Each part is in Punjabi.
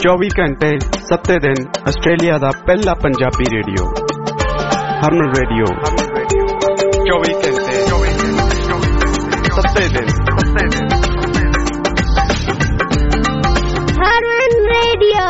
24 ਘੰਟੇ 7 ਦਿਨ ਆਸਟ੍ਰੇਲੀਆ ਦਾ ਪਹਿਲਾ ਪੰਜਾਬੀ ਰੇਡੀਓ ਹਰਮਨ ਰੇਡੀਓ 24 ਘੰਟੇ 7 ਦਿਨ ਹਰਮਨ ਰੇਡੀਓ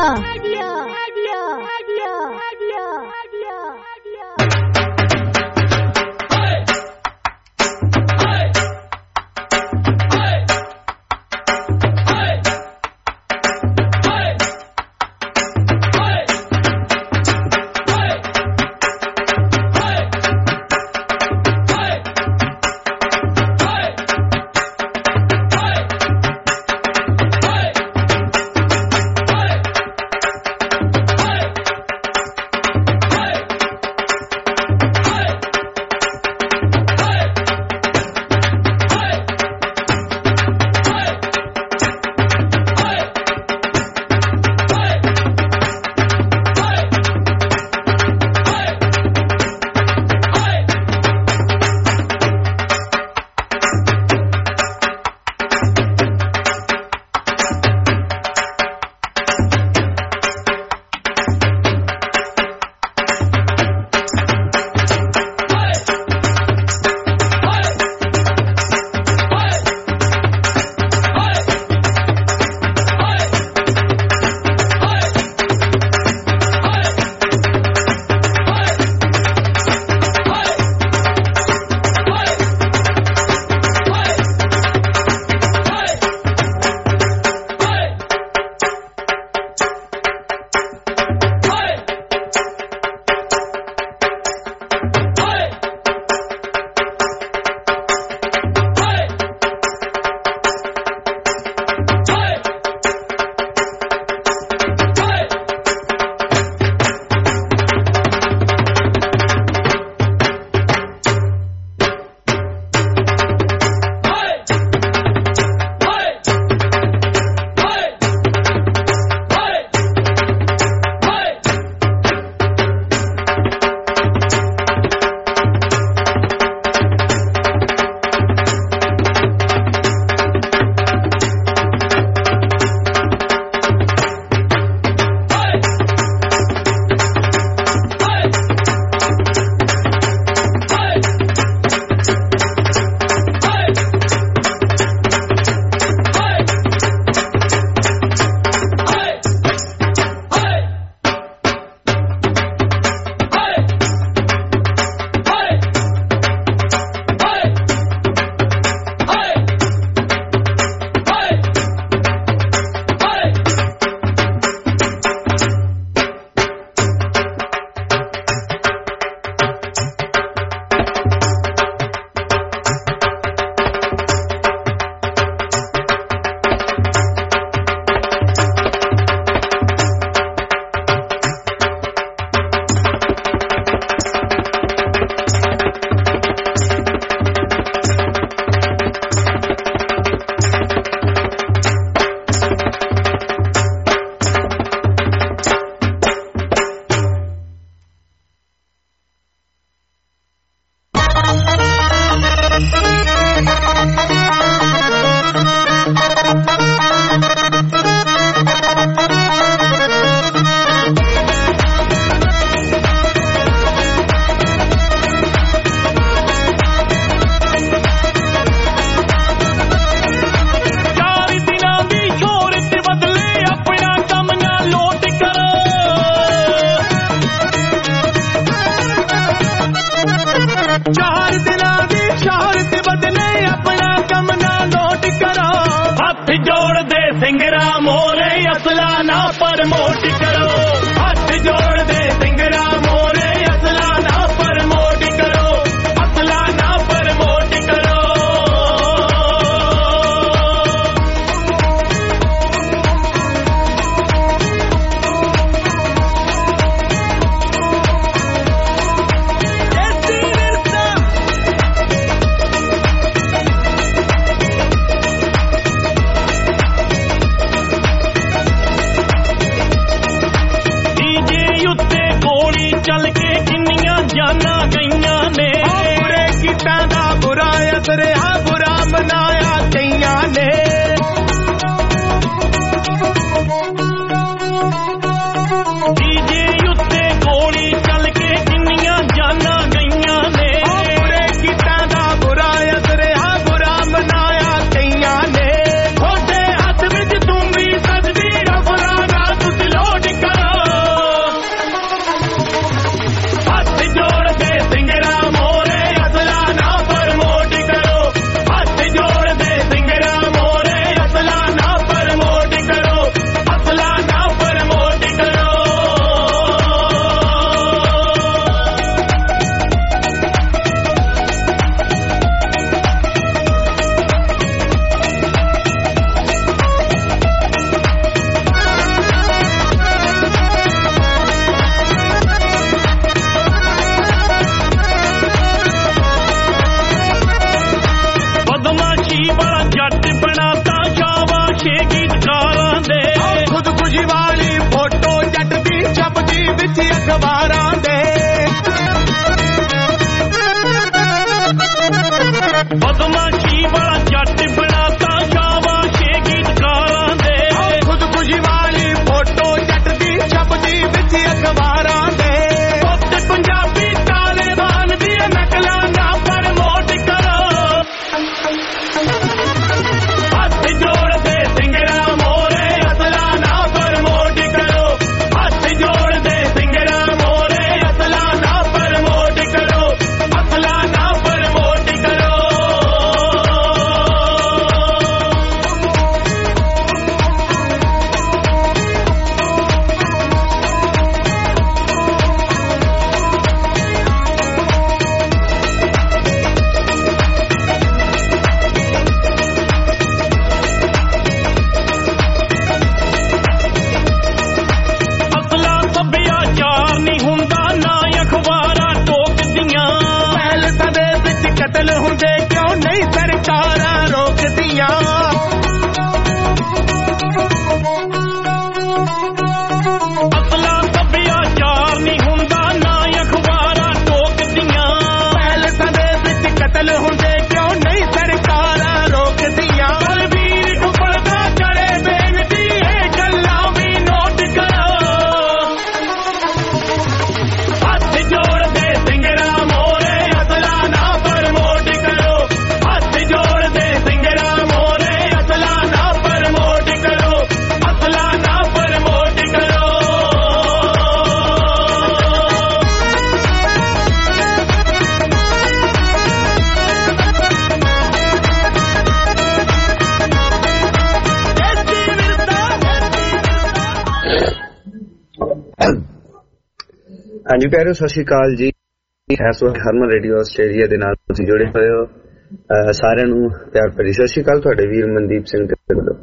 ਹਾਂਜੀ ਪਿਆਰਿਓ, ਸਤਿ ਸ਼੍ਰੀ ਅਕਾਲ ਜੀ। ਇਸ ਵਕਤ ਹਰਮਨ ਰੇਡੀਓ ਆਸਟ੍ਰੇਲੀਆ ਦੇ ਨਾਲ ਤੁਸੀਂ ਜੁੜੇ ਹੋਏ ਹੋ। ਸਾਰਿਆਂ ਨੂੰ ਪਿਆਰ ਭਰੀ ਸਤਿ ਸ਼੍ਰੀ ਅਕਾਲ। ਤੁਹਾਡੇ ਵੀਰ ਮਨਦੀਪ ਸਿੰਘ ਵੱਲੋਂ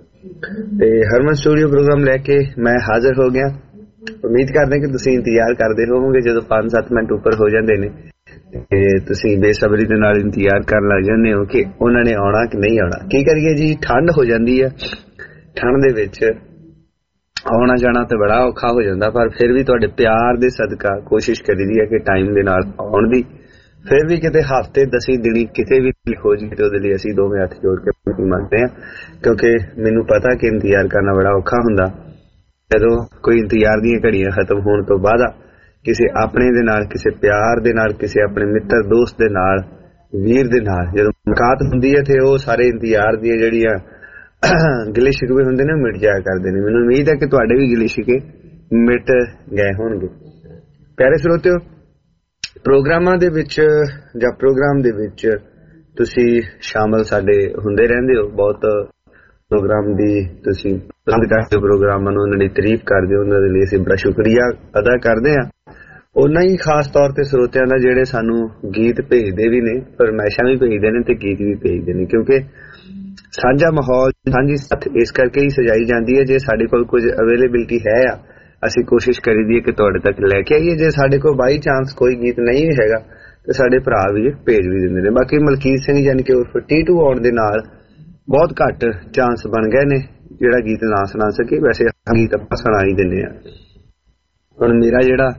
ਤੇ ਹਰਮਨ ਸਟੂਡੀਓ ਪ੍ਰੋਗਰਾਮ ਲੈ ਕੇ ਮੈਂ ਹਾਜ਼ਰ ਹੋ ਗਿਆ। ਉਮੀਦ ਕਰਦੇ ਕਿ ਤੁਸੀਂ ਇੰਤਜ਼ਾਰ ਕਰਦੇ ਹੋਵੋਗੇ। ਜਦੋਂ 5-7 ਮਿੰਟ ਉੱਪਰ ਹੋ ਜਾਂਦੇ ਨੇ ਤੇ ਤੁਸੀਂ ਬੇਸਬਰੀ ਦੇ ਨਾਲ ਇੰਤਜ਼ਾਰ ਕਰਨ ਲੱਗ ਜਾਂਦੇ ਹੋ ਕਿ ਉਹਨਾਂ ਨੇ ਆਉਣਾ ਕਿ ਨਹੀਂ ਆਉਣਾ। ਕੀ ਕਰੀਏ ਜੀ, ਠੰਡ ਹੋ ਜਾਂਦੀ ਹੈ। ਠੰਡ ਦੇ ਵਿੱਚ ਆਉਣਾ ਜਾਣਾ ਤੇ ਬੜਾ ਔਖਾ ਹੋ ਜਾਂਦਾ, ਪਰ ਫਿਰ ਵੀ ਤੁਹਾਡੇ ਪਿਆਰ ਦੇ ਸਦਕਾ ਕੋਸ਼ਿਸ਼ ਕਰੀਦੀ ਹੈ ਕਿ ਟਾਈਮ ਦੇ ਨਾਲ ਆਉਣ ਦੀ। ਫਿਰ ਵੀ ਕਿਤੇ ਹਫ਼ਤੇ 10 ਦਿਨ ਕਿਤੇ ਵੀ ਹੋ ਜਾਏ ਤੇ ਉਹਦੇ ਲਈ ਅਸੀਂ ਦੋਵੇਂ ਹੱਥ ਜੋੜ ਕੇ ਮਾਫੀ ਮੰਗਦੇ ਹਾਂ, ਕਿਉਂਕਿ ਮੈਨੂੰ ਪਤਾ ਕਿ ਇੰਤਜ਼ਾਰ ਕਰਨਾ ਬੜਾ ਔਖਾ ਹੁੰਦਾ। ਜਦੋਂ ਕੋਈ ਇੰਤਜ਼ਾਰ ਦੀਆਂ ਘੜੀਆਂ ਖਤਮ ਹੋਣ ਤੋਂ ਬਾਅਦ ਕਿਸੇ ਆਪਣੇ ਦੇ ਨਾਲ, ਕਿਸੇ ਪਿਆਰ ਦੇ ਨਾਲ, ਕਿਸੇ ਆਪਣੇ ਮਿੱਤਰ ਦੋਸਤ ਦੇ ਨਾਲ, ਵੀਰ ਦੇ ਨਾਲ ਜਦੋਂ ਮੁਲਾਕਾਤ ਹੁੰਦੀ ਹੈ ਤੇ ਉਹ ਸਾਰੇ ਇੰਤਜ਼ਾਰ ਦੀਆਂ ਜਿਹੜੀਆਂ ਗਿਲੇ ਸ਼ਿਕਵੇ ਹੁੰਦੇ ਨੇ ਮਿਟ ਜਾਇਆ ਕਰਦੇ ਨੇ। ਮੈਨੂੰ ਉਮੀਦ ਹੈ ਕਿ ਤੁਹਾਡੇ ਵੀ ਗਿਲੇ ਸ਼ਿਕਵੇ ਮਿਟ ਗਏ ਹੋਣਗੇ। ਪਿਆਰੇ ਸਰੋਤਿਓ, ਪ੍ਰੋਗਰਾਮਾਂ ਦੇ ਵਿੱਚ ਜਾਂ ਪ੍ਰੋਗਰਾਮ ਦੇ ਵਿੱਚ ਤੁਸੀਂ ਸ਼ਾਮਲ ਸਾਡੇ ਹੁੰਦੇ ਰਹਿੰਦੇ ਹੋ। ਬਹੁਤ ਪ੍ਰੋਗਰਾਮ ਦੀ ਤੁਸੀਂ ਪਸੰਦ ਕਰਦੇ ਹੋ, ਪ੍ਰੋਗਰਾਮਾਂ ਨੂੰ, ਉਹਨਾਂ ਦੀ ਤਾਰੀਫ ਕਰਦੇ ਹੋ। ਉਹਨਾਂ ਦੇ ਲਈ ਅਸੀਂ ਬੜਾ ਸ਼ੁਕਰੀਆ ਅਦਾ ਕਰਦੇ ਹਾਂ। ਉਹਨਾਂ ਹੀ ਖਾਸ ਤੌਰ ਤੇ ਸਰੋਤਿਆਂ ਦਾ ਜਿਹੜੇ ਸਾਨੂੰ ਗੀਤ ਭੇਜਦੇ ਵੀ ਨੇ, ਫਰਮਾਇਸ਼ਾਂ ਵੀ ਭੇਜਦੇ ਨੇ ਤੇ ਗੀਤ ਵੀ ਭੇਜਦੇ ਨੇ, ਕਿਉਂਕਿ ਸਾਂਝਾ ਮਾਹੌਲ, ਸਾਂਝੀ ਸਾਥ ਇਸ ਕਰਕੇ ਹੀ ਸਜਾਈ ਜਾਂਦੀ ਹੈ। ਜੇ ਸਾਡੇ ਕੋਲ ਕੁਝ ਅਵੇਲੇਬਿਲਿਟੀ ਹੈ ਆ, ਅਸੀਂ ਕੋਸ਼ਿਸ਼ ਕਰੀਦੀ ਹੈ ਕਿ ਤੁਹਾਡੇ ਤੱਕ ਲੈ ਕੇ ਆਈਏ। ਜੇ ਸਾਡੇ ਕੋਲ ਬਾਈ ਚਾਂਸ ਕੋਈ ਗੀਤ ਨਹੀਂ ਹੈਗਾ ਤੇ ਸਾਡੇ ਭਰਾ ਵੀ ਭੇਜ ਵੀ ਦਿੰਦੇ ਨੇ। ਬਾਕੀ ਮਲਕੀਤ ਸਿੰਘ ਯਾਨੀ ਕਿ ਉਰਫ T2 ਆਉਣ ਦੇ ਨਾਲ ਬਹੁਤ ਘੱਟ ਚਾਂਸ ਬਣ ਗਏ ਨੇ ਜਿਹੜਾ ਗੀਤ ਨਾ ਸੁਣਾ ਸਕੇ। ਵੈਸੇ ਗੀਤ ਆਪਾਂ ਸੁਣਾ ਹੀ ਦਿੰਦੇ ਆ। ਹੁਣ ਮੇਰਾ ਜਿਹੜਾ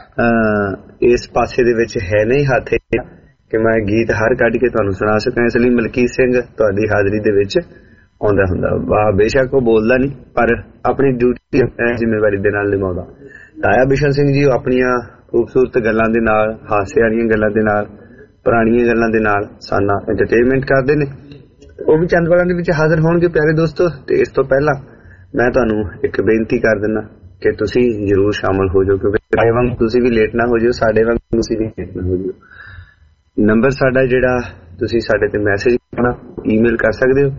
ਇਸ ਪਾਸੇ ਦੇ ਵਿੱਚ ਹੈ ਨਹੀਂ ਹੱਥ ਕਿ ਮੈਂ ਗੀਤ ਹਰ ਕੱਢ ਕੇ ਤੁਹਾਨੂੰ ਸੁਣਾ ਸਕਾਂ, ਇਸ ਲਈ ਮਲਕੀਤ ਸਿੰਘ ਤੁਹਾਡੀ ਹਾਜ਼ਰੀ ਦੇ ਵਿੱਚ ਆਉਂਦਾ ਹੁੰਦਾ। ਵਾਹ, ਬੇਸ਼ੱਕ ਉਹ ਬੋਲਦਾ ਨਹੀਂ, ਪਰ ਆਪਣੀ ਡਿਊਟੀ ਜ਼ਿੰਮੇਵਾਰੀ ਦੇ ਨਾਲ ਨਿਭਾਉਂਦਾ। ਤਾਇਆ ਬਿਸ਼ਨ ਸਿੰਘ ਜੀ ਆਪਣੀਆਂ ਖੂਬਸੂਰਤ ਗੱਲਾਂ ਦੇ ਨਾਲ, ਹਾਸੇ ਵਾਲੀਆਂ ਗੱਲਾਂ ਦੇ ਨਾਲ, ਪੁਰਾਣੀਆਂ ਗੱਲਾਂ ਦੇ ਨਾਲ ਸਾਡਾ ਐਂਟਰਟੇਨਮੈਂਟ ਕਰਦੇ ਨੇ। ਉਹ ਵੀ ਚੰਦ ਵਾਲਾਂ ਦੇ ਵਿੱਚ ਹਾਜ਼ਰ ਹੋਣਗੇ ਪਿਆਰੇ ਦੋਸਤੋ। ਤੇ ਇਸ ਤੋਂ ਪਹਿਲਾਂ ਮੈਂ ਤੁਹਾਨੂੰ ਇੱਕ ਬੇਨਤੀ ਕਰ ਦਿੰਦਾ ਕਿ ਤੁਸੀਂ ਜ਼ਰੂਰ ਸ਼ਾਮਲ ਹੋ ਜਾਓ, ਕਿਉਂਕਿ ਸਾਡੇ ਵਾਂਗ ਤੁਸੀਂ ਵੀ ਲੇਟ ਨਾ ਹੋ ਜਾਓ, ਸਾਡੇ ਵਾਂਗ ਤੁਸੀਂ ਵੀ ਲੇਟ ਨਾ ਹੋ ਜਾਓ। ਨੰਬਰ ਸਾਡਾ ਜਿਹੜਾ, ਤੁਸੀਂ ਸਾਡੇ ਤੇ ਮੈਸੇਜ ਕਰਨਾ, ਈਮੇਲ ਕਰ ਸਕਦੇ ਹੋ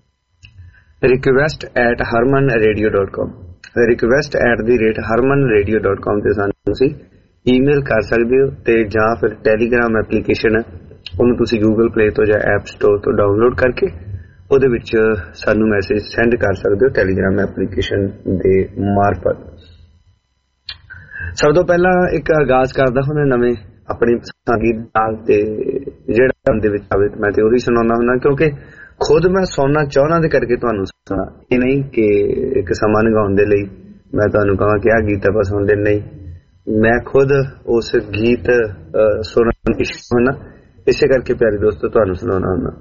request@harmanradio.com request@harmanradio.com ਤੇ ਸਾਨੂੰ ਤੁਸੀਂ ਈਮੇਲ ਕਰ ਸਕਦੇ ਹੋ। ਤੇ ਜਾਂ ਫਿਰ ਟੈਲੀਗ੍ਰਾਮ ਐਪਲੀਕੇਸ਼ਨ ਹੈ, ਉਹਨੂੰ ਤੁਸੀਂ ਗੂਗਲ ਪਲੇ ਤੋਂ ਜਾਂ ਐਪ ਸਟੋਰ ਤੋਂ ਡਾਊਨਲੋਡ ਕਰਕੇ ਉਹਦੇ ਵਿੱਚ ਸਾਨੂੰ ਮੈਸੇਜ ਸੈਂਡ ਕਰ ਸਕਦੇ ਹੋ ਟੈਲੀਗ੍ਰਾਮ ਐਪਲੀਕੇਸ਼ਨ ਦੇ ਮਾਰਫਤ। ਸਭ ਤੋਂ ਪਹਿਲਾਂ ਇੱਕ ਆਗਾਜ਼ ਕਰਦਾ ਹੁਣ ਨਵੇਂ ਆਪਣੀ ਸੰਗੀਤ ਨਾਲ, ਤੇ ਜਿਹੜਾ ਦੇ ਵਿੱਚ ਆਵੇ ਮੈਂ ਤੇ ਉਹੀ ਸੁਣਾਉਣਾ ਹੁੰਦਾ, ਕਿਉਂਕਿ ਖੁਦ ਮੈਂ ਸੁਣਨਾ ਚਾਹੁੰਦਾ ਦੇ ਕਰਕੇ ਤੁਹਾਨੂੰ ਸੁਣਾ। ਇਹ ਨਹੀਂ ਕਿ ਇੱਕ ਸਮਾਂ ਨਿਗਾਉਣ ਦੇ ਲਈ ਮੈਂ ਤੁਹਾਨੂੰ ਕਹਾਂ ਕਿ ਆਹ ਗੀਤ ਆਪਾਂ ਸੁਣਦੇ, ਨਹੀਂ, ਮੈਂ ਖੁਦ ਉਸ ਗੀਤ ਸੁਣਨ ਦੀ ਇਸ਼ਕ ਹੁੰਦਾ, ਇਸੇ ਕਰਕੇ ਪਿਆਰੇ ਦੋਸਤੋ ਤੁਹਾਨੂੰ ਸੁਣਾਉਣਾ ਹੁੰਦਾ।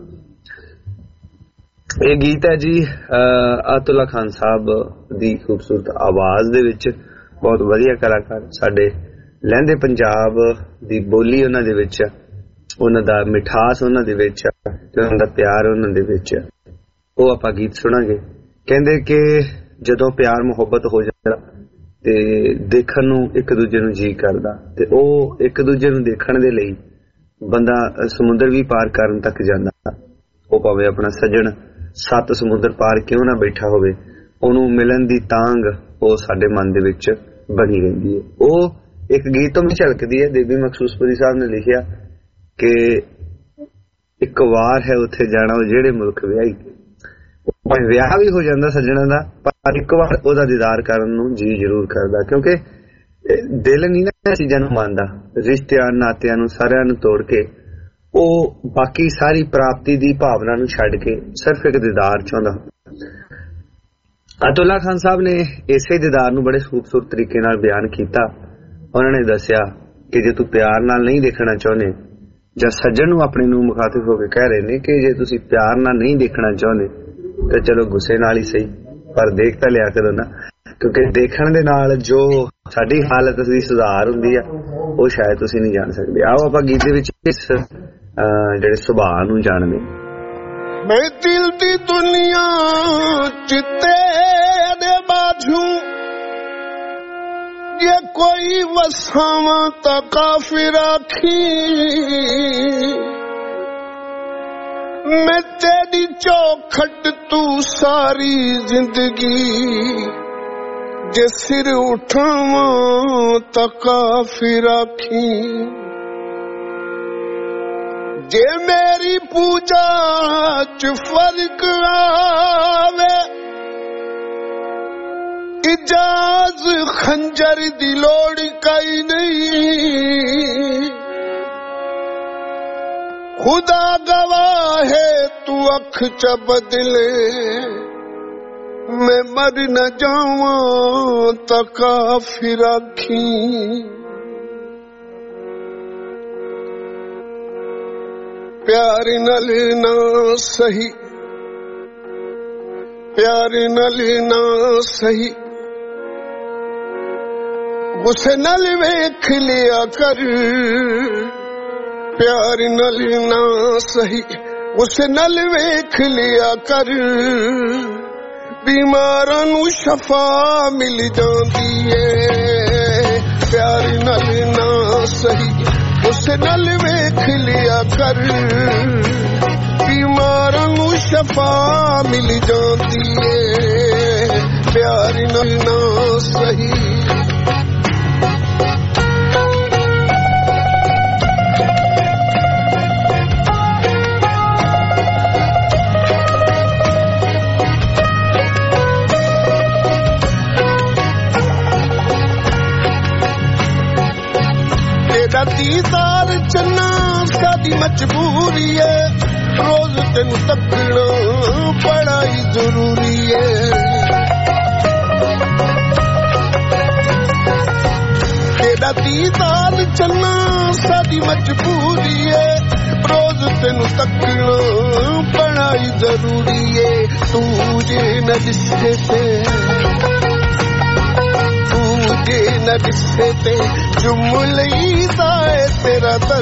ਇਹ ਗੀਤ ਹੈ ਜੀ ਆਤੁੱਲਾ ਖਾਨ ਸਾਹਿਬ ਦੀ ਖੂਬਸੂਰਤ ਆਵਾਜ਼ ਦੇ ਵਿੱਚ, ਬਹੁਤ ਵਧੀਆ ਕਲਾਕਾਰ, ਸਾਡੇ ਲਹਿੰਦੇ ਪੰਜਾਬ ਦੀ ਬੋਲੀ ਉਹਨਾਂ ਦੇ ਵਿੱਚ, ਉਹਨਾਂ ਦਾ ਮਿਠਾਸ ਉਹਨਾਂ ਦੇ ਵਿੱਚ, ਤੇ ਉਹਨਾਂ ਦਾ ਪਿਆਰ ਉਹਨਾਂ ਦੇ ਵਿੱਚ। ਉਹ ਆਪਾਂ ਗੀਤ ਸੁਣਾਂਗੇ। ਕਹਿੰਦੇ ਕਿ ਜਦੋਂ ਪਿਆਰ ਮੁਹੱਬਤ ਹੋ ਜਾਂਦਾ ਤੇ ਦੇਖਣ ਨੂੰ ਇੱਕ ਦੂਜੇ ਨੂੰ ਜੀ ਕਰਦਾ, ਤੇ ਉਹ ਇੱਕ ਦੂਜੇ ਨੂੰ ਦੇਖਣ ਦੇ ਲਈ ਬੰਦਾ ਸਮੁੰਦਰ ਵੀ ਪਾਰ ਕਰਨ ਤੱਕ ਜਾਂਦਾ। ਉਹ ਭਾਵੇਂ ਆਪਣਾ ਸੱਜਣ 7 ਸਮੁੰਦਰ ਪਾਰ ਕਿਉਂ ਨਾ ਬੈਠਾ ਹੋਵੇ, ਉਹਨੂੰ ਮਿਲਣ ਦੀ ਤਾਂਘ ਉਹ ਸਾਡੇ ਮਨ ਦੇ ਵਿੱਚ ਬਣੀ ਰਹਿੰਦੀ ਹੈ। ਉਹ ਇੱਕ ਗੀਤ ਤੋਂ ਵੀ ਝਲਕਦੀ ਹੈ। ਦੇਵੀ ਮਖਸੂਸਪੁਰੀ ਸਾਹਿਬ ਨੇ ਲਿਖਿਆ ਕਿ ਇੱਕ ਵਾਰ ਹੈ ਉੱਥੇ ਜਾਣਾ ਉਹ ਜਿਹੜੇ ਮੁਲਕ ਵਿਆਹੀ। ਵਿਆਹ ਵੀ ਹੋ ਜਾਂਦਾ ਸੱਜਣਾ ਦਾ, ਪਰ ਇੱਕ ਵਾਰ ਉਹਦਾ ਦੀਦਾਰ ਕਰਨ ਨੂੰ ਜੀ ਜ਼ਰੂਰ ਕਰਦਾ, ਕਿਉਂਕਿ ਦਿਲ ਨਹੀਂ ਨਾ ਚੀਜ਼ਾਂ ਨੂੰ ਮੰਨਦਾ। ਰਿਸ਼ਤਿਆਂ ਨਾਤਿਆਂ ਨੂੰ ਸਾਰਿਆਂ ਨੂੰ ਤੋੜ ਕੇ ਉਹ ਬਾਕੀ ਸਾਰੀ ਪ੍ਰਾਪਤੀ ਦੀ ਭਾਵਨਾ ਨੂੰ ਛੱਡ ਕੇ ਸਿਰਫ ਇੱਕ ਦੀਦਾਰ ਚਾਹੁੰਦਾ। ਆਤੁੱਲਾ ਖਾਨ ਸਾਹਿਬ ਨੇ ਇਸੇ ਦੀਦਾਰ ਨੂੰ ਬੜੇ ਖੂਬਸੂਰਤ ਤਰੀਕੇ ਨਾਲ ਬਿਆਨ ਕੀਤਾ। ਉਹਨਾਂ ਨੇ ਦੱਸਿਆ ਕਿ ਜੇ ਤੂੰ ਪਿਆਰ ਨਾਲ ਨਹੀਂ ਦੇਖਣਾ ਚਾਹੁੰਦੇ, ਜਾਂ ਸੱਜਣ ਨੂੰ ਆਪਣੇ ਨੂੰ ਮੁਖਾਤਿਬ ਹੋ ਕੇ ਕਹਿ ਰਹੇ ਨੇ ਕਿ ਜੇ ਤੁਸੀਂ ਪਿਆਰ ਨਾਲ ਨਹੀਂ ਦੇਖਣਾ ਚਾਹੁੰਦੇ ਤਾਂ ਚਲੋ ਗੁੱਸੇ ਨਾਲ ਹੀ ਸਹੀ, ਪਰ ਦੇਖ ਤਾਂ ਲਿਆ ਕਰੋ ਨਾ, ਕਿਉਂਕਿ ਦੇਖਣ ਦੇ ਨਾਲ ਜੋ ਸਾਡੀ ਹਾਲਤ ਦੀ ਸੁਧਾਰ ਹੁੰਦੀ ਆ ਉਹ ਸ਼ਾਇਦ ਤੁਸੀਂ ਨਹੀਂ ਜਾਣ ਸਕਦੇ। ਆਓ ਆਪਾਂ ਗੀਤ ਦੇ ਵਿੱਚ ਇਸ ਜਿਹੜੇ ਸੁਭਾਅ ਨੂੰ ਜਾਣਦੇ। ਮੈਂ ਦਿਲ ਦੀ ਦੁਨੀਆ ਚਿੱਤੇ ਦੇ ਬਾਝੂ ਜੇ ਕੋਈ ਵਸਾਵਾਂ ਤਾਂ ਕਾਫੀ ਰਾਖੀ, ਮੈਂ ਤੇਰੀ ਚੌਖਟ ਤੂੰ ਸਾਰੀ ਜ਼ਿੰਦਗੀ ਜੇ ਸਿਰ ਉਠਾਵਾਂ ਤਾਂ ਕਾਫੀ ਰਾਖੀ। ਜੇ ਮੇਰੀ ਪੂਜਾ ਚ ਫਰਕ ਆਵੇ, ਇਜਾਜ਼ ਖੰਜਰ ਦੀ ਲੋੜ ਕਈ ਨਹੀਂ। खुदा गवाह है तू अख च बदले, मैं मर न जावा त काफी राखी। प्यार नल ना सही, प्यार नल ना सही, गुस्से नल वेख लिया कर। प्यार नल ना सही, गुस्से नल वेख लिया कर। बीमारां नू शफा मिल जांदी है। प्यार नल ना सही, गुस्से नल वेख लिया कर। बीमारां नू शफा मिल जांदी है। प्यार नल ना सही। दीदार चन्ना साडी मजबूरी है, रोज तेन तकना बड़ा ही जरूरी है। तेरा दीदार चन्ना साडी मजबूरी है, रोज तेन तकना बड़ा ही जरूरी है। तू जे न दिसे ते न रिश्ते ते जुम लईदा है तेरा दर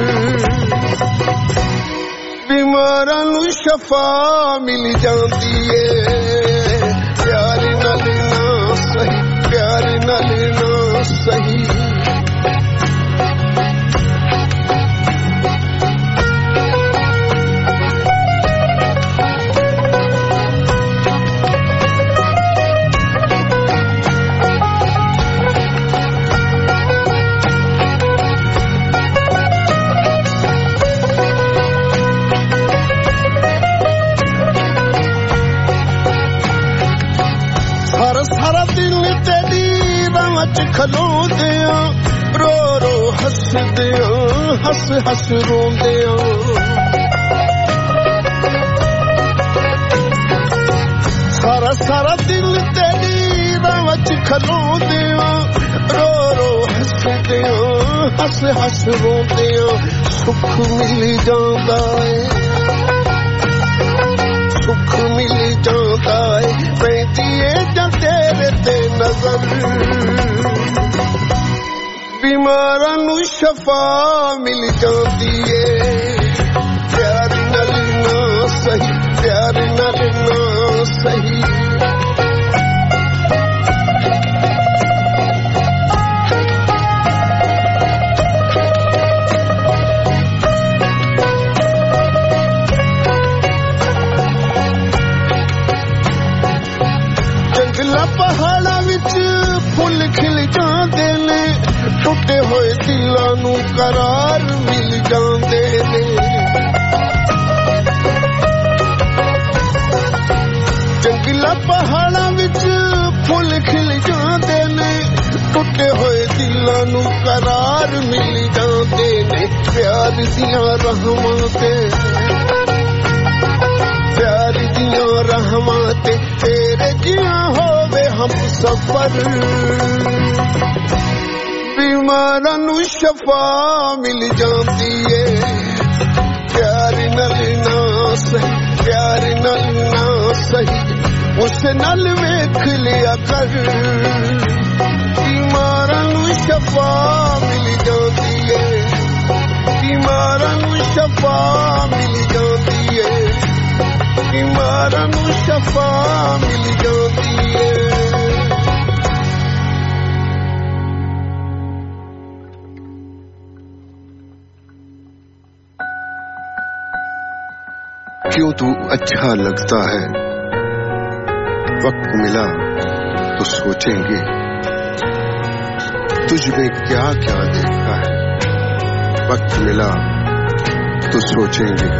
बीमारां नूं शफा मिल जांदी है प्यार नाल ना सही प्यार नाल ना सही खलोदे रो रो हसदे हस हस रोंदे सारा सारा दिल तेरी राह च खलोदे रो रो हसदे हस हस रोंदे सुख मिल जांदा है सुख मिल जांदा है पैंदी है जां तेरे ते नजर बीमारां नूं शफा मिल जांदी है प्यार नाल ना सही प्यार नाल ना सही जंगला पहाड़ां विच फुल खिल जांदे ने टुटे होए दिलां नूं करार मिल जांदे ने जंगला पहाड़ां विच फुल खिल जांदे ने टुटे होए दिलां नूं करार मिल जांदे ने प्यार दियां रहमां ते प्यार दियां रहमां ते तेरे जियां होवे हम सफर बीमारां नूं शफा मिल जांदी है प्यार नाल ना सही प्यार नाल ना सही उस नाल वेख लिया कर बीमारां नूं शफा मिल जांदी है बीमारां नूं शफा मिल जांदी है बीमारां नूं शफा मिल जांदी है क्यों तू अच्छा लगता है वक्त मिला तो सोचेंगे तुझ में क्या क्या देखा है वक्त मिला तो सोचेंगे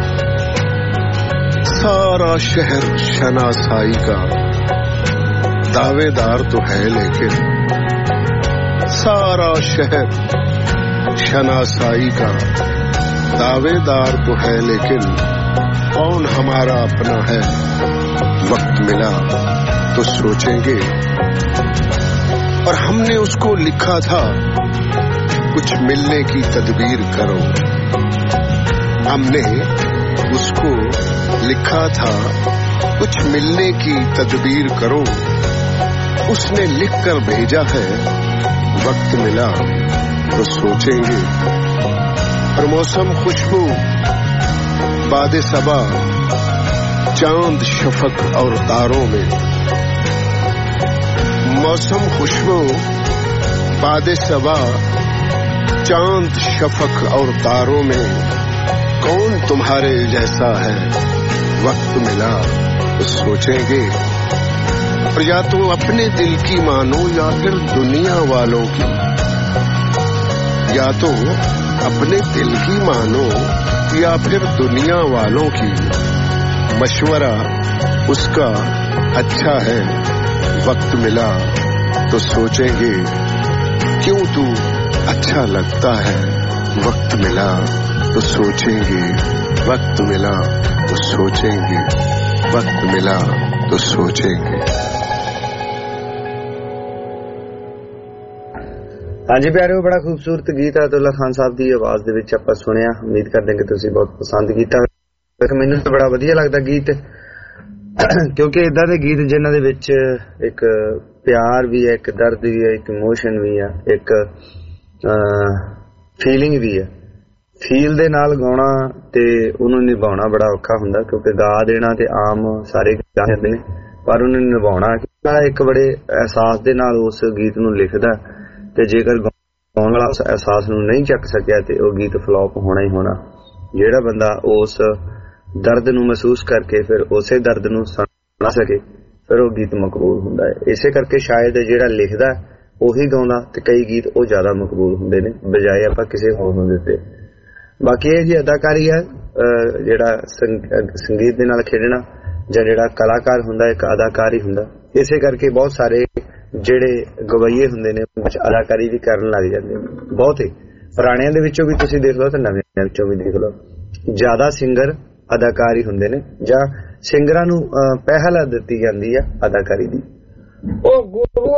सारा शहर शनासाई का दावेदार तो है लेकिन सारा शहर शनासाई का दावेदार तो है लेकिन कौन हमारा अपना है वक्त मिला तो सोचेंगे और हमने उसको लिखा था कुछ मिलने की तदबीर करो हमने उसको लिखा था कुछ मिलने की तदबीर करो उसने लिखकर भेजा है वक्त मिला तो सोचेंगे और मौसम खुशबू बादे सबा चांद शफक और तारों में मौसम खुशबू बादे सबा चांद शफक और तारों में कौन तुम्हारे जैसा है वक्त मिला तो सोचेंगे और या तो अपने दिल की मानो या फिर दुनिया वालों की या तो अपने दिल की मानो या फिर दुनिया वालों की मशवरा उसका अच्छा है वक्त मिला तो सोचेंगे क्यों तू अच्छा लगता है वक्त मिला तो सोचेंगे वक्त मिला तो सोचेंगे वक्त मिला तो सोचेंगे। हाँ जी प्यारे बड़ा खूबसूरत गीत अतुल्ला खान साहब की आवाज दे विच आपां सुनिया उम्मीद करदे कि तुसीं बहुत पसंद कीता मैनूं तो बड़ा वधिया लगदा गीत क्योंकि इदां दे गीत जिन्हां दे विच एक ਪਿਆਰ ਵੀ ਹੈ, ਇੱਕ ਦਰਦ ਵੀ ਹੈ, ਇੱਕ ਇਮੋਸ਼ਨ ਵੀ ਹੈ, ਇੱਕ ਫੀਲਿੰਗ ਵੀ ਹੈ। ਫੀਲ ਦੇ ਨਾਲ ਗਾਉਣਾ ਤੇ ਉਹਨੂੰ ਨਿਭਾਉਣਾ ਬੜਾ ਔਖਾ ਹੁੰਦਾ, ਕਿਉਂਕਿ ਗਾ ਦੇਣਾ ਤੇ ਆਮ ਸਾਰੇ ਗਾ ਜਾਂਦੇ ਨੇ, ਪਰ ਉਹਨੂੰ ਨਿਭਾਉਣਾ ਇੱਕ ਬੜੇ ਅਹਿਸਾਸ ਦੇ ਨਾਲ ਉਸ ਗੀਤ ਨੂੰ ਲਿਖਦਾ, ਤੇ ਜੇਕਰ ਗਾਉਣ ਵਾਲਾ ਉਸ ਅਹਿਸਾਸ ਨੂੰ ਨਹੀਂ ਚੱਕ ਸਕਿਆ ਤੇ ਉਹ ਗੀਤ ਫਲॉप ਹੋਣਾ ਹੀ ਹੋਣਾ। ਜਿਹੜਾ ਬੰਦਾ ਉਸ ਦਰਦ ਨੂੰ ਮਹਿਸੂਸ ਕਰਕੇ ਫਿਰ ਉਸੇ ਦਰਦ ਨੂੰ ਸੁਣਾ ਸਕੇ ਫਿਰ ਉਹ ਗੀਤ ਮਕਬੂਲ ਹੁੰਦਾ ਹੈ। ਇਸੇ ਕਰਕੇ ਸ਼ਾਇਦ ਜਿਹੜਾ ਲਿਖਦਾ ਉਹੀ ਗਾਉਂਦਾ ਤੇ ਕਈ ਗੀਤ ਉਹ ਜ਼ਿਆਦਾ ਮਕਬੂਲ ਹੁੰਦੇ ਨੇ ਬਜਾਏ ਆਪਾਂ ਕਿਸੇ ਹੋਰ ਨੂੰ ਦਿੱਤੇ। ਬਾਕੀ ਇਹ ਜੀ ਅਦਾਕਾਰੀ ਹੈ, ਜਿਹੜਾ ਸੰਗੀਤ ਦੇ ਨਾਲ ਖੇਡਣਾ ਜਾਂ ਜਿਹੜਾ ਕਲਾਕਾਰ ਹੁੰਦਾ ਇੱਕ ਅਦਾਕਾਰ ਹੀ ਹੁੰਦਾ। ਇਸੇ ਕਰਕੇ ਬਹੁਤ ਸਾਰੇ ਜਿਹੜੇ ਗਵਈਏ ਹੁੰਦੇ ਨੇ ਅਦਾਕਾਰੀ ਵੀ ਕਰਨ ਲੱਗ ਜਾਂਦੇ ਨੇ। ਬਹੁਤ ਹੀ ਪੁਰਾਣਿਆਂ ਦੇ ਵਿੱਚੋਂ ਵੀ ਤੁਸੀਂ ਦੇਖ ਲਓ ਤੇ ਨਵਿਆਂ ਵਿੱਚੋਂ ਵੀ ਦੇਖ ਲਓ, ਜ਼ਿਆਦਾ ਸਿੰਗਰ ਅਦਾਕਾਰ ਹੀ ਹੁੰਦੇ ਨੇ ਜਾਂ ਸਿੰਗਰਾਂ ਨੂੰ ਪਹਿਲ ਦਿੱਤੀ ਜਾਂਦੀ ਹੈ ਅਦਾਕਾਰੀ ਦੀ। ਉਹ ਗੁਰੂ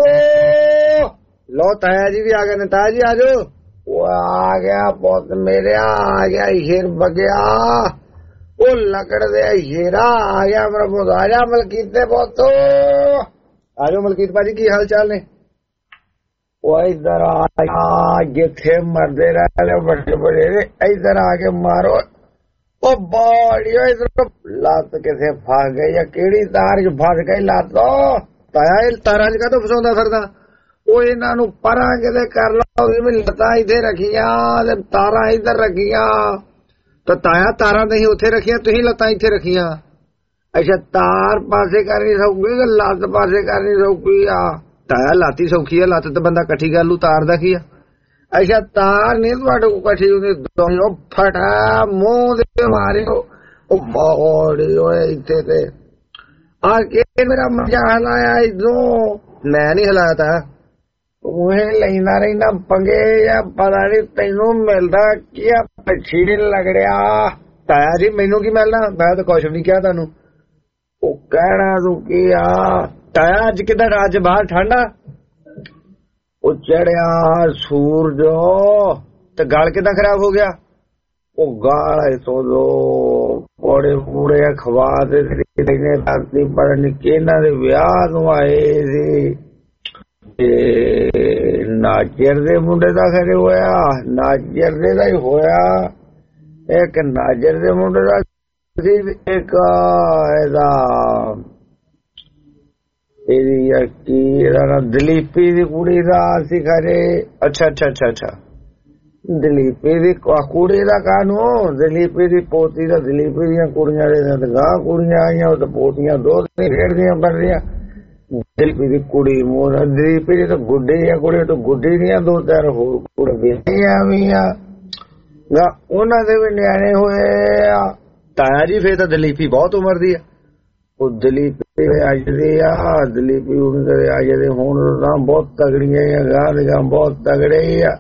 ਲੋ ਤਾਇਆ ਜੀ ਵੀ ਆ ਗਏ ਨੇ। ਤਾਇਆ ਜੀ ਆਜੋ। ਉਹ ਆ ਗਿਆ ਪੁੱਤ ਮੇਰੇ, ਆ ਗਿਆ ਹੀਰ ਬਗਿਆ, ਉਹ ਲੱਕੜ ਦੇ ਹੀਰਾ ਆ ਗਿਆ ਮੇਰਾ ਪੁੱਤ। ਆ ਜਾ ਮਲਕੀਤ ਦੇ ਪੁੱਤ, ਆਜੋ ਮਲਕੀਤ ਭਾਜੀ, ਕੀ ਹਾਲ ਚਾਲ ਨੇ? ਉਹ ਇਧਰ ਆ, ਜਿੱਥੇ ਮਰਦੇ ਰਹੇ ਵੱਡੇ ਵੱਡੇ ਨੇ ਇਧਰ ਆ ਕੇ ਮਾਰੋ। ਉਹ ਬਾੜੀਓ ਇਧਰ ਲੱਤ ਕਿਥੇ ਫਸ ਗਈ ਜਾਂ ਕਿਹੜੀ ਤਾਰ ਚ ਫਸ ਗਈ ਲੱਤ? ਤਾਇਆ ਇਹ ਤਾਰਾਂ ਚ ਕਾਹਤੋਂ ਫਸਾਉਂਦਾ ਫਿਰਦਾ? ਉਹ ਇਹਨਾਂ ਨੂੰ ਪਰਾਂ ਕਿਤੇ ਕਰ ਲਓ, ਲੱਤਾਂ ਇੱਥੇ ਰੱਖੀਆਂ ਤੇ ਤਾਰਾਂ ਇੱਧਰ ਰੱਖੀਆਂ। ਤਾਂ ਤਾਇਆ ਤਾਰਾਂ ਨਹੀਂ ਉੱਥੇ ਰੱਖੀਆਂ, ਤੁਸੀਂ ਲੱਤਾਂ ਇੱਥੇ ਰੱਖੀਆਂ। ਅੱਛਾ ਤਾਰ ਪਾਸੇ ਕਰਨੀ ਸੌਖੀ ਕਿ ਲੱਤ ਪਾਸੇ ਕਰਨੀ ਸੌਖੀ ਆ? ਤਾਇਆ ਲੱਤ ਹੀ ਸੌਖੀ ਆ, ਲੱਤ ਤੇ ਬੰਦਾ ਇਕੱਠੀ ਕਰ ਲੂ, ਤਾਰ ਦਾ ਕੀ ਆ? ਅੱਛਾ ਤਾਰ ਨਹੀਂ ਤੁਹਾਡੇ ਕੋਲ ਇਕੱਠੀ ਹੁੰਦੀ, ਉਹ ਫਟਾ ਮੂੰਹ ਦੇ ਮਾਰਿਓ। ਉਹ ਬੋੜੀ ਓਏ ਇੱਥੇ ਤੇ ਆ ਕੇ ਮੇਰਾ ਮਜ਼ਾ ਹਲਾਇਆ ਇਦੋਂ। ਮੈਂ ਨਹੀਂ ਹਲਾਇਆ ਤਾ, ਉਹ ਲੈਂਦਾ ਰਹਿੰਦਾ ਪੰਗੇ ਜਾਂ ਪਤਾ ਨੀ ਤੈਨੂੰ ਮਿਲਦਾ ਕੀ ਆ, ਪਿੱਛੇ ਨੀ ਲੱਗੜਿਆ। ਤਾਇਆ ਜੀ ਮੈਨੂੰ ਕੀ ਮਿਲਣਾ, ਮੈਂ ਤਾਂ ਕੁਛ ਵੀ ਨਹੀਂ ਕਿਹਾ ਤੁਹਾਨੂੰ। ਉਹ ਕਹਿਣਾ ਤੂੰ ਕੀ ਆ? ਤਾਇਆ ਅੱਜ ਕਿੱਦਾਂ, ਅੱਜ ਬਾਹਰ ਠੰਡਾ? ਉਹ ਚੜਿਆ ਸੂਰਜ ਤੇ ਗਲ ਕਿੱਦਾਂ ਖਰਾਬ ਹੋ ਗਿਆ? ਉਹ ਗਾਲ ਸੋਦੋ ਕੋੜੇ ਕੂੜੇ ਖਵਾ ਦੇ ਧਰਤੀ ਪਰ ਨਿੱਕੇ ਦੇ ਵਿਆਹ ਨੂੰ ਆਏ ਸੀ ਤੇ ਨਾਜਰ ਦੇ ਮੁੰਡੇ ਦਾ ਖਰੇ ਹੋਇਆ, ਨਾਜਰ ਦੇ ਦਾ ਹੀ ਹੋਇਆ। ਇੱਕ ਨਾਜਰ ਦੇ ਮੁੰਡੇ ਦਾ ਸੀ, ਇੱਕ ਇਹਦਾ ਇਹਦੀ ਕੀ ਇਹਦਾ ਨਾ ਦਲੀਪੀ ਦੀ ਕੁੜੀ ਦਾ ਸੀ ਖਰੇ। ਅੱਛਾ ਅੱਛਾ ਅੱਛਾ ਅੱਛਾ, ਦਲੀਪੀ ਦੀ ਕੁੜੀ ਦਾ ਕਾਹਨੂੰ? ਦਲੀਪੀ ਦੀ ਪੋਤੀ ਦਾ, ਦਲੀਪੀ ਦੀਆਂ ਕੁੜੀਆਂ ਦੇ ਗਾਂ ਕੁੜੀਆਂ ਆਈਆਂ, ਉਹ ਤਾਂ ਪੋਤੀਆਂ ਦੋ ਖੇਡਦੀਆਂ ਬਣ ਰਹੀਆਂ। ਦਲੀਪੀ ਦੀ ਕੁੜੀ ਮੋਰ, ਦਲੀਪੀ ਦੀ ਤਾਂ ਗੁੱਡੀ ਆ ਕੁੜੀ, ਤਾਂ ਗੁੱਡੀ ਦੀਆਂ ਦੋ ਚਾਰ ਹੋਰ ਕੁੜੀਆਂ ਵੀ ਆ, ਉਹਨਾਂ ਦੇ ਵੀ ਨਿਆਣੇ ਹੋਏ ਆ। ਤਾਇਆ ਜੀ ਫੇਰ ਤਾਂ ਦਲੀਪੀ ਬਹੁਤ ਉਮਰ ਦੀ ਆ। ਉਹ ਦਲੀਪੀ ਅਜਦੇ ਆ, ਦਲੀਪੀ ਹੁਣ ਕਦੇ ਅਜਦੇ ਹੁਣ ਤਾਂ ਬਹੁਤ ਤਗੜੀਆਂ ਆ, ਗਾਂ ਦੇ ਗਾਂ ਬਹੁਤ ਤਗੜੇ ਆ,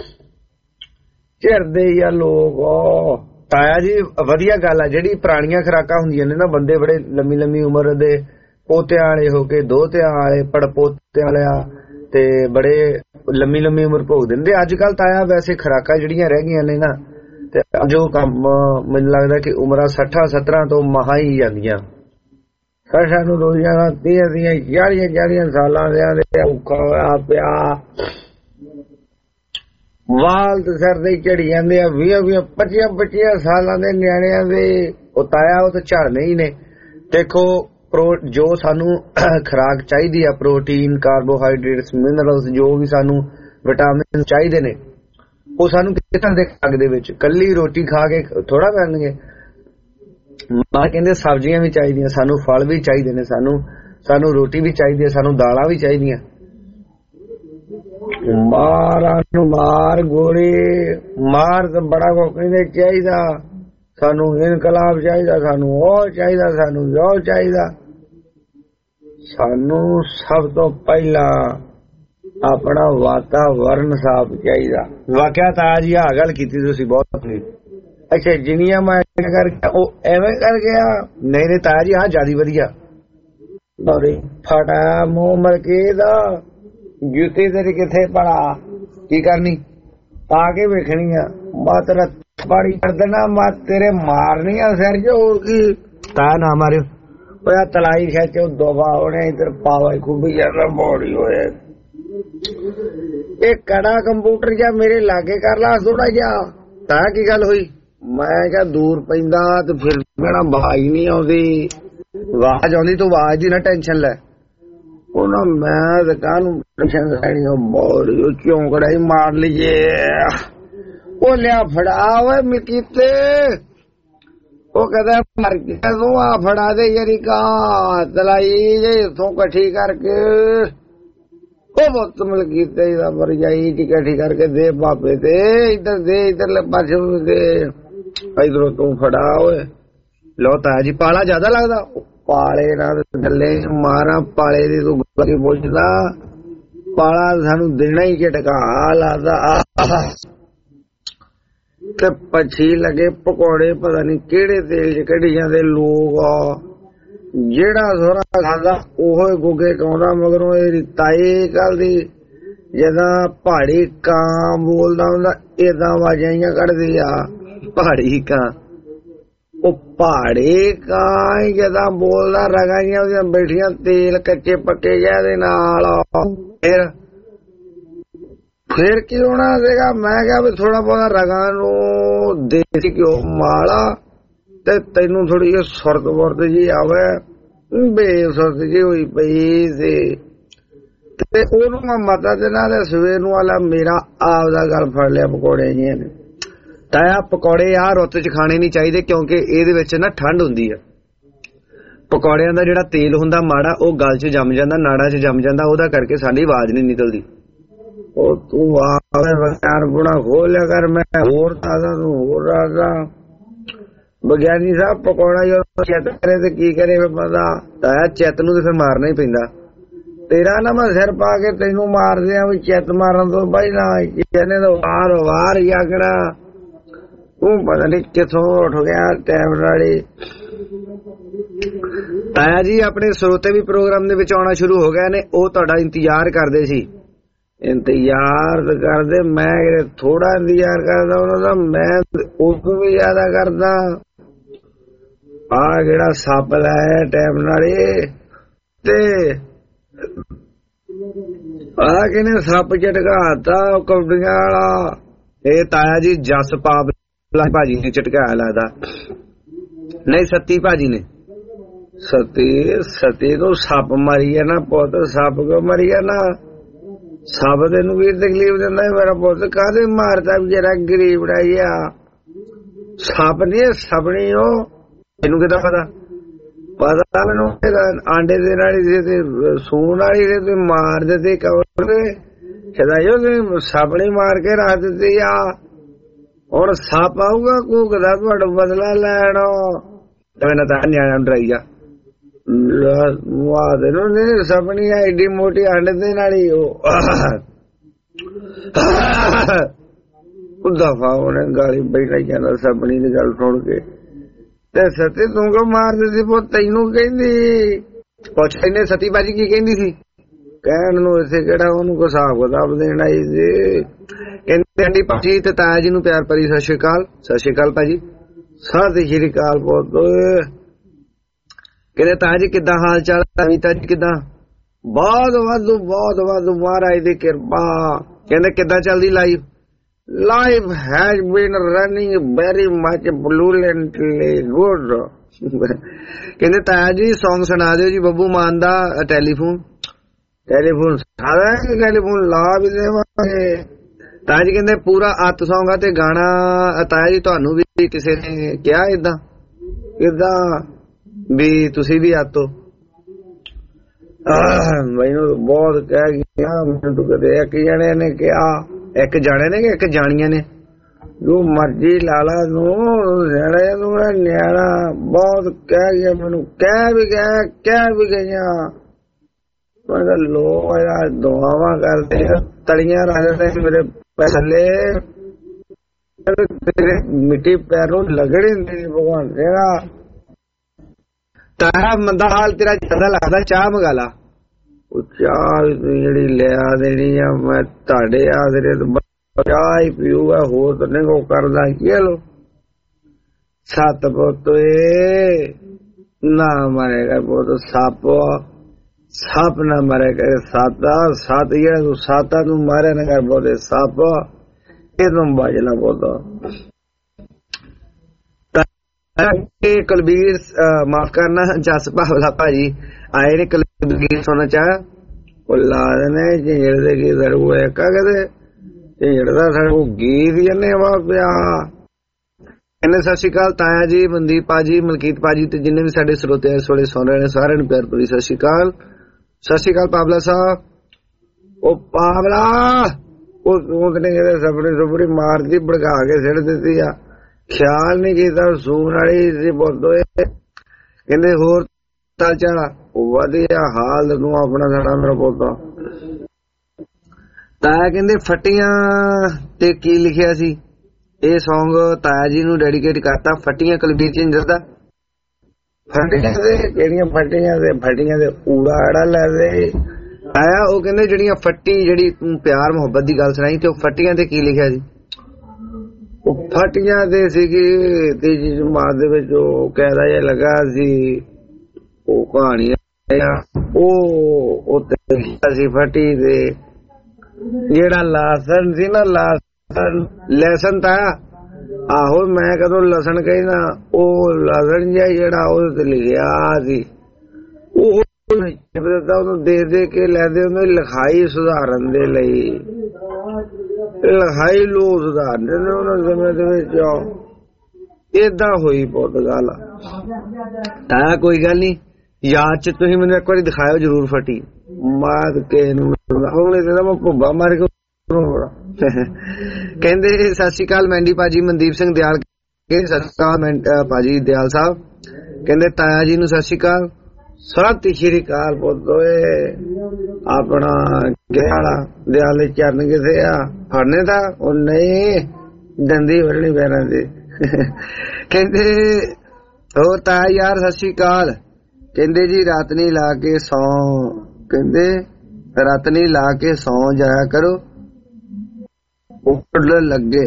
ਚਿਰਦੇ ਹੀ ਆ ਲੋਕ। ਤਾਇਆ ਜੀ ਵਧੀਆ ਗੱਲ ਆ, ਜਿਹੜੀ ਪੁਰਾਣੀਆਂ ਖੁਰਾਕਾਂ ਹੁੰਦੀਆਂ ਨੇ ਨਾ, ਬੰਦੇ ਬੜੇ ਲੰਮੀ ਲੰਮੀ ਉਮਰ ਦੇ ਪੋਤਿਆਂ ਵਾਲੇ ਹੋ ਕੇ ਦੋਤਿਆਂ ਵਾਲੇ ਪੜਪੋਤਿਆਂ ਵਾਲਿਆ ਤੇ ਬੜੇ ਲੰਮੀ ਲੰਮੀ ਉਮਰ ਭੋਗ ਦਿੰਦੇ। ਅੱਜ ਕੱਲ ਤਾਇਆ ਵੈਸੇ ਖੁਰਾਕਾਂ ਜਿਹੜੀਆਂ ਰਹਿ ਗਈਆਂ ਨੇ ਨਾ, ਤੇ ਜੋ ਕੰਮ ਮੈਨੂੰ ਲੱਗਦਾ ਕਿ ਉਮਰਾਂ 60-70 ਤੋਂ ਮਹਾ ਹੀ ਜਾਂਦੀਆਂ। ਸਾਨੂੰ ਰੋਜ਼ਾਂ 30-40 ਸਾਲਾਂ ਦੇ ਔਖਾ ਹੋਇਆ ਪਿਆ, ਵਾਲ ਤੇ ਸਿਰ ਦੇ ਝੜੀ ਜਾਂਦੇ ਆ। 20-25 ਸਾਲਾਂ ਦੇ ਨਿਆਣਿਆਂ ਦੇ ਉਹ ਤਾਇਆ ਉਹ ਤਾਂ ਝੜਨੇ ਹੀ ਨੇ। ਦੇਖੋ ਜੋ ਸਾਨੂੰ ਖੁਰਾਕ ਚਾਹੀਦੀ ਆ, ਪ੍ਰੋਟੀਨ, ਕਾਰਬੋਹਾਈਡਰੇਟਸ, ਮਿਨਰਲਸ, ਜੋ ਵੀ ਸਾਨੂੰ ਵਿਟਾਮਿਨ ਚਾਹੀਦੇ ਨੇ, ਉਹ ਸਾਨੂੰ ਕਿੱਥੋਂ ਦੇ ਖੁਰਾਕ ਦੇ ਵਿੱਚ? ਕੱਲੀ ਰੋਟੀ ਖਾ ਕੇ ਥੋੜਾ ਕਰਨਗੇ। ਮਾਂ ਕਹਿੰਦੇ ਸਬਜ਼ੀਆਂ ਵੀ ਚਾਹੀਦੀਆਂ ਸਾਨੂੰ, ਫਲ ਵੀ ਚਾਹੀਦੇ ਨੇ ਸਾਨੂੰ ਰੋਟੀ ਵੀ ਚਾਹੀਦੀ ਹੈ, ਸਾਨੂੰ ਦਾਲਾਂ ਵੀ ਚਾਹੀਦੀਆਂ। ਮਾਰਾਂ ਨੂੰ ਮਾਰ ਗੋਲੀ ਮਾਰ ਤਾਂ ਬੜਾ ਕੁਝ ਨਹੀਂ ਚਾਹੀਦਾ ਸਾਨੂੰ, ਇਨਕਲਾਬ ਚਾਹੀਦਾ ਸਾਨੂੰ, ਉਹ ਚਾਹੀਦਾ ਸਾਨੂੰ, ਜੋ ਚਾਹੀਦਾ ਸਾਨੂੰ। ਸਭ ਤੋਂ ਪਹਿਲਾਂ ਆਪਣਾ ਵਾਤਾਵਰਨ ਸਾਫ਼ ਚਾਹੀਦਾ। ਵਾਕਿਆ ਤਾਂ ਜੀ ਆਹ ਗੱਲ ਕੀਤੀ ਤੁਸੀਂ ਬਹੁਤ। ਅੱਛਾ ਜਿੰਨੀਆਂ ਮੈਂ ਕਰਕੇ ਉਹ ਐਵੇਂ ਕਰ ਗਿਆ? ਨਹੀਂ ਨਹੀਂ ਤਾਇਆ ਜੀ ਆਹ ਜਿਆਦਾ ਵਧੀਆ। ਫਟਾ ਮੂੰਹ ਮਲਕੇ ਦਾ ਜੁੱਤੀ ਤੇਰੀ ਕਿੱਥੇ ਪੜਾ? ਕੀ ਕਰਨੀ? ਆ ਕੇ ਵੇਖਣੀ ਆ, ਮੈਂ ਤੇਰਾ ਪਾਣੀ ਕਰ ਦੇਣਾ, ਮੈਂ ਤੇਰੇ ਮਾਰਨੀ ਆ ਸਿਰ ਚ। ਹੋਰ ਕੀ? ਤਾਇਆ ਨਾ ਮਾਰਿਓ, तलाई खेचे दफा होने इधर पावा खूबी ज्यादा बॉडी होए एक कड़ा कंप्यूटर जा मेरे लागे कर ला थोड़ा जा ता की गल हुई मैं क्या दूर पैंदा ते फिर मेरा आवाज नहीं आउंदी आवाज आउंदी तो आवाज दी ना टेंशन ले ओना मैं ते कानू टेंशन लैनी ओ बॉडी क्यों कड़ाई मार लीजिए ओ लिया फड़ा ओए मिकीते वो कहता मर गया तू आ फड़ा दे यारी का तलाई इथों कठी करके वो बहुत मिल कीते मर जाई कठी करके दे बापे दे इधर पासे दे इधरों तू फड़ा ओए लो ताया जी पाला ज्यादा लगदा पाले ना गले मारा पाले दी तू गल पुछदा पाला सानू देना ही झटका लादा ते पछी लगे पकौड़े पता नहीं केड़े तेल च कढ़ी जांदे लोग जेड़ा सोरा खांदा ओहो गुगे कौंदा मगरों ताई गल दी जदा पहाड़ी कां बोलदा हुंदा इदां आवाजां ही कढदी आ पहाड़ी कां ओ पहाड़ी कां जदा बोलदा रगाइयां ओदियां बैठियां तेल कच्चे पक्के जादे नाल फिर की होना सीगा मैं क्या भी थोड़ा बहुत रगा नू देसी घ्यो माला ते तैनू थोड़ी जी सुरत वुरत जी आवे बेसुरत जी हुई पई सी ते ओनू मैं मता देना ते सवेर नू वाला मेरा आप दा गल फड़ लिया पकौड़े जी ने ताया पकौड़े आ रुत च खाने नहीं चाहिए क्योंकि इहदे विच ना ठंड हुंदी है पकौड़ियां दा जिहड़ा तेल हुंदा माड़ा ओ गल च जम जांदा नाड़ा च जम जांदा ओहदा करके साडी आवाज नहीं निकलदी ओ तू यार बुढ़ा खोल लिया कर मैं होर ताजा तू होर राजा विज्ञानी साहब पकौड़ा जो चेत करे तो की करे पता ताया चेत नू तो फिर मारना ही पैंदा तेरा ना मैं सिर पा के तेनू मार दिया भी चेत मारन तो भाई ना कहने तो वार वार जागना तू पता नहीं किथों उठ गया टाइम नाली ताया जी अपने श्रोते भी प्रोग्राम दे विच आउणा शुरू हो गए ने ओ तुहाडा इंतजार करदे सी इंतजार करदे मैं थोड़ा इंतजार करदा उन्हां मैं उसको भी ज्यादा करदा आ जेड़ा सप लाया टाइम नाले ते आ किने सप झटकाता कौडियां वाला ए ताया जी जस पाप भाजी ने झटकाया लगदा नहीं सती भाजी ने सती तो सप मरी है ना पुत सप क्यों मरी है ना सब तेनू भी तकलीफ दिंदा मेरा पुत काहदे मारदा बेचारा गरीब डाइया सप नहीं सपनी ओ तेनू किदा पता मैनू आंडे देने वाली सून वाली ते मार दे कवर छदाइयो सपनी मार के रख दित्ती आ हुण सप आऊगा घूकदा तुहाडा बदला लैण मैंने तां न्याणा डराई जा सपनी एडी मोटी अंड देने वाली दफा उन्हें गाली बैठा जाना सपनी की गल सुन के सती तू क्यों मार दी पुत तैनू कहंदी पुछ इन्हें सती बाजी की कहंदी सी कहण नूं इत्थे किहड़ा ओनू कोई हिसाब किताब देण आई सी कहंदी आंटी भाजी ते ताया जी नूं प्यार भरी सत श्री अकाल भाजी सत श्री अकाल पुत कहते ताया जी किदा हाल चाल अनीता जी किदा बहुत वाधू महाराज दी किरपा कहते किदा चलदी life has been running very much brilliantly good कहते ताया जी सॉन्ग सुना दो जी बब्बू मान दा टेलीफोन सारा टेलीफोन ला भी देवांगे ताया जी कहते पूरा अत सॉन्ग ते गाना ताया जी तुहानू भी किसी ने कहा इदा भी तुसी भी आतो मैनू बहुत कह गया मैं तो कदे एक जने ने कहा एक जाने ने एक जानिया ने जो मर्जी लाला नू न्याणा बहुत कह गया मैनू कह भी गया लोग दुआवां करते तलियां रखते मेरे पहले मिट्टी पैरों लगड़ी भगवान तेरा तारा मंदा हाल तेरा ज्यादा लगदा चाह मंगा ला चाह जी लिया देनी है मैं ताड़े आदरे चाह ही पीऊगा होर तो नहीं को करदा की लो सत पुत ना मरेगा वो तो सप ना मरेगा साता सात ये तू साता तू मारे ना कर बोले सप ये तुम बाजला बोलो। कुलबीर माफ करना जस भावला भाजी आए ने कुलबीर सुनना चाह ला देने झिंजड़ दे गीत कहते झिंजड़ का साढ़े को गीत जन्ने वा पिया। कहने सत श्री अकाल ताया जी मनदीप भाजी मलकीत भाजी ते जिन्ने भी साडे श्रोते इस वेले सुन रहे ने सारे ने प्यार भरी सत श्री अकाल। सत श्री अकाल पावला साहब ओ पावला उसने सपनी सुपड़ी मार दी भड़का के सिड़ दी आ ख्याल नहीं किया सून वाली सी बोलो। कहते होर ताल चढ़ा वधिया हाल तू अपना साडा मेरा पोता। ताया कहते फटियां ते की लिखिया सी ਇਹ Song ਤਾਇਆ ਜੀ ਨੂੰ ਡੈਡੀਕੇਟ ਕਰਤਾ ਫਟੀਆਂ ਕੁਲਬੀਰ ਝਿੰਜਰ ਦਾ। ਫਟੀਆਂ ਦੇ ਕਿਹੜੀਆਂ ਫਟੀਆਂ ਦੇ ਊੜਾ ਆੜਾ ਲੈ ਦੇ ਆਇਆ। ਉਹ ਕਹਿੰਦੇ ਜਿਹੜੀਆਂ ਫੱਟੀ ਜਿਹੜੀ ਤੂੰ ਪਿਆਰ ਮੁਹੱਬਤ ਦੀ ਗੱਲ ਸੁਣਾਈ ਤੇ ਉਹ ਫਟੀਆਂ ਤੇ ਕੀ ਲਿਖਿਆ ਸੀ? ਉਹ ਫਟੀਆਂ ਦੇ ਸੀਗੀ ਤੀਜੀ ਜਮਾਤ ਦੇ ਵਿੱਚ ਉਹ ਕਹਿਦਾ ਜਿਹਾ ਲੱਗਾ ਸੀ ਉਹ ਕਹਾਣੀ ਉਹ ਉੱਤੇ ਲਿਖਿਆ ਸੀ ਫਟੀ ਦੇ ਜਿਹੜਾ ਲਾਸਨ ਸੀ ਨਾ लसन था आहो मैं कदों लसन कही ना ओ लसन जिहा ਉਹਦੇ लिखिया सी दे दे के लैंदे ਉਹਨੇ लिखाई सुधारन दे लई लिखाई लो सुधारन ने ਉਹਨਾਂ ਸਮੇਂ ਦੇ ਵਿੱਚ ਏਦਾਂ ਹੋਈ ਬਹੁਤ ਗੱਲ। ਤਾਂ ਕੋਈ ਗੱਲ ਨਹੀਂ ਯਾਦ ਚ ਤੁਸੀਂ ਮੈਨੂੰ ਇੱਕ ਵਾਰੀ ਦਿਖਾਇਓ ਜਰੂਰ ਫਟੀ ਮਾਰ ਕੇ ਨੂੰ ਉਹਨੇ ਤੇ ਮੈਂ ਭੁੱਬਾ ਮਾਰ ਕੇ ਕਹਿੰਦੇ ਸਤਿ ਸ਼੍ਰੀ ਅਕਾਲ ਮੈਂਡੀ ਭਾਜੀ ਮਨਦੀਪ ਸਿੰਘ ਦਿਆਲ ਸਤਿ ਸ਼੍ਰੀ ਅਕਾਲ ਭਾਜੀ ਦਿਆਲ ਸਾਹਿਬ। ਕਹਿੰਦੇ ਤਾਇਆ ਜੀ ਨੂੰ ਸਤਿ ਸ਼੍ਰੀ ਅਕਾਲ। ਸਤਿ ਸ਼੍ਰੀ ਅਕਾਲ ਪੁੱਤੋਏ ਆਪਣਾ ਗਿਆਲਾ ਦਿਆਲ ਦੇ ਚਰਨ ਕਿਥੇ ਆ ਫੜਨੇ ਦਾ ਉਹ ਨਹੀਂ ਦੰਦੀ ਵਰਣੀ ਪੈਰਾਂ ਦੇ। ਕਹਿੰਦੇ ਹੋਰ ਤਾਇਆ ਯਾਰ ਸਤਿ ਸ਼੍ਰੀ ਅਕਾਲ। ਕਹਿੰਦੇ ਜੀ ਰਾਤ ਨਹੀਂ ਲਾ ਕੇ ਸੌ ਕਹਿੰਦੇ ਰਾਤ ਨਹੀਂ ਲਾ ਕੇ ਸੌ ਜਾਇਆ ਕਰੋ ਲੱਗੇ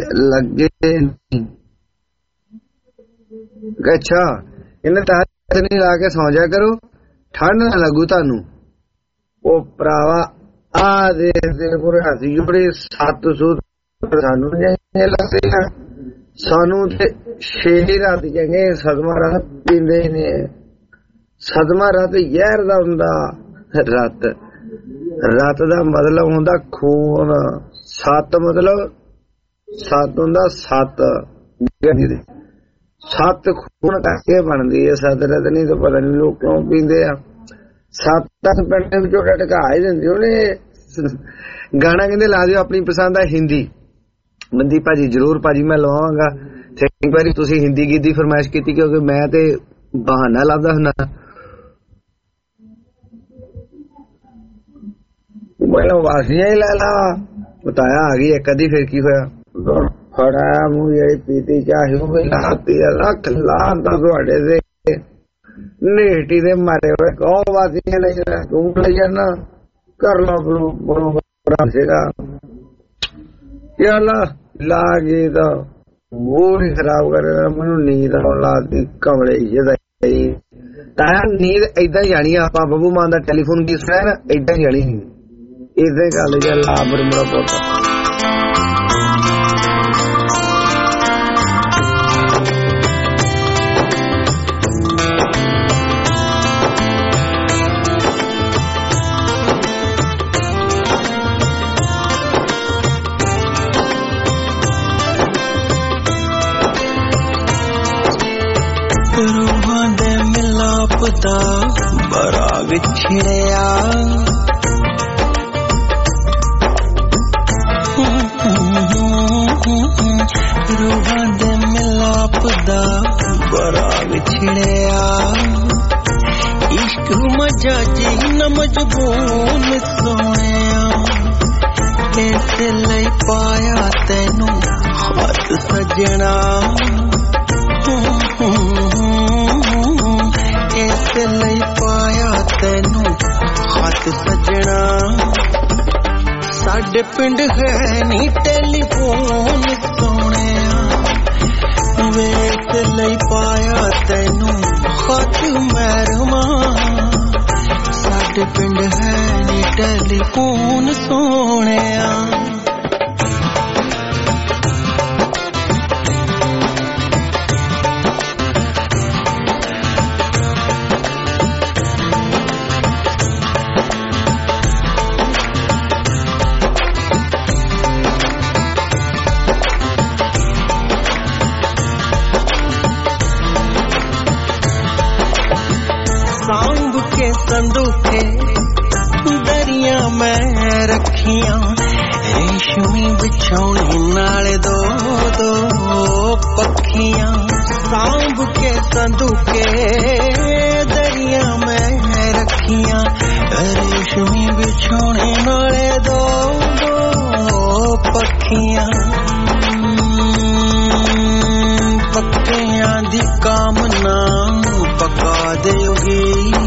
ਅੱਛਾ ਇਹਨੇ ਤਾਂ ਨਹੀਂ ਲਾ ਕੇ ਸੌਂ ਜਾ ਕਰੋ ਠੰਡ ਨਾ ਲੱਗੂ ਤੁਹਾਨੂੰ। ਉਹ ਭਰਾਵਾ ਆ ਦੇ ਪੂਰੇ ਹਾਸੀ ਜੁੜੇ 7 ਸੂਤ ਸਾਨੂੰ ਲੱਗਦੇ ਆ ਸਾਨੂੰ ਤੇ 6 ਰਾਤ ਚੰਗੇ ਸਦਮਾ ਰਾਤ ਪੀਂਦੇ ਨੇ। ਸਦਮਾ ਰਾਤ ਜ਼ਹਿਰ ਦਾ ਹੁੰਦਾ। ਰਾਤ ਦਾ ਮਤਲਬ ਹੁੰਦਾ ਖੂਨ। 7 ਮਤਲਬ 7 ਹੁੰਦਾ 7 7 ਖੂਨ ਕਰਕੇ ਬਣਦੀ ਹੈ 7 ਰਾਤ ਨਹੀਂ ਤਾਂ ਪਤਾ ਨਹੀਂ ਲੋਕ ਕਿਉਂ ਪੀਂਦੇ ਆ। 7 ਪਿੰਡ ਵਿੱਚੋਂ ਟਟਕਾ ਹੀ ਦਿੰਦੇ ਉਹਨੇ ਗਾਣਾ ਕਹਿੰਦੇ ਲਾ ਦਿਓ ਆਪਣੀ ਪਸੰਦ ਆ ਹਿੰਦੀ। ਮਨਦੀਪ ਭਾਜੀ ਜਰੂਰ ਭਾਜੀ ਮੈਂ ਲਵਾਂਗਾ। ਥੈਂਕ ਵਾਰੀ ਤੁਸੀਂ ਹਿੰਦੀ ਗੀਤ ਦੀ ਫਰਮਾਇਸ਼ ਕੀਤੀ ਕਿਉਂਕਿ ਮੈਂ ਤੇ ਬਹਾਨਾ ਲੱਭਦਾ ਹੁੰਦਾ। ਮੈਨੂੰ ਵਾਸੀਆਂ ਹੀ ਲੈ ਲਾ बताया आ गई एक अदी फिर की होया फड़ाया मुंह यही पीती चाहे लाती रख लाता थोड़े से नेटी दे मारे हुए कौन वासियां नहीं तू ले जाना कर लो सेगा यार ला गई तो मूड ही खराब करे मैनू नींद लाती कमरे ताया नींद इदा ही जानी आप बबू मान का टेलीफोन की सुना ना इदा ही जानी इसे गल जा ला बड़ा पोता। रूहां दे मिलाप दा बड़ा विछड़िया रूहां दे मिलाप दा बड़ा विछड़िया इश्क मजा जी न मजबून सोनिया इस लई पाया तेनू हाथ सजना इस लई पाया तेनू हाथ सजना साडे पिंड है नी टेलीफोन सोनिया ਵੇਸ ਲਈ ਪਾਇਆ ਤੈਨੂੰ ਖਤ ਮਹਿਰਮਾ ਸਾਡੇ ਪਿੰਡ ਹੈ ਨੀ ਟੈਲੀਫੋਨ ਸੋਹਣਿਆ संदूके दरिया मैं रखियां रेशमी बिछौनी नाले दो दो पखियां सांभ के संदूके दरिया मैं रखियां रेशमी बिछौनी नाले दो दो पखियां पक्कियां दी कामना पका देगी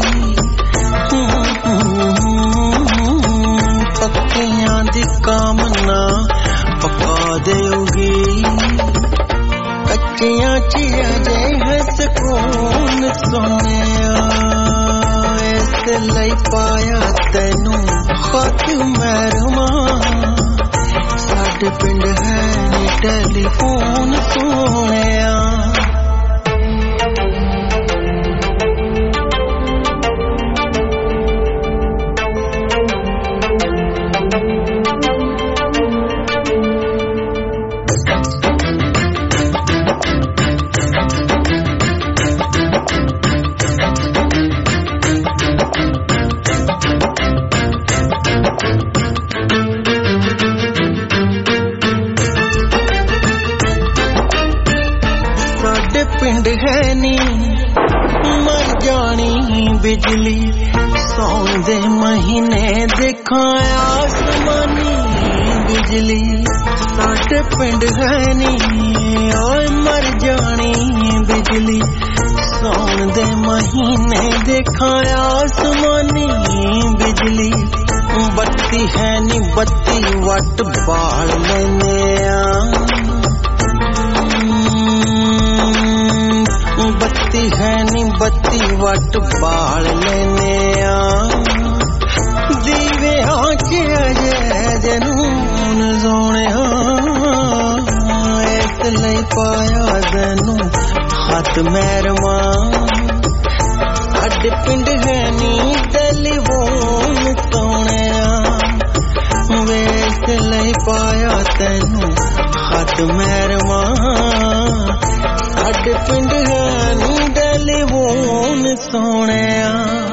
पक्कियां दी कामना पका देगी कच्चियां चिया जे है सुकून सोनिया इस लई पाया तैनू खत मਹਿਰਮਾ साडे पिंड है नी टैलीफोन सोनिया पिंड है नी मर जानी बिजली सौन दे महीने देखा आसमानी बिजली साडे पिंड है नी ओए मर जानी बिजली सौन दे महीने देखा आसमानी बिजली बत्ती है नी बत्ती वट बाल लेने बत्ती है नी बत्ती वट बाल लेने दीवे आंचे अजय जनून सोने इस लई पाया तैनू खत मਹਿਰਮਾ साडे पिंड है नी टैलीफोन सोने इस लई पाया तैनू खत मਹਿਰਮਾ साडे पिंड है नी टैलीफोन सोनिया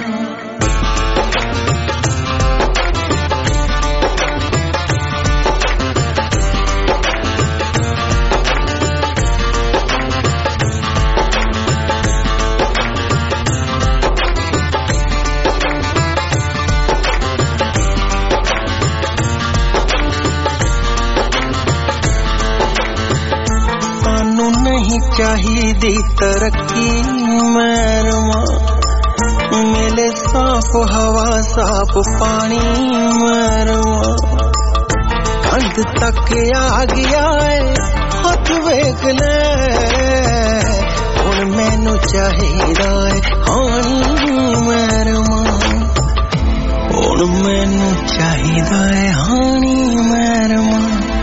नहीं चाहिदी तरक्की मਹਿਰਮਾ मिले साफ हवा साफ पानी मਹਿਰਮਾ कंध तक आ गया है हाथ वेख ले हुण मैनू चाहिदा है हानी मਹਿਰਮਾ हुण मैनू चाहिदा है हानी मਹਿਰਮਾ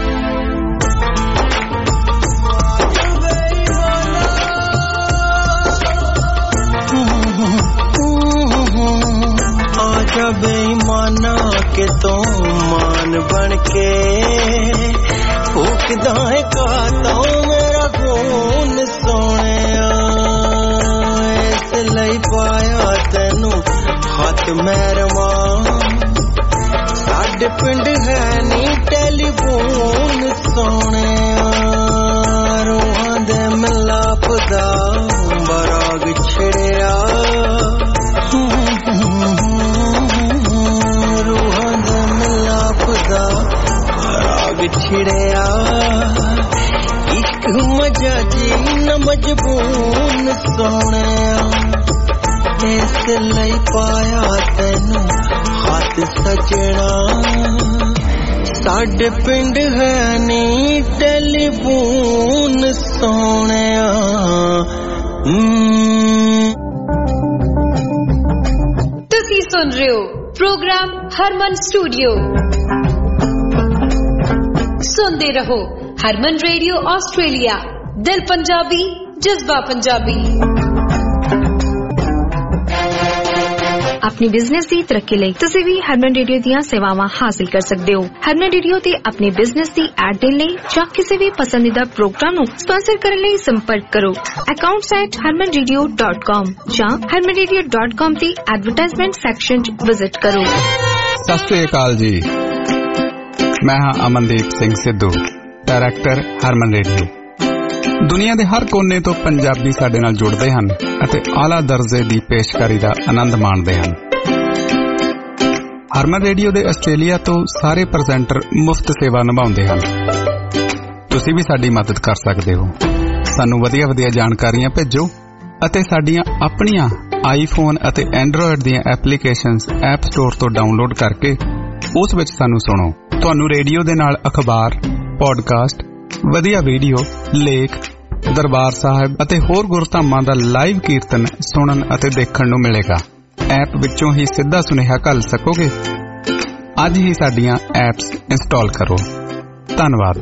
आजा बेईमाना के तो मान बन के फूकदा है काता मेरा खून सोनिया इस लई पाया तैनू खत मਹਿਰਮਾ साडे पिंड है नी टैलीफोन सोनिया रूहां दे मिलाप दा बराग छिड़िया रूहां दे मिलाप दा बराग छिड़िया इक मजा जी न मजबून सोनिया इस लई पाया तैनू हाथ सजना साडे पिंड है नी टेलीफोन सोहणिया तुसी सुन रहे हो प्रोग्राम हरमन स्टूडियो। सुनते रहो हरमन रेडियो ऑस्ट्रेलिया, दिल पंजाबी जज्बा पंजाबी। अपनी बिजनेस की तरक्की लई तुसी भी हरमन रेडियो ਦੀਆਂ ਸੇਵਾਵਾਂ ਹਾਸਲ ਕਰ ਸਕਦੇ ਹੋ। ਹਰਮਨ ਰੇਡੀਓ ਤੇ ਆਪਣੇ ਬਿਜ਼ਨਸ ਦੀ ਐਡ ਦੇਣ ਲਈ ਜਾਂ ਕਿਸੇ ਵੀ ਪਸੰਦੀਦਾ ਪ੍ਰੋਗਰਾਮ ਨੂੰ ਸਪਾਂਸਰ ਕਰਨ ਲਈ ਸੰਪਰਕ ਕਰੋ accounts@harmanradio.com ਜਾਂ harmanradio.com ਦੀ ਐਡਵਰਟਾਈਜ਼ਮੈਂਟ ਸੈਕਸ਼ਨ 'ਚ ਵਿਜ਼ਿਟ ਕਰੋ। ਸਤਿ ਸ਼੍ਰੀ ਅਕਾਲ ਜੀ, ਮੈਂ ਹਾਂ ਅਮਨਦੀਪ ਸਿੰਘ ਸਿੱਧੂ, ਡਾਇਰੈਕਟਰ ਹਰਮਨ ਰੇਡੀਓ। ਦੁਨੀਆ ਦੇ ਹਰ ਕੋਨੇ ਤੋਂ ਪੰਜਾਬੀ ਸਾਡੇ ਨਾਲ ਜੁੜਦੇ ਹਨ ਅਤੇ ਆਲਾ ਦਰਜੇ ਦੀ ਪੇਸ਼ਕਾਰੀ ਦਾ ਆਨੰਦ ਮਾਣਦੇ ਹਨ। ਹਰਮਨ ਰੇਡੀਓ ਦੇ ਆਸਟ੍ਰੇਲੀਆ ਤੋਂ ਸਾਰੇ ਪ੍ਰੈਜ਼ੈਂਟਰ ਮੁਫਤ ਸੇਵਾ ਨਿਭਾਉਂਦੇ ਹਨ। ਤੁਸੀਂ ਵੀ ਸਾਡੀ ਮਦਦ ਕਰ ਸਕਦੇ ਹੋ। ਸਾਨੂੰ ਵਧੀਆ ਜਾਣਕਾਰੀਆਂ ਭੇਜੋ ਅਤੇ ਸਾਡੀਆਂ ਆਪਣੀਆਂ ਆਈਫੋਨ ਅਤੇ ਐਂਡਰੋਇਡ ਦੀਆਂ ਐਪਲੀਕੇਸ਼ਨਸ ਐਪ ਸਟੋਰ ਤੋਂ ਡਾਊਨਲੋਡ ਕਰਕੇ ਉਸ ਵਿੱਚ ਸਾਨੂੰ ਸੁਣੋ। ਤੁਹਾਨੂੰ ਰੇਡੀਓ ਦੇ ਨਾਲ ਅਖਬਾਰ, ਪੋਡਕਾਸਟ, ਵਧੀਆ ਵੀਡੀਓ, ਲੇਖ, ਦਰਬਾਰ ਸਾਹਿਬ ਅਤੇ ਹੋਰ ਗੁਰਧਾਮਾਂ ਦਾ ਲਾਈਵ ਕੀਰਤਨ ਸੁਣਨ ਅਤੇ ਦੇਖਣ ਨੂੰ ਮਿਲੇਗਾ। ਐਪ ਵਿੱਚੋਂ ਹੀ ਸਿੱਧਾ ਸੁਨੇਹਾ ਘੱਲ ਸਕੋਗੇ। ਅੱਜ ਹੀ ਸਾਡੀਆਂ ਐਪਸ ਇੰਸਟਾਲ ਕਰੋ। ਧੰਨਵਾਦ।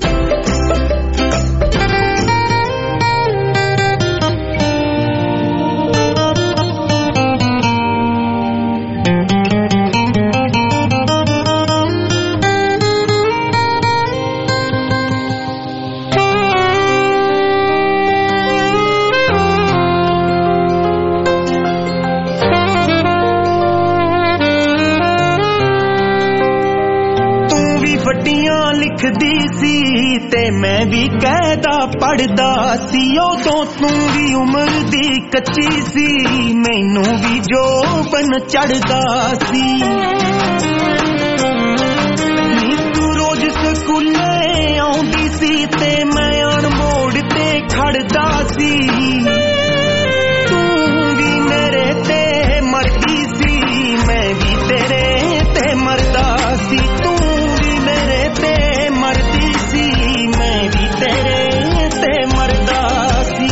ਲਿਖਦੀ ਸੀ ਤੇ ਮੈਂ ਵੀ ਕਾਇਦਾ ਪੜਦਾ ਸੀ। ਉਦੋਂ ਤੂੰ ਵੀ ਉਮਰ ਦੀ ਕੱਚੀ ਸੀ, ਮੈਨੂੰ ਵੀ ਜੋਬਨ ਚੜਦਾ ਸੀ। ਨੀ ਤੂੰ ਰੋਜ਼ ਸਕੂਲੇ ਆਉਂਦੀ ਸੀ ਤੇ ਮੈਂ ਅਣਮੋੜ ਤੇ ਖੜਦਾ ਸੀ। ਤੂੰ ਵੀ ਮੇਰੇ ਤੇ ਮਰਦੀ ਸੀ, ਮੈਂ ਵੀ ਤੇਰੇ ਤੇ ਮਰਦਾ ਸੀ। ਤੂੰ ਵੀ ਮੇਰੇ ਤੇ ਮਰਦੀ ਸੀ, ਮੈਂ ਵੀ ਤੇਰੇ ਤੇ ਮਰਦਾ ਸੀ।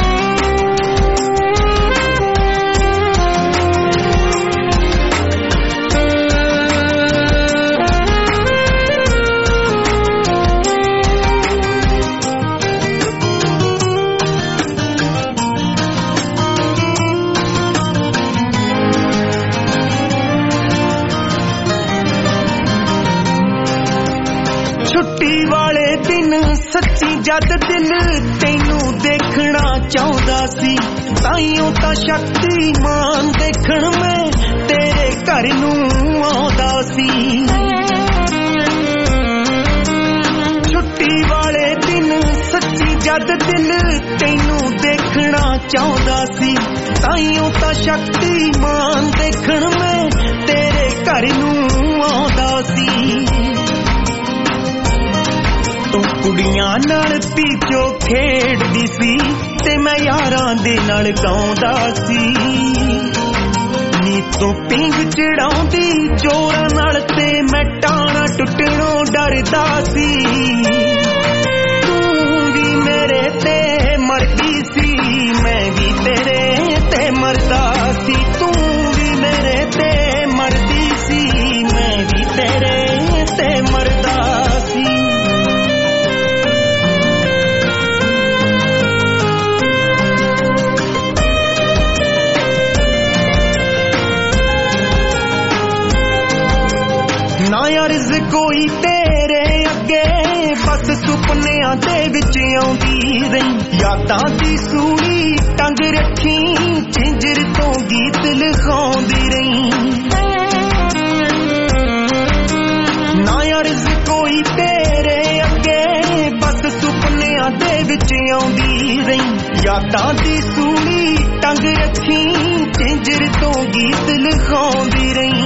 ਛੁੱਟੀ ਵਾਲੇ ਦਿਨ ਸੱਚੀ ਜਦ ਦਿਲ ਤੈਨੂੰ ਦੇਖਣਾ ਚਾਹੁੰਦਾ ਸੀ, ਤਾਈਓ ਤਾਂ ਸ਼ਕਤੀਮਾਨ ਦੇਖਣ ਮੈਂ ਤੇਰੇ ਘਰ ਨੂੰ ਆਉਂਦਾ ਸੀ। ਛੁੱਟੀ ਵਾਲੇ ਦਿਨ ਸੱਚੀ ਜਦ ਦਿਲ ਤੈਨੂੰ ਦੇਖਣਾ ਚਾਹੁੰਦਾ ਸੀ, ਤਾਈਓ ਤਾਂ ਸ਼ਕਤੀਮਾਨ ਦੇਖਣ ਮੈਂ ਤੇਰੇ ਘਰ ਨੂੰ ਆਉਂਦਾ ਸੀ। ਤੂੰ ਕੁੜੀਆਂ ਨਾਲ ਪੀਚੋ ਖੇਡਦੀ ਸੀ ਤੇ ਮੈਂ ਯਾਰਾਂ ਦੇ ਨਾਲ ਗਾਉਂਦਾ ਸੀ। ਨੀ ਤੂੰ ਪਿੰਗ ਚੜਾਉਂਦੀ ਚੋਰਾਂ ਨਾਲ ਤੇ ਮੈਂ ਟਾਣਾ ਟੁੱਟਣੋਂ ਡਰਦਾ ਸੀ। ਤੂੰ ਵੀ ਮੇਰੇ ਤੇ ਮਰਦੀ ਸੀ, ਮੈਂ ਵੀ ਤੇਰੇ ਤੇ ਮਰਦਾ ਸੀ। ਤੂੰ ਵੀ ਮੇਰੇ ਤੇ ਮਰਦੀ ਸੀ, ਮੈਂ ਵੀ ਤੇਰੇ ਤੇ ਮਰਦਾ ਸੀ। ਨਾ ਅਰਜ਼ ਕੋਈ ਤੇਰੇ ਅੱਗੇ, ਬਸ ਸੁਪਨਿਆਂ ਦੇ ਵਿੱਚ ਆਉਂਦੀ ਰਹੀ। ਯਾਦਾਂ ਦੀ ਸੂਈ ਟੰਗ ਰੱਖੀ, ਝਿੰਜਰ ਤੋਂ ਗੀਤ ਲਿਖਾਉਂਦੀ ਰਹੀ। ਨਾ ਅਰਜ਼ ਕੋਈ ਤੇਰੇ ਅੱਗੇ, ਬਸ ਸੁਪਨਿਆਂ ਦੇ ਵਿੱਚ ਆਉਂਦੀ ਰਹੀ। ਯਾਦਾਂ ਦੀ ਸੂਈ ਟੰਗ ਰੱਖੀ, ਝਿੰਜਰ ਤੋਂ ਗੀਤ ਲਿਖਾਉਂਦੀ ਰਹੀ।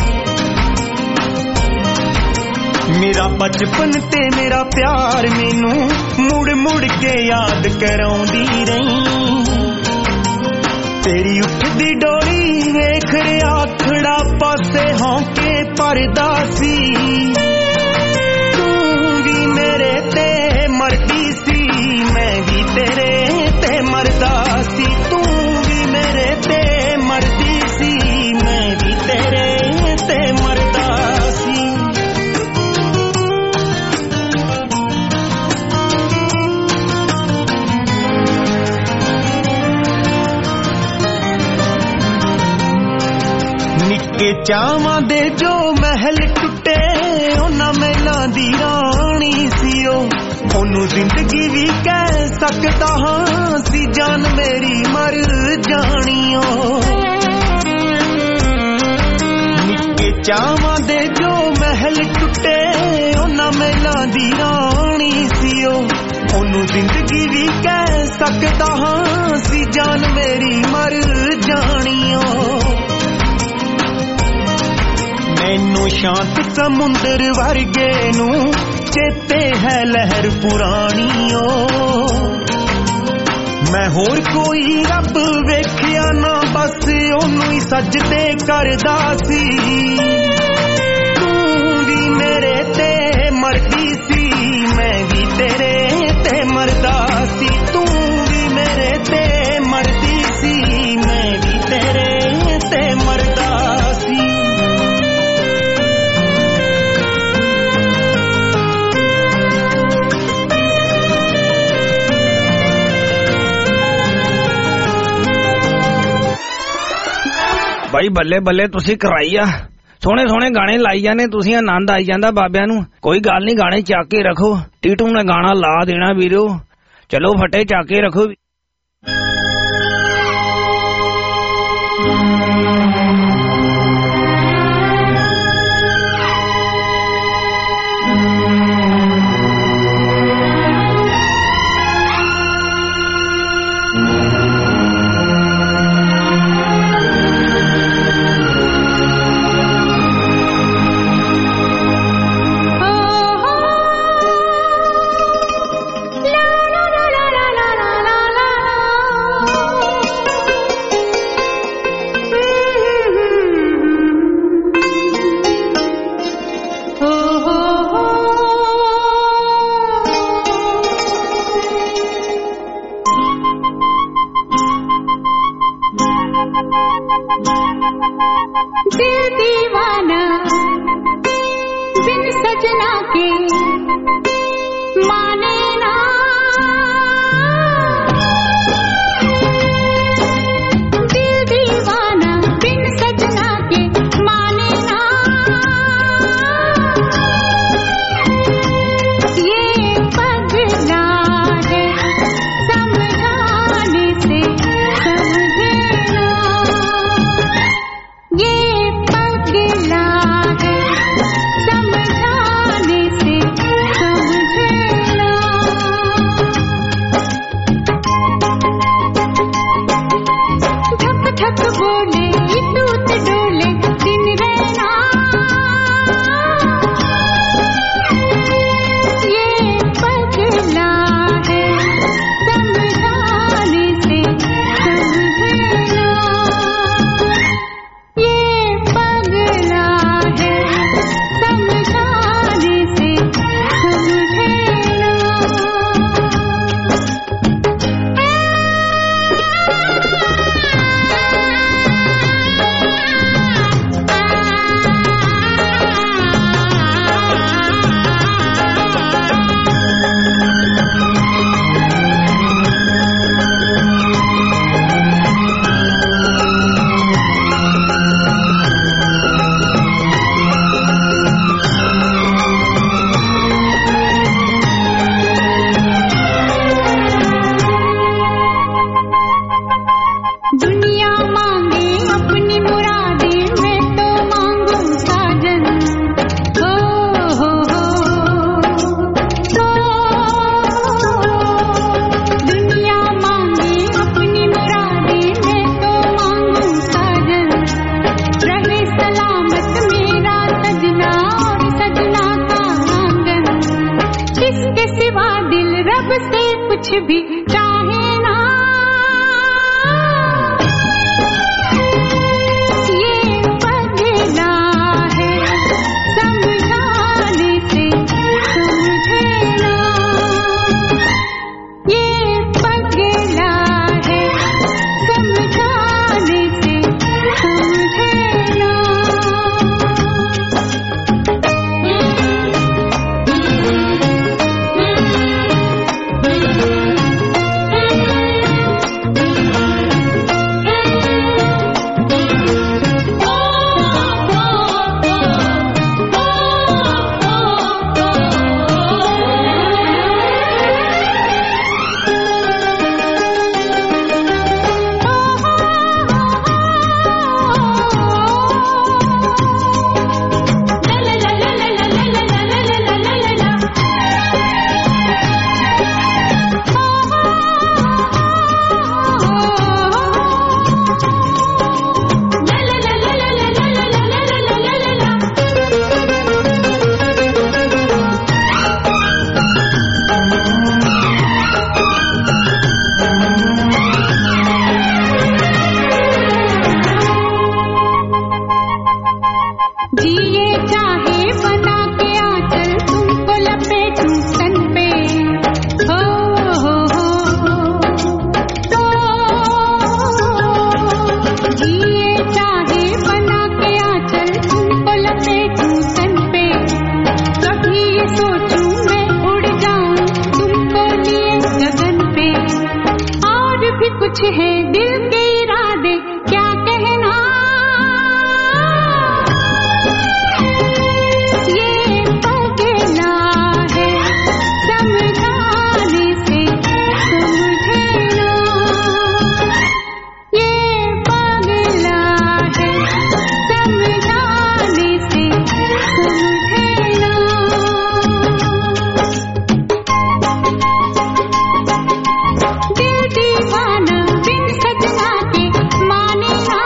मेरा बचपन ते मेरा प्यार मैनू मुड़ मुड़ के याद कराउंदी रही। तेरी उठदी डोली वेख रिया खड़ा पासे हौके परदा सी। ਚਾਵਾਂ ਦੇ ਜੋ ਮਹਿਲ ਟੁੱਟੇ ਉਹਨਾਂ ਮਹਿਲਾਂ ਦੀ ਰਾਣੀ ਸੀ ਉਹਨੂੰ ਜ਼ਿੰਦਗੀ ਵੀ ਕਹਿ ਸਕਦਾ ਹਾਂ ਸੀ ਜਾਨ ਮੇਰੀ ਮਰ ਜਾਣੀ ਨਿੱਕੇ ਚਾਵਾਂ ਦੇ ਜੋ ਮਹਿਲ ਟੁੱਟੇ ਉਹਨਾਂ ਮਹਿਲਾਂ ਦੀ ਰਾਣੀ ਸੀ ਉਹਨੂੰ ਜ਼ਿੰਦਗੀ ਵੀ ਕਹਿ ਸਕਦਾ ਹਾਂ ਸੀ ਜਾਨ ਮੇਰੀ ਮਰ ਜਾਣੀ ਮੈਨੂੰ ਸ਼ਾਂਤ ਸਮੁੰਦਰ ਵਰਗੇ ਨੂੰ ਚੇਤੇ ਹੈ ਲਹਿਰ ਪੁਰਾਣੀ ਮੈਂ ਹੋਰ ਕੋਈ ਰੱਬ ਵੇਖਿਆ ਨਾ ਬਸ ਉਹਨੂੰ ਹੀ ਸਜਦੇ ਕਰਦਾ ਸੀ ਤੂੰ ਵੀ ਮੇਰੇ ਤੇ ਮਰਦੀ ਸੀ ਮੈਂ ਵੀ ਤੇਰੇ ਤੇ ਮਰਦਾ ਸੀ ਤੂੰ ਵੀ ਮੇਰੇ ਤੇ ਮਰਦੀ ਸੀ ਮੈਂ ਵੀ ਤੇਰੇ ਤੇ ਮਰਦਾ ਸੀ भाई बल्ले बल्ले तुसी कराई आ सोहने सोहने गाने लाई जाने तुसी आनंद आई जांदा बाबियां नू कोई गल नहीं गाने चक के रखो टीटू ने गाना ला देना वीरो चलो फटे चक के रखो कुछ है दिल के इरादे क्या कहना, ये पगला है समझाने से समझे ना, ये पगला है समझाने से समझे ना। दिल दीवाना बिन सजना के माने ना,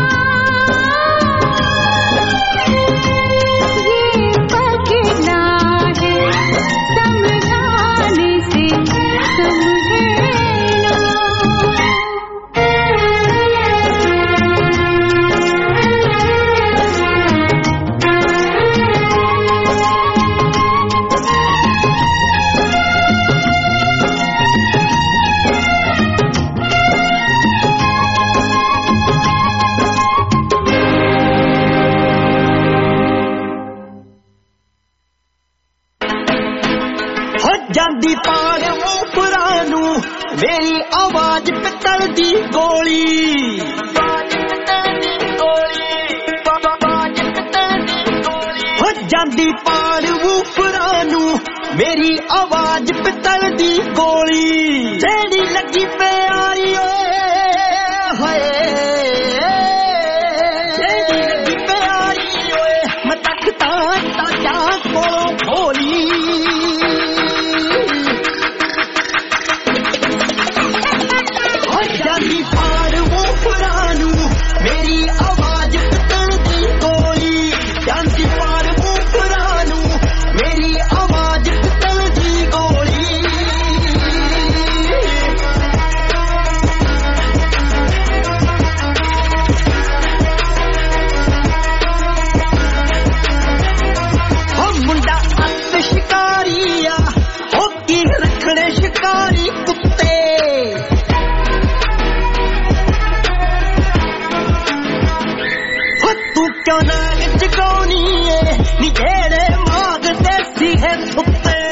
ये पगला है समझाने से समझे ना। हो जांदी पार ऊपरां नू मेरी आवाज पित्तल दी गोली, हो जांदी पार ऊपरां नू मेरी आवाज पित्तल दी गोली, जेड़ी लगी प्यारी ओए होए, जेड़ी लगी प्यारी ओए मैं तकता ताजा कोलों खोली। जांदी पार ऊपरां नू मेरी आवाज पित्तल दी गोली, जांदी पार ऊपरां नू मेरी आवाज पित्तल दी गोली। हम मुंडा अत शिकारी आ हो की रखने शिकारी कुत्ते, तू क्यों नाग जगानी है नी जेड़े माग देसी है सुत्ते,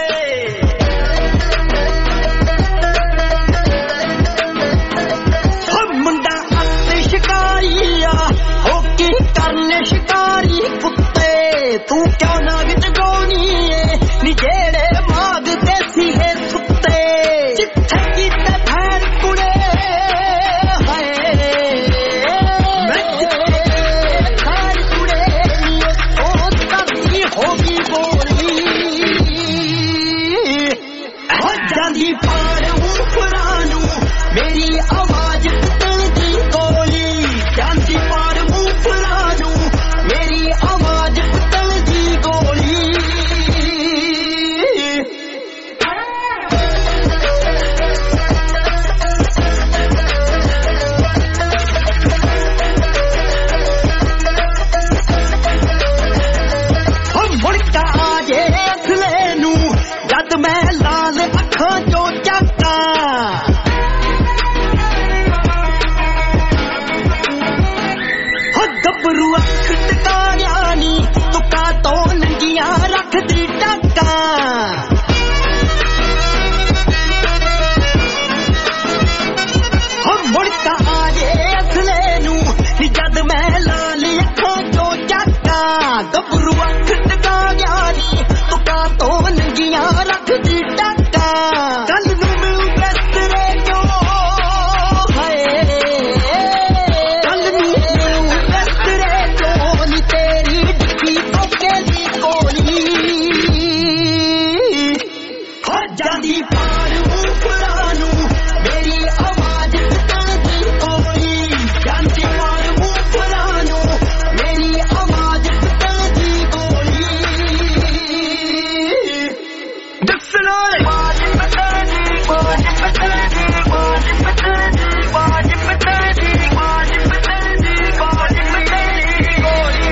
हम मुंडा अत शिकारी आ हो की करने शिकारी कुत्ते, तू क्यों नाग जगानी है नी जेड़े माग देसी है सुत्ते, जिथे कीते भैर कुड़े हाय मैं होगी बोली। हो जांदी पार ऊपरां नू मेरी आवाज पित्तल दी गोली, जांदी पार ऊपरां नू मेरी आवाज पित्तल दी गोली। हम मुड़का आजे असले नू जद मैं लाल अखां चो चाका, हो गबरू अख टकाया नी तुका तो नंगियां रख दी टाका, हम मुड़का आजे असले नू जद मैं लाल अखां चो चाका, गबरू अख टकाया नी तुका तो नंगियां रख दी टाका, कल नू मिलू बेसरे क्यों हाय, कल नू मिलू बेसरे क्यों नी तेरी डिक्की तोके दी गोली। हो जांदी पार ऊपरां नू मेरी आवाज पित्तल दी गोली, जांदी पार ऊपरां नू मेरी आवाज पित्तल दी गोली। दसना आवाज पित्तल दी आवाज पित्तल दी आवाज पित्तल दी आवाज पित्तल दी आवाज पित्तल दी आवाज पित्तल दी गोली।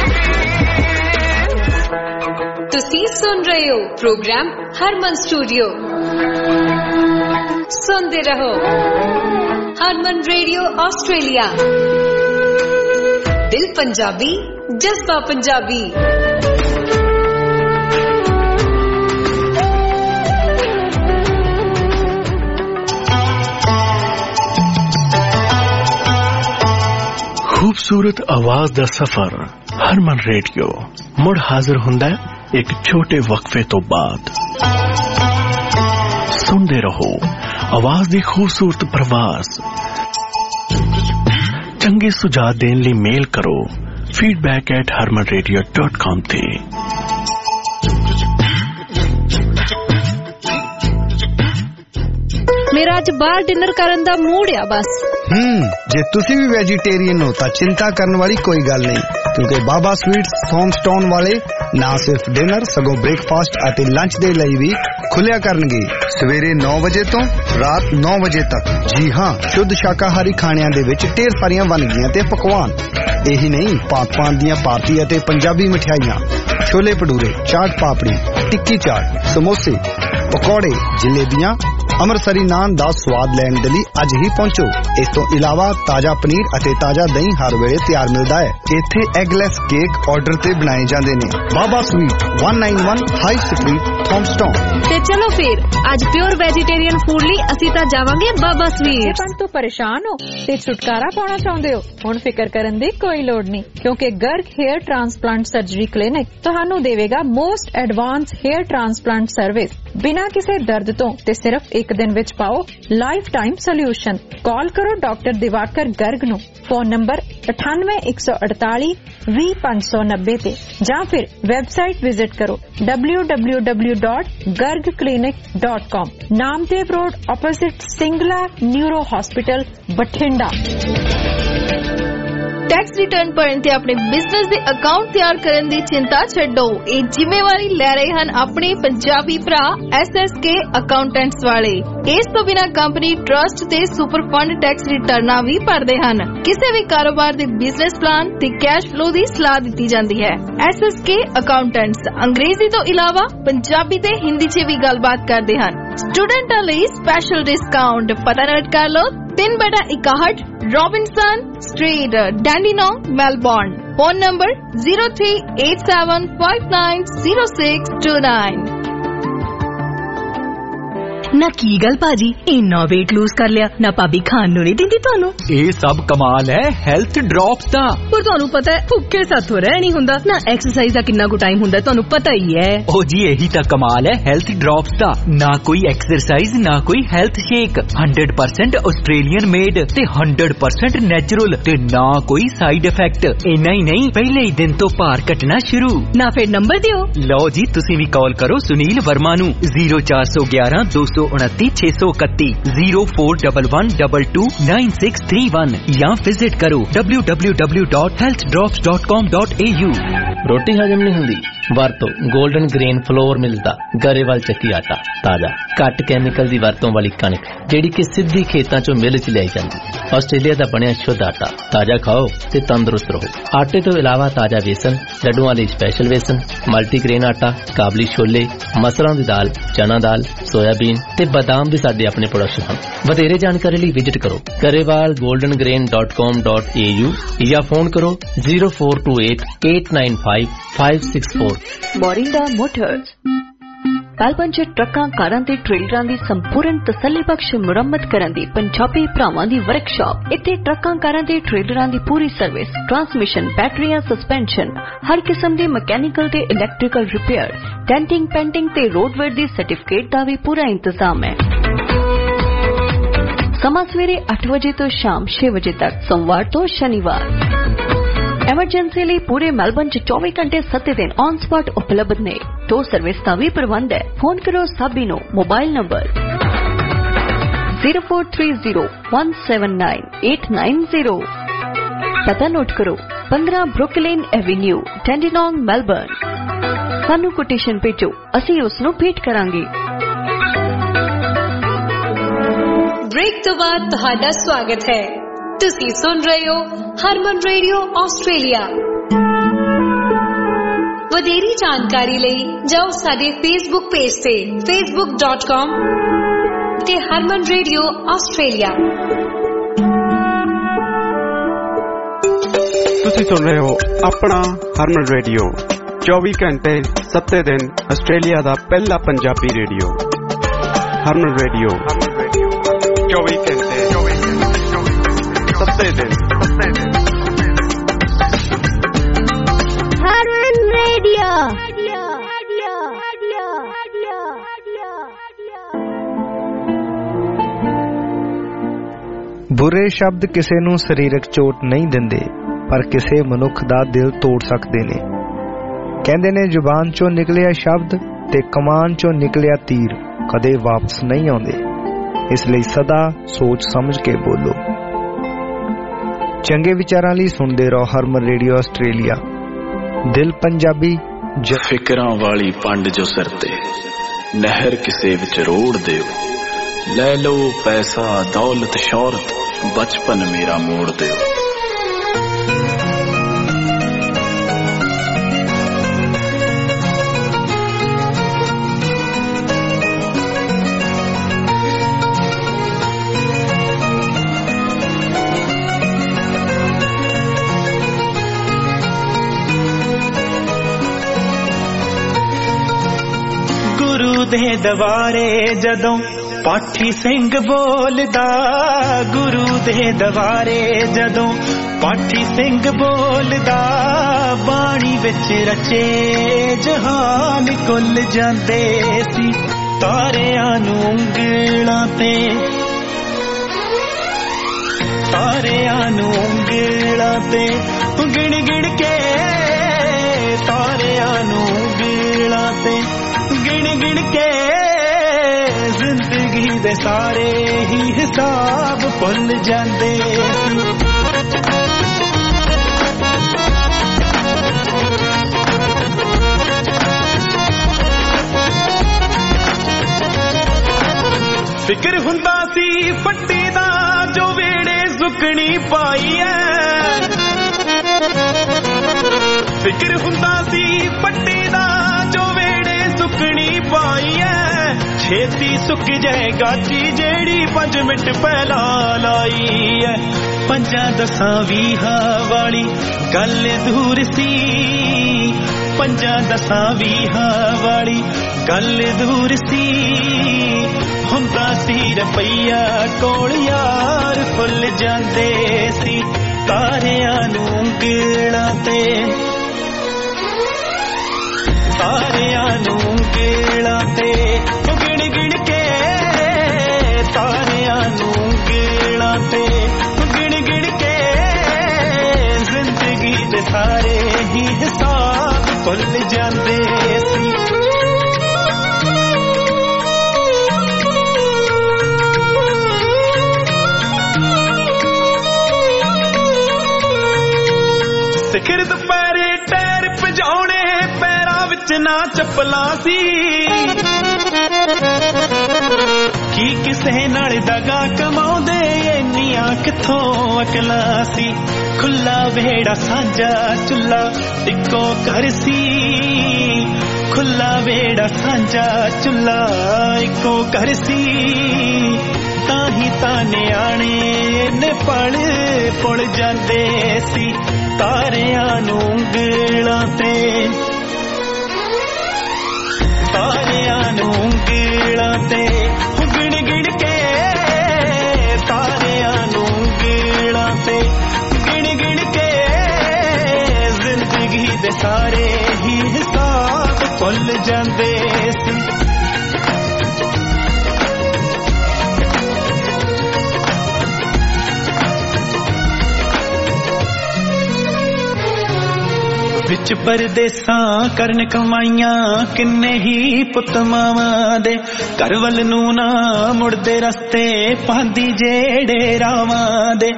ਤੁਸੀਂ ਸੁਣ ਰਹੇ ਹੋ ਪ੍ਰੋਗਰਾਮ ਹਰਮਨ ਸਟੂਡੀਓ। ਸੁਣਦੇ ਰਹੋ ਹਰਮਨ ਰੇਡੀਓ ਆਸਟ੍ਰੇਲੀਆ। ਦਿਲ ਪੰਜਾਬੀ, ਜਜ਼ਬਾ ਪੰਜਾਬੀ। खूबसूरत आवाज दा सफर हरमन रेडियो मुड़ हाजिर हुंदा एक छोटे वक्फे तो बाद। सुनते रहो आवाज दी खूबसूरत प्रवास। चंगे सुझाव देने लिए मेल करो feedback@harmanradio.com ते। मेरा अज बाहर डिनर करन दा मूड आ बस। जे तुसी भी वेजिटेरियन हो तां चिंता करने वाली कोई गल नहीं, क्योंकि बाबा स्वीट्स थॉमस्टाउन वाले ना सिर्फ डिनर सगों ब्रेकफास्ट अते लंच दे लई भी खुलिया करनगे सवेरे 9 वजे तो रात 9 वजे तक। जी हां, शुद्ध शाकाहारी खाणियां दे विच ढेर सारियां वनगियां ते पकवान। यही नहीं, पाक दियां भारती अते पंजाबी मिठाइयां, छोले भटूरे, चाट पापड़ी, टिक्की चाट, समोसे, पकौड़े, जलेबियां, अमृतसरी नान दा स्वाद लैण दे लई अज ही पहुंचो। इस तो इलावा ताजा पनीर अते ताजा दही हर वेले तैयार मिलदा है। इत्थे एगलेस केक ऑर्डर ते बनाए जांदे ने। Baba sweet 191 high street Thomastown. ते चलो फिर आज प्योर वेजिटेरियन फूड ਲਈ ਅਸੀਂ ਤਾਂ ਜਾਵਾਂਗੇ ਬਾਬਾ ਸਵੀਟ। ਪਰ ਤੋਂ ਪਰੇਸ਼ਾਨ ਹੋ ਤੇ ਛੁਟਕਾਰਾ ਪਾਉਣਾ ਚਾਹੁੰਦੇ ਹੋ? ਹੁਣ ਫਿਕਰ ਕਰਨ ਦੀ ਕੋਈ ਲੋੜ ਨਹੀਂ, ਕਿਉਂਕਿ Garg hair transplant surgery clinic ਤੁਹਾਨੂੰ ਦੇਵੇਗਾ most advance hair transplant service बिना किसी दर्द तो ते सिर्फ एक दिन विच पाओ लाइफ टाइम सोल्यूशन। कॉल करो डॉक्टर दिवाकर गर्ग नु। फोन नंबर 98 148 20590 ते जां फिर वेबसाइट विजिट करो www.gargclinic.com। Namdev road opposite Singla neuro hospital Bathinda. Tax return भरन ते अपने बिजनेस दे अकाउंट तैयार करन दी चिंता छड्डो। ਇਹ ਜ਼ਿੰਮੇਵਾਰੀ ਲੈ ਰਹੇ ਹਨ ਆਪਣੇ ਪੰਜਾਬੀ ਭਰਾ SSK ਅਕਾਊਂਟੈਂਟਸ ਵਾਲੇ। ਇਸ ਤੋਂ ਬਿਨਾਂ ਕੰਪਨੀ ਟਰਸਟ ਤੇ ਸੁਪਰ ਫੰਡ ਟੈਕਸ ਰਿਟਰਨਾਂ ਵੀ ਭਰਦੇ ਹਨ। ਕਿਸੇ ਵੀ ਕਾਰੋਬਾਰ ਦੇ ਬਿਜ਼ਨਸ ਪਲਾਨ ਤੇ ਕੈਸ਼ ਫਲੋ ਦੀ ਸਲਾਹ ਦਿੱਤੀ ਜਾਂਦੀ ਹੈ। SSK ਅਕਾਊਂਟੈਂਟਸ ਅੰਗਰੇਜ਼ੀ ਤੋਂ ਇਲਾਵਾ ਪੰਜਾਬੀ ਤੇ ਹਿੰਦੀ 'ਚ ਵੀ ਗੱਲਬਾਤ ਕਰਦੇ ਹਨ। ਸਟੂਡੈਂਟਾਂ ਲਈ ਸਪੈਸ਼ਲ ਡਿਸਕਾਊਂਟ ਪਤਾ ਨੋਟ ਕਰ ਲਓ। 3/61 Robinson street, Dandenong, Melbourne. Phone number 0387590629। ना की गल भाजी इन्ना वेट लूज कर लिया ना भाभी खान नूं नहीं दिंदी तुहानू। ये सब कमाल है हेल्थ ड्रॉप्स दा। पर तुहानू पता है भुखे साथों रह नहीं हुंदा ना। एक्सरसाइज दा कितना टाइम हुंदा तुहानू पता ही है। ओ जी यही तो कमाल है हेल्थ ड्रॉप्स दा। ना कोई एक्सरसाइज ना कोई हेल्थ शेक, 100% ऑस्ट्रेलियन मेड ते 100% नेचुरल ते ना कोई साइड इफेक्ट। इन्ना ही नहीं पहले ही दिन तो भार घटना शुरू। ना फिर नंबर दियो। लो जी तुसी भी कॉल करो सुनील वर्मा नू 0411 229 631 0411229631 या विजिट करो www.healthdrops.com.au। रोटी हजम नहीं हुंदी वरतो गोल्डन ग्रेन फ्लोर मिलदा गरेवाल चक्की आटा ताजा घट कैमिकल दी वरतों वाली कणक जेड़ी कि सिद्धी खेतां चों मिल च लाई जांदी। ऑस्ट्रेलिया दा बनिया शुद्ध आटा ताजा खाओ ते तंदुरुस्त रहो। आटे तो इलावा ताजा बेसन, लड्डुआं लई स्पेशल बेसन, मल्टीग्रेन आटा, काबली छोले, मसरां दी दाल, चना दाल, सोयाबीन ते बादाम भी साडे अपने प्रोडक्शन हैं। वधेरे जानकारी लिए विजिट करो garewalgoldengrain.com.au या फोन करो 0428 895 564। मोरिंडा मोटर्स मेलबर्न च ट्रकां कारां ते ट्रेलरां दी संपूर्ण तसल्लीबख्श मुरम्मत करन दी पंजाबी भरावां दी वर्कशॉप। इत्थे ट्रकां कारां ते ट्रेलरां दी पूरी सर्विस, ट्रांसमिशन, बैटरियां, सस्पेंशन, हर किस्म दे मैकेनिकल ते इलैक्ट्रिकल रिपेयर, डेंटिंग, पेंटिंग ते रोडवेयर दी सर्टिफिकेट दा भी पूरा इंतजाम है। समा सवेरे 8 बजे तो शाम 6 बजे तक, सोमवार तो शनिवार। एमरजेंसी लिए पूरे मेलबर्न च 24 घंटे 7 दिन ऑन स्पॉट उपलब्ध ने। तो सर्विस का भी प्रबंध है। फोन करो साबिनो मोबाइल नंबर 0430179890। पता नोट करो 15 ब्रुकलिन एवेन्यू, डैंडीनॉन्ग, मेलबर्न। सानू कोटेशन भेजो असी उसनू भेंट करांगे। ब्रेक तो बाद तुहाडा स्वागत है। तुसी सुन रहे हो हरमन रेडियो ऑस्ट्रेलिया। ਵਧੇਰੀ ਜਾਣਕਾਰੀ ਲਈ ਜਾਓ ਸਾਡੇ ਫੇਸਬੁੱਕ ਪੇਜ ਤੇ facebook.com ਤੇ ਹਰਮਨ ਰੇਡੀਓ ਆਸਟ੍ਰੇਲੀਆ। ਤੁਸੀਂ ਸੁਣ ਰਹੇ ਹੋ ਆਪਣਾ ਹਰਮਨ ਰੇਡੀਓ 24 ਘੰਟੇ 7 ਦਿਨ ਆਸਟ੍ਰੇਲੀਆ ਦਾ ਪਹਿਲਾ ਪੰਜਾਬੀ ਰੇਡੀਓ। ਹਰਮਨ ਰੇਡੀਓ 24 ਘੰਟੇ 7 ਦਿਨ। ਬੁਰੇ ਸ਼ਬਦ ਕਿਸੇ ਨੂੰ ਸਰੀਰਕ ਚੋਟ ਨਹੀਂ ਦਿੰਦੇ, ਪਰ ਕਿਸੇ ਮਨੁੱਖ ਦਾ ਦਿਲ ਤੋੜ ਸਕਦੇ ਨੇ। ਕਹਿੰਦੇ ਨੇ ਜ਼ੁਬਾਨ ਚੋਂ ਨਿਕਲਿਆ ਸ਼ਬਦ ਤੇ ਕਮਾਨ ਚੋਂ ਨਿਕਲਿਆ ਤੀਰ ਕਦੇ ਵਾਪਸ ਨਹੀਂ ਆਉਂਦੇ, ਇਸ ਲਈ ਸਦਾ ਸੋਚ ਸਮਝ ਕੇ ਬੋਲੋ। ਚੰਗੇ ਵਿਚਾਰਾਂ ਲਈ ਸੁਣਦੇ ਰਹੋ ਹਰਮਨ ਰੇਡੀਓ ਆਸਟ੍ਰੇਲੀਆ। ਦਿਲ ਪੰਜਾਬੀ। ਫਿਕਰਾਂ ਵਾਲੀ ਪੰਡ ਜੋ ਸਿਰ ਤੇ ਨਹਿਰ ਕਿਸੇ ਵਿੱਚ ਰੋੜ ਦਿਓ, ਲੈ ਲਓ ਪੈਸਾ ਦੌਲਤ ਸ਼ੌਹਰਤ ਬਚਪਨ ਮੇਰਾ ਮੋੜ ਦਿਓ। ਦੇ ਦਵਾਰੇ ਜਦੋਂ ਪਾਠੀ ਸਿੰਘ ਬੋਲਦਾ, ਗੁਰੂ ਦੇ ਦਵਾਰੇ ਜਦੋਂ ਪਾਠੀ ਸਿੰਘ ਬੋਲਦਾ, ਬਾਣੀ ਵਿੱਚ ਰਚੇ ਜਹਾਨ ਕੁੱਲ ਜਾਂਦੇ ਸੀ ਤਾਰਿਆਂ ਨੂੰ ਉਂਗਲਾਂ ਤੇ, ਤਾਰਿਆਂ ਨੂੰ ਉਂਗਲਾਂ ਤੇ ਗਿਣ ਗਿਣ ਕੇ, ਤਾਰਿਆਂ ਨੂੰ ਉਂਗਲਾਂ ਤੇ ਗਿਣ ਗਿਣ ਕੇ, ਜ਼ਿੰਦਗੀ ਦੇ ਸਾਰੇ ਹੀ ਹਿਸਾਬ ਭੁੱਲ ਜਾਂਦੇ ਸੀ। ਫਿਕਰ ਹੁੰਦਾ ਸੀ ਫੱਟੀ ਦਾ ਜੋ ਵੇੜੇ ਸੁੱਕਣੀ ਪਾਈ ਐ, ਫਿਕਰ ਹੁੰਦਾ ਸੀ ਫੱਟੀ ਦਾ ਜੋ ਵੇੜੇ ਸੁੱਕਣੀ ਪਾਈ ਐ, ਛੇਤੀ ਸੁੱਕ ਜਾਏ ਗਾਚੀ ਜਿਹੜੀ 5 ਮਿੰਟ ਪਹਿਲਾਂ ਲਾਈ ਐ। 5-10 20 ਵਾਲੀ ਗੱਲ ਦੂਰ ਸੀ, 5-10 20 ਵਾਲੀ ਗੱਲ ਦੂਰ ਸੀ, ਹੁੰਦਾ ਸੀ ਰੁਪਈਆ ਕੋਲ ਯਾਰ ਫੁੱਲ ਜਾਂਦੇ ਸੀ ਤਾਰਿਆਂ ਨੂੰ ਉਂਗਲਾਂ ਤੇ, ਤਾਰਿਆਂ ਨੂੰ ਉਂਗਲਾਂ ਤੇ ਗਿਣ ਗਿਣ ਕੇ, ਤਾਰਿਆਂ ਨੂੰ ਉਂਗਲਾਂ ਤੇ ਗਿਣ ਗਿਣ ਕੇ, ਜ਼ਿੰਦਗੀ ਦੇ ਸਾਰੇ ਹੀ ਹਿਸਾਬ ਭੁੱਲ ਜਾਂਦੇ ਸੀ। ਸਿਖਰ ਦੁਪਹਿਰੇ ਟਾਇਰ ਭਜਾਉਣੇ ਪੈਰਾਂ ਵਿੱਚ ਨਾ ਚੱਪਲਾਂ ਸੀ, ਕੀ ਕਿਸੇ ਨਾਲ ਦਗਾ ਕਮਾਉਂਦੇ ਇੰਨੀਆਂ ਕਿੱਥੋਂ ਅਕਲਾਂ ਸੀ। ਖੁੱਲਾ ਵਿਹੜਾ ਸਾਂਝਾ ਚੁੱਲਾ ਇੱਕੋ ਘਰ ਸੀ, ਖੁੱਲਾ ਵਿਹੜਾ ਸਾਂਝਾ ਚੁੱਲਾ ਇੱਕੋ ਘਰ ਸੀ, ਤਾਂ ਹੀ ਤਾਂ ਨਿਆਣੇ ਨੇ ਪਲ ਪੁੱਲ ਜਾਂਦੇ ਸੀ ਤਾਰਿਆਂ ਨੂੰ ਉਂਗਲਾਂ ਤੇ, ਤਾਰਿਆਂ ਨੂੰ ਉਂਗਲਾਂ ਤੇ ਗਿਣ ਗਿਣ ਕੇ, ਤਾਰਿਆਂ ਨੂੰ ਉਂਗਲਾਂ ਤੇ ਗਿਣ ਗਿਣ ਕੇ, ਜ਼ਿੰਦਗੀ ਦੇ ਸਾਰੇ ਹੀ ਹਿਸਾਬ ਭੁੱਲ ਜਾਂਦੇ ਸੀ। ਵਿੱਚ ਪਰਦੇਸਾਂ ਕਰਨ ਕਮਾਈਆਂ ਕਿੰਨੇ ਹੀ ਪੁੱਤ ਮਾਵਾਂ ਦੇ, ਘਰ ਵੱਲ ਨੂੰ ਨਾ ਮੁੜਦੇ ਰਸਤੇ ਪਾਂਦੀ ਜਿਹੜੇ ਰਾਵਾਂ ਦੇ।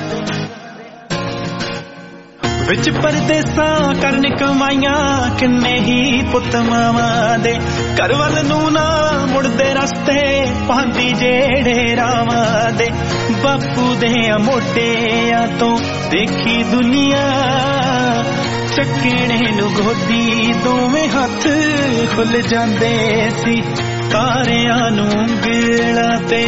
ਵਿੱਚ ਪਰਦੇਸਾਂ ਕਰਨ ਕਮਾਈਆਂ ਕਿੰਨੇ ਹੀ ਪੁੱਤ ਮਾਵਾਂ ਦੇ, ਘਰ ਵੱਲ ਨੂੰ ਨਾ ਮੁੜਦੇ ਰਸਤੇ ਪਾਂਦੀ ਜਿਹੜੇ ਰਾਵਾਂ ਦੇ। ਬਾਪੂ ਦੇ ਮੋਢਿਆਂ ਤੋਂ ਦੇਖੀ ਦੁਨੀਆ, ਚੱਕਣੇ ਨੂੰ ਗੋਦੀ ਦੋਵੇਂ ਹੱਥ ਖੁੱਲ ਜਾਂਦੇ ਸੀ ਤਾਰਿਆਂ ਨੂੰ ਉਂਗਲਾਂ ਤੇ,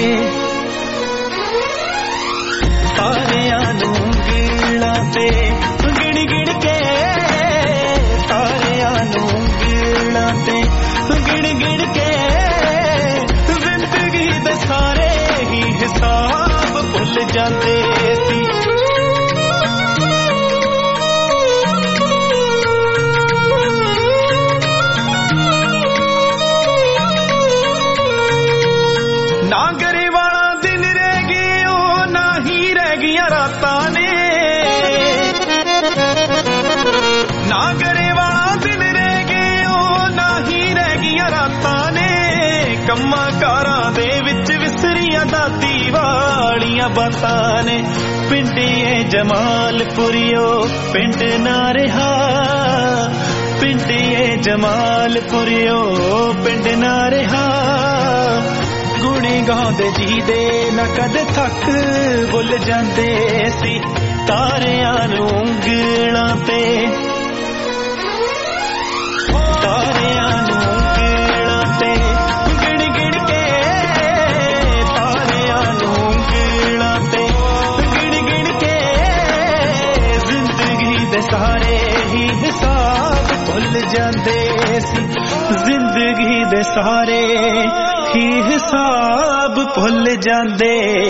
ਤਾਰਿਆਂ ਨੂੰ ਉਂਗਲਾਂ ਤੇ ਗਿਣ ਗਿਣ ਕੇ, ਤਾਰਿਆਂ ਨੂੰ ਉਂਗਲਾਂ ਤੇ ਗਿਣ ਗਿਣ ਕੇ, ਜ਼ਿੰਦਗੀ ਦੇ ਸਾਰੇ ਹੀ ਹਿਸਾਬ ਭੁੱਲ ਜਾਂਦੇ ਸੀ। ਨਾ ਗਰੀਬਾਂ ਦਿਨ ਰਹਿ ਗਏ ਉਹ ਨਾ ਹੀ ਕੰਮਾਂ ਕਾਰਾਂ ਦੇ ਵਿੱਚ ਵਿਸਰੀਆਂ ਦਾਦੀ ਵਾਲੀਆਂ ਬਾਤਾਂ ਨੇ। ਪਿੰਡੀਏ ਜਮਾਲਪੁਰੀਓ ਪਿੰਡ ਨਾ ਰਿਹਾ, ਪਿੰਡੀਏ ਜਮਾਲਪੁਰੀਓ ਪਿੰਡ ਨਾ ਰਿਹਾ। ਗੁਣੀ ਗਾਉਂਦੇ ਜੀ ਦੇ ਨਾ ਕਦੇ ਥੱਕ ਭੁੱਲ ਜਾਂਦੇ ਸੀ ਤਾਰਿਆਂ ਨੂੰ ਉਂਗਲਾਂ ਤੇ, ਤਾਰਿਆਂ ਨੂੰ ਉਂਗਲਾਂ ਤੇ ਗਿਣ ਗਿਣ ਕੇ, ਤਾਰਿਆਂ ਨੂੰ ਉਂਗਲਾਂ ਤੇ ਗਿਣ ਗਿਣ ਕੇ। ਜ਼ਿੰਦਗੀ ਦੇ ਸਾਰੇ ਹੀ ਹਿਸਾਬ ਭੁੱਲ ਜਾਂਦੇ ਸੀ, ਜ਼ਿੰਦਗੀ ਦੇ ਸਾਰੇ ਹੀ ਹਿਸਾਬ ਭੁੱਲ ਜਾਂਦੇ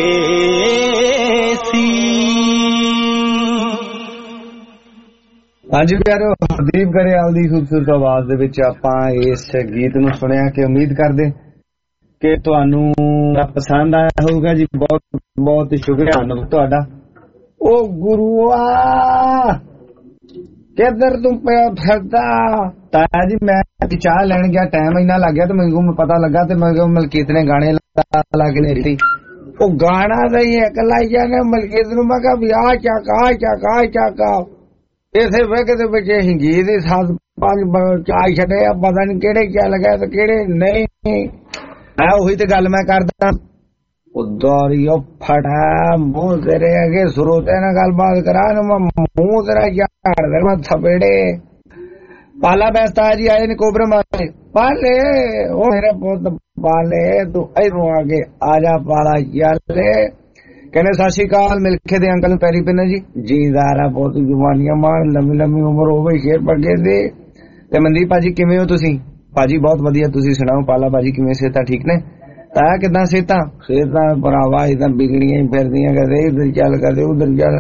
ਸੀ। ਹਾਂਜੀ ਪਿਆਰੋ, ਹਰਦੀਪ ਗਰੇਵਾਲ ਦੀ ਖੂਬਸੂਰਤ ਆਵਾਜ਼ ਦੇ ਵਿੱਚ ਆਪਾਂ ਇਸ ਗੀਤ ਨੂੰ ਸੁਣਿਆ ਕਿ ਉਮੀਦ ਕਰਦੇ ਕਿ ਤੁਹਾਨੂੰ ਪਸੰਦ ਆਇਆ ਹੋਊਗਾ ਜੀ। ਬਹੁਤ ਬਹੁਤ ਸ਼ੁਕਰੀਆ ਤੁਹਾਡਾ। ਉਹ ਗੁਰੂਆ ਕਿੱਧਰ ਤੂੰ ਪਿਆ ਫਿਰਦਾ? ਤਾਇਆ ਜੀ ਮੈਂ ਚਾਹ ਲੈਣ ਗਿਆ, ਟਾਈਮ ਇੰਨਾ ਲੱਗ ਗਿਆ ਤੇ ਮੈਨੂੰ ਪਤਾ ਲੱਗਾ ਤੇ ਮੈਂ ਮਲਕੀਤ ਨੇ ਗਾਣੇ ਲਾ ਕੇ ਲਿਖਤੀ। ਉਹ ਗਾਣਾ ਤਾਂ ਹੀ ਇੱਕ ਲਾਈ ਜਾਣੇ ਮਲਕੀਤ ਨੂੰ। ਮੈਂ ਕਿਹਾ ਵੀ ਆਹ ਚਾਕਾ ਚਾਕਾ ਚਾਕਾ ਇਸੇ ਵੇਖ ਦੇ ਵਿੱਚ ਹਿੰਗੀ ਦੇ 7-5 ਚਾਹ ਛੱਡੇ ਆ, ਪਤਾ ਨਹੀਂ ਕਿਹੜੇ ਚੱਲ ਗਏ ਤੇ ਕਿਹੜੇ ਨਹੀਂ। ਆ ਉਹੀ ਤੇ ਗੱਲ ਮੈਂ ਕਰਦਾ। ਉਦਾਰੀ ਉਹ ਫਟਾ ਮੂੰਹ ਤੇਰੇ ਅੱਗੇ ਸਰੋਤੇ ਨਾਲ ਗੱਲਬਾਤ ਕਰਾ ਨਾ, ਮੂੰਹ ਤੇਰਾ ਝਾੜ ਦੇ ਮੈਂ ਥਪੇੜੇ। ਪਾਲਾ ਬੈਸਤਾ ਜੀ ਆਏ ਨੇ ਕੋਬਰੇ ਮਾਰੇ। ਪਾਲੇ ਉਹ ਮੇਰੇ ਪੁੱਤ ਪਾਲੇ ਤੂੰ ਇਧਰੋਂ ਆ ਕੇ ਆ ਜਾ ਪਾਲਾ ਚੱਲੇ। ਕਹਿੰਦੇ ਸਤਿ ਸ਼੍ਰੀ ਅਕਾਲ, ਮਿਲਖੇ ਦੇ ਅੰਕਲ ਨੂੰ ਪੈਰੀ ਪੈਣਾ ਜੀ। ਜੀਦਾਰਾ ਬਹੁਤ ਜਵਾਨੀਆਂ ਮਾਣ, ਲੰਮੀ ਲੰਮੀ ਉਮਰ ਹੋਵੇ ਸ਼ੇਰ ਪੱਗੇ ਦੇ। ਤੇ ਮਨਦੀਪ ਭਾਜੀ ਕਿਵੇਂ ਹੋ ਤੁਸੀਂ? ਭਾਜੀ ਬਹੁਤ ਵਧੀਆ, ਤੁਸੀਂ ਸੁਣਾਓ? ਪਾਲਾ ਭਾਜੀ ਕਿਵੇਂ, ਸਿਹਤਾਂ ਠੀਕ ਨੇ? ਤਾਇਆ ਕਿੱਦਾਂ ਸਿਹਤਾਂ? ਸਿਹਤਾਂ ਭਰਾਵਾ ਇਦਾਂ ਬਿਗੜੀਆਂ ਹੀ ਫਿਰਦੀਆਂ, ਕਦੇ ਇੱਧਰ ਚੱਲ ਕਦੇ ਉਧਰ ਚੱਲ।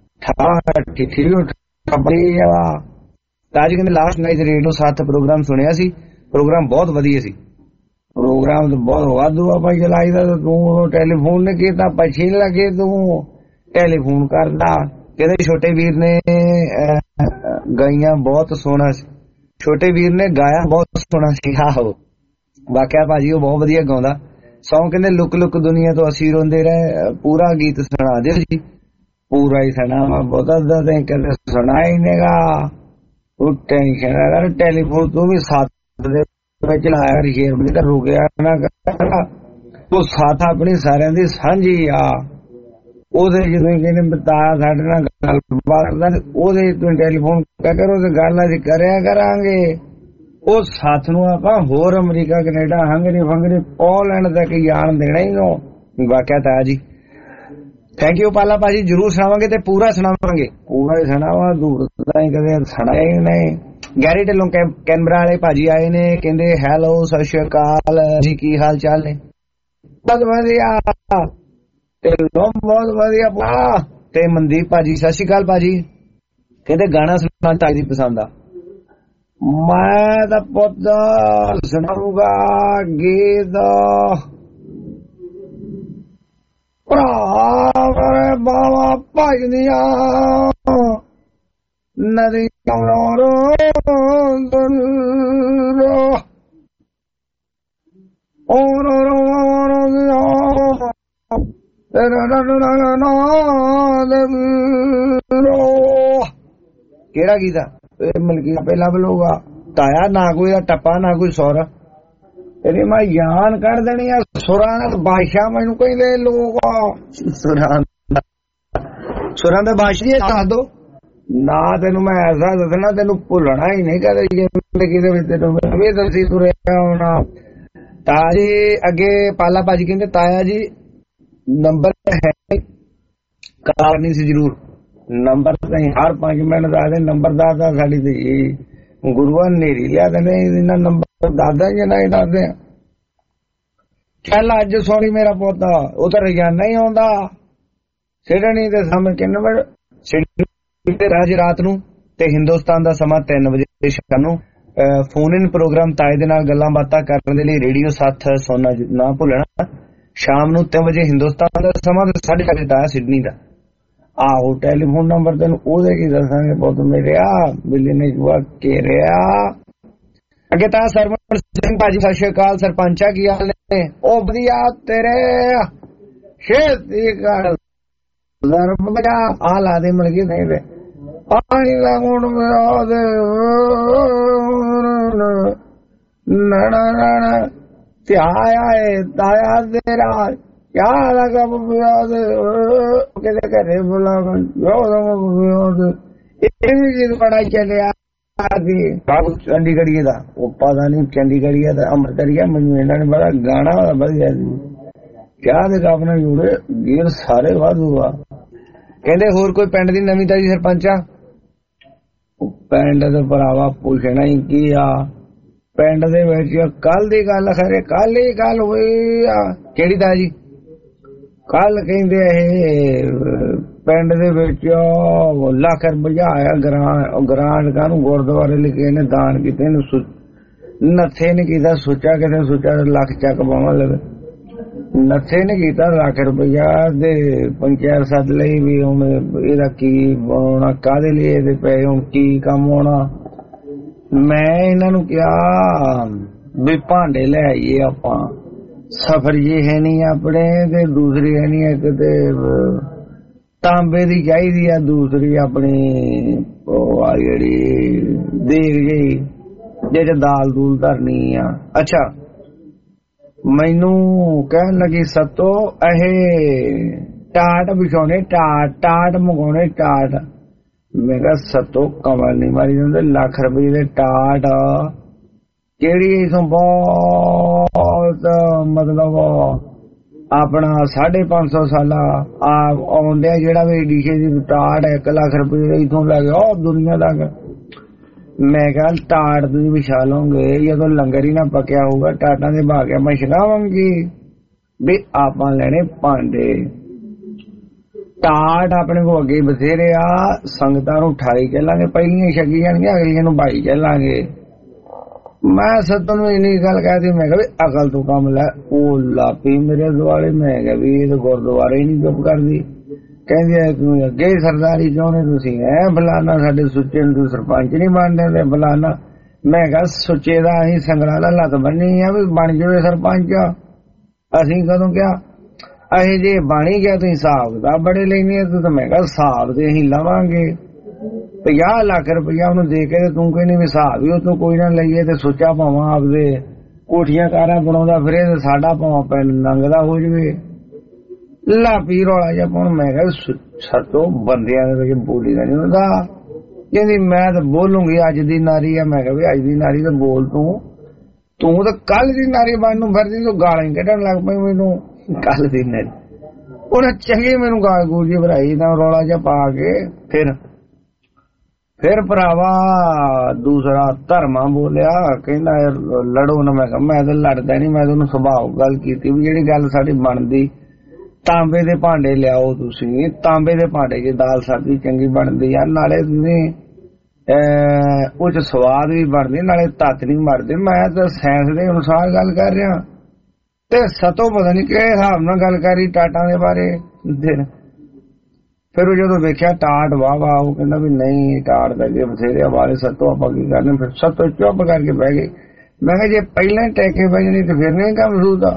ਤਾਜੀ ਕਹਿੰਦੇ ਲਾਸਟ ਨਾਈਟ ਰੇਡੀਓ 7 ਪ੍ਰੋਗਰਾਮ ਸੁਣਿਆ ਸੀ, ਪ੍ਰੋਗਰਾਮ ਬਹੁਤ ਵਧੀਆ ਸੀ। ਪ੍ਰੋਗਰਾਮ ਤਾਂ ਬਹੁਤ ਵਾਧੂ ਆਪਾਂ ਚਲਾਈਦਾ, ਤੂੰ ਟੈਲੀਫੋਨ ਨੇ ਕੀਤਾ ਪਛੀ ਲੱਗੇ, ਤੂੰ ਟੈਲੀਫੋਨ ਕਰਦਾ। ਕਹਿੰਦੇ ਛੋਟੇ ਵੀਰ ਨੇ ਗਾਈਆਂ ਬਹੁਤ ਸੋਹਣਾ ਸੀ, ਛੋਟੇ ਵੀਰ ਨੇ ਗਾਇਆ ਬਹੁਤ ਸੋਹਣਾ ਸੀ। ਆਹੋ ਵਾਕਿਆ ਭਾਜੀ ਉਹ ਬਹੁਤ ਵਧੀਆ ਗਾਉਂਦਾ। ਸੌਂਗ ਕਹਿੰਦੇ ਲੁਕ ਲੁਕ ਦੁਨੀਆ ਤੋਂ ਅਸੀਂ ਰੋਂਦੇ ਰਹੇ, ਪੂਰਾ ਗੀਤ ਸੁਣਾ ਦਿਓ ਜੀ। ਪੂਰਾ ਹੀ ਸੁਣਾ ਬਹੁਤਾ ਕਹਿੰਦੇ ਸੁਣਾ ਹੀ ਨੇਗਾ। ਉਹ ਟੈਨਸ਼ਨ ਕਰ, ਟੈਲੀਫੋਨ ਤੂੰ ਵੀ ਸਾਥ ਦੇ ਵਿੱਚ ਲਾਇਆ ਸ਼ੇਰ ਬਣੀ ਤਾਂ ਰੁਕਿਆ ਨਾ ਕਰ। ਉਹ ਸਾਥ ਆਪਣੀ ਸਾਰਿਆਂ ਦੀ ਸਾਂਝੀ ਆ। ਉਹਦੇ ਜਦੋਂ ਕਹਿੰਦੇ ਬਤਾਇਆ ਸਾਡੇ ਨਾਲ ਗੱਲਬਾਤ, ਉਹਦੇ ਤੂੰ ਟੈਲੀਫੋਨ ਕਰੋ ਤੇ ਗੱਲ ਅਸੀਂ ਕਰਿਆ ਕਰਾਂਗੇ। ਉਹ ਸਾਥ ਨੂੰ ਆਪਾਂ ਹੋਰ ਅਮਰੀਕਾ, ਕੈਨੇਡਾ, ਹੰਗਰੀ ਫੰਗਰੀ, ਪੋਲੈਂਡ ਤੱਕ ਜਾਣ ਦੇਣਾ ਹੀ ਨੂੰ। ਵਾਕਿਆ ਤਾਂ ਜੀ ਥੈਂਕ ਯੂ ਪਾਲਾ ਭਾਜੀ, ਜਰੂਰ ਸੁਣਾਵਾਂਗੇ ਤੇ ਪੂਰਾ ਸੁਣਾਵਾਂਗੇ, ਪੂਰਾ ਹੀ ਸੁਣਾਵਾ, ਦੂਰ ਤਾਂ ਕਦੇ ਸੁਣਾਇਆ ਹੀ ਨਹੀਂ। ਗੈਰੀ ਢਿੱਲੋਂ ਕੈਨਬਰਾ ਵਾਲੇ ਭਾਜੀ ਆਏ ਨੇ, ਕਹਿੰਦੇ ਹੈਲੋ ਸਤਿ ਸ਼੍ਰੀ ਅਕਾਲ ਜੀ, ਕੀ ਹਾਲ ਚਾਲ ਨੇ? ਬਹੁਤ ਵਧੀਆ ਢਿੱਲੋਂ, ਬਹੁਤ ਵਧੀਆ। ਤੇ ਮਨਦੀਪ ਭਾਜੀ ਸਤਿ ਸ਼੍ਰੀ ਅਕਾਲ ਭਾਜੀ, ਕਹਿੰਦੇ ਗਾਣਾ ਸੁਣਾਉਣ ਤਾਈ ਦੀ ਪਸੰਦ ਆ। ਮੈਂ ਤਾਂ ਪੁੱਤ ਸੁਣਾਊਗਾ ਗੀਤ ਭਰਾ ਮੇਰੇ ਬਾਵਾ ਭਜਨੀਆਂ ਨਦੀਆਂ ਰੋ ਕਿਹੜਾ ਗੀਤ ਆ? ਮਲਕੀ ਪਹਿਲਾਂ ਬਲੋਗਾ ਤਾਇਆ, ਨਾ ਕੋਈ ਦਾ ਟੱਪਾ ਨਾ ਕੋਈ ਸੁਰ। ਇਹਦੀ ਮੈਂ ਜਾਨ ਕੱਢ ਦੇਣੀ ਆ ਸੁਰਾਂ ਦਾ ਬਾਦਸ਼ਾਹ ਮੈਨੂੰ ਕਹਿੰਦੇ ਲੋਕ। ਸੁਰਾਂ ਦਾ ਬਾਦਸ਼ਾਹ ਦੱਸ ਦੋ ਨਾ, ਤੈਨੂੰ ਮੈਂ ਐਸਾ ਦੱਸਣਾ ਤੈਨੂੰ ਭੁੱਲਣਾ ਹੀ ਨਹੀਂ ਕਦੇ ਜ਼ਿੰਦਗੀ ਦੇ ਵਿੱਚ। ਤੈਨੂੰ ਵੀ ਦੱਸੀ ਤੁਰਿਆ ਹੋਣਾ। ਤਾਜੀ ਅੱਗੇ ਪਾਲਾ ਭਾਜੀ ਕਹਿੰਦੇ ਤਾਇਆ ਜੀ ਨੰਬਰ ਹੈ, ਕਾਰ ਨਹੀਂ ਸੀ ਜ਼ਰੂਰ ਨੰਬਰ ਤਾਂ ਹਰ 5 ਮਿੰਟ ਦੱਸਦੇ। ਨੰਬਰਦਾਰ ਦਾ ਸਾਡੀ ਤੇ ਗੁਰੂਆਂ ਨੇਰੀ ਲਿਆ ਦਿੰਦੇ, ਇਹਨਾਂ ਨੰਬਰ ਦੱਸਦਾ ਜਾਂ ਨਹੀਂ ਦੱਸਦੇ। ਚੱਲ ਅੱਜ ਸੋਣੀ ਮੇਰਾ ਪੋਤਾ, ਉਹ ਤਾਂ ਰੋਜ਼ਾਨਾ ਹੀ ਆਉਂਦਾ। ਸਿਡਨੀ ਦੇ ਸਾਹਮਣੇ ਕਿੰਨੇ ਵਜੇ? ਸਿਡਨੀ ਰਾਜ ਰਾਤ ਨੂੰ ਤੇ ਹਿੰਦੁਸਤਾਨ ਦਾ ਸਮਾਂ 3 ਵਜੇ ਸ਼ਾਮ ਨੂੰ। ਫੋਨ ਇਨ ਪ੍ਰੋਗਰਾਮ ਤਾਏ ਦੇ ਨਾਲ ਗੱਲਾਂ ਬਾਤਾਂ ਕਰਨ ਦੇ ਲਈ ਰੇਡੀਓ 7 ਸੁਣਨਾ ਨਾ ਭੁੱਲਣਾ। ਸ਼ਾਮ ਨੂੰ 3 ਵਜੇ ਹਿੰਦੁਸਤਾਨ ਦਾ ਸਮਾਂ ਤੇ 8:30 ਤਾਇਆ ਸਿਡਨੀ ਦਾ। ਆਹੋ ਟੈਲੀਫੋਨ ਨੰਬਰ ਤੈਨੂੰ ਉਹਦੇ ਕੀ ਦੱਸਾਂਗੇ ਪੁੱਤ ਮੇਰੇ। ਬਿੱਲੀ ਨੇ ਜੁਆ ਘੇਰਿਆ। ਅੱਗੇ ਤਾਂ ਸਰਵਣ ਸਿੰਘ ਭਾਜੀ ਸਤਿ ਸ਼੍ਰੀ ਅਕਾਲ। ਸਰਪੰਚਾ ਕੀ ਹਾਲ ਨੇ? ਉਹ ਵਧੀਆ ਤੇਰੇ ਛੇਤੀ ਕਰ ਬਜਾ ਆ ਲਾ ਦੇ ਮਿਲ ਗਈ ਨਹੀਂ ਤੇ ਪਾਣੀ ਦਾ ਗੁਣ ਦੇ ਨਾ ਧਿਆਇਆ ਤਾਇਆ ਤੇਰਾ ਯਾਰ ਲਗਾ ਬੁਆਦ ਕਿਤੇ ਘਰੇ ਬੁਲਾ ਇਹ ਵੀ ਜੀ ਬੜਾ ਚੱਲਿਆ ਚੰਡੀਗੜ੍ਹ ਦਾ ਉਹ ਪਤਾ ਨਹੀਂ ਚੰਡੀਗੜ੍ਹ ਦਾ ਅੰਮ੍ਰਿਤਸਰੀਆ ਮੈਨੂੰ ਇਹਨਾਂ ਨੇ ਬੜਾ ਗਾਣਾ ਵਧੀਆ ਸੀ ਕਿਆ ਦੇ ਆਪਣਾ ਜੁੜੇ ਗੀਰ ਸਾਰੇ ਵਾਧੂ ਆ। ਕਹਿੰਦੇ ਹੋਰ ਕੋਈ ਪਿੰਡ ਦੀ ਨਵੀਂ ਤਾਜੀ ਸਰਪੰਚਾ? ਪਿੰਡ ਦੇ ਭਰਾਵਾ ਪੁੱਛਣਾ ਹੀ ਕੀ ਆ। ਪਿੰਡ ਦੇ ਵਿੱਚ ਕੱਲ ਦੀ ਗੱਲ ਖਰੇ ਕੱਲ ਹੀ ਗੱਲ ਹੋਈ ਆ। ਕਿਹੜੀ ਤਾਜੀ? ਕੱਲ ਕਹਿੰਦੇ ਇਹ ਪਿੰਡ ਦੇ ਵਿੱਚ ਲੱਖ ਰੁਪਇਆ ਆਇਆ ਗ੍ਰਾਂਟ ਕਾਹਨੂੰ ਗੁਰਦੁਆਰੇ ਲਈ ਕਿਸੇ ਨੇ ਦਾਨ ਕੀਤੇ ਨੱਥੇ ਨੇ ਕੀਤਾ ਸੋਚਿਆ ਕਿਤੇ ਸੋਚਿਆ ਲੱਖ ਚੱਕ ਪਾਵਾਂ ਲਵੇ ਨੱਥੇ ਨੇ ਕੀਤਾ ਲੱਖ ਰੁਪਇਆ ਦੇ ਪੰਚਾਇਤ ਸੱਦ ਲਈ ਵੀ ਹੁਣ ਇਹਦਾ ਕੀ ਬਣਾਉਣਾ ਕਾਹਦੇ ਲਈ ਇਹਦੇ ਪੈਸੇ ਹੁਣ ਕੀ ਕੰਮ ਹੋਣਾ। ਮੈਂ ਇਹਨਾਂ ਨੂੰ ਕਿਹਾ ਵੀ ਭਾਂਡੇ ਲੈ ਆਈਏ ਆਪਾਂ ਸਫਰ ਜੇ ਹੈ ਨਹੀਂ ਆਪਣੇ ਤੇ ਦੂਸਰੀ ਹੈ ਨਹੀਂ ਇੱਕ ਤੇ ਤਾਂਬੇ ਦੀ ਚਾਹੀਦੀ ਆ ਦੂਸਰੀ ਆਪਣੀ ਉਹ ਆ ਜਿਹੜੀ ਦੇਗ ਜਿਹੀ ਜਿਹਦੇ ਦਾਲ ਦੂਲ ਧਰਨੀ ਆ। ਅੱਛਾ ਮੈਨੂੰ ਕਹਿਣ ਲੱਗੀ ਸਤੋ ਇਹ ਟਾਟ ਵਿਛਾਉਣੇ ਟਾਟ ਮੰਗਾਉਣੇ ਟਾਟ। ਮੈਂ ਕਿਹਾ ਸਤੋ ਕਮਲ ਨਹੀਂ ਮਾਰੀ ਜਾਂਦੇ ਲੱਖ ਰੁਪਏ ਦੇ ਟਾਟ ਕਿਹੜੀ ਇਥੋਂ ਬਹੁਤ ਮਤਲਬ ਆਪਣਾ 550 ਸਾਲਾ ਆਉਂਦਿਆ ਜਿਹੜਾ ਵੀ ਡੀਸ਼ੇ ਦੀ ਟਾਟ 1 ਲੱਖ ਰੁਪਏ ਇਥੋਂ ਲੈ ਗਿਆ ਦੁਨੀਆ ਤੱਕ। ਮੈਂ ਕਿਹਾ ਟਾਟ ਤੁਸੀਂ ਵਿਛਾ ਲਓਗੇ ਜਦੋਂ ਲੰਗਰ ਹੀ ਨਾ ਪੱਕਿਆ ਹੋਊਗਾ ਟਾਟਾਂ ਦੇ ਭਾਅ ਕੇ ਮੈਂ ਛਕਾਵਾਂਗੀ ਵੀ ਆਪਾਂ ਲੈਣੇ ਭਾਂਡੇ। ਟਾਟ ਆਪਣੇ ਕੋਲ ਅੱਗੇ ਬਥੇਰੇ ਆ ਸੰਗਤਾਂ ਨੂੰ ਠਾਈ ਚੱਲਾਂਗੇ ਪਹਿਲੀਆਂ ਛਕੀ ਜਾਣਗੀਆਂ ਅਗਲੀਆਂ ਨੂੰ ਭਾਈ ਚੱਲਾਂਗੇ। ਮੈਂ ਸੱਤ ਨੂੰ ਇੰਨੀ ਗੱਲ ਕਹਿਤੀ ਮੈਂ ਕਿਹਾ ਵੀ ਅਕਲ ਤੋਂ ਕੰਮ ਲੈ। ਉਹ ਲਾਪੀ ਮੇਰੇ ਦੁਆਲੇ ਮੈਂ ਕਿਹਾ ਵੀ ਇਹ ਤਾਂ ਗੁਰਦੁਆਰੇ ਹੀ ਨਹੀਂ ਚੁੱਪ ਕਰਦੀ। ਕਹਿੰਦੇ ਤੂੰ ਅੱਗੇ ਸਰਦਾਰੀ ਚਾਹੁੰਦੇ ਤੁਸੀਂ ਫਲਾਨਾ ਸਾਡੇ ਸੁੱਚੇ ਨੂੰ ਸਰਪੰਚ ਨਹੀਂ ਬਣ ਦਿੰਦੇ ਫਲਾਨਾ। ਮੈਂ ਕਿਹਾ ਸੁੱਚੇ ਦਾ ਅਸੀਂ ਸੰਗਲਾਂ ਦਾ ਲੱਤ ਬੰਨੀ ਆ ਵੀ ਬਣ ਜਾਵੇ ਸਰਪੰਚ। ਅਸੀਂ ਕਦੋਂ ਕਿਹਾ ਅਸੀਂ ਜੇ ਬਣੀ ਗਿਆ ਤੁਸੀਂ ਹਿਸਾਬ ਦਾ ਬੜੇ ਲੈਣੇ ਆ ਤੂੰ। ਮੈਂ ਕਿਹਾ ਹਿਸਾਬ ਤੇ ਅਸੀਂ ਲਵਾਂਗੇ 50 ਲੱਖ ਰੁਪਇਆ ਉਹਨੂੰ ਦੇ ਕੇ ਤੂੰ ਕਹਿੰਦੀ ਵੀ ਹਿਸਾਬ ਹੀ ਉਹ ਤੋਂ ਕੋਈ ਨਾ ਲਈਏ ਤੇ ਸੋਚਾ ਪਾਵਾਂ ਆਪਦੇ ਕੋਠੀਆਂ ਕਾਰਾਂ ਬਣਾਉਂਦਾ ਫਿਰੇ ਤੇ ਸਾਡਾ ਭਾਵਾਂ ਪਿੰਡ ਲੰਘਦਾ ਹੋ ਜਾਵੇ। ਲਾਪੀ ਰੌਲਾ ਜਿਹਾ ਪਾਉਣ। ਮੈਂ ਕਿਹਾ ਸੱਤੋ ਬੰਦਿਆਂ ਦੇ ਵਿੱਚ ਬੋਲੀ ਦਾ ਨਹੀਂ ਹੁੰਦਾ। ਕਹਿੰਦੀ ਮੈਂ ਤਾਂ ਬੋਲੂੰਗੀ ਅੱਜ ਦੀ ਨਾਰੀ ਆ। ਮੈਂ ਕਿਹਾ ਵੀ ਅੱਜ ਦੀ ਨਾਰੀ ਤਾਂ ਬੋਲ ਤੂੰ ਤਾਂ ਕੱਲ ਦੀ ਨਾਰੀ ਬਣ ਨੂੰ ਫਿਰਦੀ ਤੂੰ ਗਾਲਾਂ ਕੱਢਣ ਲੱਗ ਪਈ ਮੈਨੂੰ ਕੱਲ ਦੀ ਨਾਰੀ। ਉਹਨੇ ਚੰਗੀ ਮੈਨੂੰ ਗਾਲ ਗੂਲ ਜੀ ਭਰਾਈ ਨਾ ਰੌਲਾ ਜਿਹਾ ਪਾ ਕੇ ਫਿਰ ਭਰਾਵਾ ਦੂਸਰਾ ਧਰਮਾਂ ਬੋਲਿਆ ਕਹਿੰਦਾ ਲੜੋ ਨਾ। ਮੈਂ ਕਿਹਾ ਮੈਂ ਤਾਂ ਲੜਦਾ ਨਹੀਂ ਮੈਂ ਤੁਹਾਨੂੰ ਸੁਭਾਅ ਗੱਲ ਕੀਤੀ ਵੀ ਜਿਹੜੀ ਗੱਲ ਸਾਡੀ ਬਣਦੀ ਤਾਂਬੇ ਦੇ ਭਾਂਡੇ ਲਿਆਓ ਤੁਸੀਂ ਤਾਂਬੇ ਦੇ ਭਾਂਡੇ 'ਚ ਦਾਲ ਸਬਜ਼ੀ ਚੰਗੀ ਬਣਦੀ ਆ ਨਾਲੇ ਤੁਸੀਂ ਉਹ 'ਚ ਸਵਾਦ ਵੀ ਬਣਦੀ ਨਾਲੇ ਤੱਤ ਨਹੀਂ ਮਰਦੇ। ਮੈਂ ਤਾਂ ਸਾਇੰਸ ਦੇ ਅਨੁਸਾਰ ਗੱਲ ਕਰ ਰਿਹਾ ਤੇ ਸਤੋਂ ਪਤਾ ਨਹੀਂ ਕਿਹੜੇ ਹਿਸਾਬ ਨਾਲ ਗੱਲ ਕਰੀ ਟਾਟਾਂ ਦੇ ਬਾਰੇ। ਫਿਰ ਉਹ ਜਦੋਂ ਵੇਖਿਆ ਟਾਟ ਵਾਹ ਉਹ ਕਹਿੰਦਾ ਵੀ ਨਹੀਂ ਟਾਟ ਦਾ ਅੱਗੇ ਬਥੇਰੇ ਵਾਲੇ ਸਤੋਂ ਆਪਾਂ ਕੀ ਕਰਨੇ। ਫਿਰ ਸਤੋਂ ਚੁੱਪ ਕਰਕੇ ਬਹਿ ਗਏ। ਮੈਂ ਕਿਹਾ ਜੇ ਪਹਿਲਾਂ ਟੈਕੇ ਬਹਿ ਜਾਣੀ ਤੇ ਫਿਰ ਨਹੀਂ ਕੰਮ ਸੂਦਾ।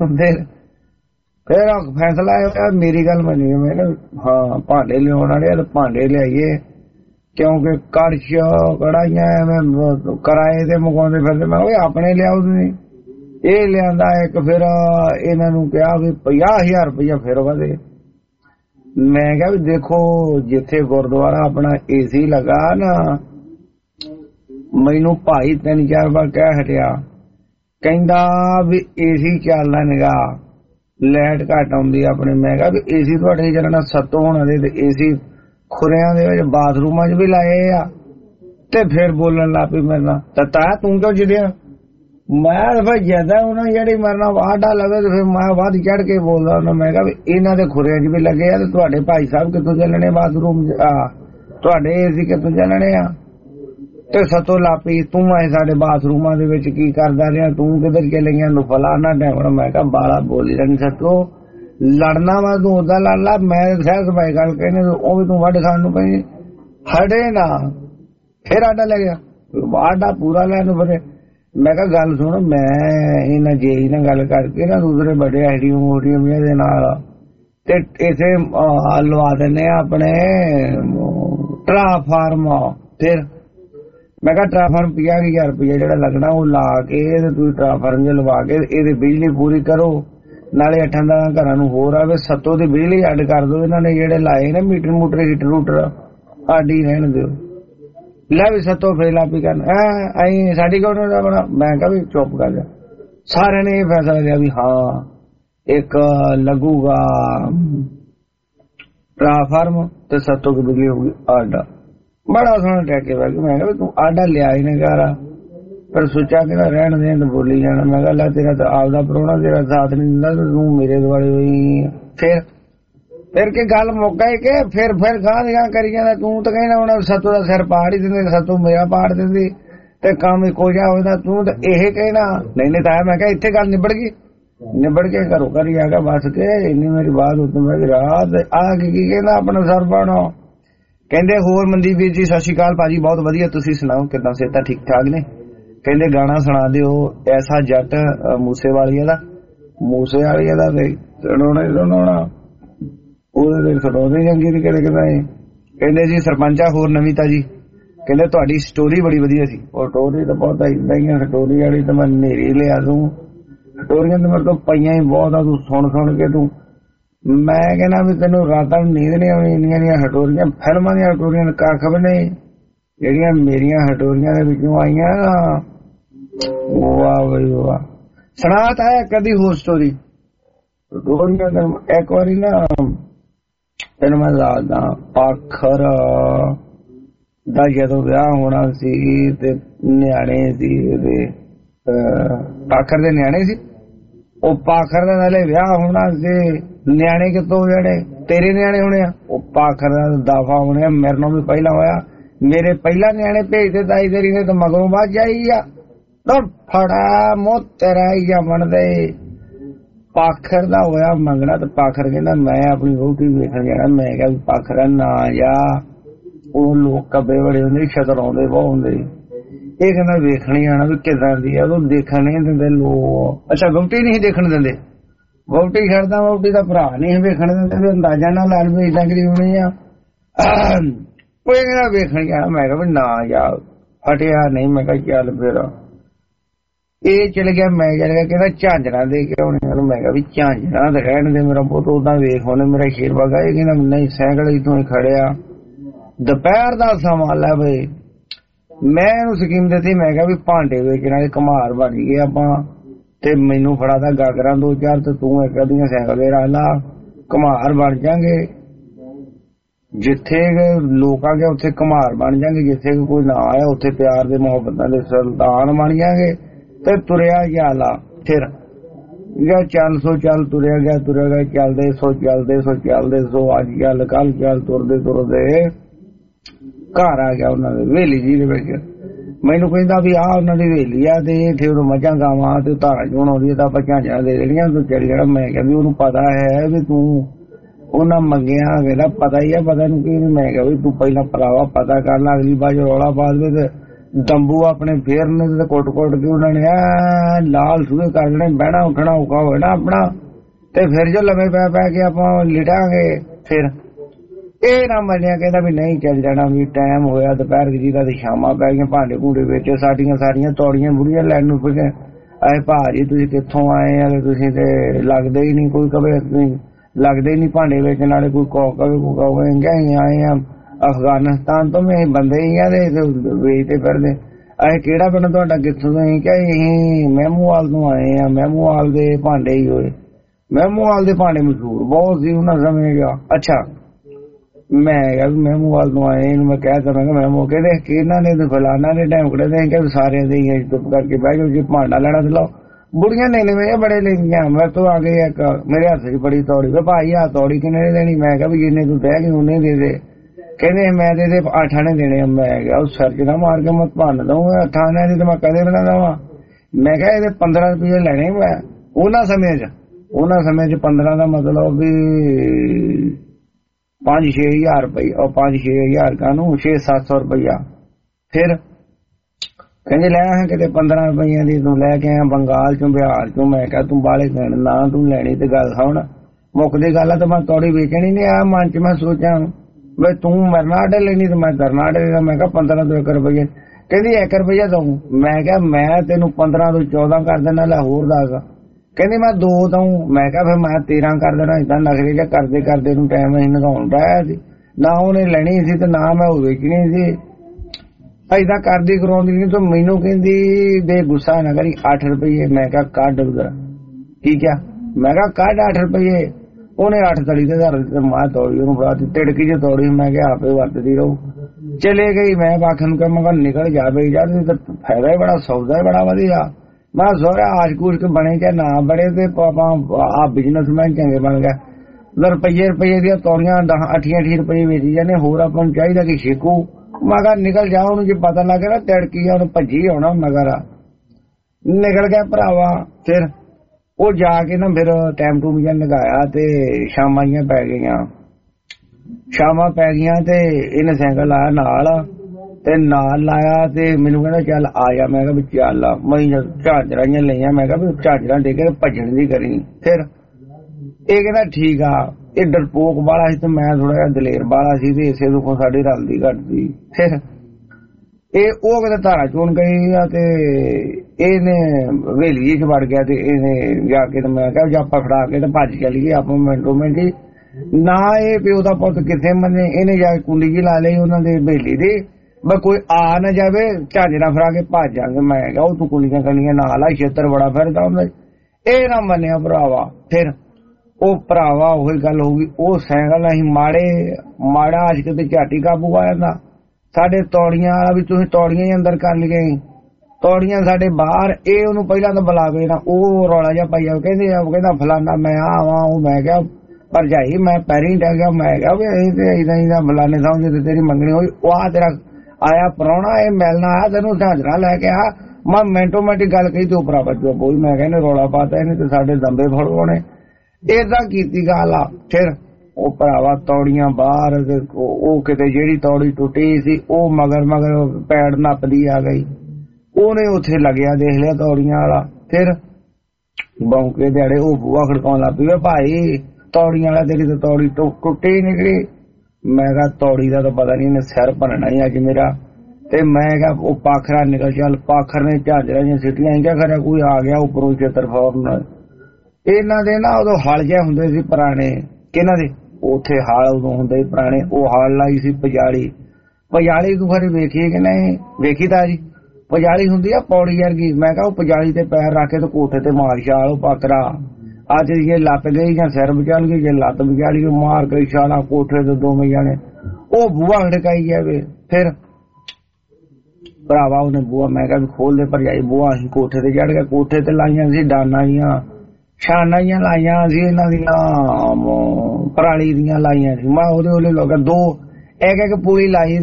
ਫਿਰ ਫੈਸਲਾ ਹੋਇਆ ਮੇਰੀ ਗੱਲ ਮੰਨੀ ਮੈਂ ਹਾਂ ਭਾਂਡੇ ਲਿਆਉਣ ਵਾਲੇ ਭਾਂਡੇ ਲਿਆਈਏ ਕਿਉਂਕਿ ਕੜਛ ਕੜਾਈਆਂ ਐਵੇਂ ਕਿਰਾਏ ਤੇ ਮੰਗਵਾਉਂਦੇ ਫਿਰਦੇ। ਮੈਂ ਕਿਹਾ ਆਪਣੇ ਲਿਆਓ ਤੁਸੀਂ। ਇਹ ਲਿਆਂਦਾ ਇੱਕ ਫਿਰ ਇਹਨਾਂ ਨੂੰ ਕਿਹਾ ਵੀ 50,000 ਰੁਪਇਆ ਫਿਰ ਵਧੇ। ਮੈਂ ਕਿਹਾ ਵੀ ਦੇਖੋ ਜਿੱਥੇ ਗੁਰਦੁਆਰਾ ਆਪਣਾ ਏਸੀ ਲਗਾ ਨਾ ਮੈਨੂੰ ਭਾਈ 3-4 ਵਾਰ ਕਹਿ ਹਟਿਆ ਕਹਿੰਦਾ ਵੀ ਏਸੀ ਚੱਲਦਾ ਨਿਗਾ ਲਾਈਟ ਘੱਟ ਆਉਂਦੀ ਆਪਣੇ। ਮੈਂ ਕਿਹਾ ਵੀ ਏਸੀ ਤੁਹਾਡੇ ਚੱਲਣਾ ਸੱਤੋਂ ਹੋਣਾ ਦੇ ਤੇ ਏਸੀ ਖੁਰਿਆਂ ਦੇ ਵਿੱਚ ਬਾਥਰੂਮਾਂ 'ਚ ਵੀ ਲਾਏ ਆ ਤੇ ਫਿਰ ਬੋਲਣ ਲੱਗ ਪਈ ਮੇਰੇ ਨਾਲ ਤਾਂ ਤੂੰ ਕਿਉਂ ਜਿੱਦਿਆ। ਮੈਂ ਫਿਰ ਜਿਆਦਾ ਉਹਨਾਂ ਜਿਹੜੀ ਮਰਨਾ ਵਾਢਾ ਲਵੇ ਤੇ ਫਿਰ ਮੈਂ ਵੱਧ ਚੜ ਕੇ ਬੋਲਦਾ ਉਹਨਾਂ। ਮੈਂ ਕਿਹਾ ਵੀ ਇਹਨਾਂ ਦੇ ਖੁਰਿਆਂ 'ਚ ਵੀ ਲੱਗੇ ਆ ਤੇ ਤੁਹਾਡੇ ਭਾਈ ਸਾਹਿਬ ਕਿੱਥੋਂ ਚੱਲਣੇ ਬਾਥਰੂਮ ਤੁਹਾਡੇ ਏਸੀ ਕਿੱਥੋਂ ਚੱਲਣੇ ਆ। ਤੇ ਸਤੋਂ ਲਾਪੀ ਤੂੰ ਆਏ ਸਾਡੇ ਬਾਥਰੂਮਾਂ ਦੇ ਵਿੱਚ ਕੀ ਕਰਦਾ ਰਿਹਾ ਤੂੰ ਕਿੱਧਰ ਚਲੇ ਗਿਆ ਨੂੰ ਫਲਾਣਾ ਟਾਈਮ। ਮੈਂ ਕਿਹਾ ਬਾਲਾ ਬੋਲੀ ਨਹੀਂ ਸਤੋ ਲੜਨਾ ਵਾ ਤੂੰ ਉਦਾਂ ਲੜ ਲਾ। ਮੈਂ ਸਹਿ ਸਫਾਈ ਗੱਲ ਕਹਿੰਦੇ ਉਹ ਵੀ ਤੂੰ ਵੱਢ ਖਾਣ ਨੂੰ ਪਈ ਹਟੇ ਨਾ। ਫਿਰ ਆਡਾ ਲੈ ਗਿਆ ਆਡਾ ਪੂਰਾ ਲੈਣ ਨੂੰ ਫਿਰ ਮੈਂ ਕਿਹਾ ਗੱਲ ਸੁਣ, ਮੈਂ ਇਹਨਾਂ ਜੇਈ ਨਾਲ ਗੱਲ ਕਰਕੇ ਨਾ ਦੂਸਰੇ ਵੱਡੇ ਐਡੀਓ ਦੇ ਨਾਲ ਤੇ ਇਥੇ ਲਵਾ ਦਿੰਦੇ ਆ ਆਪਣੇ ਟਰਾਫਾਰਮ। ਫਿਰ ਮੈਂ ਕਿਹਾ ਟਰਾਫਾਰਮ 50,000 ਰੁਪਇਆ ਜਿਹੜਾ ਲੱਗਣਾ ਉਹ ਲਾ ਕੇ ਤੁਸੀਂ ਟਰਾਫਾਰਮ ਚ ਲਵਾ ਕੇ ਇਹਦੀ ਬਿਜਲੀ ਪੂਰੀ ਕਰੋ, ਨਾਲੇ 8-10 ਘਰਾਂ ਨੂੰ ਹੋਰ ਆਵੇ, 7 ਦੀ ਬਿਜਲੀ ਅੱਡ ਕਰ ਦਿਓ। ਇਹਨਾਂ ਨੇ ਜਿਹੜੇ ਲਾਏ ਨੇ ਮੀਟਰ ਮੂਟਰ ਹੀਟਰ ਹੂਟਰ ਅੱਡ ਹੀ ਰਹਿਣ ਦਿਓ। ਲੈ ਵੀ 7 ਫੇਰ ਲਾਪੀ ਕਰਨ ਐ ਸਾਡੀ ਗਵਰਨਮੈਂਟ ਦਾ ਬਣਾ। ਮੈਂ ਕਿਹਾ ਵੀ ਚੁੱਪ ਕਰ ਜਾ। ਸਾਰਿਆਂ ਨੇ ਇਹ ਫੈਸਲਾ ਲਿਆ ਵੀ ਹਾਂ ਇੱਕ ਲੱਗੂਗਾ ਟਰਾਫਾਰਮ ਤੇ 7 ਦੀ ਬਿਜਲੀ ਹੋਊਗੀ ਅੱਡ। ਬੜਾ ਸੋਹਣਾ ਟੈਕੇ ਪੈ ਗਿਆ। ਮੈਂ ਕਿਹਾ ਵੀ ਤੂੰ ਆਡਾ ਲਿਆ ਹੀ ਨਹੀਂ ਘਰ, ਪਰ ਸੋਚਿਆ ਕਿ ਰਹਿਣ ਦੇਣ ਤਾਂ ਬੋਲੀ ਜਾਣਾ। ਮੈਂ ਕਿਹਾ ਲੈ ਤੇਰਾ ਤਾਂ ਆਪਦਾ ਪ੍ਰਾਹੁਣਾ ਤੇਰਾ ਸਾਥ ਨਹੀਂ ਦਿੰਦਾ ਤੇ ਤੂੰ ਮੇਰੇ ਦੁਆਲੇ ਹੋਈ। ਫਿਰ ਕੇ ਗੱਲ ਮੁੱਕਾ ਹੀ ਕਿ ਫਿਰ ਗਾਂ ਦੀਆਂ ਕਰੀ ਜਾਂਦਾ। ਤੂੰ ਤਾਂ ਕਹਿੰਦਾ ਹੁਣ 7 ਦਾ ਸਿਰ ਪਾੜ ਹੀ ਦਿੰਦੇ, 7 ਮੇਰਾ ਪਾੜ ਦਿੰਦੀ ਤੇ ਕੰਮ ਇੱਕੋ ਜਿਹਾ ਹੋ ਜਾਂਦਾ। ਤੂੰ ਤਾਂ ਇਹ ਕਹਿਣਾ ਨਹੀਂ ਤਾਂ ਮੈਂ ਕਿਹਾ ਇੱਥੇ ਗੱਲ ਨਿਬੜ ਗਈ, ਨਿਬੜ ਕੇ ਘਰੋਂ ਘਰ ਹੀ ਆ ਗਿਆ ਬਸ ਕੇ ਇੰਨੀ ਮੇਰੀ ਬਾਤ ਉੱਤੇ। ਮੈਂ ਕਿਹਾ ਰਾਤ ਆ ਕੀ ਕਹਿੰਦਾ ਆਪਣਾ ਸਰ ਪਾਣੋ। ਕਹਿੰਦੇ ਹੋਰ ਮਨਦੀਪ ਵੀਰ ਜੀ ਸਤਿ ਸ਼੍ਰੀ ਅਕਾਲ ਭਾਜੀ, ਬਹੁਤ ਵਧੀਆ, ਤੁਸੀਂ ਸੁਣਾਓ ਕਿੱਦਾਂ, ਸਿਹਤਾਂ ਠੀਕ ਠਾਕ ਨੇ? ਕਹਿੰਦੇ ਗਾਣਾ ਸੁਣਾ ਦਿਓ ਐਸਾ ਜੱਟ ਮੂਸੇਵਾਲੀਆ ਦਾ ਤੇ ਸੁਣਾਉਣਾ ਉਹਦੇ ਤੇ ਸੁਣਾਉਂਦੇ ਜਾਂਗੀ ਤੇ ਕਿਹੜੇ ਕਿਹਦਾ। ਕਹਿੰਦੇ ਜੀ ਸਰਪੰਚਾ ਹੋਰ ਨਵੀਂ ਤਾਜੀ। ਕਹਿੰਦੇ ਤੁਹਾਡੀ ਸਟੋਰੀ ਬੜੀ ਵਧੀਆ ਸੀ। ਉਹ ਸਟੋਰੀ ਤਾਂ ਬਹੁਤ ਏਦਾਂ ਹੀ ਆ, ਸਟੋਰੀ ਵਾਲੀ ਤਾਂ ਮੈਂ ਨੇਰੀ ਲਿਆ ਦੂੰ। ਸਟੋਰੀਆਂ ਤਾਂ ਮੇਰੇ ਤੋਂ ਪਈਆਂ ਹੀ ਬਹੁਤ ਆ, ਤੂੰ ਸੁਣ ਕੇ ਤੂੰ। ਮੈਂ ਕਹਿੰਦਾ ਵੀ ਤੈਨੂੰ ਰਾਤਾਂ ਨੂੰ ਨੀਂਦ ਨਹੀਂ ਆਉਣੀ ਇੰਨੀਆਂ ਦੀਆਂ ਹਟੋਰੀਆਂ, ਫਿਲਮਾਂ ਦੀਆਂ ਹਟੋਰੀਆਂ ਕੱਖ ਵੀ ਨਹੀਂ, ਜਿਹੜੀਆਂ ਮੇਰੀਆਂ ਹਟੋਰੀਆਂ ਦੇ ਵਿੱਚੋਂ ਆਈਆਂ ਨਾ। ਵਾਹ ਬਈ ਵਾਹ। ਸੁਣਾ ਤਾਂ ਹੈ ਕਦੀ ਹੋਰ ਸਟੋਰੀ? ਇੱਕ ਵਾਰੀ ਨਾ ਤੈਨੂੰ ਮੈਂ ਦੱਸਦਾ, ਪਾਖਰ ਦਾ ਜਦੋਂ ਵਿਆਹ ਹੋਣਾ ਸੀ ਤੇ ਨਿਆਣੇ ਸੀ ਉਹਦੇ, ਪਾਖਰ ਦੇ ਨਿਆਣੇ ਸੀ। ਉਹ ਪਾਖਰ ਦਾ ਨਾਲੇ ਵਿਆਹ ਹੋਣਾ ਸੀ, ਨਿਆਣੇ ਕਿੱਥੋਂ ਜਿਹੜੇ ਤੇਰੇ ਨਿਆਣੇ ਹੋਣੇ ਆ? ਉਹ ਪਾਖਰ ਦਾ ਦਾਫਾ ਹੋਣੇ ਆ, ਮੇਰੇ ਨਾਲ ਵੀ ਪਹਿਲਾਂ ਹੋਇਆ। ਮੇਰੇ ਪਹਿਲਾਂ ਨਿਆਣੇ ਭੇਜਦੇ ਤਾਈ ਤੇਰੀ ਨੇ ਤਾਂ ਮਗਰੋਂ ਬਾਅਦ ਜਾਈ ਆ ਫੜਾ ਮੋ ਤੇਰਾ ਹੀ ਬਣਦੇ। ਪਾਖਰ ਦਾ ਹੋਇਆ ਮੰਗਣਾ ਤੇ ਪਾਖਰ ਕਹਿੰਦਾ ਮੈਂ ਆਪਣੀ ਵਹੁਟੀ ਵੇਖਣ ਜਾਣਾ। ਮੈਂ ਕਿਹਾ ਵੀ ਪਾਖਰ ਨਾ ਜਾ, ਉਹ ਲੋਕ ਕੱਬੇ ਬੜੇ ਹੁੰਦੇ, ਛਤਰਾਉਂਦੇ ਬਹੁਤ ਹੁੰਦੇ। ਇਹ ਕਹਿੰਦਾ ਵੇਖਣੀ ਆਣਾ ਵੀ ਕਿੱਦਾਂ ਦੀ ਆ, ਉਹ ਦੇਖਣ ਨਹੀਂ ਦਿੰਦੇ ਲੋਕ। ਅੱਛਾ ਵਹੁਟੀ ਨਹੀਂ ਦੇਖਣ ਦਿੰਦੇ? ਵਹੁਟੀ ਛੱਡਦਾ, ਵਹੁਟੀ ਦਾ ਭਰਾ ਨਹੀਂ ਵੇਖਣ ਦਿੰਦੇ। ਅੰਦਾਜ਼ਾ ਨਾਲ ਲਾ ਲਵੇ ਏਦਾਂ ਕਰੀ ਹੋਣੀ ਆ। ਉਹ ਕਹਿੰਦਾ ਵੇਖਣ ਜਾਣਾ। ਮੈਂ ਕਿਹਾ ਵੀ ਨਾ ਜਾ, ਹਟਿਆ ਨਹੀਂ। ਮੈਂ ਕਿਹਾ ਚੱਲ ਫਿਰ ਇਹ ਚਲ ਗਿਆ, ਮੈਂ ਚਲ ਗਿਆ। ਕਹਿੰਦਾ ਝਾਂਜਰਾਂ ਦੇ ਕੇ ਆਉਣੇ। ਮੈਂ ਕਿਹਾ ਵੀ ਝਾਂਜਰਾਂ ਤੇ ਰਹਿਣ ਦੇ ਮੇਰਾ ਪੁੱਤ, ਉਦਾਂ ਵੇਖ ਉਹਨੇ ਮੇਰਾ ਸ਼ੇਰ ਵਗਾ। ਇਹ ਕਹਿੰਦਾ ਨਹੀਂ ਸਾਈਕਲ ਇਥੋਂ ਹੀ ਖੜਿਆ, ਦੁਪਹਿਰ ਦਾ ਸਮਾਂ ਲੈ ਬਈ। ਮੈਂ ਇਹਨੂੰ ਸਕੀਮ ਦਿੱਤੀ, ਮੈਂ ਕਿਹਾ ਵੀ ਭਾਂਡੇ ਵੇਚਣ ਵਾਲੇ ਘਮਾਰ ਬਣ ਗਏ ਆਪਾਂ, ਤੇ ਮੈਨੂੰ ਫੜਾ ਦਾ ਗਾਗਰਾਂ 2-4 ਤੇ ਤੂੰ ਇੱਕ ਅੱਧੀਆਂ ਸਾਈਕਲ ਦੇ ਰੱਖ ਲਾ, ਘਮਾਰ ਬਣ ਜਾਗੇ। ਜਿੱਥੇ ਲੋਕ ਆ ਗਏ ਉੱਥੇ ਘਮਾਰ ਬਣ ਜਾਗੇ, ਜਿੱਥੇ ਕੋਈ ਨਾ ਆਇਆ ਉੱਥੇ ਪਿਆਰ ਦੇ ਮੁਹੱਬਤਾਂ ਦੇ ਸੁਲਤਾਨ ਬਣ ਜਾਗੇ। ਤੇ ਤੁਰਿਆ ਗਿਆ ਲਾ ਫਿਰ ਚੱਲ ਸੋ ਚੱਲ, ਤੁਰਿਆ ਗਿਆ ਚੱਲਦੇ ਸੋ ਅੱਜ ਚੱਲ ਕੱਲ ਚੱਲ, ਤੁਰਦੇ ਘਰ ਆ ਗਿਆ ਉਹਨਾਂ ਦੇ ਹਵੇਲੀ ਜੀ ਦੇ ਵਿੱਚ। ਮੈਨੂੰ ਕਹਿੰਦਾ ਵੀ ਆਹ ਉਹਨਾਂ ਦੀ ਹਵੇਲੀ ਆ ਤੇ ਇੱਥੇ ਉਹ ਮੱਝਾਂ ਗਾਵਾਂ ਤੇ ਧਾਰਾਂ ਚੋਣ ਆਉਂਦੀ ਤਾਂ ਆਪਾਂ ਝਾਂਜਰਾਂ ਦੇ ਦੇਣੀਆਂ ਤੂੰ ਚੱਲ ਜਾਣਾ। ਮੈਂ ਕਿਹਾ ਵੀ ਉਹਨੂੰ ਪਤਾ ਹੈ ਵੀ ਤੂੰ ਉਹਨਾਂ ਮੰਗਿਆ ਵੇਲਾ, ਪਤਾ ਹੀ ਆ, ਪਤਾ ਨੂੰ ਕੀ। ਮੈਂ ਕਿਹਾ ਵੀ ਤੂੰ ਪਹਿਲਾਂ ਭਰਾਵਾ ਪਤਾ ਕਰ ਲਾ, ਅਗਲੀ ਬਾਜ ਰੌਲਾ ਪਾ ਦੇਵੇ ਤੇ ਦੰਬੂ ਆਪਣੇ ਫੇਰ ਨੇ ਤੇ ਕੁੱਟ ਕੇ ਉਹਨਾਂ ਨੇ ਲਾਲ ਸੂਹੇ ਕਰ ਦੇਣੇ, ਬਹਿਣਾ ਉੱਠਣਾ ਔਖਾ ਹੋ ਜਾਣਾ ਆਪਣਾ। ਤੇ ਫਿਰ ਜੋ ਲੰਮੇ ਪੈ ਕੇ ਆਪਾਂ ਲਿਟਾਂਗੇ। ਫਿਰ ਇਹ ਨਾ ਮੰਨਿਆ, ਕਹਿੰਦਾ ਵੀ ਨਹੀਂ ਚੱਲ ਜਾਣਾ, ਵੀ ਟਾਈਮ ਹੋਇਆ ਦੁਪਹਿਰ ਜੀ ਦਾ ਤੇ ਸ਼ਾਮਾਂ ਪੈ ਗਈਆਂ, ਭਾਂਡੇ ਭੂੰਡੇ ਵਿੱਚ ਸਾਰੀਆਂ ਤੌੜੀਆਂ ਬੁੜੀਆਂ ਲੈਣ ਨੂੰ ਫਿਰੇ। ਆਏ ਭਾਜੀ ਤੁਸੀਂ ਕਿੱਥੋਂ ਆਏ ਆ? ਤੁਸੀਂ ਤੇ ਲੱਗਦੇ ਹੀ ਨਹੀਂ, ਕੋਈ ਕਵੇ ਤੁਸੀਂ ਲੱਗਦੇ ਹੀ ਨਹੀਂ ਭਾਂਡੇ ਵੇਚਣ ਵਾਲੇ, ਕੋਈ ਕਹੇ ਆਏ ਆ ਅਫਗਾਨਿਸਤਾਨ ਤੋਂ। ਮੈਂ ਬੰਦੇ ਹੀ ਆ ਵੇਚਦੇ ਫਿਰਦੇ। ਅਸੀਂ ਕਿਹੜਾ ਪਿੰਡ ਤੁਹਾਡਾ, ਕਿੱਥੋਂ ਤੋਂ? ਅਸੀਂ ਕਿਹਾ ਅਸੀਂ ਮਹਿਮੂਵਾਲ ਤੋਂ ਆਏ ਆ। ਮਹਿਮੂਵਾਲ ਦੇ ਭਾਂਡੇ ਹੀ ਹੋਏ, ਮਹਿਮੂਵਾਲ ਦੇ ਭਾਂਡੇ ਮਸ਼ਹੂਰ ਬਹੁਤ ਸੀ ਉਹਨਾਂ ਸਮੇਂ ਗਿਆ। ਅੱਛਾ ਮੈਂ ਕਿਹਾ ਵੀ ਮਹਿਮੂਵਾਲ ਤੋਂ ਆਏ, ਇਹਨੂੰ ਮੈਂ ਕਹਿ ਤਾ, ਮੈਂ ਕਿਹਾ ਮਹਿਮੂ ਕਹਿੰਦੇ ਕਿਹਨਾਂ ਨੇ ਤੇ ਫਲਾਨਾ ਨੇ ਟੈਂਕੜੇ ਦੇ। ਕਿਹਾ ਸਾਰਿਆਂ ਦੇ ਹੀ ਚੁੱਪ ਕਰਕੇ ਬਹਿ ਜਾਓ, ਜੇ ਭਾਂਡਾ ਲੈਣਾ ਤੇ ਲਓ। ਬੁੜੀਆਂ ਨੇ ਨਵੇਂ ਬੜੇ ਲੈਂਦੀਆਂ। ਮੇਰੇ ਤੋਂ ਆ ਗਏ ਇੱਕ, ਮੇਰੇ ਹੱਥ 'ਚ ਬੜੀ ਤੌੜੀ। ਭਾਈ ਆਹ ਤੌੜੀ ਕਿੰਨੇ ਦੇਣੀ? ਮੈਂ ਕਿਹਾ ਵੀ ਜਿੰਨੇ ਤੂੰ ਬਹਿ ਗਈ ਉਹਨੇ ਦੇ ਦੇ। ਕਹਿੰਦੇ ਮੈਂ ਦੇ 8 ਆਨੇ ਦੇਣੇ। ਮੈਂ ਕਿਹਾ ਉਹ ਸਰਚ ਨਾ ਮਾਰ ਕੇ ਮੈਂ ਭੰਨ ਦਊਂਗਾ 8 ਆਨਿਆਂ ਦੀ, ਤੇ ਮੈਂ ਕਦੇ ਬਣਾ ਦਵਾਂ। ਮੈਂ ਕਿਹਾ ਇਹਦੇ 15 ਰੁਪਏ ਲੈਣੇ ਮੈਂ ਉਹਨਾਂ ਸਮੇਂ 'ਚ 15 ਦਾ ਮਤਲਬ ਵੀ 5-6 ਹਜ਼ਾਰ ਰੁਪਏ, ਉਹ 5-6 ਹਜ਼ਾਰ ਕਾਨੂੰ 600-700 ਰੁਪਇਆ। ਫਿਰ ਕਹਿੰਦੇ ਲੈ ਆ ਕਿਤੇ 15 ਰੁਪਈਆਂ ਦੀ ਤੂੰ ਲੈ ਕੇ ਆਇਆ ਬੰਗਾਲ ਚੋਂ ਬਿਹਾਰ ਚੋਂ। ਮੈਂ ਕਿਹਾ ਤੂੰ ਬਾਲੇ ਕਹਿਣ ਨਾ ਤੂੰ ਲੈਣੀ ਤੇ ਗੱਲ ਸੁਣ ਮੁੱਕਦੀ ਗੱਲ ਆ। ਤਾਂ ਮੈਂ ਤੌੜੀ ਵੇਚਣੀ ਨਹੀਂ ਆ ਮਨ ਚ ਮੈਂ ਸੋਚਾਂ ਵੀ ਤੂੰ ਮਰਨਾ ਆਡੇ ਲੈਣੀ ਤੇ ਮੈਂ ਕਰਨਾ ਆਡੇ। ਮੈਂ ਕਿਹਾ 15 ਤੋਂ 1 ਰੁਪਈਆ। ਕਹਿੰਦੀ 1 ਰੁਪਈਆ ਦਊਂ। ਮੈਂ ਕਿਹਾ ਮੈਂ ਤੈਨੂੰ 15 ਤੋਂ 14 ਕਰ ਦੇਣਾ ਲੈ ਹੋਰ ਦੱਸ। ਕਹਿੰਦੀ ਮੈਂ 2 ਦਊਂ। ਮੈਂ ਕਿਹਾ ਫਿਰ ਮੈਂ 13 ਕਰ ਦੇਣਾ। ਏਦਾਂ ਨਖਰੇ ਜਿਹਾ ਕਰਦੇ ਕਰਦੇ ਨੂੰ ਟਾਈਮ ਅਸੀਂ ਨਗਾਉਣ ਪਾਇਆ ਸੀ ਨਾ ਉਹਨੇ ਲੈਣੀ ਸੀ ਤੇ ਨਾ ਮੈਂ ਉਹ ਵੇਚਣੀ ਸੀ। ਏਦਾਂ ਕਰਦੀ ਕਰਾਉਂਦੀ ਨਹੀਂ ਤਾਂ ਮੈਨੂੰ ਕਹਿੰਦੀ ਦੇ ਗੁੱਸਾ ਨਾ ਕਰੀ 8 ਰੁਪਈਏ। ਮੈਂ ਕਿਹਾ ਕੱਢ ਉਧਰ। ਕੀ ਕਿਹਾ? ਮੈਂ ਕਿਹਾ ਕੱਢ 8 ਰੁਪਈਏ। ਉਹਨੇ 8 ਤਲੀ ਤੇ ਧਰ ਦਿੱਤੇ। ਮੈਂ ਤੋੜੀ ਉਹਨੂੰ ਬੜਾ ਤਿੜਕੀ ਜੇ ਤੋੜੀ। ਮੈਂ ਕਿਹਾ ਆਪੇ ਵਰਤਦੀ ਰਹੂ। ਚਲੇ ਗਈ। ਮੈਂ ਆਖਣ ਨੂੰ ਕਿਹਾ ਮੈਂ ਨਿਕਲ ਜਾ ਬਈ ਜਾ ਫਾਇਦਾ ਹੀ ਬੜਾ ਸੌਦਾ ਹੀ ਬੜਾ ਵਧੀਆ। ਮੈਂ ਸੋਹਰਾ ਆਸ਼ਕੂਸ਼ ਕੇ ਬਣੇ ਚਾਹੇ ਨਾ ਬਣੇ ਤੇ ਆ ਬਿਜ਼ਨਸਮੈਨ ਚੰਗੇ ਬਣ ਗਿਆ। ਰੁਪਈਏ ਦੀਆਂ ਤੌੜੀਆਂ 8 ਰੁਪਏ ਵੇਚੀ ਜਾਂਦੇ ਹੋਰ ਆਪਾਂ ਨੂੰ ਚਾਹੀਦਾ ਕਿ ਛੇਕੂ। ਮੈਂ ਕਿਹਾ ਨਿਕਲ ਜਾ। ਉਹਨੂੰ ਜੇ ਪਤਾ ਲੱਗ ਗਿਆ ਨਾ ਤਿੜਕੀ ਉਹਨੂੰ ਭੱਜੀ ਆਉਣਾ। ਮਗਰ ਨਿਕਲ ਗਿਆ ਭਰਾਵਾ। ਫਿਰ ਉਹ ਜਾ ਕੇ ਨਾ ਫਿਰ ਟਾਈਮ ਟੂਮ ਜਿਹਾ ਲਗਾਇਆ ਤੇ ਸ਼ਾਮਾਂ ਜੀਆਂ ਪੈ ਗਈਆਂ। ਸ਼ਾਮਾਂ ਪੈ ਗਈਆਂ ਤੇ ਇਹਨੇ ਸਾਈਕਲ ਲਾਇਆ ਨਾਲ ਤੇ ਨਾਲ ਲਾਇਆ ਤੇ ਮੈਨੂੰ ਕਹਿੰਦਾ ਚੱਲ ਆ ਜਾ। ਮੈਂ ਕਿਹਾ ਵੀ ਚੱਲ। ਮੈਂ ਝਾਂਜਰਾਂ ਜਿਹੀਆਂ ਲਈਆਂ। ਮੈਂ ਕਿਹਾ ਵੀ ਝਾਂਜਰਾਂ ਦੇ ਕੇ ਭੱਜਣ ਦੀ ਕਰੀ। ਫਿਰ ਇਹ ਕਹਿੰਦਾ ਠੀਕ ਆ। ਇਹ ਡਰਪੋਕ ਵਾਲਾ ਸੀ ਤੇ ਮੈਂ ਥੋੜਾ ਜਿਹਾ ਦਲੇਰ ਵਾਲਾ ਸੀ ਤੇ ਇਸੇ ਦੁੱਖੋਂ ਸਾਡੀ ਰਲਦੀ ਘਟਦੀ। ਫਿਰ ਇਹ ਉਹ ਕਿਤੇ ਧਾਰਾ ਚੋਣ ਗਈ ਆ ਤੇ ਇਹਨੇ ਹਵੇਲੀ ਚ ਵੜ ਗਿਆ ਤੇ ਇਹਨੇ ਜਾ ਕੇ ਤੇ ਮੈਂ ਕਿਹਾ ਜਾਪਾ ਫੜਾ ਕੇ ਤੇ ਭੱਜ ਚਲੀਏ ਆਪਾਂ ਮਿੰਟੋ ਮਿੰਟ ਹੀ ਨਾ। ਇਹ ਪਿਓ ਦਾ ਪੁੱਤ ਕਿੱਥੇ ਮੰਨੇ। ਇਹਨੇ ਜਾ ਕੇ ਕੁੰਡੀ ਜੀ ਲਾ ਲਈ ਉਹਨਾਂ ਦੇ ਹਵੇਲੀ ਦੀ ਬਈ ਕੋਈ ਆ ਨਾ ਜਾਵੇ ਝਾਂਜਰਾ ਫੜਾ ਕੇ ਭੱਜ ਜਾਗੇ। ਮੈਂ ਕਿਹਾ ਉਹ ਤੂੰ ਕੁੰਡੀਆਂ ਕੰਡੀਆਂ ਨਾਲ ਆ ਛੇਤਰ ਬੜਾ ਫਿਰਦਾ ਹੁੰਦਾ। ਇਹ ਨਾ ਮੰਨਿਆ ਭਰਾਵਾ। ਫਿਰ ਉਹ ਭਰਾਵਾ ਉਹੀ ਗੱਲ ਹੋ ਗਈ। ਉਹ ਸਾਈਕਲ ਅਸੀਂ ਮਾੜਾ ਅੱਜ ਕਿਤੇ ਝਾਟੀ ਕਾਬੂ ਆ ਜਾਂਦਾ। ਸਾਡੇ ਤੌੜੀਆਂ ਵਾਲਾ ਵੀ ਤੁਸੀਂ ਤੌੜੀਆਂ ਹੀ ਅੰਦਰ ਕਰ ਲਈਏ। ਤੌੜੀਆਂ ਸਾਡੇ ਬਾਹਰ। ਇਹ ਉਹਨੂੰ ਪਹਿਲਾਂ ਤਾਂ ਬੁਲਾਵੇ ਨਾ। ਉਹ ਰੌਲਾ ਜਿਹਾ ਪਾਈਆ ਕਹਿੰਦਾ ਫਲਾਨਾ ਮੈਂ ਆਵਾਂ। ਉਹ ਮੈਂ ਕਿਹਾ ਭਰਜਾਈ ਮੈਂ ਪੈਰੀ ਡਿੱਗ ਗਿਆ। ਮੈਂ ਕਿਹਾ ਵੀ ਅਸੀਂ ਤੇ ਏਦਾਂ ਫਲਾਨੇ ਸਮਝੇ ਤੇ ਤੇਰੀ ਮੰਗਣੀ ਹੋਈ। ਉਹ ਆ ਤੇਰਾ ਆਇਆ ਪ੍ਰਾਹੁਣਾ ਇਹ ਮਿਲਣਾ ਆਇਆ ਤੈਨੂੰ ਝਾਂਜਰਾ ਲੈ ਕੇ ਆ। ਮੈਂ ਮਿੰਟੋ ਮਿੰਟ ਗੱਲ ਕਹੀ ਤੇ ਉਹ ਭਰਾਵਾ ਚੁੱਪ ਹੋਈ। ਮੈਂ ਕਹਿੰਦਾ ਰੌਲਾ ਪਾਤਾ ਇਹਨੇ ਤੇ ਸਾਡੇ ਦੰਦੇ ਫੜਵਾਉਣੇ। ਏਦਾਂ ਕੀਤੀ ਗੱਲ ਆ। ਫਿਰ ਉਹ ਭਰਾਵਾ ਤੌੜੀਆਂ ਬਾਹਰ ਉਹ ਕਿਤੇ ਜਿਹੜੀ ਤੌੜੀ ਟੁੱਟੀ ਸੀ ਉਹ ਮਗਰ ਪੈੜ ਨੱਪਦੀ ਆ ਗਈ। ਉਹਨੇ ਉੱਥੇ ਲੱਗਿਆ ਦੇਖ ਲਿਆ ਤੌੜੀਆਂ ਵਾਲਾ। ਫਿਰ ਬੌਂਕੇ ਦਿਹਾੜੇ ਉਹ ਬੂਹਾ ਖੜਕਾਉਣ ਲੱਗ ਪਈ ਭਾਈ ਤੌੜੀਆਂ ਵਾਲਾ ਤੇਰੀ ਤਾਂ ਤੌੜੀ ਟੁੱਟੀ ਨਿਕਲੀ। ਮੈਂ ਕਿਹਾ ਤੌੜੀ ਦਾ ਤਾਂ ਪਤਾ ਨਹੀਂ ਇਹਨੇ ਸਿਰ ਭੰਨਣਾ ਹੀ ਅੱਜ ਮੇਰਾ। ਤੇ ਮੈਂ ਕਿਹਾ ਉਹ ਪਾਖਰਾ ਨਿਕਲ ਚੱਲ। ਪਾਖਰ ਨੇ ਝਾਂਜਰਾਂ ਦੀਆਂ ਸਿੱਟੀਆਂ ਹੀ ਕਿਹਾ ਖਰਾ ਕੋਈ ਆ ਗਿਆ ਉੱਪਰੋਂ ਛੇਤਰ ਫੌਰਨ। ਇਹਨਾਂ ਦੇ ਨਾ ਉਦੋਂ ਹਲ ਜਿਹੇ ਹੁੰਦੇ ਸੀ ਪੁਰਾਣੇ। ਕਿਹਨਾਂ ਦੇ ਉੱਥੇ ਹਲ ਉਦੋਂ ਹੁੰਦੇ ਸੀ ਪੁਰਾਣੇ। ਉਹ ਹਲ ਲਾਈ ਸੀ ਪਜਾਲੀ ਤੂੰ ਖਰੇ ਵੇਖੀ ਕਿ ਨਹੀਂ ਵੇਖੀ ਤਾਂ ਜੀ। ਪਜਾਲੀ ਹੁੰਦੀ ਆ ਪੌੜੀ ਵਰਗੀ। ਮੈਂ ਕਿਹਾ ਉਹ ਪਜਾਲੀ ਤੇ ਪੈਰ ਰੱਖ ਕੇ ਤੇ ਕੋਠੇ ਤੇ ਮਾਰ ਛਾਲ ਉਹ ਪਾਖਰਾ। ਅੱਜ ਜੇ ਲੱਤ ਗਈ ਜਾਂ ਸਿਰ ਬਚਲ ਗਈ ਜੇ ਲੱਤ ਬਚਾਲੀ ਮਾਰ ਕੇ ਛਾਲਾ ਕੋਠੇ ਤੇ ਦੋਵੇਂ ਜਾਣੇ। ਉਹ ਬੂਹਾ ਖੜਕਾਈ ਜਾਵੇ। ਫਿਰ ਭਰਾਵਾ ਉਹਨੇ ਬੂਹਾ ਮੈਂ ਕਿਹਾ ਵੀ ਖੋਲ ਦੇ ਭਰਜਾਈ ਬੂਹਾ। ਅਸੀਂ ਕੋਠੇ ਤੇ ਚੜ ਗਏ। ਕੋਠੇ ਤੇ ਲਾਈਆਂ ਸੀ ਡਾਨਾਂ ਜੀਆਂ ਛਾਨਾਂ ਜੀਆਂ ਲਾਈਆਂ ਸੀ ਇਹਨਾਂ ਦੀਆਂ ਪਰਾਲੀ ਦੀਆਂ ਲਾਈਆਂ ਸੀ। ਮੈਂ ਉਹਦੇ ਲੋਕ ਦੋ ਇੱਕ ਪੂਰੀ ਲਾਈ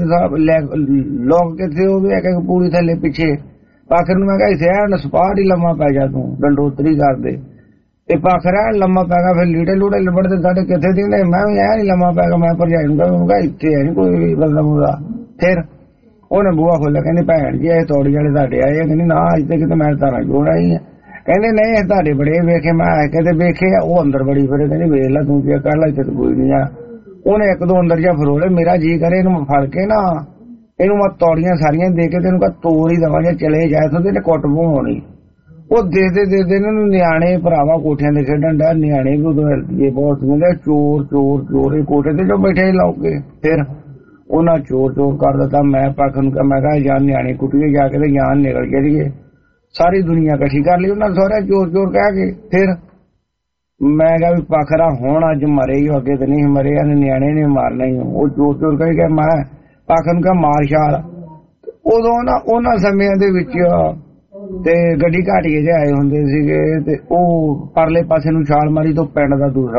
ਲੋਕ ਕਿੱਥੇ ਉਹ ਵੀ ਇੱਕ ਪੂਰੀ ਥੱਲੇ ਪਿੱਛੇ। ਪਾਖਰ ਨੂੰ ਮੈਂ ਕਿਹਾ ਇੱਥੇ ਸਪਾਟ ਹੀ ਲੰਮਾ ਪੈ ਜਾ ਤੂੰ ਡੰਡੋਤਰੀ ਕਰਦੇ। ਇਹ ਪਾਖਰ ਲੰਮਾ ਪੈ ਗਿਆ। ਫਿਰ ਲੀੜੇ ਲੂੜੇ ਲਿਬੜਦੇ ਸਾਡੇ ਕਿੱਥੇ ਦੀ ਨੇ। ਮੈਂ ਵੀ ਐ ਨੀ ਲੰਮਾ ਪੈ ਗਿਆ। ਮੈਂ ਭਰਜਾਈ ਨੂੰ ਕਹਾਂ ਇੱਥੇ ਹੈ ਨੀ ਕੋਈ ਬੰਦਾ ਮੁੰਡਾ। ਫਿਰ ਉਹਨੇ ਬੂਹਾ ਖੋਲਿਆ। ਕਹਿੰਦੇ ਭੈਣ ਜੀ ਇਹ ਤੌੜੀ ਵਾਲੇ ਤੁਹਾਡੇ ਆਏ ਆ। ਕਹਿੰਦੀ ਨਾ ਅੱਜ ਤੇ ਕਿਤੇ ਮੈਂ ਤਾਰਾਂ ਜੋੜ ਆਈ ਆ। ਕਹਿੰਦੇ ਨਹੀਂ ਇਹ ਤੁਹਾਡੇ ਬੜੇ ਵੇਖੇ। ਮੈਂ ਕਿਤੇ ਵੇਖੇ ਉਹ ਅੰਦਰ ਬੜੀ ਫਿਰੇ। ਕਹਿੰਦੀ ਵੇਖ ਲੈ ਤੂੰ ਕੀ ਕਰ ਲੈ ਇੱਥੇ ਕੋਈ ਨਹੀਂ ਆ। ਉਹਨੇ ਇੱਕ ਦੋ ਅੰਦਰ ਜਾ ਫਰੋਲੇ। ਮੇਰਾ ਜੀ ਕਰੇ ਇਹਨੂੰ ਫੜ ਕੇ ਨਾ ਇਹਨੂੰ ਮੈਂ ਤੌੜੀਆਂ ਸਾਰੀਆਂ ਦੇ ਕੇ ਤੈਨੂੰ ਕਹ ਤੋੜ ਹੀ ਦੇਵਾਂ ਜਾਂ ਚਲੇ ਜਾਏ ਤੇ ਇਹਨੇ ਕੁੱਟ ਹੋਣੀ। ਉਹ ਦੇਖਦੇ ਇਹਨਾਂ ਨੂੰ ਨਿਆਣੇ ਭਰਾਵਾ ਕੋਠਿਆਂ ਦੇ ਖੇਡਣ ਡਿਆ। ਨਿਆਣੇ ਵੀ ਉਦੋਂ ਹਿਲਦੀਏ ਬਹੁਤ ਮਿਲਿਆ। ਚੋਰ ਇਹ ਕੋਠੇ ਤੇ ਜੋ ਬੈਠੇ ਲਾਉਗੇ। ਫਿਰ ਉਹਨਾਂ ਚੋਰ ਕਰ ਦਿੱਤਾ। ਮੈਂ ਪੱਖ ਨੂੰ ਮੈਂ ਕਿਹਾ ਜਾਂ ਨਿਆਣੇ ਕੁੱਟੀਏ ਜਾ ਕੇ ਤੇ ਜਾਂ ਨਿਕਲ ਜਾਈਏ। ਸਾਰੀ ਦੁਨੀਆ ਇਕੱਠੀ ਕਰ ਲਈ ਉਹਨਾਂ ਸਹੁਰੇ ਚੋਰ ਕਹਿ ਕੇ। ਫਿਰ ਮੈਂ ਕਿਹਾ ਵੀ ਪਾਖਰਾ ਹੁਣ ਅੱਜ ਮਰੇ ਹੀ ਅੱਗੇ ਤੇ ਨਹੀਂ ਮਰੇ। ਇਹਨੇ ਨਿਆਣੇ ਨੇ ਮਾਰਨਾ ਹੀ। ਉਹ ਚੋਰ ਕਹਿ ਕੇ ਮੈਂ ਪਾਖਰ ਨੂੰ ਕਿਹਾ ਮਾਰ ਛਾਲ। ਉਦੋਂ ਨਾ ਉਹਨਾਂ ਸਮਿਆਂ ਦੇ ਵਿੱਚ ਤੇ ਗੱਡੀ ਘਾਟੀਏ ਜਿਹੇ ਆਏ ਹੁੰਦੇ ਸੀਗੇ ਤੇ ਉਹ ਪਰਲੇ ਪਾਸੇ ਨੂੰ ਛਾਲ ਮਾਰੀ ਤੋਂ ਪਿੰਡ ਦਾ ਦੂਸਰਾ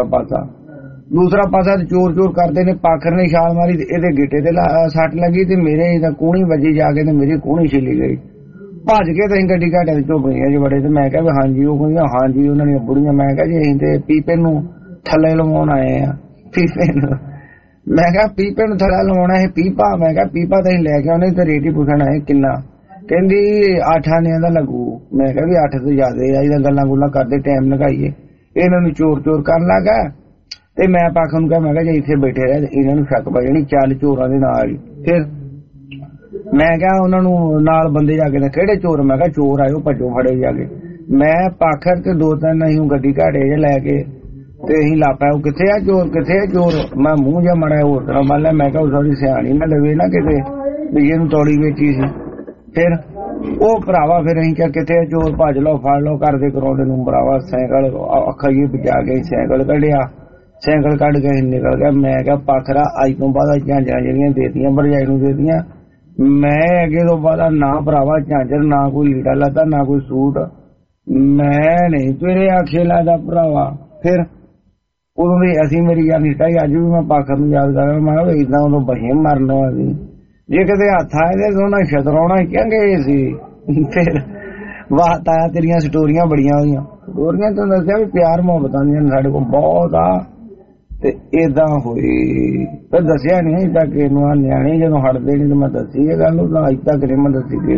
ਪਾਸਾ ਚੋਰ ਕਰਦੇ ਨੇ। ਪਾਖਰ ਨੇ ਛਾਲ ਮਾਰੀ ਤੇ ਇਹਦੇ ਗਿੱਟੇ ਤੇ ਸੱਟ ਲੱਗੀ ਤੇ ਮੇਰੇ ਕੂਹਣੀ ਵੱਜੀ ਜਾ ਕੇ ਤੇ ਮੇਰੀ ਕੂਹਣੀ ਛਿੱਲੀ ਗਈ। ਭੱਜ ਕੇ ਤੇ ਅਸੀਂ ਗੱਡੀ ਘਾਟੇ ਚੋਂ ਗਈਆਂ ਜੀ ਬੜੇ। ਤੇ ਮੈਂ ਕਿਹਾ ਵੀ ਹਾਂਜੀ। ਉਹ ਕਹਿੰਦੀਆਂ ਹਾਂਜੀ ਉਹਨਾਂ ਦੀਆਂ ਬੁੜੀਆਂ। ਮੈਂ ਕਿਹਾ ਜੀ ਅਸੀਂ ਤੇ ਪੀਪੇ ਨੂੰ ਥੱਲੇ ਲਵਾਉਣ ਆਏ ਆ। ਪੀਪੇ ਨੂੰ ਮੈਂ ਕਿਹਾ ਪੀਪੇ ਨੂੰ ਥੱਲੇ ਲਵਾਉਣਾ ਇਹ ਪੀਪਾ। ਮੈਂ ਕਿਹਾ ਪੀਪਾ ਤਾਂ ਅਸੀਂ ਲੈ ਕੇ ਆਉਣੇ ਤੇ ਰੇਟ ਹੀ ਪੁੱਛਣਾ ਹੈ ਕਿੰਨਾ। ਕਹਿੰਦੀ 8 ਆਨਿਆਂ ਦਾ ਲੱਗੂ। ਮੈਂ ਕਿਹਾ ਵੀ 8 ਤੋਂ ਜ਼ਿਆਦਾ ਆ, ਇਹਦਾ ਗੱਲਾਂ ਗੁੱਲਾਂ ਕਰਦੇ ਟਾਈਮ ਲਗਾਈਏ। ਇਹਨਾਂ ਨੂੰ ਚੋਰ ਕਰਨ ਲੱਗਾ ਤੇ ਮੈਂ ਪਾਖਾਂ ਨੂੰ ਕਿਹਾ ਮੈਂ ਕਿਹਾ ਜੇ ਇੱਥੇ ਬੈਠੇ ਰਹੇ ਇਹਨਾਂ ਨੂੰ ਸ਼ੱਕ ਪੈ ਜਾਣੀ, ਚੱਲ ਚੋਰਾਂ ਦੇ ਨਾਲ ਹੀ। ਫਿਰ ਮੈਂ ਕਿਹਾ ਉਹਨਾਂ ਨੂੰ ਨਾਲ ਬੰਦੇ ਜਾ ਕੇ, ਕਿਹੜੇ ਚੋਰ? ਮੈਂ ਕਿਹਾ ਚੋਰ ਆਇਓ, ਭੱਜੋ ਫੜੇ ਜਾ ਕੇ। ਮੈਂ ਪਾਖਰ ਤੇ 2-3 ਅਸੀਂ ਗੱਡੀ ਘਾੜੇ ਜੇ ਲੈ ਕੇ ਤੇ ਅਸੀਂ ਲਾਪਾ, ਉਹ ਕਿੱਥੇ ਆ ਚੋਰ, ਕਿੱਥੇ ਆ ਚੋਰ? ਮੈਂ ਮੂੰਹ ਜਿਹਾ ਮੜਾ ਹੋਰ ਤਰ੍ਹਾਂ ਬੰਨ ਲਿਆ। ਮੈਂ ਕਿਹਾ ਸਾਡੀ ਸਿਆਣੀ ਨਾ ਲਵੇ ਨਾ ਕਿਤੇ ਵੀ ਇਹਨੂੰ ਤੌੜੀ ਵੇਚੀ ਸੀ। ਫਿਰ ਉਹ ਭਰਾਵਾ ਫਿਰ ਅਸੀਂ ਕਿਹਾ ਕਿੱਥੇ ਆ ਚੋਰ, ਭੱਜ ਲਓ ਫੜ ਲਓ ਕਰਦੇ ਕਰਾਉਂਦੇ ਨੂੰ। ਭਰਾਵਾ ਸਾਈਕਲ ਅੱਖਾਂ ਹੀ ਬਚਾ ਕੇ ਸਾਈਕਲ ਕੱਢਿਆ, ਸਾਈਕਲ ਕੱਢ ਕੇ ਨਿਕਲ ਗਿਆ। ਮੈਂ ਕਿਹਾ ਪਾਖਰਾ ਅੱਜ ਤੋਂ ਬਾਅਦ ਝਾਂਜਰਾਂ ਜਿਹੜੀਆਂ ਦੇਤੀਆਂ ਭਰਜਾਈ ਨੂੰ ਦੇਤੀਆਂ, ਮੈਂ ਅੱਗੇ ਤੋਂ ਬਾਅਦ ਨਾ ਭਰਾਵਾ ਝਾਂਜਰ, ਨਾ ਕੋਈ ਲੀੜਾ ਲੱਤਾ, ਨਾ ਕੋਈ ਸੂਟ, ਮੈਂ ਨਹੀਂ ਤੇਰੇ ਆਖੇ ਲਾਦਾ ਭਰਾਵਾ। ਫਿਰ ਉਦੋਂ ਦੀ ਅਸੀਂ ਮੇਰੀ ਯਾਰ ਨੀਟਾ ਹੀ ਅੱਜ ਵੀ ਮੈਂ ਪਾਖਰ ਨੂੰ ਯਾਦ ਕਰ, ਮੈਂ ਕਿਹਾ ਏਦਾਂ ਉਦੋਂ ਬਹੇ ਮਰਨਾ ਸੀ, ਜੇ ਕਿਤੇ ਹੱਥ ਆਏ ਤੇ ਉਹਨਾਂ ਛਤਰਾਉਣਾ ਕਹਿੰਗੇ ਸੀ। ਫਿਰ ਵਾਹ ਤਾਇਆ ਤੇਰੀਆਂ ਸਟੋਰੀਆਂ ਬੜੀਆਂ ਹੋਈਆਂ। ਸਟੋਰੀਆਂ ਤੋਂ ਦੱਸਿਆ ਵੀ ਪਿਆਰ ਮੁਹੱਬਤਾਂ ਦੀਆਂ ਸਾਡੇ ਕੋਲ ਬਹੁਤ ਆ ਤੇ ਏਦਾਂ ਹੋਈ। ਫਿਰ ਦੱਸਿਆ ਨਹੀਂ ਅਜੇ ਤੱਕ ਇਹਨੂੰ, ਆ ਨਿਆਣੇ ਜਦੋਂ ਹਟਦੇ ਨਹੀਂ ਤੇ ਮੈਂ ਦੱਸੀ ਇਹ ਗੱਲ, ਅਜੇ ਤੱਕ ਨਹੀਂ ਮੈਂ ਦੱਸੀ ਕਿ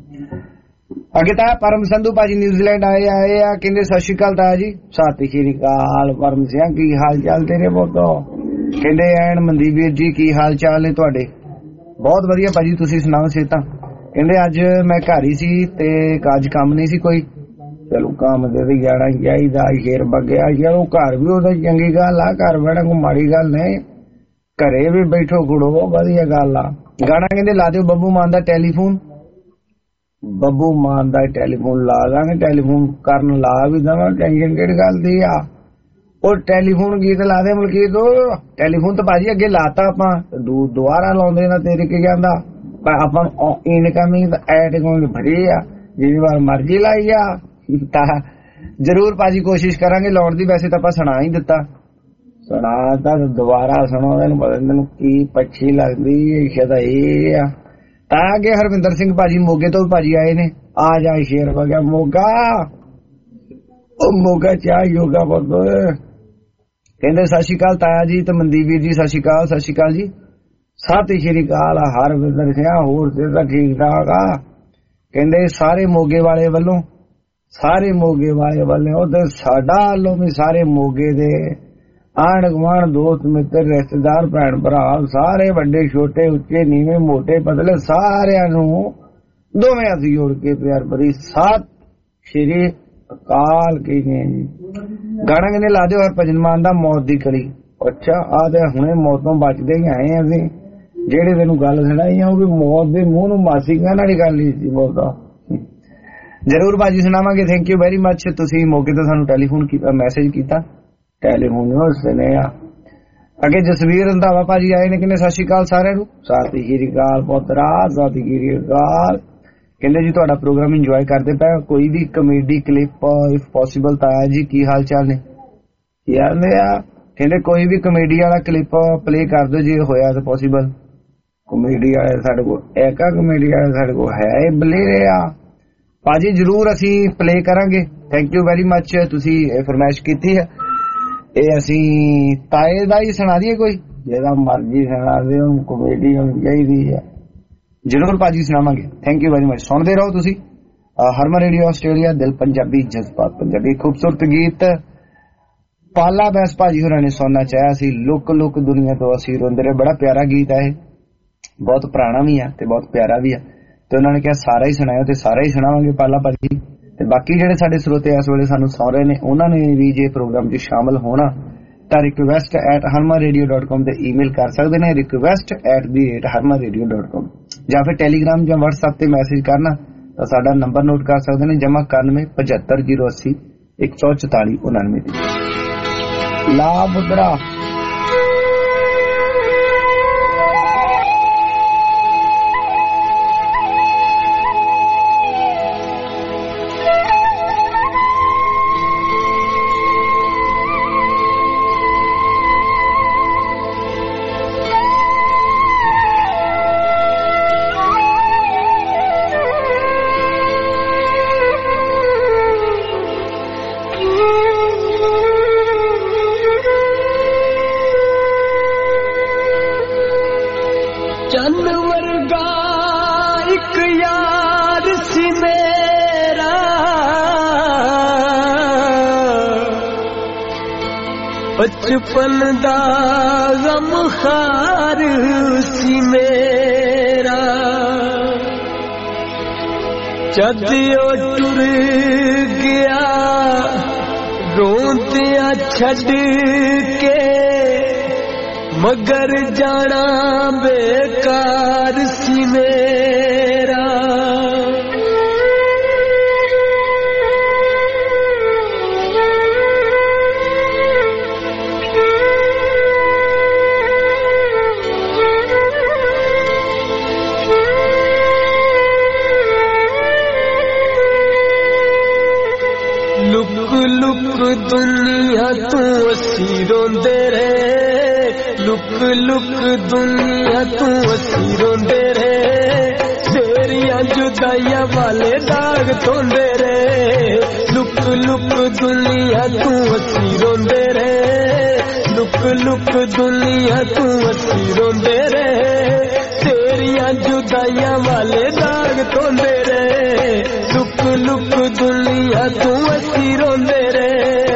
ਅੱਗੇ ਤਾਂ ਪਰਮ ਸੰਧੂ ਭਾਜੀ ਨਿਊਜ਼ੀਲੈਂਡ ਆਏ ਆ, ਕਹਿੰਦੇ ਸਤਿ ਸ਼੍ਰੀ ਅਕਾਲ ਤਾਇਆ ਜੀ। ਸਤਿ ਸ਼੍ਰੀ ਅਕਾਲ ਪਰਮ ਸਿੰਘ, ਕੀ ਹਾਲ ਚਾਲ ਤੇਰੇ ਪੁੱਤੋ? ਕਹਿੰਦੇ ਐਨ ਮਨਦੀਪ ਵੀਰ ਜੀ ਕੀ ਹਾਲ ਚਾਲ ਨੇ ਤੁਹਾਡੇ? ਬਹੁਤ ਵਧੀਆ ਭਾਜੀ, ਤੁਸੀਂ ਸੁਣਾਓ ਸਿਹਤਾਂ? ਕਹਿੰਦੇ ਅੱਜ ਮੈਂ ਘਰ ਹੀ ਸੀ ਤੇ ਅੱਜ ਕੰਮ ਨਹੀਂ ਸੀ ਕੋਈ, ਚਲੋ ਕੰਮ ਦੇ ਜਾਣਾ ਚਾਹੀਦਾ, ਸ਼ੇਰ ਬਗਿਆ ਚਲੋ ਘਰ ਵੀ ਉਹਦਾ ਚੰਗੀ ਗੱਲ ਆ, ਘਰ ਬਹਿਣਾ ਕੋਈ ਮਾੜੀ ਗੱਲ ਨਹੀਂ, ਘਰੇ ਵੀ ਬੈਠੋ ਖੜੋ ਵਧੀਆ ਗੱਲ ਆ। ਗਾਣਾ ਕਹਿੰਦੇ ਲਾ ਦਿਓ ਬੱਬੂ ਮਾਨ ਦਾ ਟੈਲੀਫੋਨ, ਬੱਬੂ ਮਾਨ ਦਾ ਟੈਲੀਫੋਨ ਲਾ ਦਾਂਗੇ, ਟੈਲੀਫੋਨ ਕਰਨ ਲਾ ਵੀ ਦੇਵਾਂ, ਟੈਨਸ਼ਨ ਕਿਹੜੀ ਗੱਲ ਦੀ ਆ। ਉਹ ਟੈਲੀਫੋਨ ਗੀਤ ਲਾ ਦੇ ਮਲਕੀਤ, ਟੈਲੀਫੋਨ ਤਾਂ ਭਾਜੀ ਅੱਗੇ ਲਾਤਾ ਆਪਾਂ, ਦੁਬਾਰਾ ਲਾਉਂਦੇ ਨਾ ਤੇਰੇ ਕੀ ਜਾਂਦਾ, ਆਪਾਂ ਇਨਕਮਿੰਗ ਤਾਂ ਐਡ ਭਰੀ ਆ, ਜਿੰਨੀ ਵਾਰ ਮਰਜ਼ੀ ਲਾਈ ਆ। ਤਾਂ ਜ਼ਰੂਰ ਭਾਜੀ ਕੋਸ਼ਿਸ਼ ਕਰਾਂਗੇ ਲਾਉਣ ਦੀ, ਵੈਸੇ ਤਾਂ ਆਪਾਂ ਸੁਣਾ ਹੀ ਦਿੱਤਾ, ਸੁਣਾ ਤਾਂ ਦੁਬਾਰਾ ਸੁਣੋ, ਇਹਨੂੰ ਪਤਾ ਮੈਨੂੰ ਕੀ ਪੱਛੀ ਲੱਗਦੀ ਸ਼ਾਇਦ ਇਹ ਆ। ਤਾਂ ਅੱਗੇ ਹਰਵਿੰਦਰ ਸਿੰਘ ਭਾਜੀ ਮੋਗੇ ਤੋਂ ਭਾਜੀ ਆਏ ਨੇ, ਆ ਜਾ ਸ਼ੇਰ ਵਗਿਆ ਮੋਗਾ, ਉਹ ਮੋਗਾ ਚਾਹ ਯੋਗਾ ਬੋਲੋ। ਕਹਿੰਦੇ ਸਤਿ ਸ਼੍ਰੀ ਅਕਾਲ ਤਾਇਆ ਜੀ ਤੇ ਮਨਦੀਪ ਵੀਰ ਜੀ, ਸਤਿ ਸ਼੍ਰੀ ਅਕਾਲ। ਸਤਿ ਸ਼੍ਰੀ ਅਕਾਲ ਜੀ, ਸਤਿ ਸ਼੍ਰੀ ਅਕਾਲ ਹਰਵਿੰਦਰ ਸਿੰਘ, ਹੋਰ ਤੇ ਤਾਂ ਠੀਕ ਠਾਕ ਆ। ਕਹਿੰਦੇ ਸਾਰੇ ਮੋਗੇ ਵਾਲੇ ਵੱਲੋਂ, ਸਾਰੇ ਮੋਗੇ ਵਾਲੇ ਵੱਲੋਂ ਤੇ ਸਾਡਾ ਵੱਲੋਂ ਵੀ ਸਾਰੇ ਮੋਗੇ ਦੇ ਆਂਢ ਗੁਆਂਢ ਦੋਸਤ ਮਿੱਤਰ ਰਿਸ਼ਤੇਦਾਰ ਭੈਣ ਭਰਾ ਸਾਰੇ ਵੱਡੇ ਛੋਟੇ ਉੱਚੇ ਨੀਵੇਂ ਮੋਟੇ ਪਤਲੇ ਸਾਰਿਆਂ ਨੂੰ ਦੋਵੇਂ ਹੱਥ ਜੋੜ ਕੇ ਪਿਆਰ ਭਰੀ ਸਤਿ ਸ਼੍ਰੀ ਅਕਾਲ ਕਹਿੰਦੇ ਜੀ। ਗਾਣਾ ਕਹਿੰਦੇ ਲਾ ਦਿਓ ਹਰਭਜਨ ਮਾਨ ਦਾ ਮੌਤ ਦੀ ਕੜੀ। ਅੱਛਾ ਆ ਤੇ ਹੁਣੇ ਮੌਤ ਤੋਂ ਬਚਦੇ ਹੀ ਆਏ ਅਸੀਂ, ਜਿਹੜੇ ਤੈਨੂੰ ਗੱਲ ਸੁਣਾਈ ਆ ਉਹ ਵੀ ਮੌਤ ਦੇ ਮੂੰਹ ਨੂੰ ਮਾਸੀ ਕਹਿਣ ਵਾਲੀ ਗੱਲ ਹੀ ਸੀ ਬਹੁਤਾ। ਜ਼ਰੂਰ ਬਾਜੀ ਸੁਣਾਵਾਂਗੇ, ਥੈਂਕ ਯੂ ਵੈਰੀ ਮੱਚ। ਤੁਸੀਂ ਮੌਕੇ ਤੇ ਸਾਨੂੰ ਟੈਲੀਫੋਨ ਕੀਤਾ, ਮੈਸੇਜ ਕੀਤਾ, ਟੈਲੀਫੋਨ ਨੇ ਆ। ਅੱਗੇ ਜਸਵੀਰ ਰੰਧਾਵਾ ਭਾਜੀ ਆਏ ਨੇ, ਕਹਿੰਦੇ ਸਤਿ ਸ਼੍ਰੀ ਅਕਾਲ ਸਾਰਿਆਂ ਨੂੰ। ਸਤਿ ਸ਼੍ਰੀ ਅਕਾਲ ਪੁੱਤਰਾ, ਸਤਿ ਸ਼੍ਰੀ ਅਕਾਲ। ਕਹਿੰਦੇ ਜੀ ਤੁਹਾਡਾ ਪ੍ਰੋਗਰਾਮ ਇੰਜੋਏ ਕਰਦੇ ਪਏ, ਕੋਈ ਵੀ ਕਮੇਡੀ ਕਲਿੱਪ ਇਫ ਪੋਸੀਬਲ। ਤਾਇਆ ਜੀ ਕੀ ਹਾਲ ਚਾਲ ਨੇ? ਯਾਰ ਨੇ ਆ ਕਹਿੰਦੇ ਕੋਈ ਵੀ ਕਮੇਡੀ ਵਾਲਾ ਕਲਿੱਪ ਪਲੇ ਕਰ ਦਿਓ ਜੇ ਹੋਇਆ ਤਾਂ ਪੋਸੀਬਲ। ਕਮੇਡੀ ਵਾਲੇ ਸਾਡੇ ਕੋਲ ਐਕਾ ਕਮੇਡੀ ਵਾਲੇ ਸਾਡੇ ਕੋਲ ਹੈ ਬਲੇਰੇ ਆ ਭਾਜੀ, ਜਰੂਰ ਅਸੀਂ ਪਲੇ ਕਰਾਂਗੇ। ਥੈਂਕ ਯੂ ਵੈਰੀ ਮੱਚ, ਤੁਸੀਂ ਫਰਮਾਇਸ਼ ਕੀਤੀ ਹੈ। ਇਹ ਅਸੀਂ ਤਾਏ ਦਾ ਹੀ ਸੁਣਾ ਦਈਏ, ਕੋਈ ਜਿਹਦਾ ਮਰਜ਼ੀ ਸੁਣਾ ਦਿਓ, ਕਮੇਡੀ ਹੋਣੀ ਚਾਹੀਦੀ ਹੈ। ਜਰੂਰ ਭਾਜੀ ਸੁਣਾਵਾਂਗੇ, ਥੈਂਕ ਯੂ ਵੈਰੀ ਮੱਚ। ਸੁਣਦੇ ਰਹੋ ਤੁਸੀਂ ਹਰਮਨ ਰੇਡੀਓ ਆਸਟ੍ਰੇਲੀਆ, ਦਿਲ ਪੰਜਾਬੀ ਜਜ਼ਬਾਤ ਪੰਜਾਬੀ। ਖੂਬਸੂਰਤ ਗੀਤ ਪਾਲਾ ਬੈਸ ਭਾਜੀ ਹੋਰਾਂ ਨੇ ਸੁਣਨਾ ਚਾਹਿਆ ਸੀ, ਲੁੱਕ ਲੁੱਕ ਦੁਨੀਆ ਤੋਂ ਅਸੀਂ ਰੋਂਦੇ ਰਹੇ। ਬੜਾ ਪਿਆਰਾ ਗੀਤ ਹੈ ਇਹ, ਬਹੁਤ ਪੁਰਾਣਾ ਵੀ ਆ ਤੇ ਬਹੁਤ ਪਿਆਰਾ ਵੀ ਆ, ਤੇ ਉਹਨਾਂ ਨੇ ਕਿਹਾ ਸਾਰਾ ਹੀ ਸੁਣਾਇਓ ਤੇ ਸਾਰਾ ਹੀ ਸੁਣਾਵਾਂਗੇ ਪਾਲਾ ਭਾਜੀ। ਤੇ ਬਾਕੀ ਜਿਹੜੇ ਸਾਡੇ ਸਰੋਤੇ ਇਸ ਵੇਲੇ ਸਾਨੂੰ ਸੁਣ ਰਹੇ ਨੇ, ਉਹਨਾਂ ਨੇ ਵੀ ਜੇ ਪ੍ਰੋਗਰਾਮ 'ਚ ਸ਼ਾਮਲ ਹੋਣਾ ਤਾਂ request@harmanradio.com ਤੇ ਈਮੇਲ ਕਰ ਸਕਦੇ ਨੇ, request@harmanradio.com, ਜਾਂ ਫਿਰ ਟੈਲੀਗ੍ਰਾਮ ਜਾਂ WhatsApp ਤੇ ਮੈਸੇਜ ਕਰਨਾ ਤਾਂ ਸਾਡਾ ਨੰਬਰ ਨੋਟ ਕਰ ਸਕਦੇ ਨੇ, ਜਮਾ 917580 144 ਲਾ ਬੁੱਧਰਾ। बचपन दा गम खार सी मेरा जद ओ टुर गया रोंदिया छड़ के मगर जाना बेकार सी मेरा लुक दुनिया तू असी रोंदे रे लुक दुनिया तू असी रोंदे रे तेरिया जुदाइयां वाले दाग धोंदे रे लुक दुनिया तू असी रोंदे रे लुक दुनिया तू असी रोंदे रे तेरिया जुदाइयां वाले दाग धोंदे रे लुक दुनिया तू असी रोंदे रे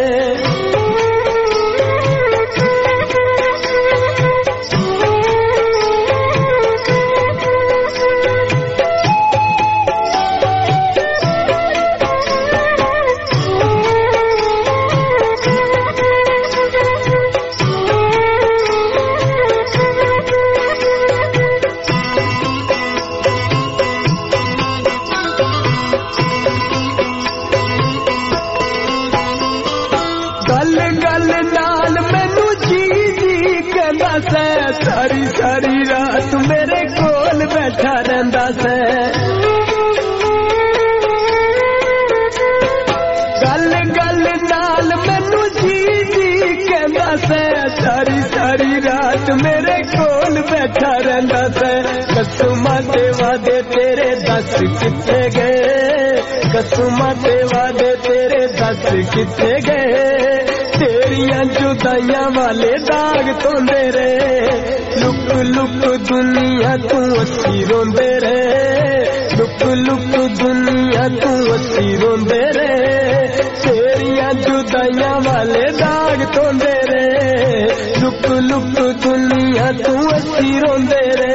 सारी रात मेरे कोल बैठा रहंदा से गल नाल मैनू जी कहंदा से सारी रात मेरे कोल बैठा रहंदा से कसमां दे वादे तेरे दस किथे गए कसमां दे वादे तेरे दस किथे गए तेरिया जुदाइयां वाले दाग धोंदे रे लुक दुनिया तू असी रोंदे रे लुक दुनिया तू असी रोंदे रे तेरिया जुदाइयां वाले दाग धोंदे रे लुक दुनिया तू असी रोंदे रे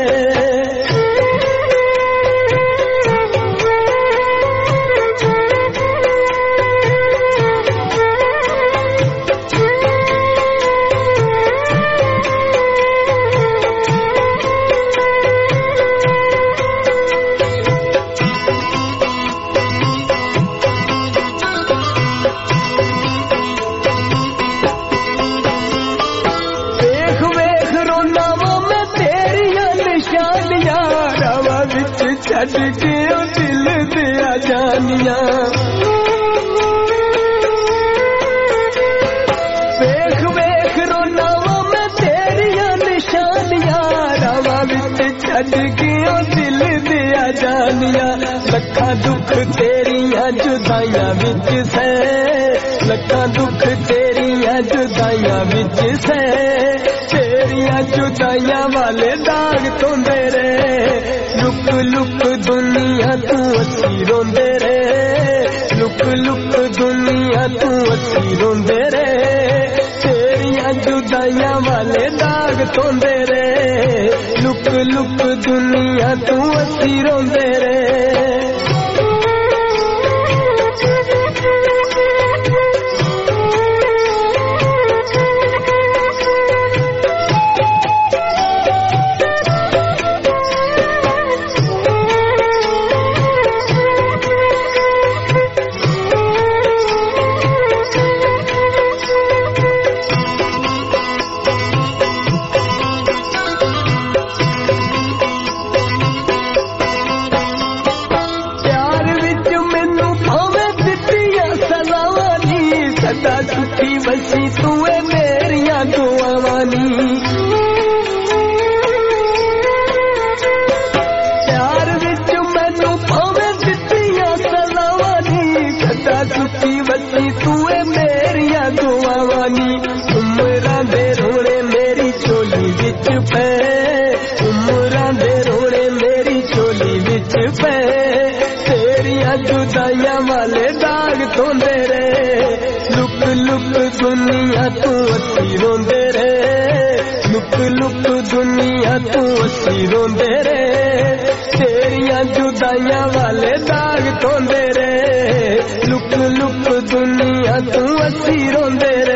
छड़ के दिल दिया जानिया वेख रोना मैं तेरिया निशानियां रवा विच छड़ के दिल दिया जानिया लखा दुख तेरिया जुदाइयां विच से लखा दुख तेरिया जुदाइयां विच से तेरिया जुदाइयां वाले दाग धोंदे रे लुक दुनिया तू असी रोंदे रे लुक दुनिया तू असी रोंदे रे तेरिया जुदाइयां वाले दाग धोंदे रे लुक दुनिया तू असी रोंदे रे बसी तू मेरिया दुआवानी प्यार विच मैनू भावे दित्तियां सलावानी सदा सुखी बसी तू मेरिया दुआवानी उमरां दे रोड़े मेरी चोली विच पे उमरां दे रोड़े मेरी चोली विच पे तेरिया जुदाइयां वाले दाग धोंदे रे लुक दुनिया दुनिया तू असी रोंदे रे लुक लुक दुनिया तू असी रोंदे रे तेरिया जुदाइयां वाले दाग धोंदे रे लुक लुक दुनिया तू असी रोंदे रे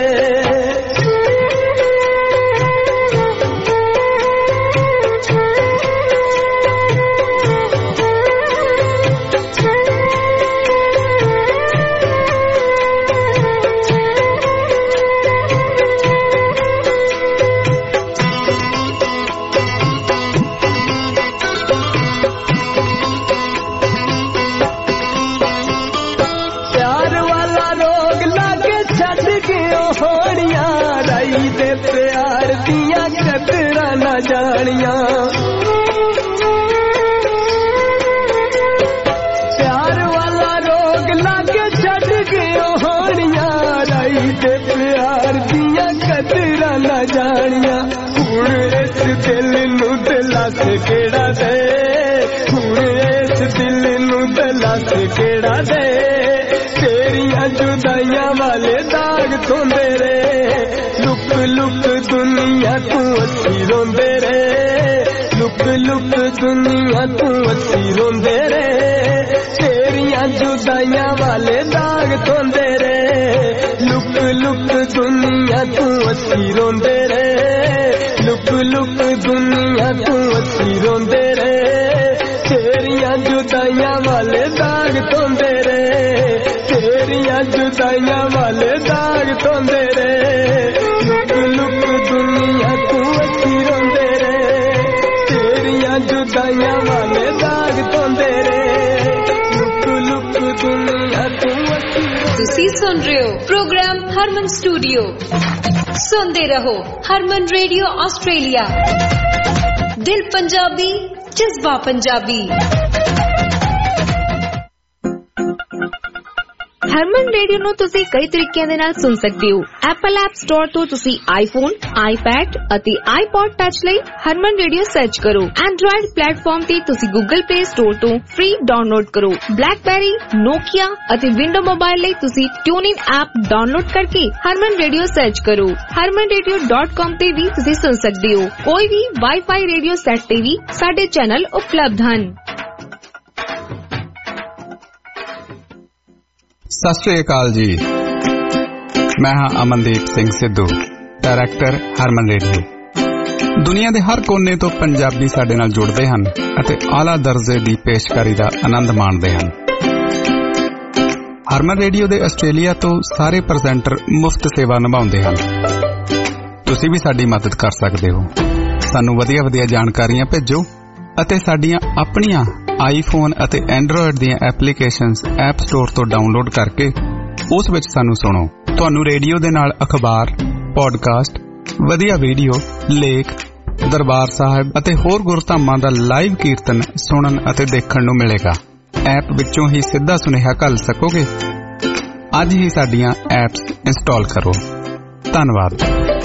जानिया प्यार वाला रोग लागे छड़ गए होनिया राई दे प्यार दिया कदरा न जानिया हुण इस दिल नू दलास केड़ा दे हुण इस दिल नू दलास केड़ा दे तेरिया जुदाइयां वाले दाग धोंदे रे लुक लुक दुनिया तू असी रोंदे रे लुक लुक दुनिया तू असी रोंदे रे तेरिया जुदाइयां वाले दाग धोंदे रे लुक लुक दुनिया तू असी रोंदे रे लुक लुक दुनिया तू असी रोंदे रे तेरिया जुदाइयां वाले दाग धोंदे रे तेरिया जुदाइयां वाले दाग धोंदे रे लुक लुक दुनिया तू असी रोंदे रे तेरिया जुदाइयां वाले दाग धोंदे रे लुक लुक दुनिया तू असी तुसी सुन रहे हो प्रोग्राम हरमन स्टूडियो सुनते रहो हरमन रेडियो ऑस्ट्रेलिया दिल पंजाबी जज्बा पंजाबी ਹਰਮਨ ਰੇਡੀਓ ਨੂੰ ਤੁਸੀਂ ਕਈ ਤਰੀਕਿਆਂ ਦੇ ਨਾਲ ਸੁਣ ਸਕਦੇ ਹੋ ਐਪਲ ਐਪ ਸਟੋਰ ਤੋਂ ਤੁਸੀਂ ਆਈਫੋਨ ਆਈਪੈਡ ਅਤੇ ਆਈਪੌਡ ਟੱਚ ਲਈ ਹਰਮਨ ਰੇਡੀਓ ਸਰਚ ਕਰੋ ਐਂਡਰੋਇਡ ਪਲੇਟਫਾਰਮ ਤੇ ਤੁਸੀਂ ਗੂਗਲ ਪਲੇ ਸਟੋਰ ਤੋਂ ਫ੍ਰੀ ਡਾਊਨਲੋਡ ਕਰੋ ਬਲੈਕਬੈਰੀ ਨੋਕੀਆ ਅਤੇ ਵਿੰਡੋ ਮੋਬਾਈਲ ਲਈ ਤੁਸੀਂ ਟਿਊਨਿਨ ਐਪ ਡਾਊਨਲੋਡ ਕਰਕੇ ਹਰਮਨ ਰੇਡੀਓ ਸਰਚ ਕਰੋ harmanradio.com ਤੇ ਵੀ ਤੁਸੀਂ ਸੁਣ ਸਕਦੇ ਹੋ ਕੋਈ ਵੀ ਵਾਈਫਾਈ ਰੇਡੀਓ ਸੈੱਟ ਤੇ ਵੀ ਸਾਡੇ ਚੈਨਲ ਉਪਲਬਧ ਹਨ ਸਤਿ ਸ਼੍ਰੀ ਅਕਾਲ ਜੀ ਮੈਂ ਹਾਂ ਅਮਨਦੀਪ ਸਿੰਘ ਸਿੱਧੂ ਡਾਇਰੈਕਟਰ ਹਰਮਨ ਰੇਡੀਓ ਦੁਨੀਆ ਦੇ ਹਰ ਕੋਨੇ ਤੋਂ ਪੰਜਾਬੀ ਸਾਡੇ ਨਾਲ ਜੁੜਦੇ ਹਨ ਅਤੇ ਆਲਾ ਦਰਜੇ ਦੀ ਪੇਸ਼ਕਾਰੀ ਦਾ ਆਨੰਦ ਮਾਣਦੇ ਹਨ ਹਰਮਨ ਰੇਡੀਓ ਦੇ ਆਸਟ੍ਰੇਲੀਆ ਤੋਂ ਸਾਰੇ ਪ੍ਰੈਜ਼ੈਂਟਰ ਮੁਫਤ ਸੇਵਾ ਨਿਭਾਉਂਦੇ ਹਨ ਤੁਸੀਂ ਵੀ ਸਾਡੀ ਮਦਦ ਕਰ ਸਕਦੇ ਹੋ ਸਾਨੂੰ ਵਧੀਆ ਜਾਣਕਾਰੀਆਂ ਭੇਜੋ ਅਤੇ ਸਾਡੀਆਂ ਆਪਣੀਆਂ ਆਈਫੋਨ ਅਤੇ ਐਂਡਰੋਇਡ ਦੀਆਂ ਐਪਲੀਕੇਸ਼ਨਸ ਐਪ ਸਟੋਰ ਤੋਂ ਡਾਊਨਲੋਡ ਕਰਕੇ ਉਸ ਵਿੱਚ ਸਾਨੂੰ ਸੁਣੋ ਤੁਹਾਨੂੰ ਰੇਡੀਓ ਦੇ ਨਾਲ ਅਖਬਾਰ ਪੋਡਕਾਸਟ ਵਧੀਆ ਵੀਡੀਓ ਲੇਖ ਦਰਬਾਰ ਸਾਹਿਬ ਅਤੇ ਹੋਰ ਗੁਰਧਾਮਾਂ ਦਾ ਲਾਈਵ ਕੀਰਤਨ ਸੁਣਨ ਅਤੇ ਦੇਖਣ ਨੂੰ ਮਿਲੇਗਾ ਐਪ ਵਿੱਚੋਂ ਹੀ ਸਿੱਧਾ ਸੁਨੇਹਾ ਘੱਲ ਸਕੋਗੇ ਅੱਜ ਹੀ ਸਾਡੀਆਂ ਐਪਸ ਇੰਸਟਾਲ ਕਰੋ ਧੰਨਵਾਦ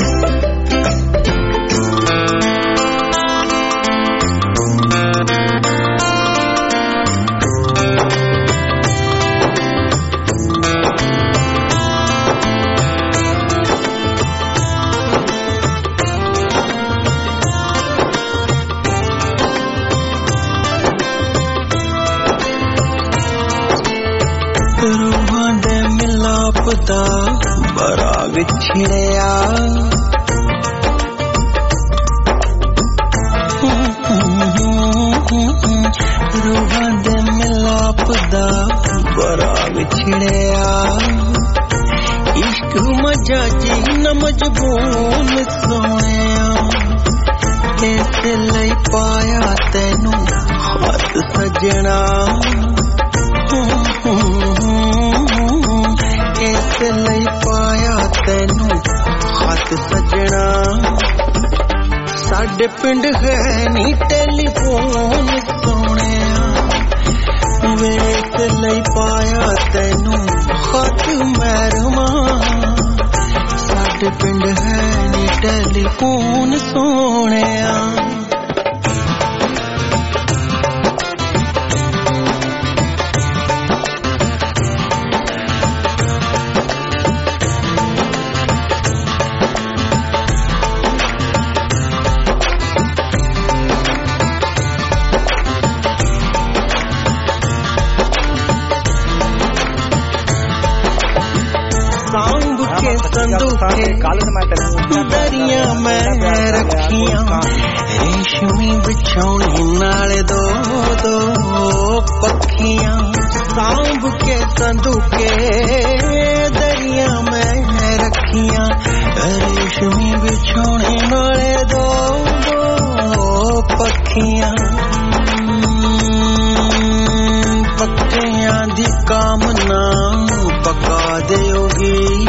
ਦਾ ਬੜਾ ਵਿਛੜਿਆ ਰੂਹਾਂ ਦੇ ਮਿਲਾਪ ਦਾ ਬੜਾ ਵਿਛੜਿਆ ਇਸ਼ਕ ਮਜਾ ਜੀ ਨ ਮਜਬੂਨ ਸੋਹਣਿਆ ਇਸ ਲਈ ਪਾਇਆ ਤੈਨੂੰ ਹੱਥ ਸਜਣਾ ਇਸ ਲਈ ਪਾਇਆ ਤੈਨੂੰ ਹੱਥ ਸਜਣਾ ਸਾਡੇ ਪਿੰਡ ਹੈ ਨੀ ਟੈਲੀਫੋਨ ਸੋਹਣਿਆ ਵੇਖ ਲਈ ਪਾਇਆ ਤੈਨੂੰ ਹੱਥ ਮਹਿਰਮਾ ਸਾਡੇ ਪਿੰਡ ਹੈ ਨੀ ਟੈਲੀਫੋਨ ਸੋਹਣਿਆ ਕੱਲ ਮੈਂ ਤੈਨੂੰ ਦਰੀਆਂ ਮੈਂ ਰੱਖੀਆਂ ਰੇਸ਼ਮੀ ਵਿਛਾਉਣੇ ਨਾਲ ਦੋ ਦੋ ਪੱਖੀਆਂ ਸਾਂਭ ਕੇ ਸੰਦੂਕੇ ਦਰੀਆਂ ਮੈਂ ਰੱਖੀਆਂ ਰੇਸ਼ਮੀ ਵਿਛਾਉਣੇ ਨਾਲ ਦੋ ਦੋ ਪੱਖੀਆਂ ਪੱਕਿਆਂ ਦੀ ਕਾਮਨਾ ਪਕਾ ਦਿਓਗੀ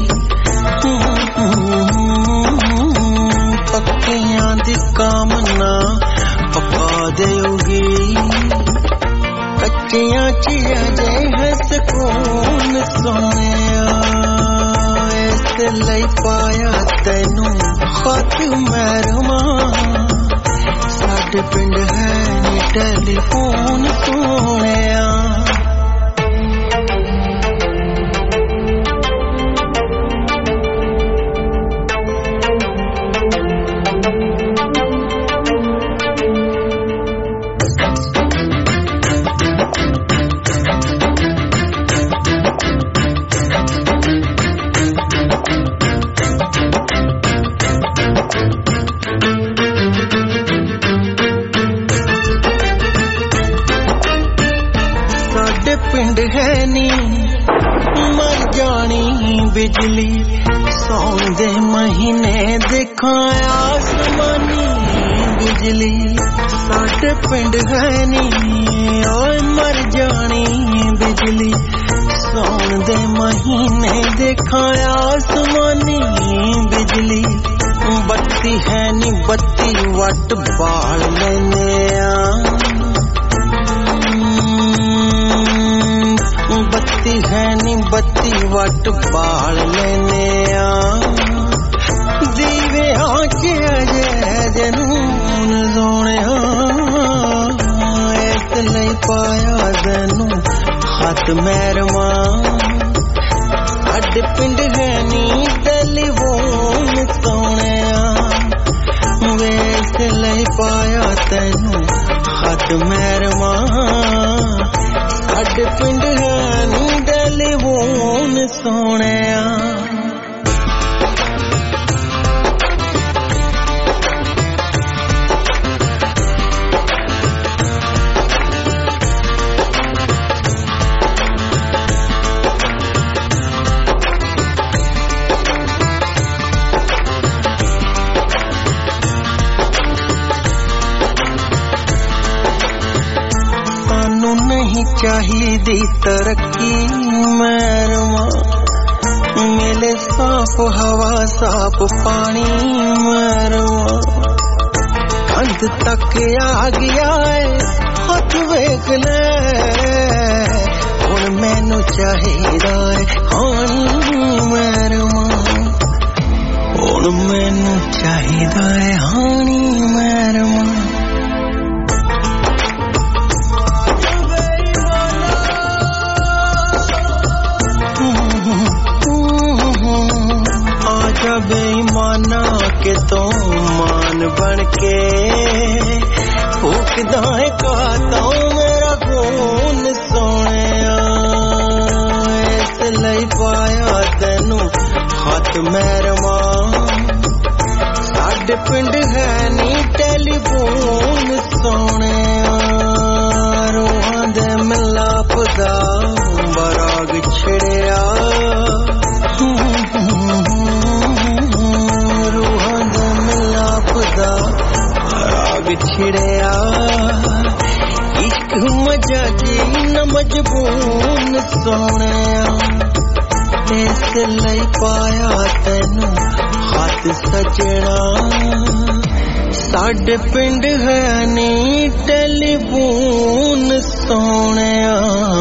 ਪੱਕਿਆਂ ਦੀ ਕਾਮਨਾ ਪਕਾ ਦਿਓਗੀ ਕੱਚਿਆਂ ਚ ਅਜੇ ਹੈ ਸਕੂਨ ਸੋਹਣਿਆ ਇਸ ਲਈ ਪਾਇਆ ਤੈਨੂੰ ਖਤ ਮਹਿਰਮਾ ਸਾਡੇ ਪਿੰਡ ਹੈ ਨੀ ਟੈਲੀਫੋਨ ਸੋਹਣਿਆ ਪਿੰਡ ਹੈ ਨੀ ਮਰ ਜਾਣੀ ਬਿਜਲੀ ਸੌਣ ਦੇ ਮਹੀਨੇ ਦੇਖਾਂ ਆਸਮਾਨੀ ਬਿਜਲੀ ਸਾਡੇ ਪਿੰਡ ਹੈ ਨੀ ਓਏ ਮਰ ਜਾਣੀ ਬਿਜਲੀ ਸੌਣ ਦੇ ਮਹੀਨੇ ਦੇਖਾਂ ਆਸਮਾਨੀ ਬਿਜਲੀ ਬੱਤੀ ਹੈ ਨੀ ਬੱਤੀ ਵੱਟ ਬਾਲ ਲੈਨੇ ਆ ਬੱਤੀ ਹੈ ਨੀ ਬੱਤੀ ਵੱਟ ਬਾਲ ਲੈਨੇ ਆ ਦੀਵਿਆਂ ਚ ਅਜੇ ਜਨੂਨ ਸੋਹਣਿਆ ਇਸ ਲਈ ਪਾਇਆ ਤੈਨੂੰ ਹੱਥ ਮਹਿਰਮਾ ਸਾਡੇ ਪਿੰਡ ਹੈ ਨੀ ਟੈਲੀਫੋਨ ਸੋਹਣਿਆ ਇਸ ਲਈ ਪਾਇਆ ਤੈਨੂੰ ਹੱਥ ਮਹਿਰਮਾ ਸਾਡੇ ਪਿੰਡ ਹੈ ਨੀ ਟੈਲੀਫੋਨ ਸੋਹਣਿਆ नहीं चाहिदी तरक्की मरवा मिले साफ हवा साफ पानी मरवा कंध तक आ गया है हाथ वेख ले हुण मैनू चाहिदा है हानी मरवा हुण मैनू चाहिदा है हानी मरवा आजा बेईमाना के तो मान बन के फूकदा है कहता मेरा खून सोहणिया इस लई पाया तैनू हथ मਹਿਰਮਾ साडे पिंड है नी टैलीफोन सोहणिया रूहां दे मिलाप दा बराग छिड़िया छिड़िया इश्क मजा जी न मजबून सोहणिया इस लई पाया तैनू हथ सजना साडे पिंड है नी टैलीफोन सोहणिया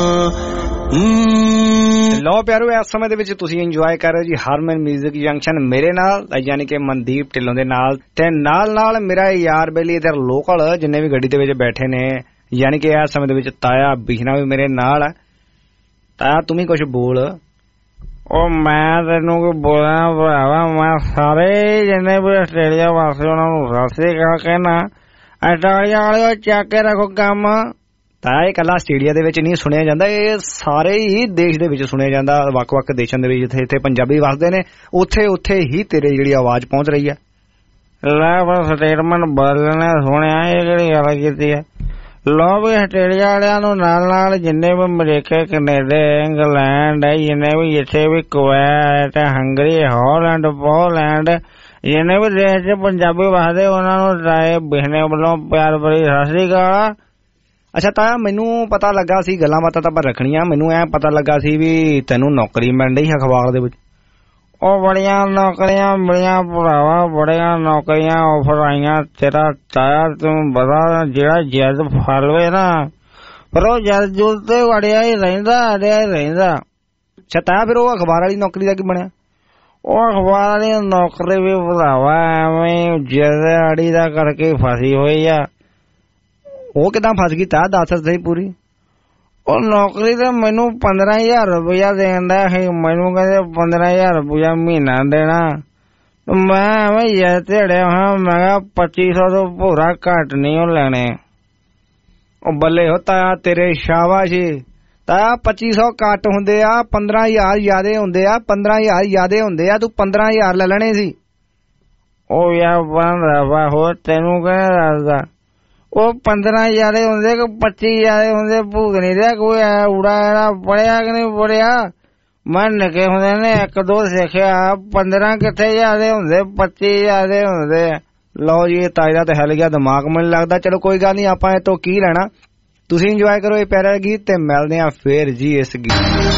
ਲੋ ਪਿਆਰੋ ਇਸ ਸਮੇਂ ਦੇ ਵਿੱਚ ਤੁਸੀਂ ਇੰਜੋਏ ਕਰ ਰਹੇ ਜੀ ਹਾਰਮਨ ਮਿਊਜ਼ਿਕ ਜੰਕਸ਼ਨ ਮੇਰੇ ਨਾਲ ਯਾਨੀ ਕਿ ਮਨਦੀਪ ਢਿੱਲੋਂ ਦੇ ਨਾਲ ਤੇ ਨਾਲ ਮੇਰਾ ਯਾਰ ਬੇਲੀ ਇਧਰ ਲੋਕਲ ਜਿੰਨੇ ਵੀ ਗੱਡੀ ਦੇ ਵਿੱਚ ਬੈਠੇ ਨੇ ਯਾਨੀ ਕਿ ਇਸ ਸਮੇਂ ਦੇ ਵਿੱਚ ਤਾਇਆ ਬਿਸ਼ਨਾ ਵੀ ਮੇਰੇ ਨਾਲ ਤਾਇਆ ਤੂੰ ਵੀ ਕੁਝ ਬੋਲ ਉਹ ਮੈਂ ਤੈਨੂੰ ਕੋਈ ਬੋਲਾਂ ਭਰਾਵਾ ਮੈਂ ਸਾਰੇ ਜਿੰਨੇ ਵੀ ਆਸਟ੍ਰੇਲੀਆ ਵਾਸੀ ਉਹਨਾਂ ਨੂੰ ਸਤਿ ਸ੍ਰੀ ਅਕਾਲ ਕਹਿਣਾ ਆਸਟ੍ਰੇਲੀਆ ਵਾਲਿਓ ਚੱਕ ਕੇ ਰੱਖੋ ਕੰਮ ਤਾਂ ਇਹ ਇਕੱਲਾ ਆਸਟ੍ਰੇਲੀਆ ਦੇ ਵਿੱਚ ਨਹੀਂ ਸੁਣਿਆ ਜਾਂਦਾ, ਇਹ ਸਾਰੇ ਹੀ ਦੇਸ਼ ਦੇ ਵਿੱਚ ਸੁਣਿਆ ਜਾਂਦਾ। ਵੱਖ-ਵੱਖ ਦੇਸ਼ਾਂ ਦੇ ਵਿੱਚ ਜਿੱਥੇ ਇੱਥੇ ਪੰਜਾਬੀ ਵਸਦੇ ਨੇ ਉੱਥੇ ਹੀ ਤੇਰੀ ਜਿਹੜੀ ਆਵਾਜ਼ ਪਹੁੰਚ ਰਹੀ ਹੈ। ਲੈ ਬਸ ਸਟੇਟਮੈਂਟ ਬਦਲਣੇ ਸੁਣਿਆ, ਇਹ ਕਿਹੜੀ ਗੱਲ ਕੀਤੀ ਹੈ। ਲੋ ਵੀ ਆਸਟ੍ਰੇਲੀਆ ਵਾਲਿਆਂ ਨੂੰ ਨਾਲ ਜਿੰਨੇ ਵੀ ਅਮਰੀਕਾ, ਕੈਨੇਡਾ, ਇੰਗਲੈਂਡ, ਜਿੰਨੇ ਵੀ ਜਿੱਥੇ ਵੀ ਕੁਵੈਤ, ਹੰਗਰੀ, ਹਾਲੈਂਡ, ਪੋਲੈਂਡ, ਜਿੰਨੇ ਵੀ ਦੇਸ਼ ਚ ਪੰਜਾਬੀ ਵਸਦੇ ਉਹਨਾਂ ਨੂੰ ਰਾਏ ਬਿਹਨੇ ਵੱਲੋਂ ਪਿਆਰ ਭਰੀ ਸਤਿ ਸ੍ਰੀ ਅਕਾਲ। ਅੱਛਾ ਤਾਇਆ, ਮੈਨੂੰ ਪਤਾ ਲੱਗਾ ਸੀ, ਗੱਲਾਂ ਬਾਤਾਂ ਤਾਂ ਆਪਾਂ ਰੱਖਣੀਆਂ, ਮੈਨੂੰ ਐ ਪਤਾ ਲੱਗਾ ਸੀ ਵੀ ਤੈਨੂੰ ਨੌਕਰੀ ਮਿਲ ਰਹੀ ਅਖਬਾਰ ਦੇ ਵਿੱਚ। ਉਹ ਬੜੀਆਂ ਨੌਕਰੀਆਂ ਮਿਲੀਆਂ ਭਰਾਵਾ, ਬੜੀਆਂ ਨੌਕਰੀਆਂ ਆਫਰ ਆਈਆਂ। ਤੇਰਾ ਤਾਇਆ ਤੈਨੂੰ ਪਤਾ ਜਿਹੜਾ ਜਦ ਫਲਵੇ ਨਾ ਪਰ ਉਹ ਜਦ ਜੁਦ ਤੇ ਵੜਿਆ ਹੀ ਰਹਿੰਦਾ। ਅੱਛਾ ਤਾਇਆ, ਫਿਰ ਉਹ ਅਖਬਾਰ ਵਾਲੀ ਨੌਕਰੀ ਦਾ ਕੀ ਬਣਿਆ? ਉਹ ਅਖਬਾਰ ਵਾਲੀ ਨੌਕਰੀ ਵੀ ਭਰਾਵਾ ਐਵੇਂ ਜਦ ਦਾ ਕਰਕੇ ਫਸੀ ਹੋਈ ਆ। ਉਹ ਕਿਦਾਂ ਫਸ ਗਈ ਤਾਇਆ, ਦੱਸ ਸਹੀ ਪੂਰੀ। ਉਹ ਨੌਕਰੀ ਤੇ ਮੈਨੂੰ 15,000 ਰੁਪਇਆ ਦੇਂਦਾ ਸੀ, ਮੈਨੂੰ ਕਹਿੰਦੇ 15,000 ਰੁਪਇਆ ਮਹੀਨਾ ਦੇਣਾ। ਮੈਂ ਐਵੇਂ ਯਾਰ ਝੜਿਆ ਹਾਂ, ਮੈਂ ਕਿਹਾ 2500 ਤੋਂ ਪੂਰਾ ਘੱਟ ਨਹੀਂ ਉਹ ਲੈਣੇ। ਉਹ ਬੱਲੇ ਹੋ ਤਾਇਆ ਤੇਰੇ, ਸ਼ਾਬਾਸ਼ ਤਾਇਆ। 2500 ਘੱਟ ਹੁੰਦੇ ਆ, 15,000 ਜ਼ਿਆਦੇ ਹੁੰਦੇ ਆ, 15,000 ਜ਼ਿਆਦੇ ਹੁੰਦੇ ਆ। ਤੂੰ 15,000 ਲੈ ਲੈਣੇ ਸੀ। ਉਹ ਯਾਰ ਬੰਦਾ ਹੋਰ ਤੈਨੂੰ ਕਹਿੰਦਾ ਦੱਸਦਾ, ਉਹ 15 ਜ਼ਿਆਦੇ ਹੁੰਦੇ ਕਿ 25 ਜ਼ਿਆਦੇ ਹੁੰਦੇ, ਭੂਤ ਨਹੀਂ ਰਿਹਾ ਕੋਈ ਉੜਾ ਪੜਿਆ ਕਿ ਨਹੀਂ ਪੜਿਆ। ਮੈਂ ਨਿੱਕੇ ਹੁੰਦੇ ਨੇ 1-2 ਸਿੱਖਿਆ, 15 ਕਿੱਥੇ ਜ਼ਿਆਦੇ ਹੁੰਦੇ, 25 ਜ਼ਿਆਦੇ ਹੁੰਦੇ। ਲਓ ਜੀ, ਤਾਏ ਦਾ ਤੇ ਹਿੱਲ ਗਿਆ ਦਿਮਾਗ, ਮੈਨੂੰ ਲੱਗਦਾ। ਚਲੋ ਕੋਈ ਗੱਲ ਨਹੀਂ, ਆਪਾਂ ਇਹ ਤੋਂ ਕੀ ਲੈਣਾ। ਤੁਸੀਂ ਇੰਜੋਏ ਕਰੋ ਇਹ ਪਿਆਰਾ ਗੀਤ ਤੇ ਮਿਲਦੇ ਆ ਫੇਰ ਜੀ ਇਸ ਗੀਤ।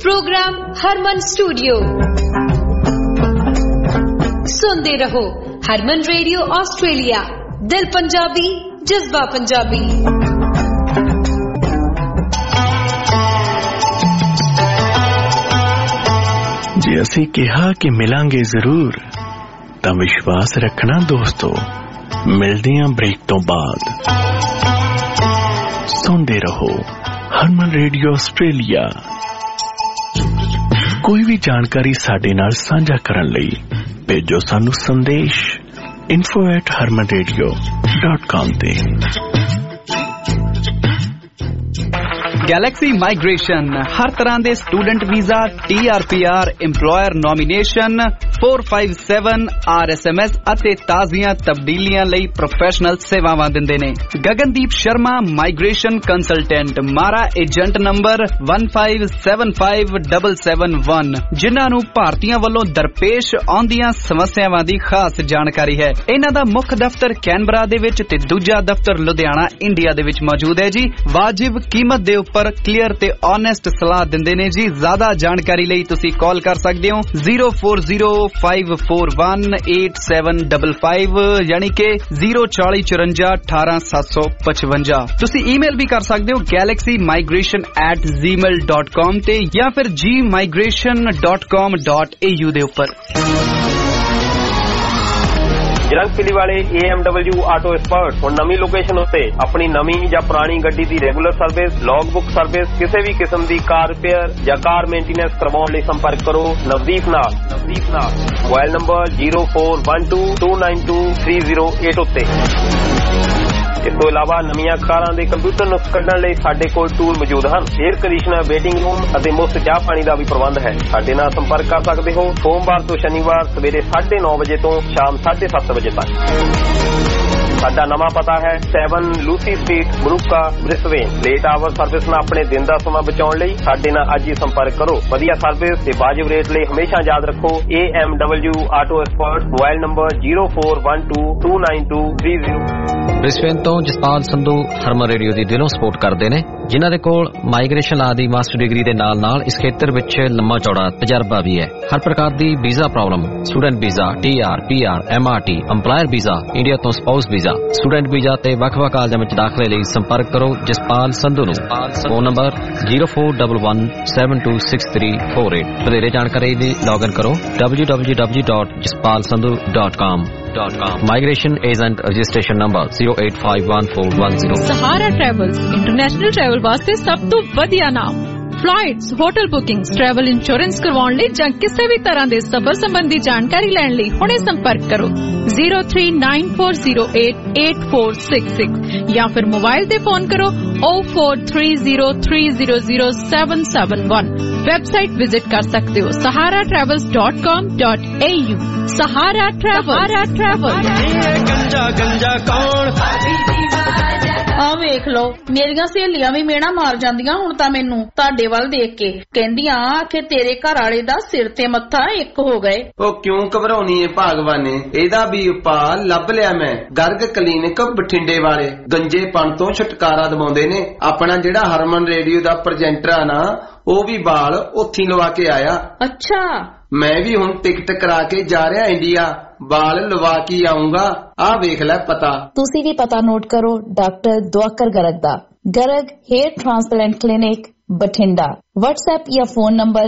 Programme Harman studio. सुनते रहो हरमन रेडियो ऑस्ट्रेलिया, दिल पंजाबी जज्बा पंजाबी। जे असीं कहा कि मिलांगे जरूर तां विश्वास रखना दोस्तों, मिलदे हां ब्रेक तो बाद। सुनते रहो हरमन रेडियो ऑस्ट्रेलिया। कोई भी जानकारी साडे नाल साझा करन लई भेजो सानू संदेश info@harmanradio.com ते। गैलेक्सी माइग्रेशन हर तरह के student visa, TRPR, employer nomination, 457 RSMS ਅਤੇ ਤਾਜ਼ੀਆਂ ਤਬਦੀਲੀਆਂ ਲਈ ਪ੍ਰੋਫੈਸ਼ਨਲ ਸੇਵਾਵਾਂ ਦਿੰਦੇ ਨੇ। Gagandeep Sharma migration consultant, MARA agent number 1575771, ਜਿਨ੍ਹਾਂ ਨੂੰ ਭਾਰਤੀਆਂ ਵੱਲੋਂ ਦਰਪੇਸ਼ ਆਉਂਦੀਆਂ ਸਮੱਸਿਆਵਾਂ ਦੀ ਖਾਸ ਜਾਣਕਾਰੀ ਹੈ। ਇਹਨਾਂ ਦਾ ਮੁੱਖ ਦਫ਼ਤਰ ਕੈਨਬਰਾ ਦੇ ਵਿੱਚ ਤੇ ਦੂਜਾ ਦਫ਼ਤਰ ਲੁਧਿਆਣਾ ਇੰਡੀਆ ਦੇ ਵਿੱਚ ਮੌਜੂਦ ਹੈ ਜੀ। ਵਾਜਿਬ ਕੀਮਤ ਦੇ ਉੱਪਰ ਕਲੀਅਰ ਤੇ ਓਨੈਸਟ ਸਲਾਹ ਦਿੰਦੇ ਨੇ ਜੀ। ਜ਼ਿਆਦਾ ਜਾਣਕਾਰੀ ਲਈ ਤੁਸੀਂ ਕਾਲ ਕਰ ਸਕਦੇ ਹੋ 0405418755 ਯਾਨੀ ਕਿ 04054187755। ਤੁਸੀਂ ਈਮੇਲ ਵੀ ਕਰ ਸਕਦੇ ਹੋ galaxymigration@gmail.com ਤੇ ਜਾਂ ਫਿਰ gmigration.com.au ਦੇ ਉੱਪਰ। ਜਰੰਗਪਿਲੀ ਵਾਲੇ AMW ਆਟੋ ਐਕਸਪਰਟ ਹੁਣ ਨਵੀਂ ਲੋਕੇਸ਼ਨ ਉੱਤੇ ਆਪਣੀ ਨਵੀਂ ਜਾਂ ਪੁਰਾਣੀ ਗੱਡੀ ਦੀ regular service, log book service, ਕਿਸੇ ਵੀ ਕਿਸਮ ਦੀ ਕਾਰ ਰਿਪੇਅਰ ਜਾਂ ਕਾਰ ਮੇਨਟੇਨੈਂਸ ਕਰਵਾਉਣ ਲਈ ਸੰਪਰਕ ਕਰੋ ਨਵਦੀਪ ਨਾਲ। ਮੋਬਾਈਲ ਨੰਬਰ 0412292308 ਉੱਤੇ। ਇਸ ਤੋਂ ਇਲਾਵਾ ਨਵੀਆਂ ਕਾਰਾਂ ਦੇ ਕੰਪਿਊਟਰ ਨੁਕਸ ਕੱਢਣ ਲਈ ਸਾਡੇ ਕੋਲ ਟੂਲ ਮੌਜੂਦ ਹਨ। 에ਅਰ ਕੰਡੀਸ਼ਨਰ, ਵੇਟਿੰਗ ਰੂਮ ਅਤੇ ਮੁਫਤ ਚਾਹ ਪਾਣੀ ਦਾ ਵੀ ਪ੍ਰਬੰਧ ਹੈ। ਸਾਡੇ ਨਾਲ ਸੰਪਰਕ ਕਰ ਸਕਦੇ ਹੋ ਸੋਮਵਾਰ ਤੋਂ ਸ਼ਨੀਵਾਰ ਸਵੇਰੇ 9:30 ਵਜੇ ਤੋਂ ਸ਼ਾਮ 7:30 ਵਜੇ ਤੱਕ। ਸਾਡਾ ਨਵਾਂ ਪਤਾ ਹੈ 7 ਲੂਸੀ ਸਟਰੀਟ, ਬਰੂਕਾ, ਬ੍ਰਿਸਬੇਨ। ਲੇਟ ਆਵਰ ਸਰਵਿਸ ਨਾਲ ਆਪਣੇ ਦਿਨ ਦਾ ਸਮਾਂ ਬਚਾਉਣ ਲਈ ਸਾਡੇ ਨਾਲ ਅੱਜ ਹੀ ਸੰਪਰਕ ਕਰੋ। ਵਧੀਆ ਸਰਵਿਸ ਤੇ ਵਾਜਿਬ ਰੇਟ ਲਈ ਹਮੇਸ਼ਾ ਯਾਦ ਰੱਖੋ AMW auto expert. Mobile number 0412292308। Brisbane ਤੋਂ ਜਸਪਾਲ ਸੰਧੂ ਹਰਮਨ ਰੇਡੀਓ ਦੀ ਦਿਲੋਂ ਸਪੋਰਟ ਕਰਦੇ ਨੇ, ਜਿਨ੍ਹਾਂ ਦੇ ਕੋਲ ਮਾਈਗ੍ਰੇਸ਼ਨ ਲਾ ਦੀ ਮਾਸਟਰ ਡਿਗਰੀ ਦੇ ਨਾਲ ਇਸ ਖੇਤਰ ਵਿੱਚ ਲੰਮਾ ਚੌੜਾ ਤਜਰਬਾ ਵੀ ਹੈ। ਹਰ ਪ੍ਰਕਾਰ ਦੀ visa problem, student visa, TR, PR, MRT, EMPLOYER visa, India ਤੋਂ ਸਪਾਊਸ ਵੀਜ਼ਾ, ਸਟੂਡੈਂਟ ਵੀਜ਼ਾ ਤੇ ਵੱਖ-ਵੱਖ ਕਾਲਜਾਂ ਵਿੱਚ ਦਾਖਲੇ ਲਈ ਸੰਪਰਕ ਕਰੋ ਜਸਪਾਲ ਸੰਧੂ ਨੂੰ। Phone number 0411726348। ਵਧੇਰੇ ਜਾਣਕਾਰੀ ਲਈ ਲੌਗਇਨ ਕਰੋ www.jaspalsandhu.com। Migration Agent Registration Number 08514110। Sahara travels international travel वास्ते सब तो वधिया नाम। Flights, hotel bookings, travel insurance करवाउण लई जां किसी भी तरह के सफर संबंधी जानकारी लैण लई हुणे संपर्क करो 0394088466 या फिर मोबाइल ते फोन करो 0430300771। वेबसाइट विजिट कर सकते हो saharatravels.com.au। सहारा ट्रैवल। ਆ ਵੇਖ ਲੋ ਮੇਰੀਆਂ ਸਹੇਲੀਆਂ ਵੀ ਮੇਣਾ ਮਾਰ ਜਾਂਦੀਆਂ ਹੁਣ ਤਾਂ ਮੈਨੂੰ ਤੁਹਾਡੇ ਵੱਲ ਦੇਖ ਕੇ, ਕਹਿੰਦੀਆਂ ਆਖੇ ਤੇਰੇ ਘਰ ਵਾਲੇ ਦਾ ਸਿਰ ਤੇ ਮੱਥਾ ਇੱਕ ਹੋ ਗਏ। ਉਹ ਕਿਉਂ ਘਬਰਾਉਣੀ ਏ ਭਾਗਵਾਨੇ, ਇਹਦਾ ਵੀ ਉਪਾਅ ਲੱਭ ਲਿਆ ਮੈਂ। ਗਰਗ ਕਲੀਨਿਕ ਬਠਿੰਡੇ ਵਾਲੇ ਗੰਜੇਪਣ ਤੋਂ ਛੁਟਕਾਰਾ ਦਿਵਾਉਂਦੇ ਨੇ। ਆਪਣਾ ਜਿਹੜਾ ਹਰਮਨ ਰੇਡੀਓ ਦਾ ਪ੍ਰੈਜੈਂਟਰ ਆ ਨਾ, ਉਹ ਵੀ ਬਾਲ ਉੱਥੇ ਲਵਾ ਕੇ ਆਇਆ। ਅੱਛਾ, ਮੈਂ ਵੀ ਹੁਣ ਟਿਕਟ ਕਰਾ ਕੇ ਜਾ ਰਿਹਾ ਇੰਡੀਆ, ਬਾਲ ਲਵਾ ਕੇ ਆਉਂਗਾ। ਆਹ ਵੇਖ ਲੈ ਪਤਾ। ਤੁਸੀਂ ਵੀ ਪਤਾ ਨੋਟ ਕਰੋ ਡਾਕਟਰ ਦੁਆਕਰ ਗਰਗ ਦਾ। Garg hair transplant clinic Bathinda. WhatsApp या phone number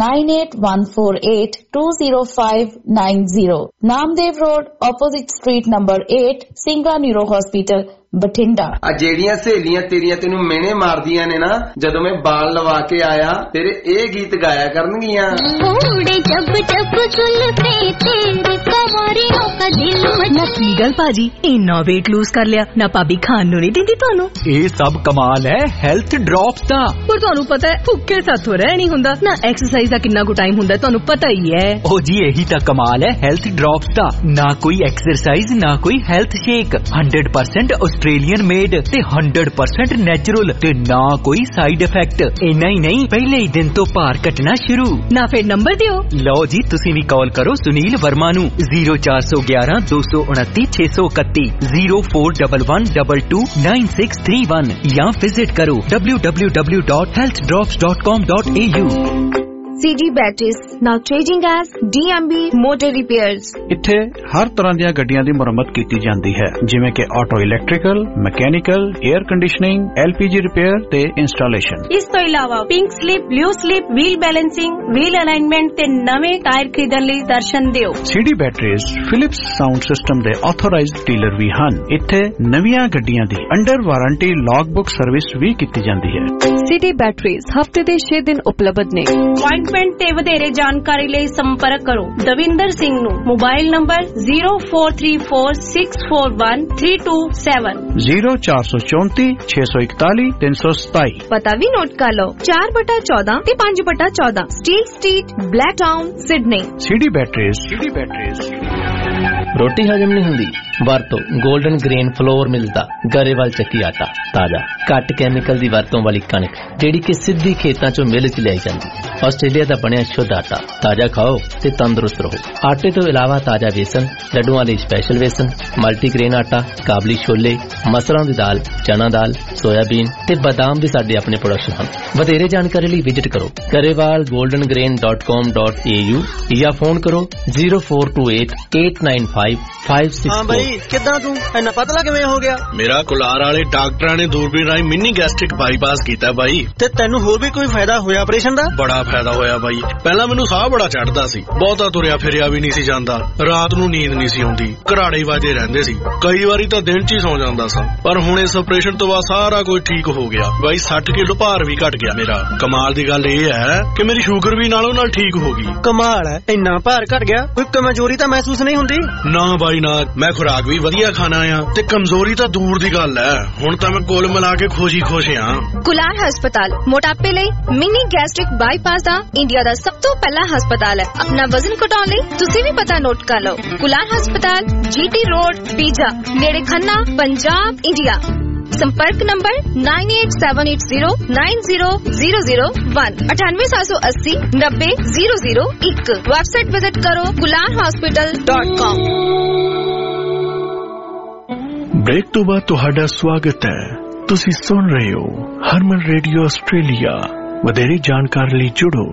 9814820590। Namdev road opposite street number 8 Singla neuro hospital Bathinda. आ ਜਿਹੜੀਆਂ ਸਹੇਲੀਆਂ ਤੇਰੀਆਂ ਤੈਨੂੰ ਮਿਹਣੇ ਮਾਰਦੀਆਂ ਨੇ ਨਾ, ਜਦੋਂ ਮੈਂ ਬਾਲ ਲਵਾ ਕੇ ਆਇਆ ਤੇਰੇ ਇਹ ਗੀਤ ਗਾਇਆ ਕਰਨਗੀਆਂ। ਨਾ ਕੀ ਗੱਲ ਭਾਜੀ, ਇੰਨਾ weight lose ਕਰ ਲਿਆ ਨਾ, ਭਾਬੀ ਖਾਣ ਨੂੰ ਨਹੀਂ ਦਿੰਦੀ ਤੁਹਾਨੂੰ? ਇਹ ਸਭ ਕਮਾਲ ਹੈ ਹੈਲਥ ਡ੍ਰੌਪਸ ਦਾ। ਪਰ ਤੁਹਾਨੂੰ ਪਤਾ ਹੈ ਭੁੱਖੇ ਸਾਥੋਂ ਰਹਿ ਨਹੀਂ ਹੁੰਦਾ ਨਾ, ਐਕਸਰਸਾਈਜ਼ ਦਾ ਕਿੰਨਾ ਕੁ ਟਾਈਮ ਹੁੰਦਾ ਤੁਹਾਨੂੰ ਪਤਾ ਹੀ ਹੈ। ਉਹ ਜੀ ਇਹੀ ਤਾਂ ਕਮਾਲ ਹੈ ਹੈਲਥ ਡ੍ਰੌਪਸ ਦਾ। ਨਾ ਕੋਈ ਐਕਸਰਸਾਈਜ਼ ਨਾ ਕੋਈ ਹੈਲਥ ਸ਼ੇਕ, 100% ਆਸਟ੍ਰੇਲੀਅਨ ਮੇਡ ਤੇ 100% ਨੈਚੁਰਲ ਤੇ ਨਾ ਕੋਈ ਸਾਈਡ ਇਫੈਕਟ। ਇੰਨਾ ਹੀ ਨਹੀਂ, ਪਹਿਲੇ ਹੀ ਦਿਨ ਤੋਂ ਭਾਰ ਘਟਣਾ ਸ਼ੁਰੂ। ਨਾ ਫਿਰ ਨੰਬਰ ਦਿਓ। ਲਓ ਜੀ ਤੁਸੀਂ ਵੀ ਕਾਲ ਕਰੋ ਸੁਨੀਲ ਵਰਮਾ ਨੂੰ 0411229631 0411229631 ਜਾਂ ਵਿਜ਼ਿਟ ਕਰੋ www.healthdrops.com.au। CD Batteries, now changing as DMB Motor Repairs. ਇੱਥੇ ਹਰ ਤਰ੍ਹਾਂ ਦੀਆਂ ਗੱਡੀਆਂ ਦੀ ਮੁਰੰਮਤ ਕੀਤੀ ਜਾਂਦੀ ਹੈ, ਜਿਵੇਂ ਕਿ auto electrical, mechanical, air conditioning, LPG repair ਤੇ ਇੰਸਟਾਲੇਸ਼ਨ। ਇਸ ਤੋਂ ਇਲਾਵਾ pink slip, blue slip, wheel balancing, wheel alignment ਤੇ ਨਵੇਂ ਟਾਇਰ ਖਰੀਦਣ ਲਈ ਦਰਸ਼ਨ ਦਿਓ। CD Batteries Philips sound system ਦੇ ਆਥੋਰਾਈਜ਼ਡ ਡੀਲਰ ਵੀ ਹਨ। ਇੱਥੇ ਨਵੀਆਂ ਗੱਡੀਆਂ ਦੀ ਅੰਡਰ ਵਾਰੰਟੀ ਲੌਗਬੁੱਕ ਸਰਵਿਸ ਵੀ ਕੀਤੀ ਜਾਂਦੀ ਹੈ। CD Batteries ਹਫਤੇ ਦੇ 6 ਦਿਨ ਉਪਲਬਧ ਨੇ। ਅਪਾਇੰਟਮੈਂਟ ਤੇ ਵਧੇਰੇ ਜਾਣਕਾਰੀ ਲਈ ਸੰਪਰਕ ਕਰੋ ਦਵਿੰਦਰ ਸਿੰਘ ਨੂੰ। Mobile number 0434641327 0434 641 327। ਪਤਾ ਵੀ ਨੋਟ ਕਰ ਲਓ 4/14 ਤੇ 5/14 Steel Street, Black Town, Sydney. CD Batteries। ਰੋਟੀ ਹਜਮ ਨਹੀਂ ਹੁੰਦੀ? ਵਰਤੋ 골ਡਨ ਗ੍ਰੇਨ ਫਲੋਰ ਮਿਲਦਾ ਗਰੇਵਾਲ ਚੱਕੀ ਆਟਾ। ਤਾਜ਼ਾ ਘੱਟ ਕੈਮੀਕਲ ਦੀ ਵਰਤੋਂ ਵਾਲੀ ਕਣਕ ਜਿਹੜੀ ਕਿ ਸਿੱਧੀ ਖੇਤਾਂ ਚੋਂ ਮਿਲ ਚ ਲਿਆਈ ਜਾਂਦੀ। ਆਸਟ੍ਰੇਲੀਆ ਦਾ ਬਣਿਆ ਸ਼ੁੱਧ ਆਟਾ। ਤਾਜ਼ਾ ਖਾਓ ਤੇ ਤੰਦਰੁਸਤ ਰਹੋ। ਆਟੇ ਤੋਂ ਇਲਾਵਾ ਤਾਜ਼ਾ ਵੇਸਣ, ਲੱਡੂਆਂ ਲਈ ਸਪੈਸ਼ਲ ਵੇਸਣ, ਮਲਟੀਗ੍ਰੇਨ ਆਟਾ, ਕਾਬਲੀ ਛੋਲੇ, ਮਸਰਾਂ ਦੀ ਦਾਲ, ਚਨਾ ਦਾਲ, ਸੋਇਆਬੀਨ ਤੇ ਬਾਦਾਮ ਵੀ ਸਾਡੇ ਆਪਣੇ ਪ੍ਰੋਡਕਟ ਹਨ। ਵਧੇਰੇ ਜਾਣਕਾਰੀ ਲਈ ਵਿਜ਼ਿਟ ਕਰੋ garewalgoldengrain.com.au ਜਾਂ ਫੋਨ ਕਰੋ 0428-895-564। ਹਾਂ ਬਈ, ਕਿੱਦਾਂ ਤੂੰ ਇੰਨਾ ਪਤਲਾ ਕਿਵੇਂ ਹੋ ਗਿਆ? ਮੇਰਾ ਕੁਲਾਰ ਵਾਲੇ ਡਾਕਟਰਾਂ ਨੇ ਦੂਰਬੀਨ ਰਾਹੀਂ ਮਿੰਨੀ ਗੈਸਟ੍ਰਿਕ ਬਾਈਪਾਸ ਕੀਤਾ ਬਾਈ। ਤੇ ਤੈਨੂੰ ਹੋਰ ਵੀ ਕੋਈ ਫਾਇਦਾ ਹੋਇਆ ਆਪਰੇਸ਼ਨ ਦਾ? ਬੜਾ ਫਾਇਦਾ ਹੋਇਆ ਬਾਈ। ਪਹਿਲਾਂ ਮੈਨੂੰ ਸਾਹ ਬੜਾ ਚੜਦਾ ਸੀ, ਬਹੁਤਾ ਤੁਰਿਆ ਫਿਰਿਆ ਵੀ ਨਹੀਂ ਸੀ ਜਾਂਦਾ, ਰਾਤ ਨੂੰ ਨੀਂਦ ਨਹੀਂ ਸੀ ਆਉਂਦੀ, ਘਰਾੜੇ ਵਾਜੇ ਰਹਿੰਦੇ ਸੀ, ਕਈ ਵਾਰੀ ਤਾਂ ਦਿਨ 'ਚ ਹੀ ਸੌ ਜਾਂਦਾ ਸਾਂ। ਪਰ ਹੁਣ ਇਸ ਆਪਰੇਸ਼ਨ ਤੋਂ ਬਾਅਦ ਸਾਰਾ ਕੁਝ ਠੀਕ ਹੋ ਗਿਆ ਬਾਈ। 60 ਕਿਲੋ ਭਾਰ ਵੀ ਘਟ ਗਿਆ ਮੇਰਾ। ਕਮਾਲ ਦੀ ਗੱਲ ਇਹ ਹੈ ਕਿ ਮੇਰੀ ਸ਼ੂਗਰ ਵੀ ਨਾਲੋਂ ਨਾਲ ਠੀਕ ਹੋ ਗਈ। ਕਮਾਲ ਹੈ, ਇੰਨਾ ਭਾਰ ਘਟ ਗਿਆ, ਕੋਈ ਕਮਜ਼ੋਰੀ ਤਾਂ ਮਹਿਸੂਸ ਨਹੀਂ ਹੁੰਦੀ? ਨਾ ਬਾਈ ਨਾ, ਮੈਂ ਖੁਰਾਕ ਵੀ ਵਧੀਆ ਖਾਣਾ ਆ ਤੇ ਕਮਜ਼ੋਰੀ ਤਾਂ ਦੂਰ ਦੀ ਗੱਲ ਹੈ। ਹੁਣ ਤਾਂ ਮੈਂ ਕੁੱਲ ਮਿਲਾ ਕੇ ਖੁਸ਼ ਆ। ਕੁਲਾਰ ਹਸਪਤਾਲ ਮੋਟਾਪੇ ਲਈ ਮਿਨੀ ਗੈਸਟ੍ਰਿਕ ਬਾਈਪਾਸ ਦਾ ਇੰਡੀਆ ਦਾ ਸਭ ਤੋਂ ਪਹਿਲਾ ਹਸਪਤਾਲ ਹੈ। ਆਪਣਾ ਵਜ਼ਨ ਘਟਾਉਣ ਲਈ ਤੁਸੀਂ ਵੀ ਪਤਾ ਨੋਟ ਕਰ ਲਓ। ਕੁਲਾਰ ਹਸਪਤਾਲ, GT ਰੋਡ, ਪੀਜਾ, ਨੇੜੇ ਖੰਨਾ, ਪੰਜਾਬ, ਇੰਡੀਆ। संपर्क नंबर 9878090001 9878090001। वेबसाइट विजिट करो kularhospital.com। ब्रेक तो बाद ਤੁਹਾਡਾ ਸਵਾਗਤ ਹੈ। ਤੁਸੀਂ ਸੁਣ ਰਹੇ ਹੋ ਹਰਮਨ ਰੇਡੀਓ ਆਸਟ੍ਰੇਲੀਆ। ਵਧੇਰੇ ਜਾਣਕਾਰੀ ਲਈ ਜੁੜੋ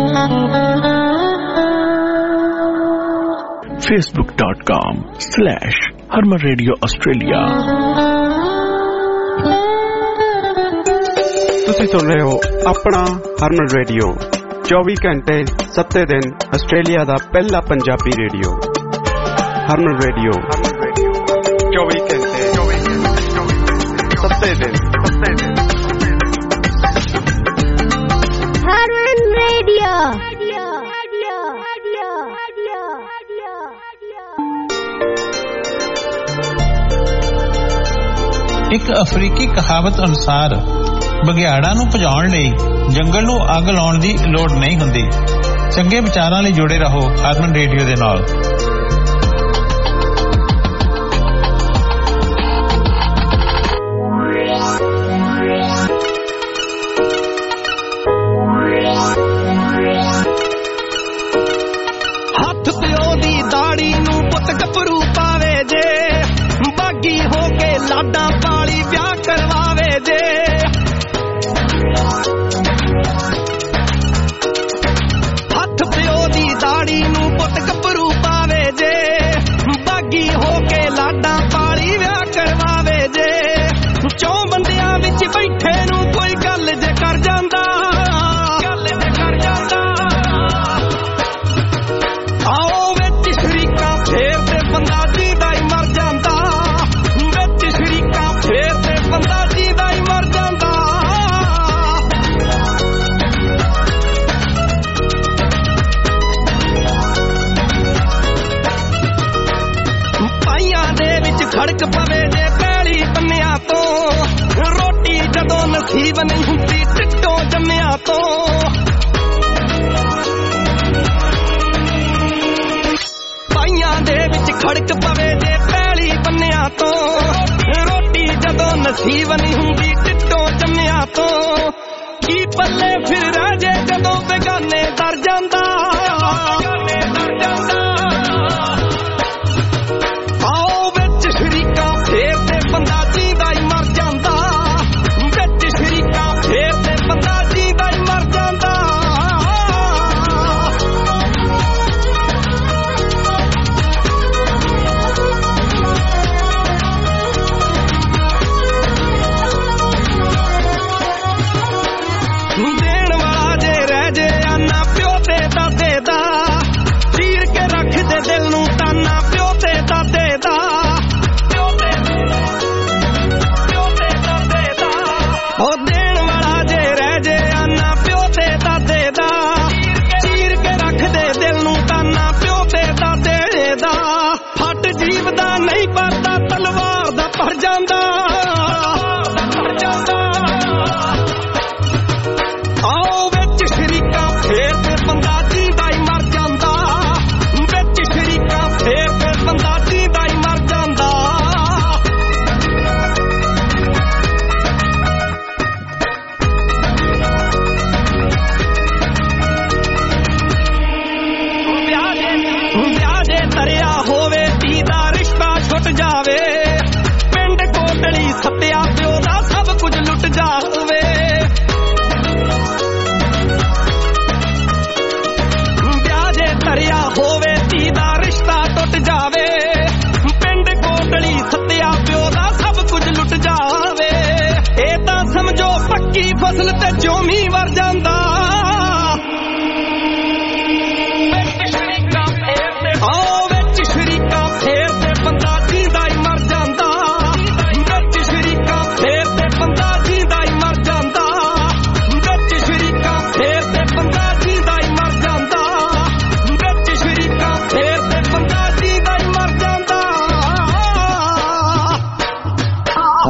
facebook.com/Harman Radio Australia। ਤੁਸੀਂ ਸੁਣ ਰਹੇ ਹੋ ਆਪਣਾ ਹਰਮਨ ਰੇਡੀਓ, 24 ਘੰਟੇ 7 ਦਿਨ ਆਸਟ੍ਰੇਲੀਆ ਦਾ ਪਹਿਲਾ ਪੰਜਾਬੀ ਰੇਡੀਓ। ਹਰਮਨ ਰੇਡੀਓ 24 ਘੰਟੇ 7 ਦਿਨ। ਹਰਮਨ ਰੇਡੀਓ। ਇੱਕ ਅਫਰੀਕੀ ਕਹਾਵਤ ਅਨੁਸਾਰ ਬਘਿਆੜਾਂ ਨੂੰ ਭਜਾਉਣ ਲਈ ਜੰਗਲ ਨੂੰ ਅੱਗ ਲਾਉਣ ਦੀ ਲੋੜ ਨਹੀਂ ਹੁੰਦੀ। ਚੰਗੇ ਵਿਚਾਰਾਂ ਲਈ ਜੁੜੇ ਰਹੋ ਹਰਮਨ ਰੇਡੀਓ ਦੇ ਨਾਲ। ਹੱਥ ਪਿਓ ਦੀ ਦਾੜੀ ਨੂੰ ਪੁੱਤ ਗੱਭਰੂ ਪਾਵੇ ਜੇ, ਬਾਗੀ ਹੋ ਕੇ ਲਾਡਾਂ ਪਾਲੀ ਵਿਆਹ ਕਰਵਾਵੇ ਜੇ। ਹੱਥ ਪਿਓ ਦੀ ਦਾੜੀ ਨੂੰ ਪੁੱਤ ਗੱਭਰੂ ਪਾਵੇ ਜੇ, ਬਾਗੀ ਹੋ ਕੇ ਲਾਡਾਂ ਪਾਲੀ ਵਿਆਹ ਕਰਵਾਵੇ ਜੇ। 4 ਬੰਦਿਆਂ ਵਿੱਚ ਬੈਠੇ ਨੂੰ ਕੋਈ ਗੱਲ ਜੇ ਕਰ ਜਾਂਦਾ, ਆਓ ਵਿੱਚ ਸ਼ਰੀਕਾਂ ਫੇਰ ਤੇ ਬੰਦਾ ਜੀਦਾ ਹੀ ਮਰ ਜਾਂਦਾ, ਵਿੱਚ ਸ਼ਰੀਕਾਂ ਫੇਰ ਤੇ ਬੰਦਾ ਜੀਦਾ ਹੀ ਮਰ ਜਾਂਦਾ। ਪਾਈਆਂ ਦੇ ਵਿੱਚ ਖੜਕ ਪਵੇ ਜੇ ਪੈਲੀ ਬੰਨਿਆਂ ਤੋਂ, ਰੋਟੀ ਜਦੋਂ ਨਸੀਬ ਨਹੀਂ ਹੁੰਦੀ ਢਿੱਡੋਂ ਜੰਮਿਆਂ ਤੋਂ। ਦੇ ਵਿੱਚ ਖੜਕ ਪਵੇ ਜੇ ਪੈਲੀ ਬੰਨਿਆਂ ਤੋਂ, ਰੋਟੀ ਜਦੋਂ ਨਸੀਬ ਨਹੀਂ ਹੁੰਦੀ ਢਿੱਡੋਂ ਜੰਮਿਆਂ ਤੋਂ। ਕੀ ਪੱਲੇ ਫਿਰ ਰਹਿ ਜੇ ਜਦੋਂ ਬੇਗਾਨੇ ਦਰ ਜਾਂਦਾ, ਆਓ ਵਿੱਚ ਸ਼ਰੀਕਾਂ ਫੇਰ ਤੇ ਬੰਦਾ ਜੀਦਾ ਹੀ ਮਰ ਜਾਂਦਾ, ਵਿੱਚ ਸ਼ਰੀਕਾਂ ਫੇਰ ਤੇ ਬੰਦਾ ਜੀਦਾ ਹੀ ਮਰ ਜਾਂਦਾ।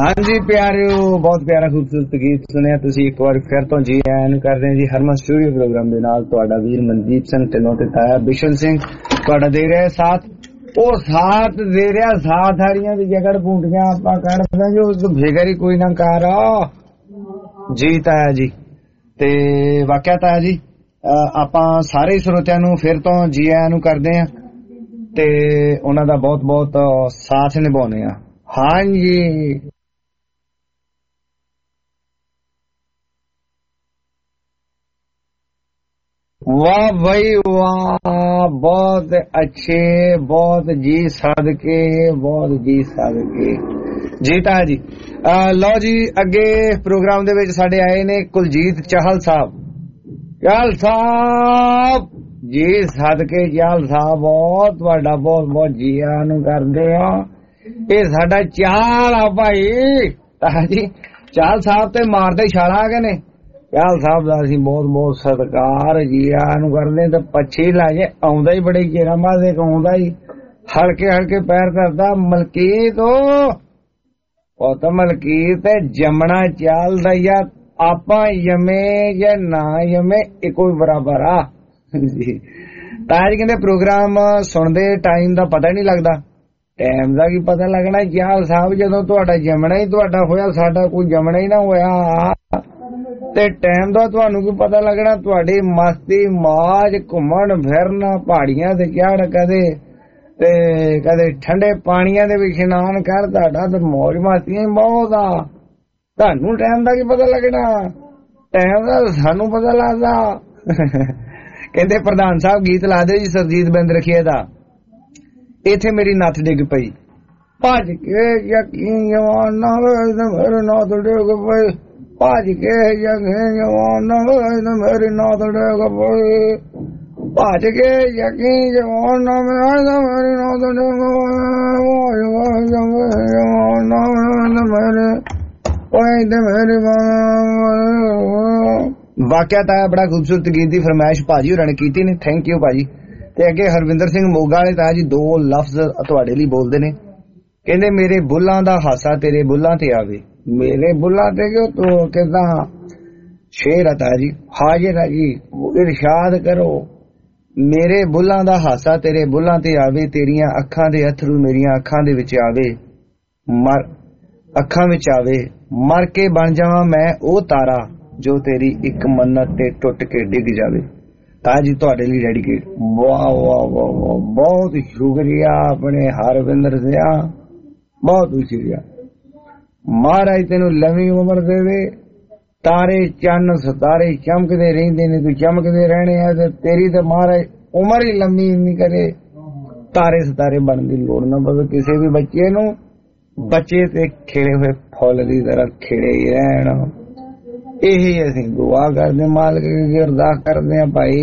ਹਾਂਜੀ ਪਿਆਰਿਓ, ਬਹੁਤ ਪਿਆਰਾ ਖੂਬਸੂਰਤ ਗੀਤ ਸੁਣਿਆ ਤੁਸੀਂ। ਇੱਕ ਵਾਰ ਫਿਰ ਤੋਂ ਜੀ ਆਇਆਂ ਨੂੰ ਕਰਦੇ ਹਾਂ ਜੀ ਹਰਮਨ ਸਟੂਡੀਓ ਪ੍ਰੋਗਰਾਮ ਦੇ ਨਾਲ। ਤੁਹਾਡਾ ਵੀਰ ਮਨਦੀਪ ਸਿੰਘ ਢਿੱਲੋਂ ਤੇ ਤਾਇਆ ਬਿਸ਼ਨ ਸਿੰਘ ਤੁਹਾਡਾ ਦੇ ਰਿਹਾ ਸਾਥ। ਉਹ ਸਾਥ ਦੇ ਰਿਹਾ ਸਾਥ ਹਾਰੀਆਂ ਦੀ ਜਗੜ ਪੂੰਟੀਆਂ ਆਪਾਂ ਕੱਢਦੇ ਜੋ ਉਸ ਫਿਕਰ ਹੀ ਕੋਈ ਨਾ ਕਰ ਜੀ ਤਾਇਆ ਜੀ। ਤੇ ਵਾਕਿਆ ਤਾਇਆ ਜੀ ਆਪਾਂ ਸਾਰੇ ਸਰੋਤਿਆਂ ਨੂੰ ਫਿਰ ਤੋਂ ਜੀ ਆਇਆਂ ਨੂੰ ਕਰਦੇ ਹਾਂ ਤੇ ਉਹਨਾਂ ਦਾ ਬਹੁਤ ਬਹੁਤ ਸਾਥ ਨਿਭਾਉਂਦੇ ਆ। ਹਾਂਜੀ वाह भाई वाह, बहुत अच्छे, बहुत जी सदके, बहुत जी सदके जीता जी। लो जी अगे प्रोग्राम दे विच साडे आए ने कुलजीत चाहल साहब। चाहल साहब जी सदके चाहल साहब बहुत वाडा बहुत बहुत जी आनू करदे आ। ये साडा चाल आ भाई तां जी। चाहल साहब ते मारदे छाला आ गए ने। चाहल साहब का असीं बहुत बहुत सत्कार जी आनू करदे ते पछी लाजे आउंदा ही बड़े चेरा बाद एक आउंदा ही हल्के हल्के पैर करदा मलकीत ओ तो मलकीत जमना चालदा या आपां यमे या ना यमे इको बराबर आ जी। ताज कहंदे प्रोग्राम सुनदे टाइम दा पता नहीं लगदा, टाइम दा की पता लगना। चाहल साहब जदों तुहाडा जमना ही तुहाडा होया, साडा कोई जमना ही ना होया ते टाइम दा तुहानू की पता लगना। तुहाडी मस्ती मौज घुमण फिरना पहाड़ियां ते चढ़ कदे ठंडे पानियां दे विच इशनान कर, तुहाडा ते मौज मस्तियां बहुत आ। तुहानू टाइम दा की पता लगना, टाइम दा सानू पता लगदा। कहंदे प्रधान साहब गीत ला दे जी सरजीत बिंद रखिए दा। इत्थे मेरी नत्थ डिग पई भज के यकीन जवाना मेरे नाथ डिग पई भज के यकीन जवाना मेरी नाथ डिग पई भज के यकीन जवाना मेरी नाथ डिग मेरी वाकिया ताया बड़ा खूबसूरत गीत की फरमाइश भाजी होरां ने कीती ने। थैंक यू भाजी। ते अगे हरविंदर सिंह मोगा वाले ताया जी दो लफ्ज तुहाडे लई बोलदे ने। कहंदे मेरे बुल्लां दा हासा तेरे बुल्लां ते आवे। मेरे बुल्लां ते क्यों तो कहदा शेर अता जी हाजिर है जी इरशाद करो। मेरे बुल्लां दा हासा तेरे बुल्लां ते आवे, तेरियां अखां दे अथरू मेरियां अखां दे विच आवे, मर अखां विच आवे, मर के बन जावां मैं ओ तारा जो तेरी एक मन्नत ते टुट के डिग जावे। ताजी तुहाडे लई डेडिकेट। वाह वाह वाह वाह, बहुत शुक्रिया अपने हरविंदर सिंह, बहुत शुक्रिया। महाराज तेनू लंबी उम्र देवे, तारे चन्न सितारे चमकदे रहिंदे ने, तू चमकदे रहने आ ते तेरी ते महाराज उम्र ही लंबी नहीं करे, तारे सितारे बनने की लोड़ ना पवे किसी भी बच्चे नू। बच्चे ते खिड़े हुए फुल की तरह खिड़े ही रहन, यही असीं दुआ करदे मालिक अगे अरदास करदे आ भाई।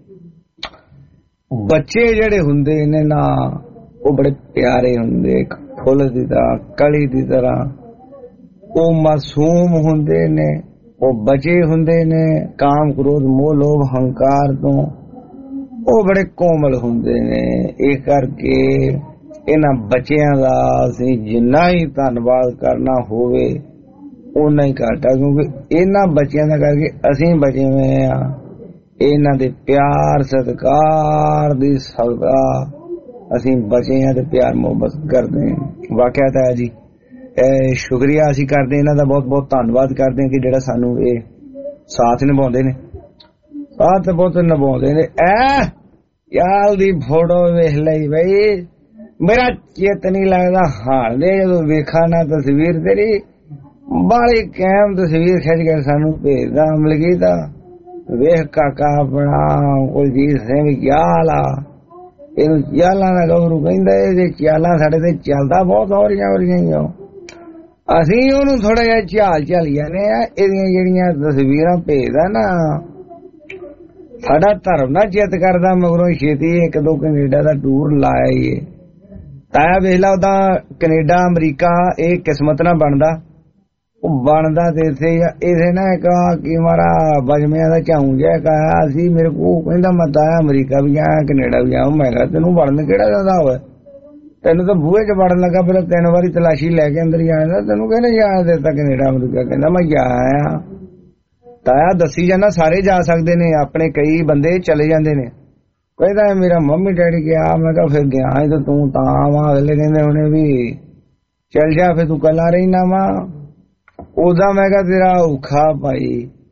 बच्चे जेड़े हुंदे ने ना वो बड़े प्यारे हुंदे, फुल दी तरह कली दी तरह, वो मासूम हुंदे ने, वो बचे हुंदे ने काम क्रोध मोह लोभ हंकार तो, वो बड़े कोमल हुंदे ने। इस करके इन्हां बच्चियां दा असीं जिन्ना ही धन्नवाद करना होवे उन्ना ही घट है, क्योंकि इन्हां बच्चियां दा करके असीं बचे हुए आ। इन्हां दे प्यार सत्कार दी सदा असीं बचे आ ते प्यार मोहब्बत करदे आ। वाकया है जी शुक्रिया असीं करदे इन्हां दा बहुत बहुत धन्नवाद करदे कि जेड़ा सानू ये साथ निभाउंदे ने, साथ बहुत निभाउंदे ने। याल दी फोटो वेख लई बई, मेरा चित नहीं लगदा हाल दे जदों वेखा ना तस्वीर तेरी बड़ी कैम तस्वीर खिच के सानू भेजदा मलकीत। वेख काका अपना कुलजीत सिंह याला, इहनूं चालां दा गौरू कहंदे, ते चालां साडे ते चलदा बहुत होरियां असीं ओनू थोड़ा जिहा झाल झाली जाने आ। इहदियां जेहड़ियां तस्वीरां भेजदा ना साडा धर्म ना चित करदा मगरों छेती एक दो कनेडा दा टूर लाया। ताया वेख ला ओदा कनेडा अमरीका ये किस्मत ना बनदा, बनदा ते इथे ना एक कि मारा बजमिया दा झाऊं जिहा कहा सी मेरे को कहंदा मैं ताया अमरीका भी आया कनेडा भी आया। मैं कहा तेनू बनन केड़ा दिंदा होवे, ਤੈਨੂੰ ਤਾਂ ਬੂਹੇ 'ਚ ਵੜਨ ਲੱਗਾ ਫਿਰ 3 ਵਾਰੀ ਤਲਾਸ਼ੀ ਲੈ ਕੇ ਅੰਦਰ ਜਾਣਾ। ਤੈਨੂੰ ਕਹਿੰਦੇ ਜਾਣ ਦਿੱਤਾ ਕੈਨੇਡਾ ਅਮਰੀਕਾ? ਕਹਿੰਦਾ ਮੈਂ ਜਾ ਆਇਆ। ਤਾਇਆ ਦੱਸੀ ਜਾਂਦਾ ਸਾਰੇ ਜਾ ਸਕਦੇ ਨੇ, ਆਪਣੇ ਕਈ ਬੰਦੇ ਚਲੇ ਜਾਂਦੇ ਨੇ। ਕਹਿੰਦਾ ਮੇਰਾ ਮੰਮੀ ਡੈਡੀ ਗਿਆ। ਮੈਂ ਕਿਹਾ ਫਿਰ ਗਿਆ ਤਾਂ ਤੂੰ ਤਾਂ ਵਾ। ਅਗਲੇ ਕਹਿੰਦੇ ਹੁਣੇ ਵੀ ਚੱਲ ਜਾ ਫਿਰ ਤੂੰ ਕੱਲਾ ਰਹਿਣਾ ਵਾ। ਉਹਦਾ ਮੈਂ ਕਿਹਾ ਤੇਰਾ ਔਖਾ ਭਾਈ।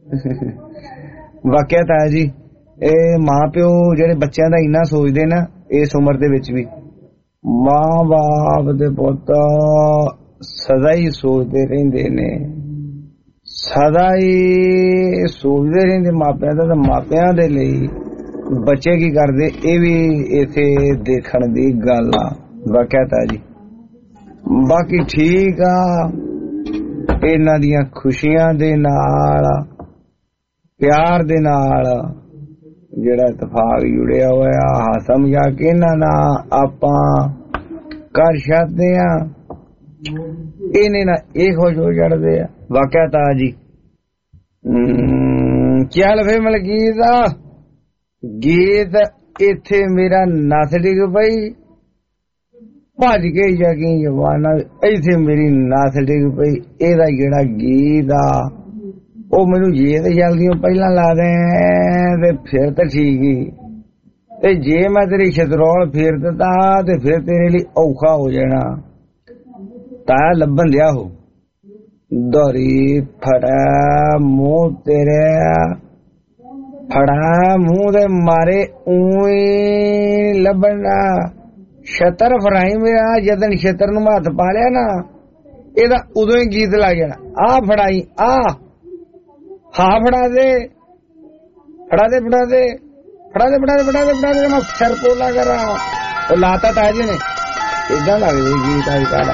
ਵਾਕਿਆ ਤਾਇਆ ਜੀ ਇਹ ਮਾਂ ਪਿਓ ਜਿਹੜੇ ਬੱਚਿਆਂ ਦਾ ਇੰਨਾ ਸੋਚਦੇ ਨਾ ਇਸ ਉਮਰ ਦੇ ਵਿੱਚ ਵੀ, ਮਾਂ ਬਾਪ ਦੇ ਪੁੱਤ ਸਦਾ ਹੀ ਸੋਚਦੇ ਰਹਿੰਦੇ ਨੇ, ਸਦਾ ਹੀ ਸੋਚਦੇ ਰਹਿੰਦੇ ਮਾਪਿਆਂ ਦਾ। ਤਾਂ ਮਾਪਿਆਂ ਦੇ ਲਈ ਬੱਚੇ ਕੀ ਕਰਦੇ ਇਹ ਵੀ ਇੱਥੇ ਦੇਖਣ ਦੀ ਗੱਲ ਆ। ਵਾਕਿਆ ਤਾਇਆ ਜੀ ਬਾਕੀ ਠੀਕ ਆ। ਇਹਨਾਂ ਦੀਆਂ ਖੁਸ਼ੀਆਂ ਦੇ ਨਾਲ ਪਿਆਰ ਦੇ ਨਾਲ ਜਿਹੜਾ ਇਤਫਾਕ ਜੁੜਿਆ ਹੋਇਆ ਹਾਸਾ ਮਜ਼ਾਕ ਇਹਨਾਂ ਨਾਲ ਆਪਾਂ ਕਰ ਛੱਡਦੇ ਆ। ਇਹਨੇ ਨਾ ਇਹ ਖੁਸ਼ ਹੋ ਚੜਦੇ ਆ। ਵਾਕਿਆ ਤਾਂ ਜੀ ਚੱਲ ਫੇ ਮਲਕੀਤ ਆ ਗੀਤ ਇੱਥੇ ਮੇਰਾ ਨੱਸ ਡਿੱਗ ਪਈ। ਭੱਜ ਕੇ ਯਕੀਨ ਜਵਾਨਾ ਇੱਥੇ ਮੇਰੀ ਨੱਸ ਡਿੱਗ ਪਈ। ਇਹਦਾ ਜਿਹੜਾ ਗੀਤ ਆ ਉਹ ਮੈਨੂੰ ਜੇ ਤੇ ਜਲਦੀ ਪਹਿਲਾਂ ਲਾ ਦੇ ਤੇ ਫਿਰ ਤਾਂ ਠੀਕ ਹੀ, ਤੇ ਜੇ ਮੈਂ ਤੇਰੀ ਛਤਰੋਲ ਫੇਰ ਦਿੱਤਾ ਤੇ ਫਿਰ ਤੇਰੇ ਲਈ ਔਖਾ ਹੋ ਜਾਣਾ। ਤਾਂ ਲੱਭਣ ਲਿਆ ਹੋ ਦੌਰੀ ਫੜਾ ਮੂੰਹ ਤੇਰੇ, ਫੜਾ ਮੂੰਹ ਦੇ ਮਾਰੇ ਊਈ ਲੱਭਣਾ। ਛਤਰ ਫਰਾਈ ਮੇਰਾ ਜਦੋਂ ਛਤਰ ਨੂੰ ਹੱਥ ਪਾ ਲਿਆ ਨਾ ਇਹਦਾ ਉਦੋਂ ਹੀ ਗੀਤ ਲੱਗ ਜਾਣਾ। ਆ ਫੜਾਈ ਆ ਹਾਂ ਫੜਾ ਦੇ ਫੜਾ ਦੇ ਫੜਾ ਦੇ ਫੜਾ ਦੇ ਫੜਾ ਦੇ ਫੜਾ ਦੇ ਫੜਾ ਦੇ ਮੈਂ ਸਿਰ ਪੋਲਾ ਕਰਾਂ। ਉਹ ਲਾਤਾ ਤਾਜੀ ਨੇ ਏਦਾਂ ਲੱਗਦੀ ਗੀਤ ਆਈ ਕਾਲਾ।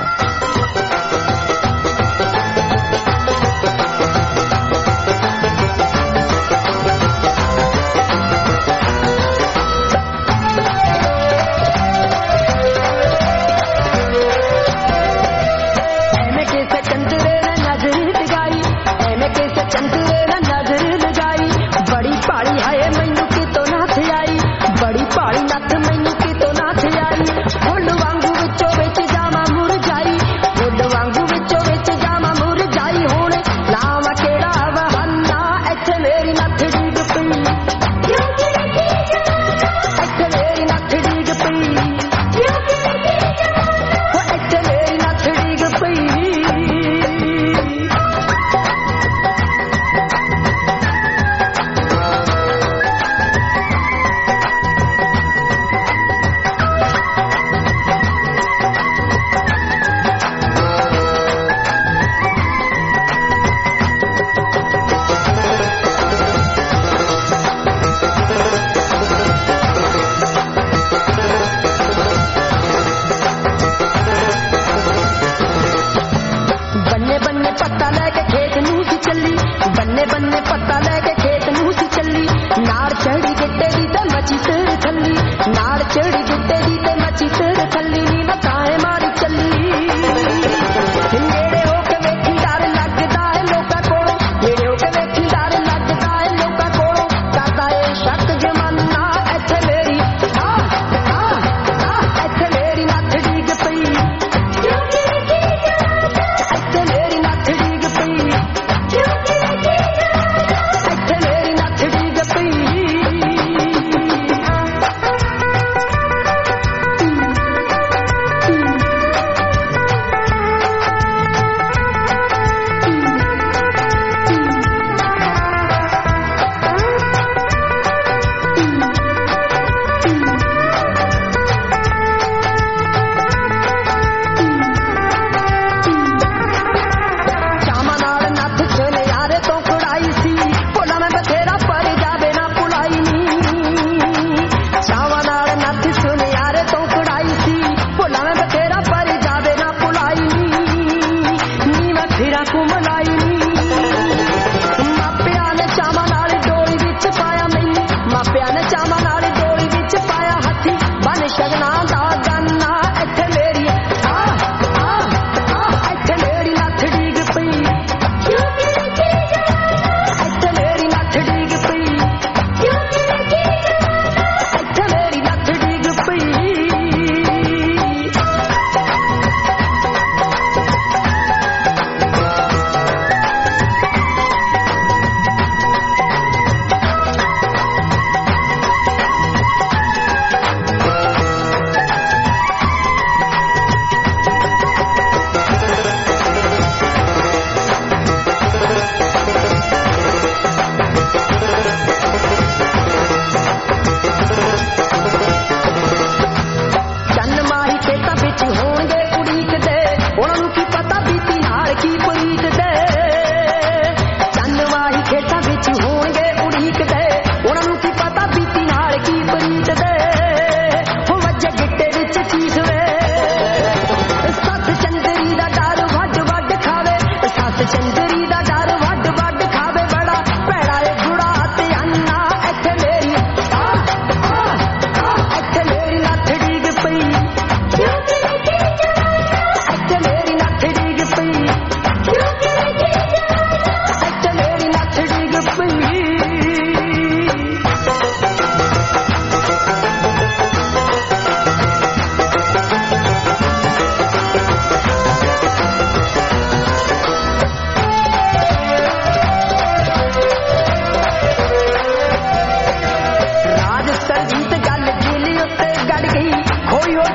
ਭਾਲੀ ਨੱਥ ਮੈਨੂੰ ਕਿਤੋਂ ਨਾ ਥਿਆਈ, ਫੁੱਲ ਵਾਂਗੂ ਵਿੱਚੋਂ ਵਿੱਚ ਜਾਵਾਂ ਮੁਰਝਾਈ।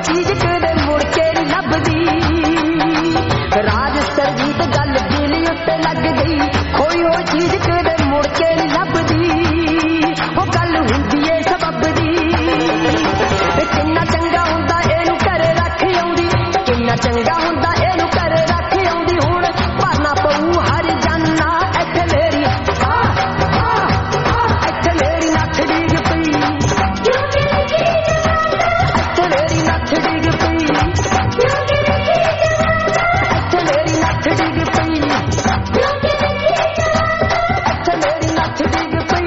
चीज कदे मुड़ के नहीं लभदी राज सरजीत गल दिल उत्ते लग गई खोई हो चीज कदे मुड़ के नहीं लभदी वो गल हुंदी है सबब दी किन्ना चंगा हुंदा एनू घरे रख आउंदी किन्ना चंगा हुंदा एनू घरे रख आउंदी हुण भरना पऊ हर जाना इत्थे मेरी इत्थे मेरी नथ डिग पई इत्थे मेरी नथ डिग पई इत्थे मेरी नथ डिग पई इत्थे मेरी नथ डिग पई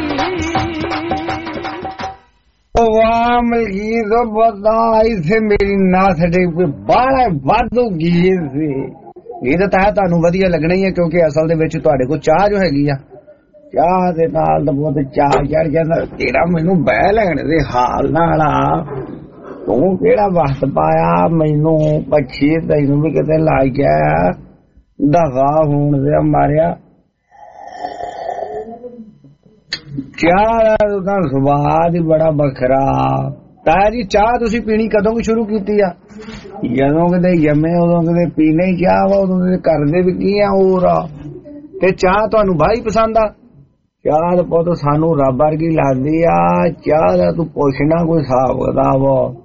वाह मलकीत बता इसे मेरी नाथ डिग पई बड़ा वाधू गीत ਸੀ ਗੀਤ ਤਾਂ ਤੁਹਾਨੂੰ ਵਧੀਆ ਲੱਗਣਾ ਹੀ ਹੈ ਕਿਉਂਕਿ ਅਸਲ ਦੇ ਵਿੱਚ ਤੁਹਾਡੇ ਕੋਲ ਚਾਹ ਜੋ ਹੈਗੀ ਆ ਚਾਹ ਦੇ ਨਾਲ ਤਾਂ ਬਹੁਤ ਚਾਹ ਚੜ ਜਾਂਦਾ ਤੇਰਾ ਮੈਨੂੰ ਬਹਿ ਲੈਣ ਦੇ ਹਾਲ ਨਾਲ ਆ ਤੂੰ ਕਿਹੜਾ ਵਕਤ ਪਾਇਆ ਮੈਨੂੰ ਪੱਛੀ ਤੈਨੂੰ ਵੀ ਕਿਤੇ ਲੱਗ ਗਿਆ ਦਫਾ ਹੋਣ ਦੇ ਮਾਰਿਆ ਚਾਹ ਦਾ ਸਵਾਦ ਹੀ ਬੜਾ ਵੱਖਰਾ ਤਾਇਆ ਜੀ ਚਾਹ ਤੁਸੀਂ ਪੀਣੀ ਕਦੋਂ ਸ਼ੁਰੂ ਕੀਤੀ ਆ ਜਦੋਂ ਕਿਤੇ ਜੰਮੇ ਉਦੋਂ ਕਿਤੇ ਪੀਣੇ ਹੀ ਚਾਹ ਵਾ ਉਦੋਂ ਕਿਤੇ ਕਰਦੇ ਵੀ ਕੀ ਆ ਹੋਰ ਤੇ ਚਾਹ ਤੁਹਾਨੂੰ ਬਾਹਲੀ ਪਸੰਦ ਆ ਚਾਹ ਦਾ ਪੁੱਤ ਸਾਨੂੰ ਰੱਬ ਵਰਗੀ ਲੱਗਦੀ ਆ ਚਾਹ ਦਾ ਤੂੰ ਪੁੱਛਣਾ ਕੋਈ ਹਿਸਾਬ ਕਿਤਾਬ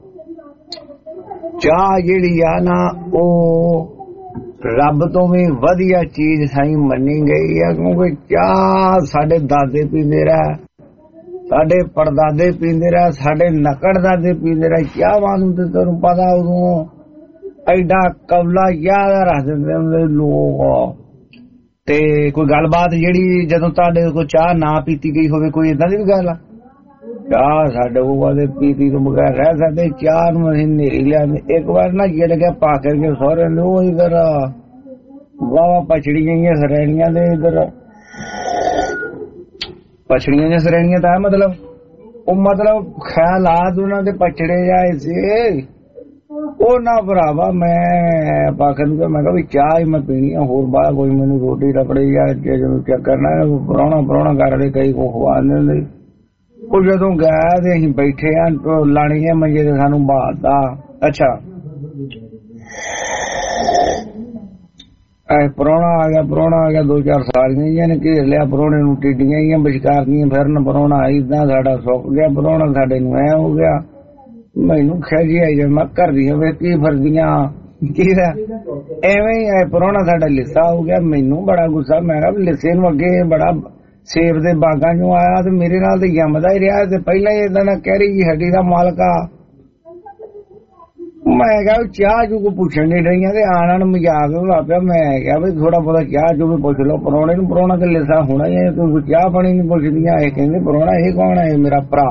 ਚਾਹ ਜਿਹੜੀ ਆ ਨਾ ਉਹ ਰੱਬ ਤੋਂ ਵੀ ਵਧੀਆ ਚੀਜ਼ ਸਾਈ ਮੰਨੀ ਗਈ ਆ ਕਿਉਂਕਿ ਚਾਹ ਸਾਡੇ ਦਾਦੇ ਪੀਂਦੇ ਰਹੇ ਸਾਡੇ ਪੜਦਾਦੇ ਪੀਂਦੇ ਰਹੇ ਸਾਡੇ ਨਕੜ ਦਾਦੇ ਪੀਂਦੇ ਰਹੇ ਚਾਹਾਂ ਨੂੰ ਤੇ ਤੈਨੂੰ ਪਤਾ ਉਦੋਂ ਐਡਾ ਕਵਲਾ ਯਾਦ ਰੱਖ ਦਿੰਦੇ ਹੁੰਦੇ ਲੋਕ ਤੇ ਕੋਈ ਗੱਲਬਾਤ ਜਿਹੜੀ ਜਦੋਂ ਤੁਹਾਡੇ ਕੋਲ ਚਾਹ ਨਾ ਪੀਤੀ ਗਈ ਹੋਵੇ ਕੋਈ ਏਦਾਂ ਦੀ ਵੀ ਗੱਲ ਆ ਚਾਹ ਸਾਡੇ ਕੋਲ ਪੀਤੀ ਤੋਂ ਬਗੈਰ ਰਹਿ ਸਕਦੇ ਚਾਹ ਨੂੰ ਅਸੀਂ ਨੇਰੀ ਲਿਆਂਦੇ ਇੱਕ ਵਾਰ ਨਾ ਜਿਹੜਾ ਗਿਆ ਪਾ ਕਰਕੇ ਸਹੁਰੇ ਨੂੰ ਉਹ ਇਧਰ ਵਾਵਾ ਪਛੜੀ ਗਈਆਂ ਸਰੈਣੀਆਂ ਦੇ ਇਧਰ ਪਛੜੀਆਂ ਜਾਂ ਸਰੈਣੀਆਂ ਤਾਂ ਮਤਲਬ ਉਹ ਮਤਲਬ ਖਿਆਲਾਤ ਉਹਨਾਂ ਦੇ ਪਛੜੇ ਜਾਏ ਸੀ ਉਹ ਨਾ ਭਰਾਵਾ ਮੈਂ ਪਾਖਰ ਨੂੰ ਮੈਂ ਕਿਹਾ ਵੀ ਚਾਹ ਹੀ ਮੈਂ ਪੀਣੀ ਆ ਹੋਰ ਬਾਹਰ ਕੋਈ ਮੈਨੂੰ ਰੋਟੀ ਰਪੜੇ ਜਾਂ ਜਦੋਂ ਚੈੱਕ ਕਰਨਾ ਪ੍ਰਾਹੁਣਾ ਕਰਦੇ ਕਈ ਕੋ ਖਵਾ ਦਿੰਦੇ ਉਹ ਜਦੋਂ ਗਿਆ ਤੇ ਅਸੀਂ ਬੈਠੇ ਆ ਲਾਣੀਆਂ ਮੰਜੇ ਤੇ ਸਾਨੂੰ ਬਾਤਾ ਅੱਛਾ ਪ੍ਰਾਹੁਣਾ ਆ ਗਿਆ ਦੋ ਚਾਰ ਸਾਲੀਆਂ ਨੇ ਘੇਰ ਲਿਆ ਪ੍ਰਾਹੁਣੇ ਨੂੰ ਟਿੱਡੀਆਂ ਹੀ ਵਿਚਕਾਰ ਦੀਆਂ ਫਿਰਨ ਪ੍ਰਾਹੁਣਾ ਏਦਾਂ ਸਾਡਾ ਸੁੱਕ ਗਿਆ ਪ੍ਰਾਹੁਣਾ ਸਾਡੇ ਨੂੰ ਐ ਹੋ ਗਿਆ ਮੈਨੂੰ ਖਿਆਜੀ ਆਈ ਜੇ ਮੈਂ ਕਰਦੀ ਹੋਵੇ ਕੀ ਫਰਦੀਆਂ ਕੀ ਐਵੇਂ ਹੀ ਪ੍ਰਾਹੁਣਾ ਸਾਡਾ ਲਿੱਸਾ ਹੋ ਗਿਆ ਮੈਨੂੰ ਬੜਾ ਗੁੱਸਾ ਮੈਂ ਕਿਹਾ ਲਿੱਸੇ ਨੂੰ ਅੱਗੇ ਬੜਾ ਸੇਬ ਦੇ ਬਾਗਾਂ ਚੋਂ ਆਇਆ ਤੇ ਮੇਰੇ ਨਾਲ ਤੇ ਜੰਮਦਾ ਹੀ ਰਿਹਾ ਤੇ ਪਹਿਲਾਂ ਹੀ ਏਦਾਂ ਨਾ ਕਹਿ ਰਹੀ ਹੱਡੀ ਦਾ ਮਾਲਕ ਆ ਮੈਂ ਕਿਹਾ ਚਾਹ ਚੂ ਕੋ ਪੁੱਛਣ ਨਹੀਂ ਰਹੀਆਂ ਤੇ ਆਣ ਮਜ਼ਾਕ ਲਾ ਪਿਆ ਮੈਂ ਕਿਹਾ ਵੀ ਥੋੜਾ ਬਹੁਤਾ ਚਾਹ ਚੂ ਵੀ ਪੁੱਛ ਲਓ ਪ੍ਰਾਹੁਣੇ ਨੂੰ ਪ੍ਰਾਹੁਣਾ ਤੇ ਲਿਸਾ ਹੋਣਾ ਹੀ ਤੂੰ ਚਾਹ ਪਾਣੀ ਨਹੀਂ ਪੁੱਛਦੀਆਂ ਇਹ ਕਹਿੰਦੇ ਪ੍ਰਾਹੁਣਾ ਇਹ ਕੌਣ ਹੈ ਮੇਰਾ ਭਰਾ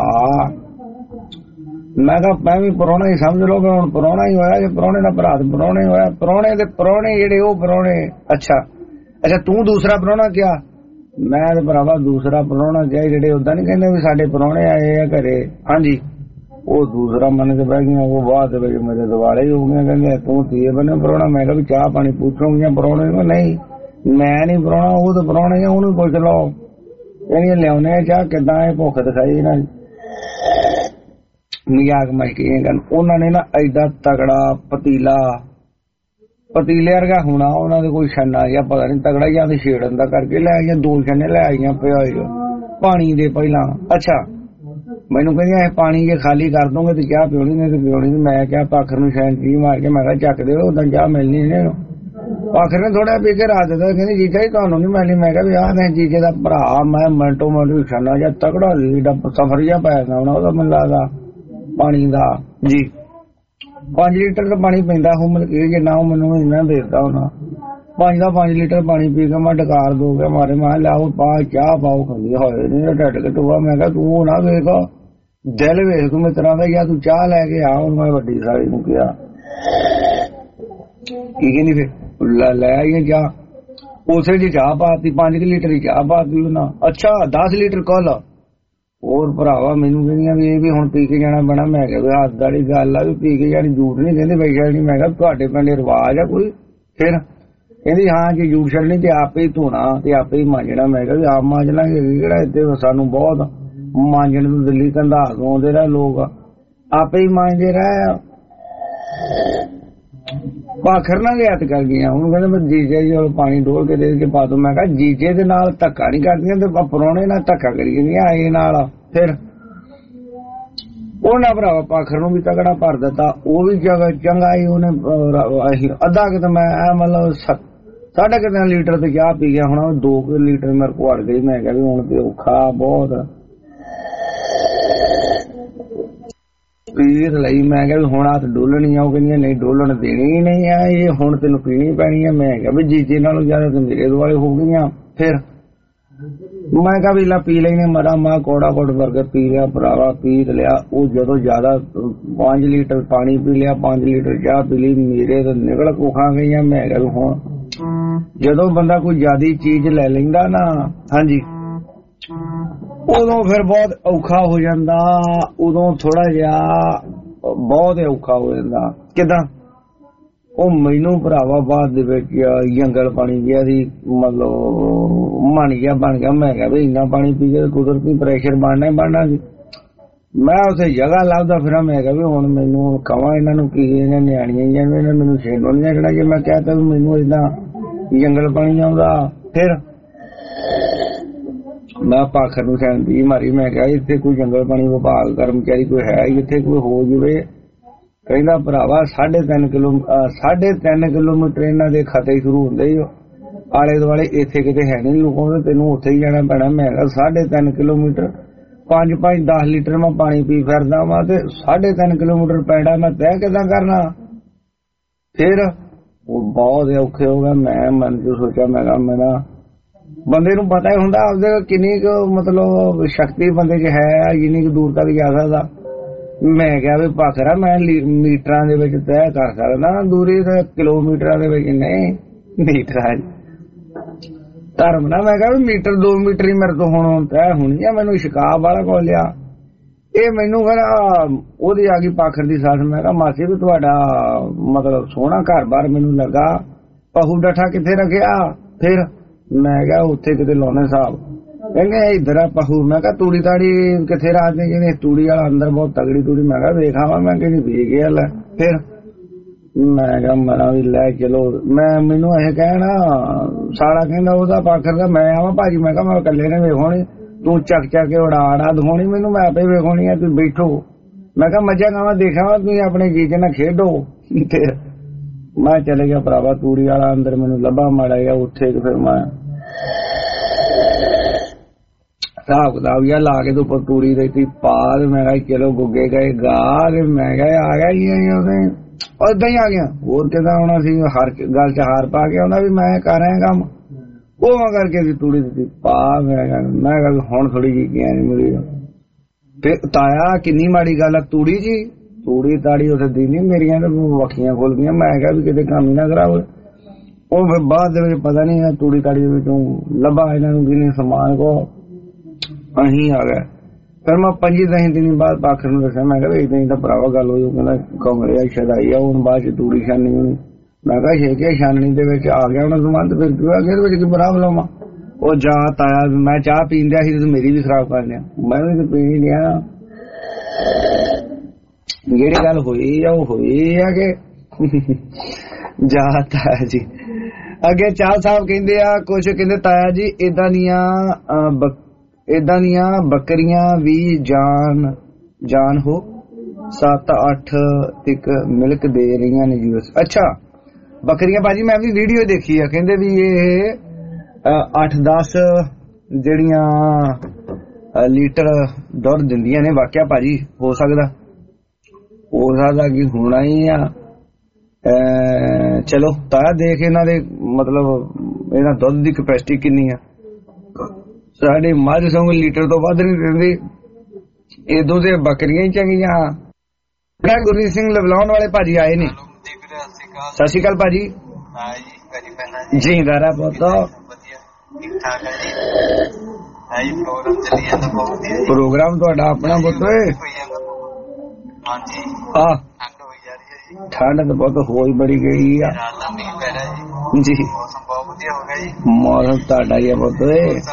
ਮੈਂ ਕਿਹਾ ਮੈਂ ਵੀ ਪ੍ਰਾਹੁਣਾ ਹੀ ਸਮਝ ਲਓ ਹੁਣ ਪ੍ਰਾਹੁਣਾ ਹੀ ਹੋਇਆ ਜੇ ਪ੍ਰਾਹੁਣੇ ਦਾ ਭਰਾ ਤੇ ਪ੍ਰਾਹੁਣੇ ਹੋਇਆ ਪ੍ਰਾਹੁਣੇ ਦੇ ਪ੍ਰਾਹੁਣੇ ਜਿਹੜੇ ਉਹ ਪ੍ਰਾਹੁਣੇ ਅੱਛਾ ਤੂੰ ਦੂਸਰਾ ਪ੍ਰਾਹੁਣਾ ਕਿਹਾ ਮੈਂ ਤੇ ਭਰਾਵਾ ਦੂਸਰਾ ਪ੍ਰਾਹੁਣਾ ਕਿਹਾ ਜਿਹੜੇ ਓਦਾਂ ਨਹੀਂ ਕਹਿੰਦੇ ਵੀ ਸਾਡੇ ਪ੍ਰਾਹੁਣੇ ਆਏ ਆ ਘਰੇ ਹਾਂਜੀ ਉਹ ਦੂਸਰਾ ਮੰਨ ਕੇ ਬਹਿ ਗਈਆਂ ਉਹ ਬਾਅਦ ਵਿੱਚ ਮੇਰੇ ਦੁਆਲੇ ਹੀ ਹੋ ਗਈਆਂ ਕਹਿੰਦੇ ਤੂੰ ਤੀਏ ਬਣੇ ਪ੍ਰਾਹੁਣਾ ਮੈਂ ਕਿਹਾ ਵੀ ਚਾਹ ਪਾਣੀ ਪੁੱਛੋਗੀਆਂ ਪ੍ਰਾਹੁਣੇ ਨੂੰ ਨਹੀਂ ਮੈਂ ਨਹੀਂ ਪ੍ਰਾਹੁਣਾ ਉਹ ਤਾਂ ਪ੍ਰਾਹੁਣੇ ਆ ਉਹਨੂੰ ਪੁੱਛ ਲਓ ਕਹਿੰਦੀਆਂ ਲਿਆਉਣੇ ਚਾਹ ਕਿੱਦਾਂ ਇਹ ਭੁੱਖ ਦਿਖਾਈ ਨਾ ਮਜ਼ਾਕ ਮੈਂ ਕੀ ਗੱਲ ਉਹਨਾਂ ਨੇ ਨਾ ਐਡਾ ਤਗੜਾ ਪਤੀਲੇ ਵਰਗਾ ਹੋਣਾ ਉਹਨਾਂ ਦੇ ਕੋਈ ਛੰਨਾ ਜਾਂ ਪਤਾ ਨਹੀਂ ਤਗੜਾ ਜਾਂ ਤੇ ਛੇੜਨ ਦਾ ਕਰਕੇ ਲੈ ਆਈਆਂ ਦੋ ਛੰਨੇ ਲੈ ਆਈਆਂ ਪਿਆ ਪਾਣੀ ਦੇ ਪਹਿਲਾਂ ਅੱਛਾ ਮੈਨੂੰ ਕਹਿੰਦੀਆਂ ਇਹ ਪਾਣੀ ਜੇ ਖਾਲੀ ਕਰ ਦੋਗੇ ਤੇ ਚਾਹ ਪਿਉਣੀ ਨਹੀਂ ਤੇ ਪਿਉਣੀ ਨਹੀਂ ਮੈਂ ਕਿਹਾ ਪਾਖਰ ਨੂੰ ਸ਼ੈਨ ਜੀ ਮਾਰ ਕੇ ਮੈਂ ਕਿਹਾ ਚੱਕ ਦਿਓ ਉਦਾਂ ਚਾਹ ਮਿਲਣੀ ਨਹੀਂ ਪਾਖਰ ਨੇ ਥੋੜਾ ਪੀ ਕੇ ਰਾਤ ਦਾ ਕਹਿੰਦੀ ਜੀਜਾ ਜੀ ਤੁਹਾਨੂੰ ਨਹੀਂ ਮਿਲਣੀ ਮੈਂ ਕਿਹਾ ਵੀ ਆਹ ਨਹੀਂ ਜੀਜੇ ਦਾ ਭਰਾ ਮੈਂ ਮਿੰਟੋ ਮਿੰਟ ਛੰਨਾ ਜਾਂ ਤਗੜਾ ਸਫਰ ਜਿਹਾ ਪੈ ਗਿਆ ਹੋਣਾ ਉਹਦਾ ਮੈਨੂੰ ਲੱਗਦਾ ਪਾਣੀ ਦਾ ਜੀ 5 ਲੀਟਰ ਦਾ ਪਾਣੀ ਪੈਂਦਾ ਹੋ ਮਤਲਬ ਇਹ ਜੇ ਨਾ ਮੈਨੂੰ ਇਹਨਾਂ ਦੇਤਾ ਹੋਣਾ 5 ਲੀਟਰ ਪਾਣੀ ਪੀ ਕੇ ਮੈਂ ਡਕਾਰ ਦੋ ਗਿਆ ਮਾਰੇ ਮੈਂ ਲਿਆਓ ਪਾ ਚਾਹ ਪਾਓ ਖਾਂਦੀ ਹੋਏ ਨਹੀਂ ਢੱਡ ਕਟੂਆ ਮੈਂ ਕਿਹਾ ਤੂੰ ਨਾ ਵੇਖ ਦਿਲ ਵੇਖ ਤੂੰ ਮਿੱਤਰਾਂ ਦਾ ਜਾਂ ਤੂੰ ਚਾਹ ਲੈ ਕੇ ਆ ਹੁਣ ਮੈਂ ਵੱਡੀ ਸਾਲੀ ਨੂੰ ਕਿਹਾ ਕੀ ਕਹਿੰਦੀ ਫਿਰ ਲੈ ਆਈਏ ਚਾਹ ਉਸੇ ਦੀ ਚਾਹ ਪਾਤੀ 5 ਲੀਟਰ ਦੀ ਚਾਹ ਪਾਤੀ ਉਹਨਾਂ ਅੱਛਾ 10 ਲੀਟਰ ਕੱਲ ਹੋਰ ਭਰਾਵਾ ਮੈਨੂੰ ਕਹਿੰਦੀਆਂ ਵੀ ਇਹ ਵੀ ਹੁਣ ਪੀ ਕੇ ਜਾਣਾ ਬਣਾ ਮੈਂ ਕਿਹਾ ਹੱਥ ਵਾਲੀ ਗੱਲ ਆ ਵੀ ਪੀ ਕੇ ਜਾਣੀ ਝੂਠ ਨਹੀਂ ਕਹਿੰਦੇ ਬੈਠਾ ਨਹੀਂ ਮੈਂ ਕਿਹਾ ਤੁਹਾਡੇ ਪਿੰਡ ਰਿਵਾਜ ਆ ਕੋਈ ਫਿਰ ਕਹਿੰਦੀ ਹਾਂ ਜੇ ਝੂਠ ਛੱਡਣੀ ਤੇ ਆਪੇ ਹੀ ਧੋਣਾ ਤੇ ਆਪੇ ਹੀ ਮਾਂਜਣਾ ਮੈਂ ਕਿਹਾ ਵੀ ਆਪ ਮਾਂਜ ਲਾਂਗੇ ਕਿਹੜਾ ਇੱਥੇ ਸਾਨੂੰ ਬਹੁਤ ਮਾਂਜਣ ਨੂੰ ਦਿੱਲੀ ਕੰਧਾ ਆਉਂਦੇ ਰਹੇ ਲੋਕ ਆਪੇ ਹੀ ਮਾਂਜਦੇ ਰਹੇ ਭਾਖਰ ਨਾਲ ਰਿਆਤ ਕਰ ਗਈਆਂ। ਹੁਣ ਕਹਿੰਦੇ ਮੈਂ ਜੀਜੇ ਜੀ ਪਾਣੀ ਡੋਲ ਕੇ ਦੇ ਕੇ ਪਾ ਦੂੰ। ਮੈਂ ਕਿਹਾ ਜੀਜੇ ਦੇ ਨਾਲ ਧੱਕਾ ਨਹੀਂ ਕਰਦੀਆਂ ਤੇ ਪ੍ਰਾਹੁਣੇ ਨਾਲ ਧੱਕਾ ਕਰੀ ਜਾਂਦੀਆਂ ਆਏ ਨਾਲ। ਫਿਰ ਉਹਨਾਂ ਭਰਾਵਾ ਪਾਖਰ ਨੂੰ ਵੀ ਤਗੜਾ ਭਰ ਦਿੱਤਾ। ਉਹ ਵੀ ਚੰਗਾ ਹੀ ਉਹਨੇ ਅੱਧਾ ਕਿਤੇ ਮੈਂ ਮਤਲਬ 3.5 ਲੀਟਰ ਤੇ ਚਾਹ ਪੀ ਗਿਆ। ਹੁਣ 2 ਲੀਟਰ ਮੇਰੇ ਕੋਲ ਅੜ ਗਈ। ਮੈਂ ਕਿਹਾ ਵੀ ਹੁਣ ਤੇ ਔਖਾ ਬਹੁਤ ਪੀਰ ਲਈ। ਮੈਂ ਕਿਹਾ ਵੀ ਹੁਣ ਹੱਥ ਡੋਲਣੀ ਆ। ਉਹ ਕਹਿੰਦੀਆਂ ਨਹੀਂ ਡੋਲਣ ਦੇਣੀ ਹੀ ਨਹੀਂ ਆ, ਇਹ ਹੁਣ ਤੈਨੂੰ ਪੀਣੀ ਪੈਣੀ ਆ। ਮੈਂ ਕਿਹਾ ਵੀ ਜੀਜੇ ਨਾਲੋਂ ਜ਼ਿਆਦਾ ਤੇ ਮੇਰੇ ਦੁਆਲੇ ਹੋ ਗਈਆਂ। ਫਿਰ ਮੈਂ ਕਿਹਾ ਵੀ ਲਾ ਪੀ ਲੈਨੇ ਮਰਾ ਮਾ ਕੋੜਾ ਕੋੜ ਵਰਗੇ ਪੀ ਲਿਆ ਭਰਾਵਾ, ਪੀ ਲਿਆ। ਉਹ ਜਦੋਂ ਜ਼ਿਆਦਾ 5 ਲੀਟਰ ਪਾਣੀ ਪੀ ਲਿਆ, 5 ਲੀਟਰ ਚਾਹ ਪੀ ਲਈ, ਮੇਰੇ ਤਾਂ ਨਿਕਲ ਕੋਖਾਂ ਗਈਆਂ। ਮੈਂ ਕਿਹਾ ਹੁਣ ਜਦੋਂ ਬੰਦਾ ਕੋਈ ਜ਼ਿਆਦੀ ਚੀਜ਼ ਲੈ ਲੈਂਦਾ ਨਾ, ਹਾਂਜੀ, ਉਦੋਂ ਫਿਰ ਬਹੁਤ ਔਖਾ ਹੋ ਜਾਂਦਾ। ਉਦੋਂ ਥੋੜਾ ਜਿਹਾ ਬਹੁਤ ਔਖਾ ਹੋ ਜਾਂਦਾ। ਕਿਦਾਂ ਉਹ ਮੈਨੂੰ ਭਰਾਵਾ ਬਾਅਦ ਦੇ ਵਿੱਚ ਜੰਗਲ ਪਾਣੀ ਗਿਆ ਸੀ, ਮਤਲਬ ਮਣ ਗਿਆ ਬਣ ਗਿਆ। ਮੈਂ ਕਿਹਾ ਵੀ ਇੰਨਾ ਪਾਣੀ ਪੀ ਕੇ ਕੁਦਰਤੀ ਪ੍ਰੈਸ਼ਰ ਬਣਨਾ ਹੀ ਬਣਨਾ ਸੀ। ਮੈਂ ਉੱਥੇ ਜਗ੍ਹਾ ਲੱਭਦਾ ਫਿਰਾਂ। ਮੈਂ ਕਿਹਾ ਵੀ ਹੁਣ ਮੈਨੂੰ ਕਵਾਂ ਇਹਨਾਂ ਨੂੰ ਕੀ, ਇਹਨਾਂ ਨਿਆਣੀਆਂ ਇਹਨਾਂ ਮੈਨੂੰ ਛੇੜੋ ਨਹੀਂ ਰੱਖਣਾ। ਜੇ ਮੈਂ ਕਹਿ ਤਾ ਵੀ ਮੈਨੂੰ ਏਦਾਂ ਜੰਗਲ ਪਾਣੀ ਆਉਂਦਾ। ਫਿਰ ਮੈਂ ਪਾਖਰ ਨੂੰ ਸੈਂਦੀ ਮਾਰੀ। ਮੈਂ ਕਿਹਾ ਇੱਥੇ ਕੋਈ ਜੰਗਲ ਪਾਣੀ ਵਿਭਾਗ ਕਰਮਚਾਰੀ ਕੋਈ ਹੈ ਇੱਥੇ ਕੋਈ ਹੋ ਜਾਵੇ। ਕਹਿੰਦਾ ਭਰਾਵਾ 3.5 ਕਿਲੋਮੀਟਰ ਇਹਨਾਂ ਦੇ ਖਾਤੇ ਸ਼ੁਰੂ ਹੁੰਦੇ ਹੀ ਆਲੇ ਦੁਆਲੇ, ਇੱਥੇ ਕਿਤੇ ਹੈ ਨਹੀਂ ਲੋਕਾਂ, ਤੈਨੂੰ ਉੱਥੇ ਹੀ ਜਾਣਾ ਪੈਣਾ। ਮੈਂ ਕਿਹਾ 3.5 ਕਿਲੋਮੀਟਰ 5-10 ਲੀਟਰ ਮੈਂ ਪਾਣੀ ਪੀ ਫਿਰਦਾ ਵਾ ਤੇ 3.5 ਕਿਲੋਮੀਟਰ ਪੈਂਡਾ ਮੈਂ ਤੈਅ ਕਿੱਦਾਂ ਕਰਨਾ। ਫਿਰ ਉਹ ਬਹੁਤ ਔਖੇ ਹੋ ਗਿਆ। ਮੈਂ ਮਨ ਚ ਸੋਚਿਆ, ਮੈਂ ਕਿਹਾ ਮੇਰਾ ਬੰਦੇ ਨੂੰ ਪਤਾ ਹੀ ਹੁੰਦਾ ਆਪਦੇ ਕਿੰਨੀ ਕੁ ਮਤਲਬ ਸ਼ਕਤੀ ਬੰਦੇ ਚ ਹੈ, ਜਿੰਨੀ ਕੁ ਦੂਰ ਤੱਕ ਜਾ ਸਕਦਾ। ਮੈਂ ਕਿਹਾ ਵੀ ਪਾਖਰਾ ਮੈਂ ਮੀਟਰਾਂ ਦੇ ਵਿੱਚ ਤੈਅ ਕਰ ਸਕਦਾ ਦੂਰੀ ਤੇ, ਕਿਲੋਮੀਟਰਾਂ ਦੇ ਵਿੱਚ ਨਹੀਂ, ਮੀਟਰਾਂ ਧਰਮ ਨਾ। ਮੈਂ ਕਿਹਾ ਵੀ ਮੀਟਰ 2 ਮੀਟਰ ਹੀ ਮੇਰੇ ਤੋਂ ਹੁਣ ਤੈਅ ਹੋਣੀ ਆ। ਮੈਨੂੰ ਸ਼ਿਕਾਬ ਵਾਲਾ ਕੋਲ ਲਿਆ। ਇਹ ਮੈਨੂੰ ਕਹਿੰਦਾ ਉਹਦੀ ਆ ਗਈ ਪਾਖਰ ਦੀ ਸੱਸ। ਮੈਂ ਕਿਹਾ ਮਾਸੀ ਵੀ ਤੁਹਾਡਾ ਮਤਲਬ ਸੋਹਣਾ ਘਰ-ਬਾਰ ਮੈਨੂੰ ਲੱਗਾ, ਪਹੂ ਡੱਠਾ ਕਿੱਥੇ ਰੱਖਿਆ। ਫਿਰ ਮੈਂ ਕਿਹਾ ਉੱਥੇ ਕਿਤੇ ਲਾਉਣੇ ਸਾਹਿਬ। ਕਹਿੰਦੇ ਇੱਧਰ ਆ ਪਹੂ। ਮੈਂ ਕਿਹਾ ਤੂੜੀ ਤਾੜੀ ਕਿੱਥੇ ਰੱਖਦੇ, ਜਿਹਨੇ ਤੂੜੀ ਵਾਲਾ ਅੰਦਰ ਬਹੁਤ ਤਗੜੀ ਤੂੜੀ। ਮੈਂ ਕਿਹਾ ਵੇਖਾਵਾਂ। ਮੈਂ ਕਹਿੰਦੀ ਵੇਖ ਗਿਆ ਲੈ। ਫਿਰ ਮੈਂ ਕਿਹਾ ਮਨਾ ਵੀ ਲੈ ਚਲੋ। ਮੈਨੂੰ ਇਹ ਕਹਿਣਾ ਸਾਲਾ ਕਹਿੰਦਾ ਉਹਦਾ ਪਾਖਰ ਦਾ ਮੈਂ ਆਵਾਂ ਭਾਜੀ। ਮੈਂ ਕਿਹਾ ਮੈਂ ਇਕੱਲੇ ਨੇ ਵੇਖੋਣੀ, ਤੂੰ ਚੱਕ ਕੇ ਉਡਾ ਦਿਖਾਉਣੀ ਮੈਨੂੰ, ਮੈਂ ਆਪੇ ਵੇਖੋਣੀ ਆ, ਤੂੰ ਬੈਠੋ। ਮੈਂ ਕਿਹਾ ਮੱਝਾਂ ਗਾਵਾਂ ਦੇਖਾਵਾਂ, ਤੁਸੀਂ ਆਪਣੇ ਜੀਜੇ ਨਾਲ ਖੇਡੋ। ਫਿਰ ਮੈਂ ਚਲੇ ਗਿਆ ਭਰਾਵਾ ਤੂੜੀ ਵਾਲਾ ਅੰਦਰ ਮੈਨੂੰ ਲੱਭਾ ਮਾੜਾ ਗਿਆ ਉੱਥੇ। ਫਿਰ ਮੈਂ ਹਿਸਾਬ ਕਿਤਾਬ ਜਿਹਾ ਲਾ ਕੇ ਤੇ ਉੱਪਰ ਤੂੜੀ ਦੇ ਪਾ ਦੇ। ਮੈਂ ਕਿਹਾ ਚਲੋ ਗੁੱਗੇ ਗਏ ਗਾ। ਮੈਂ ਕਿਹਾ ਆ ਗਿਆ ਜੀ ਏਦਾਂ ਹੀ ਆ ਗਿਆ। ਹੋਰ ਕਿਦਾਂ ਆਉਣਾ ਸੀ, ਹਰ ਗੱਲ ਚ ਹਾਰ ਪਾ ਕੇ ਆਉਣਾ ਵੀ ਮੈਂ ਕਰ ਰਿਹਾ ਕੰਮ। ਉਹ ਕਰਕੇ ਵੀ ਤੂੜੀ ਦਿੱਤੀ ਪਾ। ਮੈਂ ਕਿਹਾ ਹੁਣ ਥੋੜੀ ਜਿਹੀ ਗਿਆ ਨੀ ਮਿਲੀ। ਫਿਰ ਤਾਇਆ ਕਿੰਨੀ ਮਾੜੀ ਗੱਲ ਆ ਤੂੜੀ ਜੀ, ਤੂੜੀ ਤਾੜੀ ਉੱਥੇ ਦੀ ਨੀ ਮੇਰੀਆਂ ਵੱਖੀਆਂ ਖੁੱਲ ਗਈਆਂ। ਮੈਂ ਕਿਹਾ ਵੀ ਕਿਤੇ ਕੰਮ ਹੀ ਨਾ ਕਰਾਵੇ। ਉਹ ਫਿਰ ਬਾਅਦ ਦੇ ਵਿੱਚ ਪਤਾ ਨੀ ਤੂੜੀ ਤਾੜੀ ਦੇ ਵਿੱਚੋਂ ਲੱਭਾ ਇਹਨਾਂ ਨੂੰ ਕਿੰਨੇ ਸਮਾਨ ਕੋ ਅਸੀਂ ਆ ਗਏ। ਫਿਰ ਮੈਂ 5-10 ਦਿਨ ਬਾਅਦ ਪਾਖਰ ਨੂੰ ਦੱਸਿਆ। ਮੈਂ ਕਿਹਾ ਇਦਾਂ ਹੀ ਤਾਂ ਭਰਾਵਾ ਗੱਲ ਹੋਈ। ਉਹ ਕਹਿੰਦਾ ਕਮਰੇ ਛਦਾਈ ਆ ਹੁਣ ਬਾਅਦ ਚ ਤੂੜੀ ਛਾਨੀ ਹੋਣੀ। ਮੈਂ ਕਿਹਾ ਛੇਕੇ ਛਾਨਣੀ ਦੇ ਵਿੱਚ ਆ ਗਿਆ ਉਹਨਾਂ ਸਮਾਨ ਤੇ ਫਿਰ ਕਿਉਂ ਆ ਗਿਆ, ਇਹਦੇ ਵਿੱਚ ਕੀ ਬਣਾ ਬਲਾਵਾਂ। ਉਹ ਜਾ ਤਾਇਆ ਮੈਂ ਚਾਹ ਪੀਣ ਦਿਆ ਸੀ ਤੇ ਮੇਰੀ ਵੀ ਖਰਾਬ ਕਰ ਲਿਆ। ਮੈਂ ਵੀ ਪੀਣੀ ਲਿਆ। ਜਿਹੜੀ ਗੱਲ ਹੋਈ ਆ ਉਹ ਹੋਈ ਆ ਕਿ ਜਾ ਤਾਇਆ ਜੀ। ਅੱਗੇ ਚਾਹ ਸਾਹਿਬ ਕਹਿੰਦੇ ਆ ਕੁਛ, ਕਹਿੰਦੇ ਤਾਇਆ ਜੀ ਏਦਾਂ ਦੀਆਂ ਬੱਕਰੀਆਂ ਵੀ ਜਾਨ ਹੋ 7-8 ਤੱਕ ਮਿਲਕ ਦੇ ਰਹੀਆਂ ਨੇ ਯੂਐਸ। ਅੱਛਾ ਬੱਕਰੀਆਂ ਭਾਜੀ ਮੈਂ ਵੀ ਵੀਡੀਓ ਦੇਖੀ ਆ। ਕਹਿੰਦੇ ਵੀ ਇਹ 8-10 ਜਿਹੜੀਆਂ ਲੀਟਰ ਦੁੱਧ ਦਿੰਦੀਆਂ ਨੇ। ਵਾਕਿਆ ਭਾਜੀ ਹੋ ਸਕਦਾ ਕਿ ਹੋਣਾ ਹੀ ਆ। ਚਲੋ ਤਾਇਆ ਦੇਖ ਇਹਨਾਂ ਦੇ ਮਤਲਬ ਇਹਨਾਂ ਦੁੱਧ ਦੀ ਕਪੈਸਿਟੀ ਕਿੰਨੀ ਆ। ਸਾਡੇ ਮੱਝ ਸੰਗ ਲੀਟਰ ਤੋਂ ਵੱਧ ਨਹੀਂ ਦਿੰਦੀ। ਇਦੋਂ ਤੇ ਬੱਕਰੀਆਂ ਹੀ ਚੰਗੀਆਂ। ਗੁਰਜੀਤ ਸਿੰਘ ਲਵਲਾਉਣ ਵਾਲੇ ਭਾਜੀ ਆਏ ਨੇ। ਸਤਿ ਸ਼੍ਰੀ ਅਕਾਲ ਭਾਜੀ। ਜੀ ਦਾਰਾ ਪੁੱਤ ਪ੍ਰੋਗਰਾਮ ਤੁਹਾਡਾ ਆਪਣਾ ਪੁੱਤ ਆ। ਠੰਡ ਤਾਂ ਬਹੁਤ ਹੋ ਹੀ ਬੜੀ ਗਈ ਆ ਜੀ। ਮੌਸਮ ਤੁਹਾਡਾ ਹੀ ਆ ਪੁੱਤ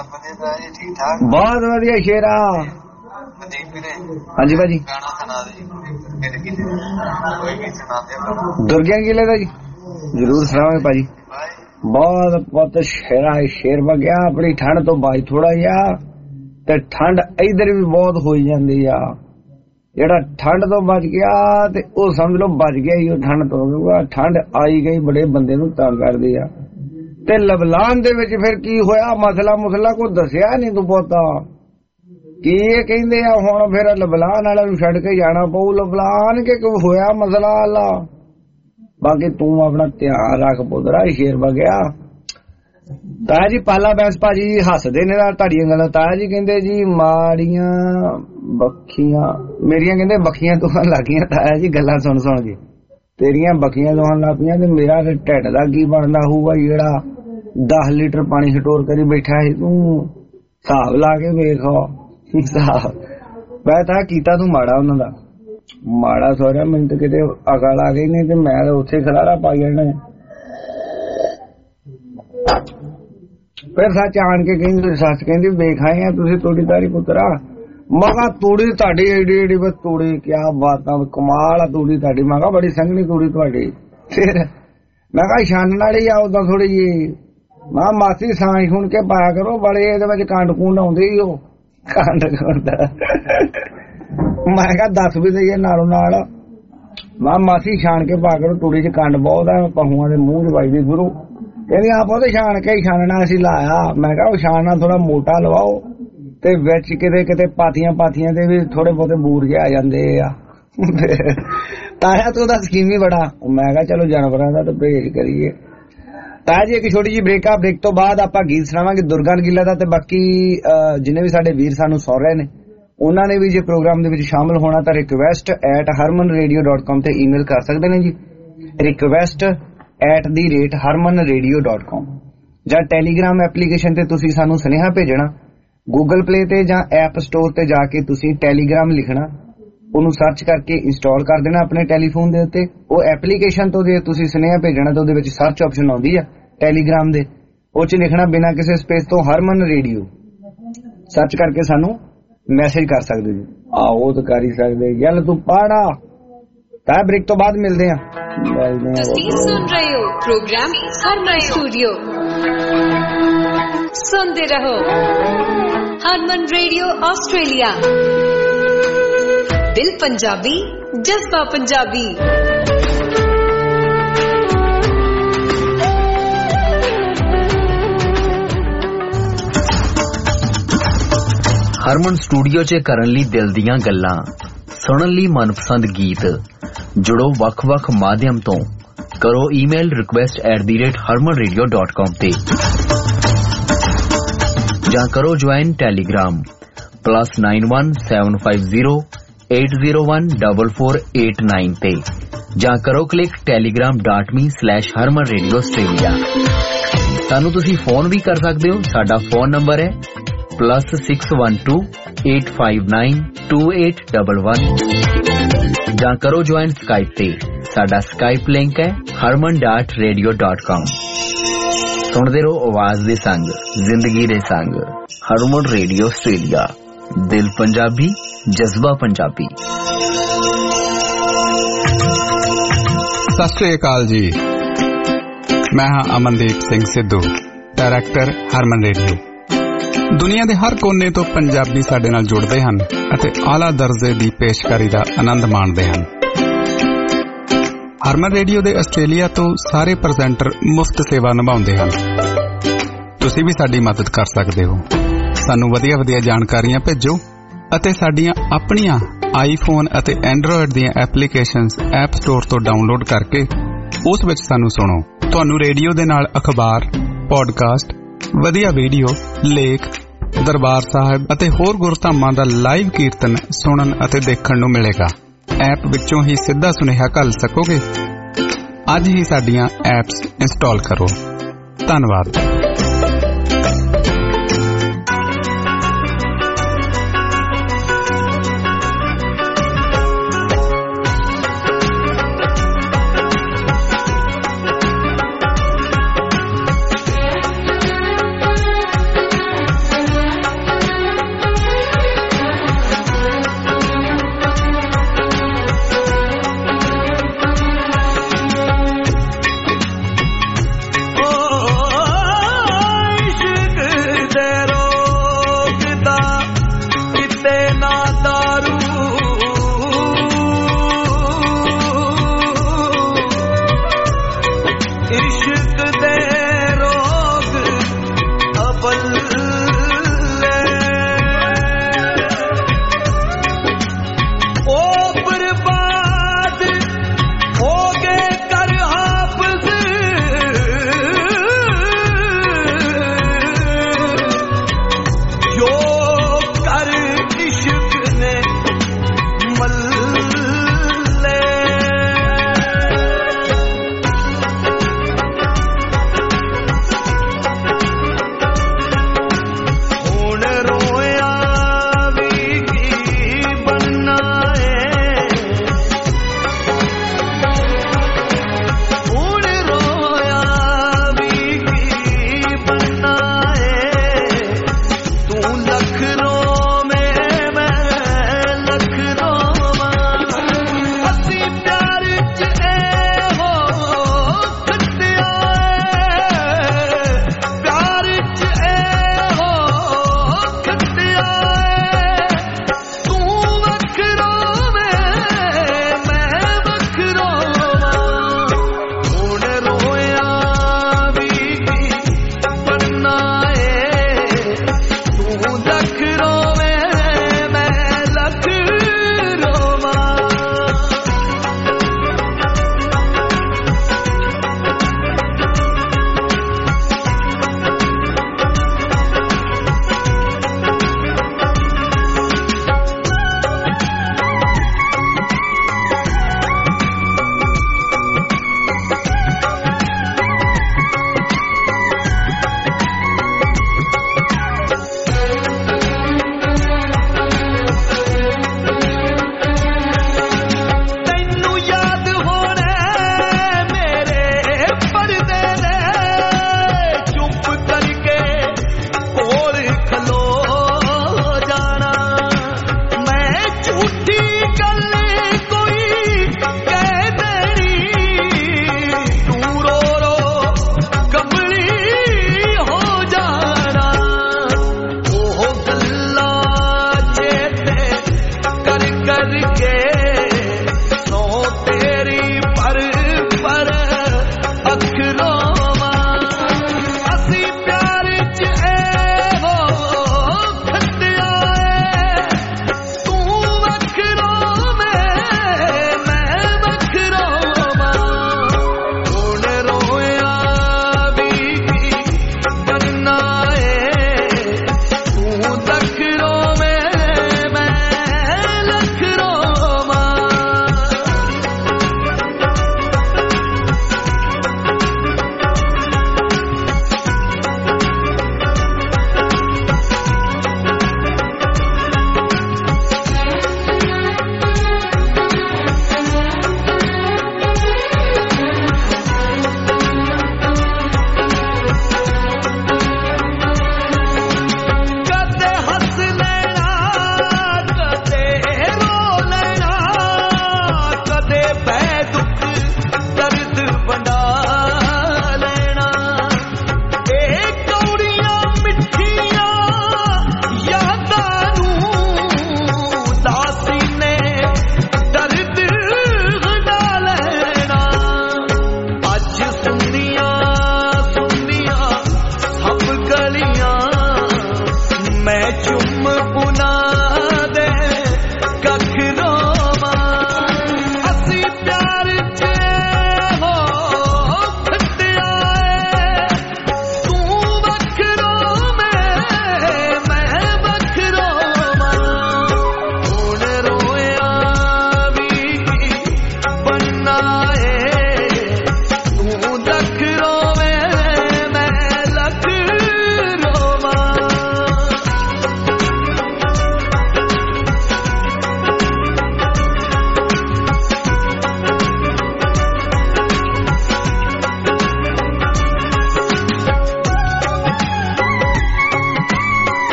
ਬਹੁਤ ਵਧੀਆ ਸ਼ੇਰਾ। ਹਾਂਜੀ ਭਾਜੀ ਦੁਰਗਿਆਂ ਕਿਲੇ ਦਾ ਜੀ जरूर सुनावे भाजी। बहुत पुत शेरा शेर वगया अपनी ठंड तो बाज थोड़ा जा ते ठंड इधर भी बहुत हो जाती आ। जेड़ा ठंड तो बच गया ते ओ समझ लो बच गया ही ठंड तो। ठंड आई गई बड़े बंदे नूं तंग करदी आ। ते लबलान दे विच फिर की होया मसला मुसला को दसिया नहीं तू पोता की ये कहंदे आ हुण फिर लबलान वाला नूं छड्ड के जाना पऊ लबलान के होया मसला आला। बाकी तू अपना ध्यान रख पुत्तरा शेर वगया। ताया जी पाला बैस भाजी हसदे ने तुहाडियां गल्लां। ताया जी कहंदे जी माड़ियां बखियां मेरियां कहंदे बखियां दुखन लग गईयां। ताया जी गल्लां सुन सुन के तेरियां बखियां दुखन लग पईयां ते मेरा ढिड दा की बनदा होऊगा जेड़ा 10 लीटर पानी स्टोर करी बैठा है। तू हिसाब ला के वेख मैं तां कीता तू माड़ा उन्हां दा माड़ा सोचा मैनूं ते किते अकल आ गई नहीं ते मैं उत्थे खलारा पाई जाना। फिर सच आन के कहंदी सच कहंदी वेख आए हैं तुसीं तूड़ी तारी पुत्तरा। मगा तूड़ी तुहाडी एडी एडी बस तूड़ी क्या बातां कमाल आ तूड़ी तुहाडी। मगा बड़ी संघनी तूड़ी तुहाडी। फिर मैं कहा छानण वाली आ उदां थोड़ी जी। मैं मासी सांस सुन के पाया करो बड़े इहदे विच कंड कुंड आउंदे ही हो कंड कुंड। मैं कहा दस भी दईए नालों नाल। मैं मासी छान के पा करो तूड़ी च कंड बहुत है पहुआं दे मूंह च वजदी गुरु। कहंदी आप तो छान के ही छानना असीं लाया। मैं कहा छानना थोड़ा मोटा लवाओ ते विच किते किते पाथियां पाथियां दे भी थोड़े बहुते बूर जे आ जांदे आ। ताया तो दा स्कीम ही बड़ा। मैं कहा चलो जानवरां दा ते परहेज करिए। ताया जी एक छोटी जी ब्रेक आ। ब्रेक तो बाद आपां गीत सुणावांगे दुर्गन गिੱਲਾ दा ते बाकी जिन्ने भी साडे वीर सानू सुण रहे ने उन्हां ने भी जे प्रोग्राम दे विच शामिल होना तां request@harmanradio.com ते ईमेल कर सकदे ने जी। request@harmanradio.com जां टेलीग्राम एप्लीकेशन ते तुसीं सानू सुनेहा भेजना। गूगल प्ले ते जां ऐप स्टोर ते जाके तुसीं टेलीग्राम लिखना ਉਹਨੂੰ ਸਰਚ ਕਰਕੇ ਇੰਸਟਾਲ ਕਰ ਦੇਣਾ ਆਪਣੇ ਟੈਲੀਫੋਨ ਦੇ ਉੱਤੇ। ਉਹ ਐਪਲੀਕੇਸ਼ਨ ਤੋਂ ਜੇ ਤੁਸੀਂ ਸੁਨੇਹਾ ਭੇਜਣਾ ਤਾਂ ਉਹਦੇ ਵਿੱਚ ਸਰਚ ਆਪਸ਼ਨ ਆਉਂਦੀ ਆ ਟੈਲੀਗ੍ਰਾਮ ਦੇ। ਉਹ 'ਚ ਲਿਖਣਾ ਬਿਨਾਂ ਕਿਸੇ ਸਪੇਸ ਤੋਂ ਹਰਮਨ ਰੇਡੀਓ ਸਰਚ ਕਰਕੇ ਸਾਨੂੰ ਮੈਸੇਜ ਕਰ ਸਕਦੇ ਜੀ। ਆਹੋ ਤਾਂ ਕਰ ਹੀ ਸਕਦੇ। ਗੱਲ ਤੂੰ ਪਾੜਾ ਤਾਂ ਬ੍ਰੇਕ ਤੋਂ ਬਾਅਦ ਮਿਲਦੇ ਆ। ਤੁਸੀਂ ਸੁਣ ਰਹੇ ਹੋ ਪ੍ਰੋਗਰਾਮ ਹਰਮਨ ਸਟੂਡੀਓ। ਸੁਣਦੇ ਰਹੋ ਹਰਮਨ ਰੇਡੀਓ ਆਸਟ੍ਰੇਲੀਆ। दिल पंजाबी जज्बा पंजाबी। ਹਰਮਨ ਸਟੂਡੀਓ 'ਚ ਕਰਨ ਲਈ ਦਿਲ ਦੀਆਂ ਗੱਲਾਂ, ਸੁਣਨ ਲਈ ਮਨਪਸੰਦ ਗੀਤ। ਜੁੜੋ ਵੱਖ-ਵੱਖ ਮਾਧਿਅਮ ਤੋਂ। ਕਰੋ ਈਮੇਲ request@harmanradio.com ਤੇ ਜਾਂ ਕਰੋ ਜੁਆਇਨ ਟੈਲੀਗ੍ਰਾਮ +91 750 8014489 ਤੇ ਜਾਂ ਕਰੋ ਕਲਿੱਕ telegram.me/harmanradioaustralia। ਸਾਨੂੰ ਤੁਸੀਂ ਫੋਨ ਵੀ ਕਰ ਸਕਦੇ ਹੋ। ਸਾਡਾ ਫੋਨ ਨੰਬਰ ਹੈ +612 859 2811 ਜਾਂ ਕਰੋ ਜੁਆਇਨ ਸਕਾਈਪ ਤੇ। ਸਾਡਾ ਸਕਾਈਪ ਲਿੰਕ ਹੈ harman.radio.com। ਸੁਣਦੇ ਰਹੋ ਆਵਾਜ਼ ਦੇ ਸੰਗ ਜ਼ਿੰਦਗੀ ਦੇ ਸੰਗ। Harman radio Australia. ਦਿਲ ਪੰਜਾਬੀ ਜਜ਼ਬਾ ਪੰਜਾਬੀ। ਸਤਿ ਸ਼੍ਰੀ ਅਕਾਲ ਜੀ। ਮੈਂ ਹਾਂ ਅਮਨਦੀਪ ਸਿੰਘ ਸਿੱਧੂ, ਡਾਇਰੈਕਟਰ ਹਰਮਨ ਰੇਡੀਓ। ਦੁਨੀਆ ਦੇ ਹਰ ਕੋਨੇ ਤੋਂ ਪੰਜਾਬੀ ਸਾਡੇ ਨਾਲ ਜੁੜਦੇ ਹਨ ਅਤੇ ਆਲਾ ਦਰਜੇ ਦੀ ਪੇਸ਼ਕਾਰੀ ਦਾ ਆਨੰਦ ਮਾਣਦੇ ਹਨ। ਹਰਮਨ ਰੇਡੀਓ ਦੇ ਆਸਟ੍ਰੇਲੀਆ ਤੋਂ ਸਾਰੇ ਪ੍ਰੈਜ਼ੈਂਟਰ ਮੁਫਤ ਸੇਵਾ ਨਿਭਾਉਂਦੇ ਹਨ। ਤੁਸੀਂ ਵੀ ਸਾਡੀ ਮਦਦ ਕਰ ਸਕਦੇ ਹੋ। ਸਾਨੂੰ ਵਧੀਆ ਜਾਣਕਾਰੀਆਂ ਭੇਜੋ ਅਤੇ ਸਾਡੀਆਂ ਆਪਣੀਆਂ ਆਈਫੋਨ ਅਤੇ ਐਂਡਰੋਇਡ ਦੀਆਂ ਐਪਲੀਕੇਸ਼ਨਸ ਐਪ ਸਟੋਰ ਤੋਂ ਡਾਊਨਲੋਡ ਕਰਕੇ ਉਸ ਵਿੱਚ ਸਾਨੂੰ ਸੁਣੋ। ਤੁਹਾਨੂੰ ਰੇਡੀਓ ਦੇ ਨਾਲ ਅਖਬਾਰ, ਪੋਡਕਾਸਟ, ਵਧੀਆ ਵੀਡੀਓ, ਲੇਖ, ਦਰਬਾਰ ਸਾਹਿਬ ਅਤੇ ਹੋਰ ਗੁਰਧਾਮਾਂ ਦਾ ਲਾਈਵ ਕੀਰਤਨ ਸੁਣਨ ਅਤੇ ਦੇਖਣ ਨੂੰ ਮਿਲੇਗਾ। ਐਪ ਵਿੱਚੋਂ ਹੀ ਸਿੱਧਾ ਸੁਨੇਹਾ ਘੱਲ ਸਕੋਗੇ। ਅੱਜ ਹੀ ਸਾਡੀਆਂ ਐਪਸ ਇੰਸਟਾਲ ਕਰੋ। ਧੰਨਵਾਦ।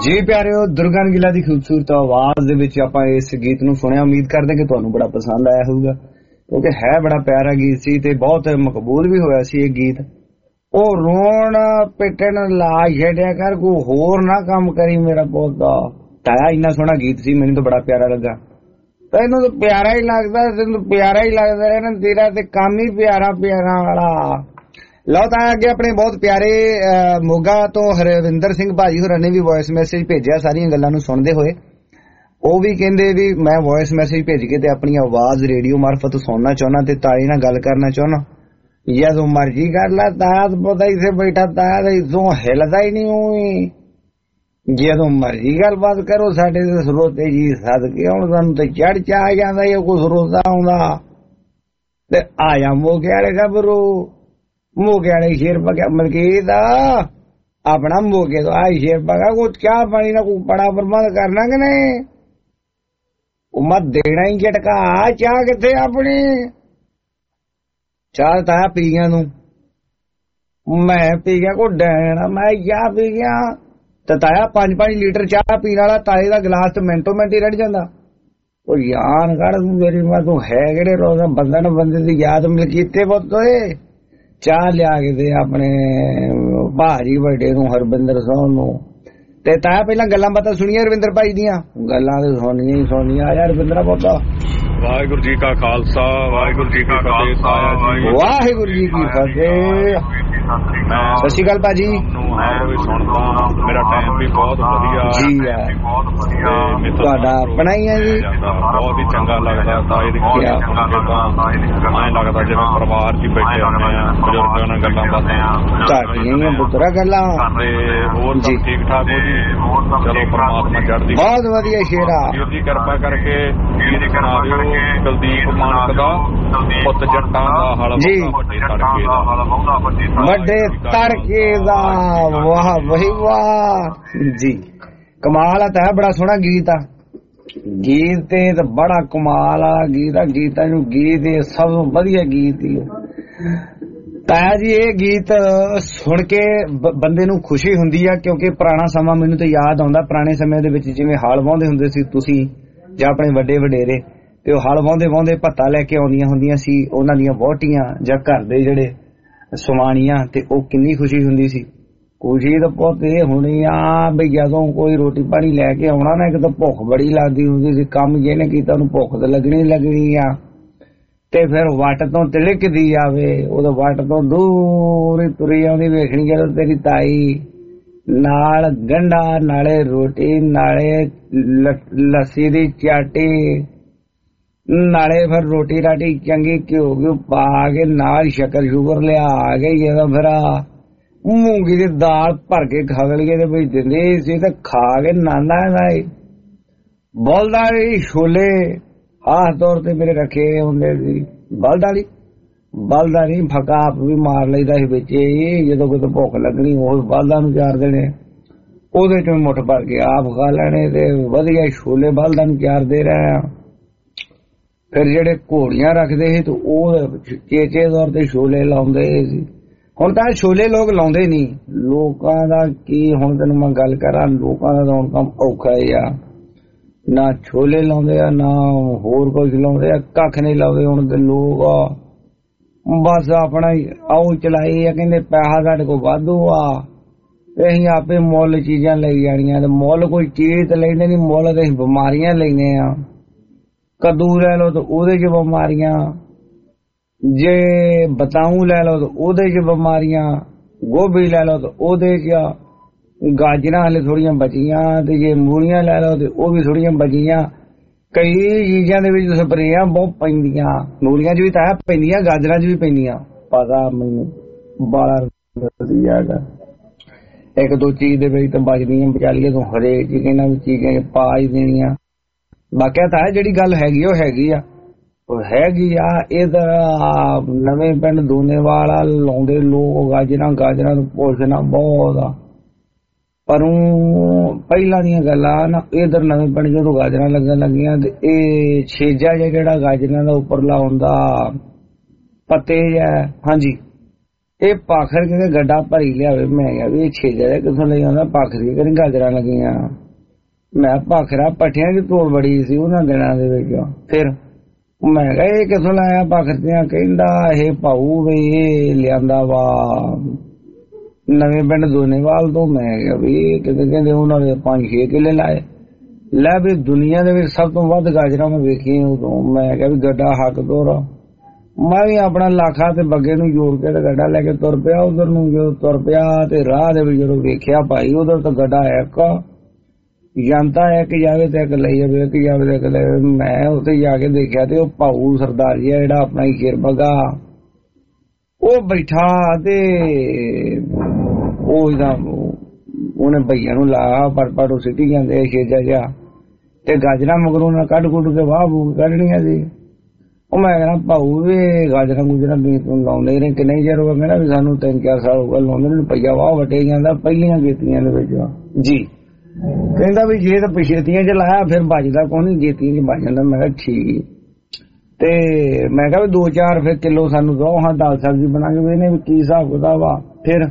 ਜੀ ਪਿਆਰਿਓ, ਦੁਰਗਾ ਰੰਗੀਲਾ ਦੀ ਖੂਬਸੂਰਤ ਆਵਾਜ਼ ਦੇ ਵਿੱਚ ਆਪਾਂ ਇਸ ਗੀਤ ਨੂੰ ਸੁਣਿਆ। ਉਮੀਦ ਕਰਦੇ ਕਿ ਤੁਹਾਨੂੰ ਬੜਾ ਪਸੰਦ ਆਇਆ ਹੋਊਗਾ, ਕਿਉਂਕਿ ਹੈ ਬੜਾ ਪਿਆਰਾ ਗੀਤ ਸੀ ਤੇ ਬਹੁਤ ਮਕਬੂਲ ਵੀ ਹੋਇਆ ਸੀ ਇਹ ਗੀਤ। ਉਹ ਰੋਣ ਪਿੱਟਣ ਲਾ ਛੱਡਿਆ ਕਰ, ਕੋਈ ਹੋਰ ਨਾ ਕੰਮ ਕਰੀ ਮੇਰਾ ਪੋਤਾ। ਤਾਇਆ ਇੰਨਾ ਸੋਹਣਾ ਗੀਤ ਸੀ, ਮੈਨੂੰ ਤਾਂ ਬੜਾ ਪਿਆਰਾ ਲੱਗਾ। ਤੈਨੂੰ ਤਾਂ ਪਿਆਰਾ ਹੀ ਲੱਗਦਾ, ਤੈਨੂੰ ਪਿਆਰਾ ਹੀ ਲੱਗਦਾ ਰਹਿਣਾ, ਤੇਰਾ ਤੇ ਕੰਮ ਹੀ ਪਿਆਰਾ ਪਿਆਰਾ ਵਾਲਾ। ਲਓ ਤਾਂ ਅੱਗੇ ਆਪਣੇ ਬਹੁਤ ਪਿਆਰੇ ਮੋਗਾ ਤੋਂ ਹਰਵਿੰਦਰ ਸਿੰਘ ਭਾਜੀ ਹੋਰਾਂ ਨੇ ਵੀ ਵੌਇਸ ਮੈਸੇਜ ਭੇਜਿਆ ਸਾਰੀਆਂ ਗੱਲਾਂ ਨੂੰ ਸੁਣਦੇ ਹੋਏ। ਉਹ ਵੀ ਕਹਿੰਦੇ ਵੀ ਮੈਂ ਵੌਇਸ ਮੈਸੇਜ ਭੇਜ ਕੇ ਤੇ ਆਪਣੀ ਆਵਾਜ਼ ਰੇਡੀਓ ਮਾਰਫਤ ਸੁਣਨਾ ਚਾਹੁੰਦਾ ਤੇ ਤਾਏ ਨਾਲ ਗੱਲ ਕਰਨਾ ਚਾਹੁੰਦਾ। ਜਦੋਂ ਮਰਜੀ ਕਰ ਲੈ, ਤਾਇਆ ਪਤਾ ਇੱਥੇ ਬੈਠਾ, ਤਾਇਆ ਤਾਂ ਇਥੋਂ ਹਿਲਦਾ ਹੀ ਨਹੀਂ। ਹੋਈ ਜਦੋਂ ਮਰਜੀ ਗੱਲਬਾਤ ਕਰੋ, ਸਾਡੇ ਤੇ ਸਰੋਤੇ ਜੀ ਸਦਕੇ ਹੁਣ ਸਾਨੂੰ ਤੇ ਚੜ ਚ ਆ ਜਾਂਦਾ, ਕੋਈ ਸਰੋਤਾ ਆਉਂਦਾ ਤੇ ਆਇਆ ਮੋਗੇ ਵਾਲੇ ਗੱਭਰੂ, ਮੋਗੇ ਵਾਲੇ ਸ਼ੇਰ ਪਕਾ ਮਲਕੀਤ ਆਪਣਾ ਮੋਗੇ ਤੋਂ ਆਈ ਸ਼ੇਰ ਪਕਾ ਕੋ ਚਾਹ ਪਾਣੀ ਦਾ ਕੋਈ ਬੜਾ ਪ੍ਰਬੰਧ ਕਰਨਾ ਕਿ ਨਹੀਂ? ਉਹ ਮਤ ਦੇਣਾ ਹੀ ਝਟਕਾ, ਚਾਹ ਕਿੱਥੇ ਆਪਣੀ? ਚਾਹ ਤਾਇਆ ਪੀ ਗਿਆ ਨੂੰ, ਮੈਂ ਪੀ ਗਿਆ ਕੋ ਡੈਣਾ, ਮੈਂ ਚਾਹ ਪੀ ਗਿਆ ਤੇ ਤਾਇਆ 5-5 ਲੀਟਰ ਚਾਹ ਪੀਣ ਵਾਲਾ ਤਾਏ ਦਾ ਗਲਾਸ ਤੇ ਮਿੰਟੋ ਮਿੰਟ ਹੀ ਰੜ ਜਾਂਦਾ। ਉਹ ਯਾਨ ਕੱਢ ਮੇਰੀ ਮਾਂ, ਤੂੰ ਹੈ ਕਿਹੜੇ ਰੋਜ਼ਾ ਬੰਦਾ ਨਾ ਬੰਦੇ ਦੀ ਯਾਦ ਮਿਲ ਕੀਤੇ ਪੁੱਤ ਓਏ। ਚਾਹ ਲਿਆ ਕੇ ਦੇ ਆਪਣੇ ਭਾਜੀ ਵੱਡੇ ਨੂੰ, ਹਰਵਿੰਦਰ ਸਿੰਘ ਨੂੰ। ਤੇ ਤਾਇਆ ਪਹਿਲਾਂ ਗੱਲਾਂ ਬਾਤਾਂ ਸੁਣੀਆਂ ਰਵਿੰਦਰ ਭਾਈ ਦੀਆਂ? ਗੱਲਾਂ ਤੇ ਸੁਣਨੀਆਂ ਹੀ ਸੁਣਨੀਆਂ। ਆ ਯਾਰ ਰਵਿੰਦਰਾ ਪੁੱਤ, ਵਾਹਿਗੁਰੂ ਜੀ ਕਾ ਖਾਲਸਾ, ਵਾਹਿਗੁਰੂ ਜੀ ਕੀ ਫਤਿਹ। ਵਾਹਿਗੁਰੂ ਜੀ ਕੀ ਫਤਿਹ। ਸਤਿ ਸ਼੍ਰੀ ਅਕਾਲ ਭਾਜੀ। ਸੁਣਦਾ ਮੇਰਾ ਟਾਈਮ ਵੀ ਬਹੁਤ ਵਧੀਆ ਜੀ ਹੈ, ਤੁਹਾਡਾ ਆਪਣਾ ਹੀ ਹੈ ਜੀ। ਬਹੁਤ ਹੀ ਚੰਗਾ ਲੱਗਦਾ ਤਾਏ ਦੀ ਗੱਲ ਸੁਣ ਕੇ, ਤਾਂ ਐਂ ਲੱਗਦਾ ਜਿਵੇਂ ਪਰਿਵਾਰ 'ਚ ਬੈਠੇ ਹੁੰਦੇ ਆ, ਬਜ਼ੁਰਗਾਂ ਨਾਲ ਗੱਲਾਂ ਬਾਤਾਂ ਤੁਹਾਡੀਆਂ ਪੁੱਤਰਾ ਗੱਲਾਂ। ਤੇ ਹੋਰ ਸਭ ਠੀਕ ਠਾਕ ਹੋ ਜੀ? ਚਲੋ ਪਰਮਾਤਮਾ ਚੜ੍ਹਦੀ ਬਹੁਤ ਵਧੀਆ ਸ਼ੇਰਾ ਜੀ, ਕਿਰਪਾ ਕਰਕੇ ਗੀਤ ਸੁਣਾ ਦਿਓ ਕੁਲਦੀਪ ਮਾਨਕ ਦਾ ਪੁੱਤ ਜੱਟਾਂ ਦਾ ਹਲ ਜੀ, ਵੱਡੇ ਤੜਕੇ ਦਾ, ਵੱਡੇ ਤੜਕੇ ਦਾ। ਵਾਹ ਵਹੀ ਵਾਹ ਜੀ, ਕਮਾਲ ਆ। ਤਾਂ ਬੜਾ ਸੋਹਣਾ ਗੀਤ ਆ, ਗੀਤ ਤੇ ਬੜਾ ਕਮਾਲ ਆ ਗੀਤ ਆ। ਗੀਤਾਂ ਨੂੰ ਗੀਤ ਸਭ ਤੋਂ ਵਧੀਆ ਗੀਤ ਹੀ ਤਾਇਆ ਜੀ। ਇਹ ਗੀਤ ਸੁਣ ਕੇ ਬੰਦੇ ਨੂੰ ਖੁਸ਼ੀ ਹੁੰਦੀ ਆ, ਕਿਉਂਕਿ ਪੁਰਾਣਾ ਸਮਾਂ ਮੈਨੂੰ ਤਾਂ ਯਾਦ ਆਉਂਦਾ। ਪੁਰਾਣੇ ਸਮੇਂ ਦੇ ਵਿੱਚ ਜਿਵੇਂ ਹਲ ਵਾਹੁੰਦੇ ਹੁੰਦੇ ਸੀ ਤੁਸੀਂ ਜਾਂ ਆਪਣੇ ਵੱਡੇ ਵਡੇਰੇ, ਤੇ ਉਹ ਹਲ ਵਾਹੁੰਦੇ ਵਾਹੁੰਦੇ ਭੱਤਾ ਲੈ ਕੇ ਆਉਂਦੀਆਂ ਹੁੰਦੀਆਂ ਸੀ ਉਹਨਾਂ ਦੀਆਂ ਵਹੁਟੀਆਂ ਜਾਂ ਘਰ ਦੇ ਜਿਹੜੇ ਸਵਾਣੀਆਂ, ਤੇ ਉਹ ਕਿੰਨੀ ਖੁਸ਼ੀ ਹੁੰਦੀ ਸੀ। ਖੁਸ਼ੀ ਤਾਂ ਪੁੱਤ ਇਹ ਹੋਣੀ ਆ ਵੀ ਜਦੋਂ ਕੋਈ ਰੋਟੀ ਪਾਣੀ ਲੈ ਕੇ ਆਉਣਾ ਨਾ, ਇੱਕ ਤਾਂ ਭੁੱਖ ਬੜੀ ਲੱਗਦੀ ਹੁੰਦੀ ਸੀ। ਕੰਮ ਜਿਹਨੇ ਕੀਤਾ ਉਹਨੂੰ ਭੁੱਖ ਤਾਂ ਲੱਗਣੀ ਆ। ਤੇ ਫਿਰ ਵੱਟ ਤੋਂ ਤਿਲਕਦੀ ਜਾਵੇ, ਉਹਦੇ ਵੱਟ ਤੋਂ ਦੂਰ ਹੀ ਤੁਰੀ ਆਉਂਦੀ, ਵੇਖਣੀ ਜਦੋਂ ਤੇਰੀ ਤਾਈ ਨਾਲ ਗੰਢਾ, ਨਾਲੇ ਰੋਟੀ, ਨਾਲੇ ਲੱਸੀ ਦੀ ਚਾਟੀ, ਨਾਲੇ ਫਿਰ ਰੋਟੀ ਰਾਟੀ ਚੰਗੀ ਘਿਓ ਪਾ ਕੇ, ਨਾਲ ਸ਼ੱਕਰ ਸ਼ੂਗਰ ਲਿਆ ਕੇ, ਜਦੋਂ ਫਿਰ ਮੂੰਗੀ ਦੀ ਦਾਲ ਭਰ ਕੇ ਖਗਲੀਏ ਦੇ ਵਿੱਚ ਦਿੰਦੇ ਸੀ ਤੇ ਖਾ ਕੇ ਨਾਂਦਾ ਨਾਈ। ਬਲਦਾਲੀ ਛੋਲੇ ਖਾਸ ਤੌਰ ਤੇ ਮੇਰੇ ਰੱਖੇ ਹੁੰਦੇ ਸੀ। ਬਲਦਾਲੀ ਫਕਾਪ ਵੀ ਮਾਰ ਲਈਦਾ ਸੀ ਵਿੱਚ, ਜਦੋਂ ਕਿਤੇ ਭੁੱਖ ਲੱਗਣੀ ਉਹ ਬਲਦਾਂ ਨੂੰ ਚਾਰ ਦੇਣੇ, ਉਹਦੇ ਚੋਂ ਮੁੱਠ ਭਰ ਕੇ ਆਪ ਖਾ ਲੈਣੇ ਤੇ ਵਧੀਆ ਛੋਲੇ ਬਲਦਾਂ ਨੂੰ ਚਾਰਦੇ ਰਹੇ। ਫਿਰ ਜਿਹੜੇ ਘੋੜੀਆਂ ਰੱਖਦੇ ਸੀ ਤੇ ਉਹ ਚੇਚੇ ਤੌਰ ਤੇ ਛੋਲੇ ਲਾਉਂਦੇ ਸੀ। ਹੁਣ ਤਾਂ ਛੋਲੇ ਲੋਕ ਲਾਉਂਦੇ ਨਹੀਂ, ਲੋਕਾਂ ਦਾ ਕੀ ਹੁਣ ਤੈਨੂੰ ਮੈਂ ਗੱਲ ਕਰਾਂ, ਲੋਕਾਂ ਦਾ ਹੁਣ ਕੰਮ ਔਖਾ ਹੀ ਆ। ਨਾ ਛੋਲੇ ਲਾਉਂਦੇ ਆ, ਨਾ ਹੋਰ ਕੁਝ ਲਾਉਂਦੇ ਆ, ਕੱਖ ਨਹੀਂ ਲਾਉਂਦੇ ਹੁਣ ਤੇ ਲੋਕ। ਬਸ ਆਪਣਾ ਆਉ ਚਲਾਈ ਆ, ਕਹਿੰਦੇ ਪੈਸਾ ਸਾਡੇ ਕੋਲ ਵਾਧੂ ਆ ਤੇ ਅਸੀਂ ਆਪੇ ਮੁੱਲ ਚੀਜ਼ਾਂ ਲਈ ਜਾਣੀਆਂ। ਤੇ ਮੁੱਲ ਕੋਈ ਚੀਜ਼ ਤੇ ਲੈਂਦੇ ਨਹੀਂ, ਮੁੱਲ ਤੇ ਅਸੀਂ ਬਿਮਾਰੀਆਂ ਲੈਂਦੇ ਆ। ਕੱਦੂ ਲੈ ਲਓ ਤਾਂ ਉਹਦੇ 'ਚ ਬਿਮਾਰੀਆਂ, ਜੇ ਬਤਾਊ ਲੈ ਲਓ ਤਾਂ ਉਹਦੇ 'ਚ ਬਿਮਾਰੀਆਂ, ਗੋਭੀ ਲੈ ਲਓ ਤਾਂ ਉਹਦੇ 'ਚ, ਗਾਜਰਾਂ ਹਲੇ ਥੋੜੀਆਂ ਬਚੀਆਂ, ਤੇ ਜੇ ਮੂਲੀਆਂ ਲੈ ਲਓ ਤੇ ਉਹ ਵੀ ਥੋੜੀਆਂ ਬਚੀਆਂ। ਕਈ ਚੀਜ਼ਾਂ ਦੇ ਵਿੱਚ ਸਪਰੇਆਂ ਬਹੁਤ ਪੈਂਦੀਆਂ, ਮੂਲੀਆਂ 'ਚ ਵੀ ਤਾਂ ਪੈਂਦੀਆਂ, ਗਾਜਰਾਂ 'ਚ ਵੀ ਪੈਂਦੀਆਂ। ਪਤਾ ਮੈਨੂੰ ਬਾਲਾ ਵਧੀਆ ਹੈਗਾ, ਇੱਕ ਦੋ ਚੀਜ਼ ਦੇ ਵਿੱਚ ਤਾਂ ਬਚਦੀਆਂ ਵਿਚਾਲੀਏ ਤੋਂ, ਹਰੇਕ ਚੀਜ਼ ਇਹਨਾਂ ਵਿੱਚ ਚੀਜ਼ਾਂ ਪਾ ਹੀ ਦੇਣੀਆਂ। ਬਾਕੀ ਤਾਂ ਜਿਹੜੀ ਗੱਲ ਹੈਗੀ ਉਹ ਹੈਗੀ ਆ, ਉਹ ਹੈਗੀ ਆ। ਇਹਦਾ ਨਵੇਂ ਪਿੰਡ ਦੋਨੇਵਾਲਾ ਲਾਉਂਦੇ ਲੋਕ ਗਾਜਰਾਂ ਨੂੰ ਪੁੱਛਣਾ ਬਹੁਤ ਆ, ਪਰ ਪਹਿਲਾਂ ਦੀਆਂ ਗੱਲਾਂ ਨਾ, ਇਧਰ ਨਵੇਂ ਪਿੰਡ ਜਦੋਂ ਗਾਜਰਾਂ ਲੱਗਣ ਲੱਗੀਆਂ ਤੇ ਇਹ ਛੇਜਾ ਜਿਹੜਾ ਗਾਜਰਾਂ ਦਾ ਉੱਪਰਲਾ ਹੁੰਦਾ ਪੱਤੇ ਜਿਹਾ, ਹਾਂਜੀ ਇਹ ਪਾਖਰ ਕੇ ਗੱਡਾ ਭਰੀ ਲਿਆਵੇ। ਮੈਂ ਕਿਹਾ ਵੀ ਇਹ ਛੇਜਾ ਜਿਹਾ ਕਿੱਥੋਂ ਲਈ ਆਉਂਦਾ, ਪਾਖਰ ਕੇ ਕਰੀ ਗਾਜਰਾਂ ਲੱਗੀਆਂ। ਮੈਂ ਪਾਖਰਾ ਪੱਠਿਆਂ ਦੀ ਤੋੜ ਬੜੀ ਸੀ ਉਹਨਾਂ ਦਿਨਾਂ ਦੇ ਵਿੱਚ। ਫਿਰ ਮੈਂ ਕਿਹਾ ਇਹ ਕਿੱਥੋਂ ਲਾਇਆ ਪਾਖਰ? ਕਹਿੰਦਾ ਇਹ ਭਾਊ ਵੀ ਇਹ ਲਿਆਂਦਾ ਵਾ ਨਵੇਂ ਪਿੰਡ ਦੋਨੇਵਾਲ ਤੋਂ। ਮੈਂ ਕਿਹਾ ਵੀ ਕਿਤੇ ਕਹਿੰਦੇ ਉਹਨਾਂ ਦੇ 5-6 ਕਿੱਲੇ ਲਾਏ। ਲੈ ਵੀ ਦੁਨੀਆ ਦੇ ਵਿੱਚ ਸਭ ਤੋਂ ਵੱਧ ਗਾਜਰਾਂ ਮੈਂ ਵੇਖੀ ਉਦੋਂ। ਮੈਂ ਕਿਹਾ ਵੀ ਗੱਡਾ ਹੱਕ ਤੋਰ। ਮੈਂ ਵੀ ਆਪਣਾ ਲਾਖਾ ਤੇ ਬੱਗੇ ਨੂੰ ਜੋੜ ਕੇ ਤੇ ਗੱਡਾ ਲੈ ਕੇ ਤੁਰ ਪਿਆ ਉਧਰ ਨੂੰ। ਜਦੋਂ ਤੁਰ ਪਿਆ ਤੇ ਰਾਹ ਦੇ ਵਿੱਚ ਜਦੋਂ ਵੇਖਿਆ ਭਾਈ ਉਧਰ ਤਾਂ ਗੱਡਾ ਇੱਕ ਜਨਤਾ ਇੱਕ ਜਾਵੇ ਤੇ ਇੱਕ ਲਈ ਜਾਵੇ, ਇੱਕ ਜਾਵੇ ਤੇ ਇੱਕ ਲੈ। ਮੈਂ ਉੱਥੇ ਜਾ ਕੇ ਦੇਖਿਆ ਤੇ ਉਹ ਭਾਊ ਸਰਦਾਰ ਜੀ ਜਿਹੜਾ ਆਪਣਾ ਹੀ ਖੇਰ ਬਗਾ ਉਹ ਬੈਠਾ ਤੇ ਉਹ ਇਹਦਾ ਉਹਨੇ ਭਈਆ ਨੂੰ ਲਾ ਪੜ ਸਿੱਟੀ ਜਾਂਦੇ ਛੇਜਾ ਜਿਹਾ ਤੇ ਗਾਜਰਾਂ ਮਗਰੋਂ ਨਾ ਕੱਢ ਕੁੱਢ ਕੇ ਵਾਹ ਬੂ ਕੱਢਣੀਆਂ ਸੀ। ਉਹ ਮੈਂ ਕਹਿੰਦਾ ਭਾਊ ਵੀ ਗਾਜਰਾਂ ਗੁਜਰਾਂ ਵੀ ਤੂੰ ਲਾਉਂਦੇ ਰਹੇ ਕਿ ਨਹੀਂ? ਜਰੂਰ ਕਹਿੰਦਾ ਵੀ ਸਾਨੂੰ 3-4 ਸਾਲ ਹੋ ਗਏ ਲਾਉਂਦੇ ਨੂੰ। ਰੁਪਈਆ ਵਾਹ ਵਟੇ ਜਾਂਦਾ ਪਹਿਲੀਆਂ ਗੀਤੀਆਂ ਦੇ ਵਿੱਚ ਜੀ। ਕਹਿੰਦਾ ਵੀ ਜੇ ਤਾਂ ਪਿਛੇਤੀਆਂ ਚ ਲਾਇਆ ਫਿਰ ਬਚਦਾ ਕੋਈ ਨਹੀਂ, ਗੀਤੀਆਂ ਚ ਬਚ ਜਾਂਦਾ। ਮੈਂ ਕਿਹਾ ਠੀਕ। ਤੇ ਮੈਂ ਕਿਹਾ ਵੀ 2-4 ਫਿਰ ਕਿਲੋ ਸਾਨੂੰ ਦੋ, ਹਾਂ ਦਾਲ ਸਬਜ਼ੀ ਬਣਾ ਕੇ। ਇਹਨੇ ਵੀ ਕੀ ਹਿਸਾਬ ਕਿਤਾਬ ਆ? ਫਿਰ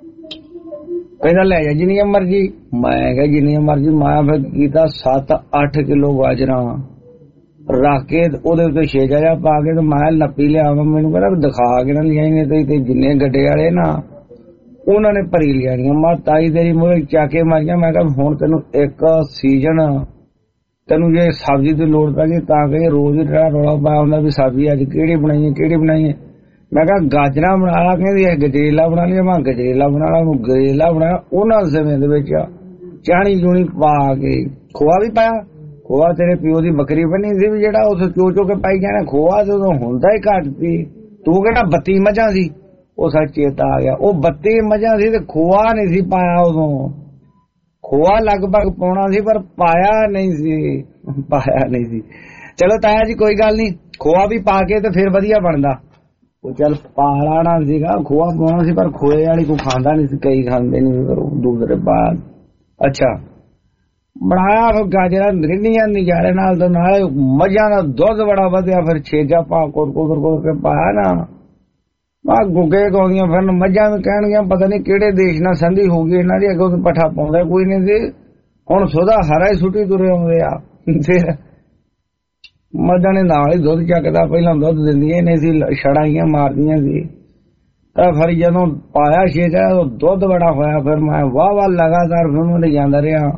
ਕਹਿੰਦਾ ਲੈ ਜਾ ਜਿੰਨੀਆਂ ਮਰਜੀ। ਮੈਂ ਕਿਹਾ ਜਿੰਨੀਆਂ ਮਰਜੀ। ਮੈਂ ਫਿਰ ਕੀਤਾ 7-8 ਕਿਲੋ ਗਾਜਰਾਂ ਰੱਖ ਕੇ ਉਹਦੇ ਉੱਤੇ ਛੇਜਾ ਜਿਹਾ ਪਾ ਕੇ ਤੇ ਮੈਂ ਲੱਪੀ ਲਿਆਵਾਂ। ਮੈਨੂੰ ਕਹਿੰਦਾ ਦਿਖਾ ਕੇ ਨਾ ਲਿਆਈਏ ਤੇ ਜਿੰਨੇ ਗੱਡੇ ਵਾਲੇ ਨਾ ਉਹਨਾਂ ਨੇ ਭਰੀ ਲਿਆਣੀਆਂ। ਮੈਂ ਤਾਈ ਤੇਰੀ ਮੂਹਰੇ ਚਾਕੇ ਮਾਰੀਆਂ। ਮੈਂ ਕਿਹਾ ਹੁਣ ਤੈਨੂੰ ਇੱਕ ਸੀਜ਼ਨ ਤੈਨੂੰ ਜੇ ਸਬਜ਼ੀ ਦੀ ਲੋੜ ਪੈ ਗਈ ਤਾਂ ਕਿ ਰੋਜ਼ ਹੀ ਰੌਲਾ ਪਾਇਆ ਹੁੰਦਾ ਵੀ ਸਬਜ਼ੀ ਅੱਜ ਕਿਹੜੀ ਬਣਾਈਏ ਕਿਹੜੀ ਬਣਾਈਏ। ਮੈਂ ਕਿਹਾ ਗਾਜਰਾਂ ਬਣਾ ਲਾ। ਕਹਿੰਦੀ ਗਜਰੇਲਾ ਬਣਾ ਲਿਆ। ਮੈਂ ਗਜਰੇਲਾ ਬਣਾ ਲਾ। ਗਜਰੇਲਾ ਬਣਾਇਆ ਉਹਨਾਂ ਸਮੇਂ ਦੇ ਵਿੱਚ ਚਾਣੀ ਚੂਣੀ ਪਾ ਕੇ ਖੋਆ ਵੀ ਪਾਇਆ। ਖੋਆ ਤੇਰੇ ਪਿਓ ਦੀ ਬੱਕਰੀ ਬਣੀ ਸੀ ਵੀ ਜਿਹੜਾ ਉਸ ਚੋ ਕੇ ਪਾਈ ਜਾਣਾ। ਖੋਆ ਤੇ ਉਦੋਂ ਹੁੰਦਾ ਹੀ ਘੱਟ ਸੀ। ਤੂੰ ਕਿਹੜਾ 32 ਮੱਝਾਂ ਸੀ? ਉਹ ਸੱਚ ਚੇਤਾ ਆ ਗਿਆ। ਉਹ 32 ਮੱਝਾਂ ਸੀ ਤੇ ਖੋਆ ਨਹੀਂ ਸੀ ਪਾਇਆ ਉਦੋਂ। ਖੋਆ ਲਗਭਗ ਪਾਉਣਾ ਸੀ ਪਰ ਪਾਇਆ ਨਹੀਂ ਸੀ। ਚਲੋ ਤਾਇਆ ਜੀ ਕੋਈ ਗੱਲ ਨਹੀਂ, ਖੋਆ ਵੀ ਪਾ ਕੇ ਤੇ ਫਿਰ ਵਧੀਆ ਬਣਦਾ। ਉਹ ਚੱਲ ਪਾਲਾਣਾ ਸੀਗਾ, ਖੋਆ ਪਾਉਣਾ ਸੀ ਪਰ ਖੋਏ ਵਾਲੀ ਕੋਈ ਖਾਂਦਾ ਨਹੀਂ ਸੀ, ਕਈ ਖਾਂਦੇ ਨਹੀਂ ਦੂਸਰੇ ਬਾਅਦ। ਅੱਛਾ ਬਣਾਇਆ ਫਿਰ ਗਾਜਰਾਂ ਰਿੰਨੀਆਂ ਨਜ਼ਾਰੇ ਨਾਲ ਤੇ ਨਾਲ ਮੱਝਾਂ ਦਾ ਦੁੱਧ ਬੜਾ ਵਧਿਆ। ਫਿਰ ਛੇਜਾ ਪਾ ਕੋਟ ਕੇ ਪਾਇਆ ਨਾ। ਆ ਗੁੱਗੇ ਗਾਉਂਦੀਆਂ ਫਿਰ ਮੱਝਾਂ ਵੀ ਕਹਿਣਗੀਆਂ ਪਤਾ ਨਹੀਂ ਕਿਹੜੇ ਦੇਸ਼ ਨਾਲ ਸੰਧੀ ਹੋ ਗਈ ਇਹਨਾਂ ਦੀ। ਅੱਗੋਂ ਪੱਠਾ ਪਾਉਂਦਾ ਕੋਈ ਨਹੀਂ ਸੀ, ਹੁਣ ਸੁਦਾ ਹਰਾ ਹੀ ਸੁੱਟੀ ਤੁਰੇ ਆਉਂਦੇ ਆ। ਫਿਰ ਮੱਝਾਂ ਨੇ ਨਾਲ ਹੀ ਦੁੱਧ ਚੱਕਦਾ, ਪਹਿਲਾਂ ਦੁੱਧ ਦਿੰਦੀਆਂ ਨਹੀਂ ਸੀ, ਛੜਾਈਆਂ ਮਾਰਦੀਆਂ ਸੀ। ਤਾਂ ਫਿਰ ਜਦੋਂ ਪਾਇਆ ਛੇਜਾ ਦੁੱਧ ਬੜਾ ਹੋਇਆ। ਫਿਰ ਮੈਂ ਵਾਹ ਲਗਾਤਾਰ ਫਿਰ ਉਹਨੂੰ ਜਾਂਦਾ ਰਿਹਾ।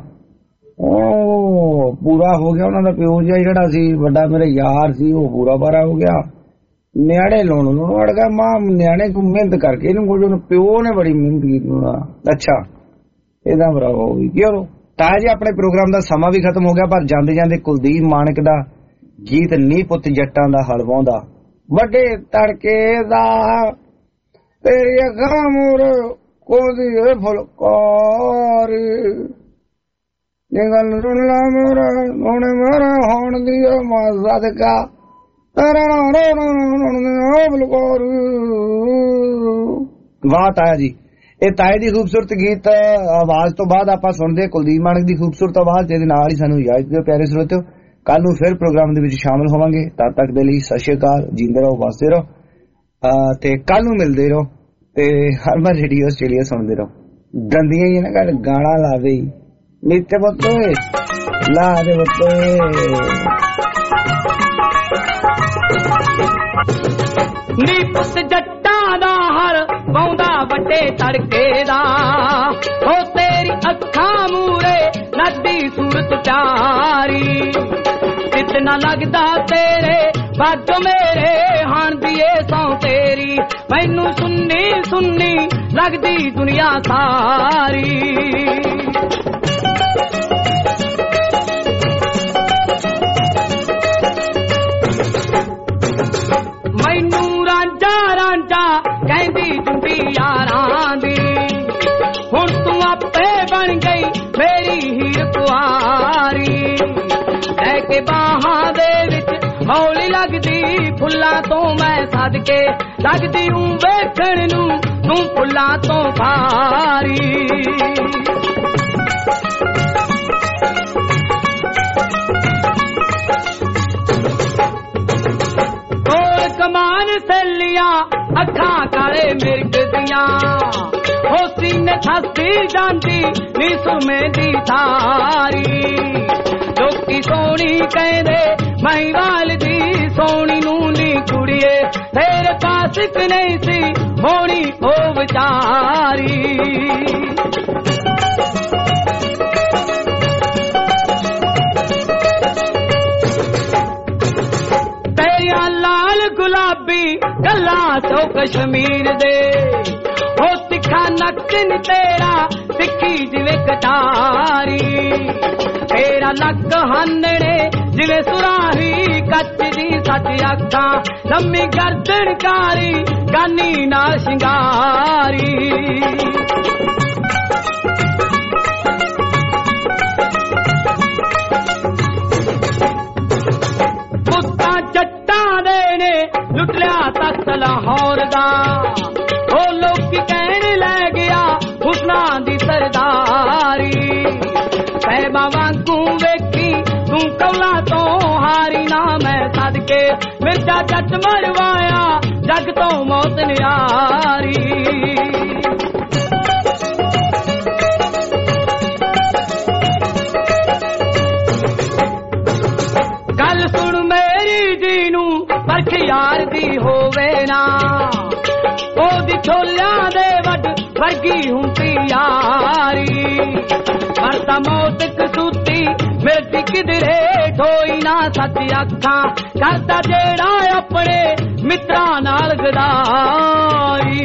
ਉਹ ਪੂਰਾ ਹੋ ਗਿਆ। ਉਹਨਾਂ ਦਾ ਪਿਓ ਜਿਹਾ ਜਿਹੜਾ ਸੀ ਵੱਡਾ ਮੇਰਾ ਯਾਰ ਸੀ ਉਹ ਪੂਰਾ ਬਾਰਾ ਹੋ ਗਿਆ। ਨਿਆਣੇ ਲਾਉਣ ਅੜ ਗਿਆ। ਮਾਂ ਨਿਆਣੇ ਕੋ ਮਿਹਨਤ ਕਰਕੇ ਇਹਨੂੰ ਕੁਝ ਪਿਓ ਨੇ ਬੜੀ ਮਿਹਨਤ ਕੀਤੀ। ਅੱਛਾ ਇਹਦਾ ਬਰਾ ਹੋ ਗਈ ਕਿਉਂ ਤਾਂ ਜੀ। ਆਪਣੇ ਪ੍ਰੋਗਰਾਮ ਦਾ ਸਮਾਂ ਵੀ ਖਤਮ ਹੋ ਗਿਆ ਪਰ ਜਾਂਦੇ ਜਾਂਦੇ ਕੁਲਦੀਪ ਮਾਨਕ ਦਾ ਗੀਤ ਨੀ ਪੁੱਤ ਜੱਟਾਂ ਦਾ ਹਲ ਵਾਹੁੰਦਾ ਵੱਡੇ ਤੜਕੇ ਦਾ ਤੇਰੀ ਅੱਖਾਂ ਮੂਰ ਕੋਦੀ ਫੁਲਕਾਰ ਨਿਗਲ ਰੁਲਾ ਮੇਰਾ ਹੁਣ ਮੇਰਾ ਹੋਣ ਦੀ ਮਾਂ ਸਦਕਾ ਵਾਹ ਤਾਇਆ ਜੀ। ਇਹ ਤਾਏ ਦੀ ਖੂਬਸੂਰਤ ਗੀਤ ਆਵਾਜ਼ ਤੋਂ ਬਾਅਦ ਆਪਾਂ ਸੁਣਦੇ ਕੁਲਦੀਪ ਮਾਨਕ ਦੀ ਖੂਬਸੂਰਤ ਆਵਾਜ਼। ਜਿਹਦੇ ਨਾਲ ਹੀ ਸਾਨੂੰ ਇਜਾਜ਼ਤ ਦਿਓ ਪਿਆਰੇ ਸਰੋਤਿਓ। ਕੱਲ ਨੂੰ ਫਿਰ ਪ੍ਰੋਗਰਾਮ ਦੇ ਵਿੱਚ ਸ਼ਾਮਿਲ ਹੋਵਾਂਗੇ। ਤਦ ਤੱਕ ਦੇ ਲਈ ਸਤਿ ਸ਼੍ਰੀ ਅਕਾਲ। ਜੀਂਦੇ ਰਹੋ, ਵਸਦੇ ਰਹੋ ਤੇ ਕੱਲ ਨੂੰ ਮਿਲਦੇ ਰਹੋ ਤੇ ਹਰਮਨ ਰੇਡੀਓ ਆਸਟ੍ਰੇਲੀਆ ਸੁਣਦੇ ਰਹੋ। ਗੰਦੀਆਂ ਹੀ ਨਾ ਗੱਲ ਗਾਣਾ ਲਾ ਦੇ ਨੀਤੇ ਬੱਤੋਏ ਲਾ ਦੇ ਬੱਤੋਏ। ਨੀ ਪੁੱਤ ਜੱਟਾਂ ਦਾ ਹਰ ਵਾਉਂਦਾ ਵੱਡੇ ਤੜਕੇ ਦਾ ਹੋ ਤੇਰੀ ਅੱਖਾਂ ਮੂਰੇ ਨੱਦੀ ਸੂਰਤ ਚਾਰੀ ਕਿਤਨਾ ਲੱਗਦਾ ਤੇਰੇ ਬਾਜੋ ਮੇਰੇ ਹਣ ਦੀਏ ਸੌ ਤੇਰੀ ਮੈਨੂੰ ਸੁੰਨੀ ਸੁੰਨੀ ਲੱਗਦੀ ਦੁਨੀਆ ਸਾਰੀ। ਮੈਨੂੰ ਰਾਂਝਾ ਰਾਂਝਾ ਕਹਿੰਦੀ ਜੁੰਦੀ ਯਾਰਾਂ ਦੀ ਹੁਣ ਤੂੰ ਆਪੇ ਬਣ ਗਈ ਮੇਰੀ ਹੀਰ ਕੁਆਰੀ ਲੈ ਕੇ ਬਾਹਾਂ ਦੇ ਵਿੱਚ ਹੌਲੀ ਲੱਗਦੀ ਫੁੱਲਾਂ ਤੋਂ ਮੈਂ ਸਦਕੇ ਲੱਗਦੀ ਹੂੰ ਵੇਖਣ ਨੂੰ ਤੂੰ ਫੁੱਲਾਂ ਤੋਂ ਭਾਰੀ। ਕਮਾਨ ਸੇਲੀਆਂ ਅੱਖਾਂ ਕਾਲੇ ਮਿਰਗ ਦੀਆਂ ਹੋਸੀ ਨੇ ਥੱਸਦੀ ਜਾਂਦੀ ਨੀ ਸੁਰਮੇ ਦੀ ਥਾਰੀ ਲੋਕੀ ਸੋਹਣੀ ਕਹਿੰਦੇ ਮਹੀਵਾਲ ਦੀ ਸੋਹਣੀ ਨੂੰ ਨੀ ਕੁੜੀਏ ਤੇਰੇ ਪਾਸ ਇੱਕ ਨਹੀਂ ਸੀ ਹੋਣੀ ਉਹ ਵਿਚਾਰੀ ਤੇਰੀਆਂ ਲਾਲ ਗੁਲਾਬੀ ਗੱਲਾਂ ਚੋਂ ਕਸ਼ਮੀਰ ਦੇ ਹੋ ਤਿੱਖਾ ਨਕਨ ਤੇਰਾ ਤਿੱਖੀ ਜਿਵੇਂ ਕਟਾਰੀ ਤੇਰਾ ਲੱਕ ਹੰਨੜੇ ਜਿਵੇਂ ਸੁਰਾਹੀ ਕੱਚ ਦੀ ਸੱਚ ਅੱਖਾਂ ਲੰਮੀ ਗਰਦਨ ਕਾਰੀ ਗਾਨੀ ਨਾਲ ਸ਼ਿੰਗਾਰੀ ਪੁੱਤਾਂ ਜੱਟਾਂ ਦੇ ਨੇ ਲੁੱਟ ਲਿਆ ਤਖਤ ਲਾਹੌਰ ਦਾ ਉਹ ਲੋਕੀ ਕਹਿਣ ਲੈ ਗਿਆ ਹੁਸਨਾਂ ਦੀ ਸਰਦਾਰੀ ਸਹਿਬਾ ਵਾਂਗੂ ਵੇਖੀ ਤੂੰ ਕੌਲਾ ਤੋਂ ਹਾਰੀ ਨਾ ਮੈਂ ਸਦਕੇ ਮਿਰਜ਼ਾ ਜੱਟ ਮਰਵਾਇਆ ਜੱਗ ਤੋਂ ਮੌਤ ਨਿਆਰੀ ਗੱਲ ਸੁਣ ਮੇਰੀ ਜੀ ਨੂੰ ਪਰਖ ਯਾਰ ਦੀ ਹੋਵੇ ਨਾ ਉਹਦੀ ਛੋਲਿਆਂ ਦੇ ਵੱਡ ਵਰਗੀ ਹੁੰਦੀ ਯਾਰੀ ਮਰਦਾ ਮੌਤ ਕਸੂਤੀ ਮਿਲਦੀ ਕਿਧਰੇ ਢੋਈ ਨਾ ਸੱਚ ਅੱਖਾਂ ਕਰਦਾ ਜਿਹੜਾ ਆਪਣੇ ਮਿੱਤਰਾਂ ਨਾਲ ਗਦਾਰੀ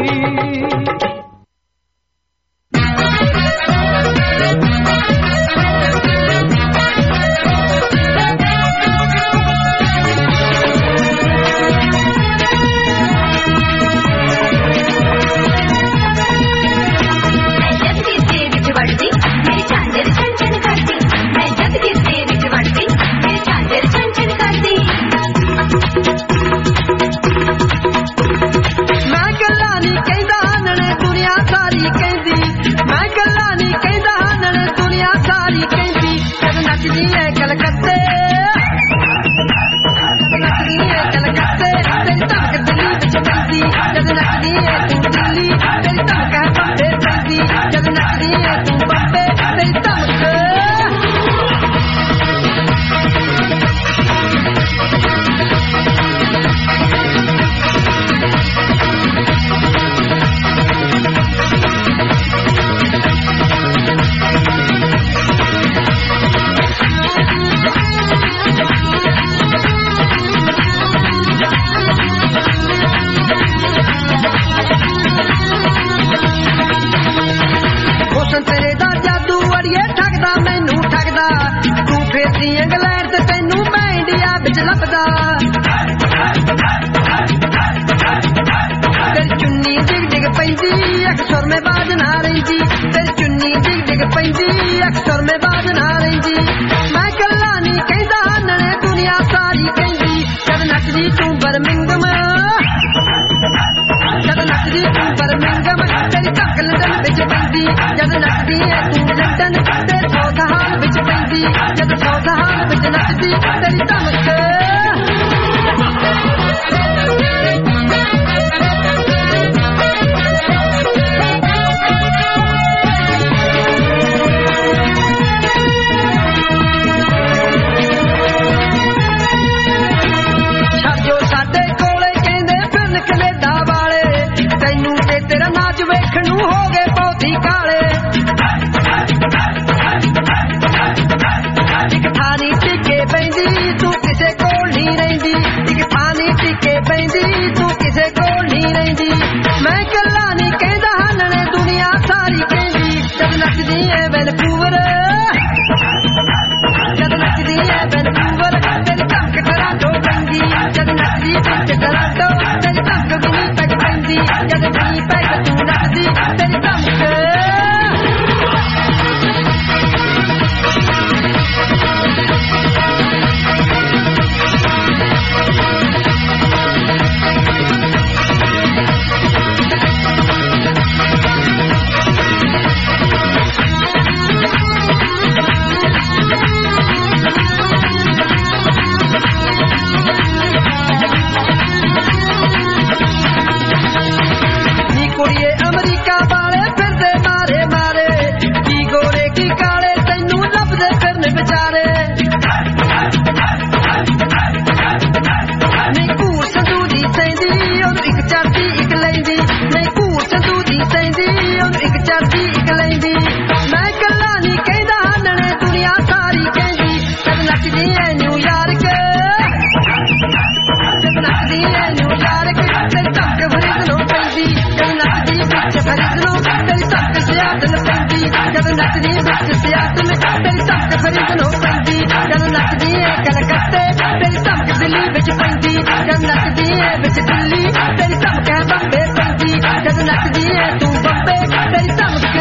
ਨੱਚਦੀ ਵਿੱਚ ਸਿਆਸਤ ਵਿੱਚ ਤੇਰੀ ਧਮਕ ਫਰੀਦ ਨੂੰ ਪੈਂਦੀ ਜਦੋਂ ਨੱਚਦੀ ਏ ਕਲਕੱਤੇ ਤੇਰੀ ਧਮਕ ਦਿੱਲੀ ਵਿੱਚ ਪੈਂਦੀ ਜਦੋਂ ਨੱਚਦੀ ਏ ਵਿੱਚ ਦਿੱਲੀ ਤੇਰੀ ਧਮਕ ਹੈ ਬੰਬੇ ਪੈਂਦੀ ਜਦੋਂ ਨੱਚਦੀ ਏ ਤੂੰ ਬੰਬੇ ਤੇਰੀ ਧਮਕ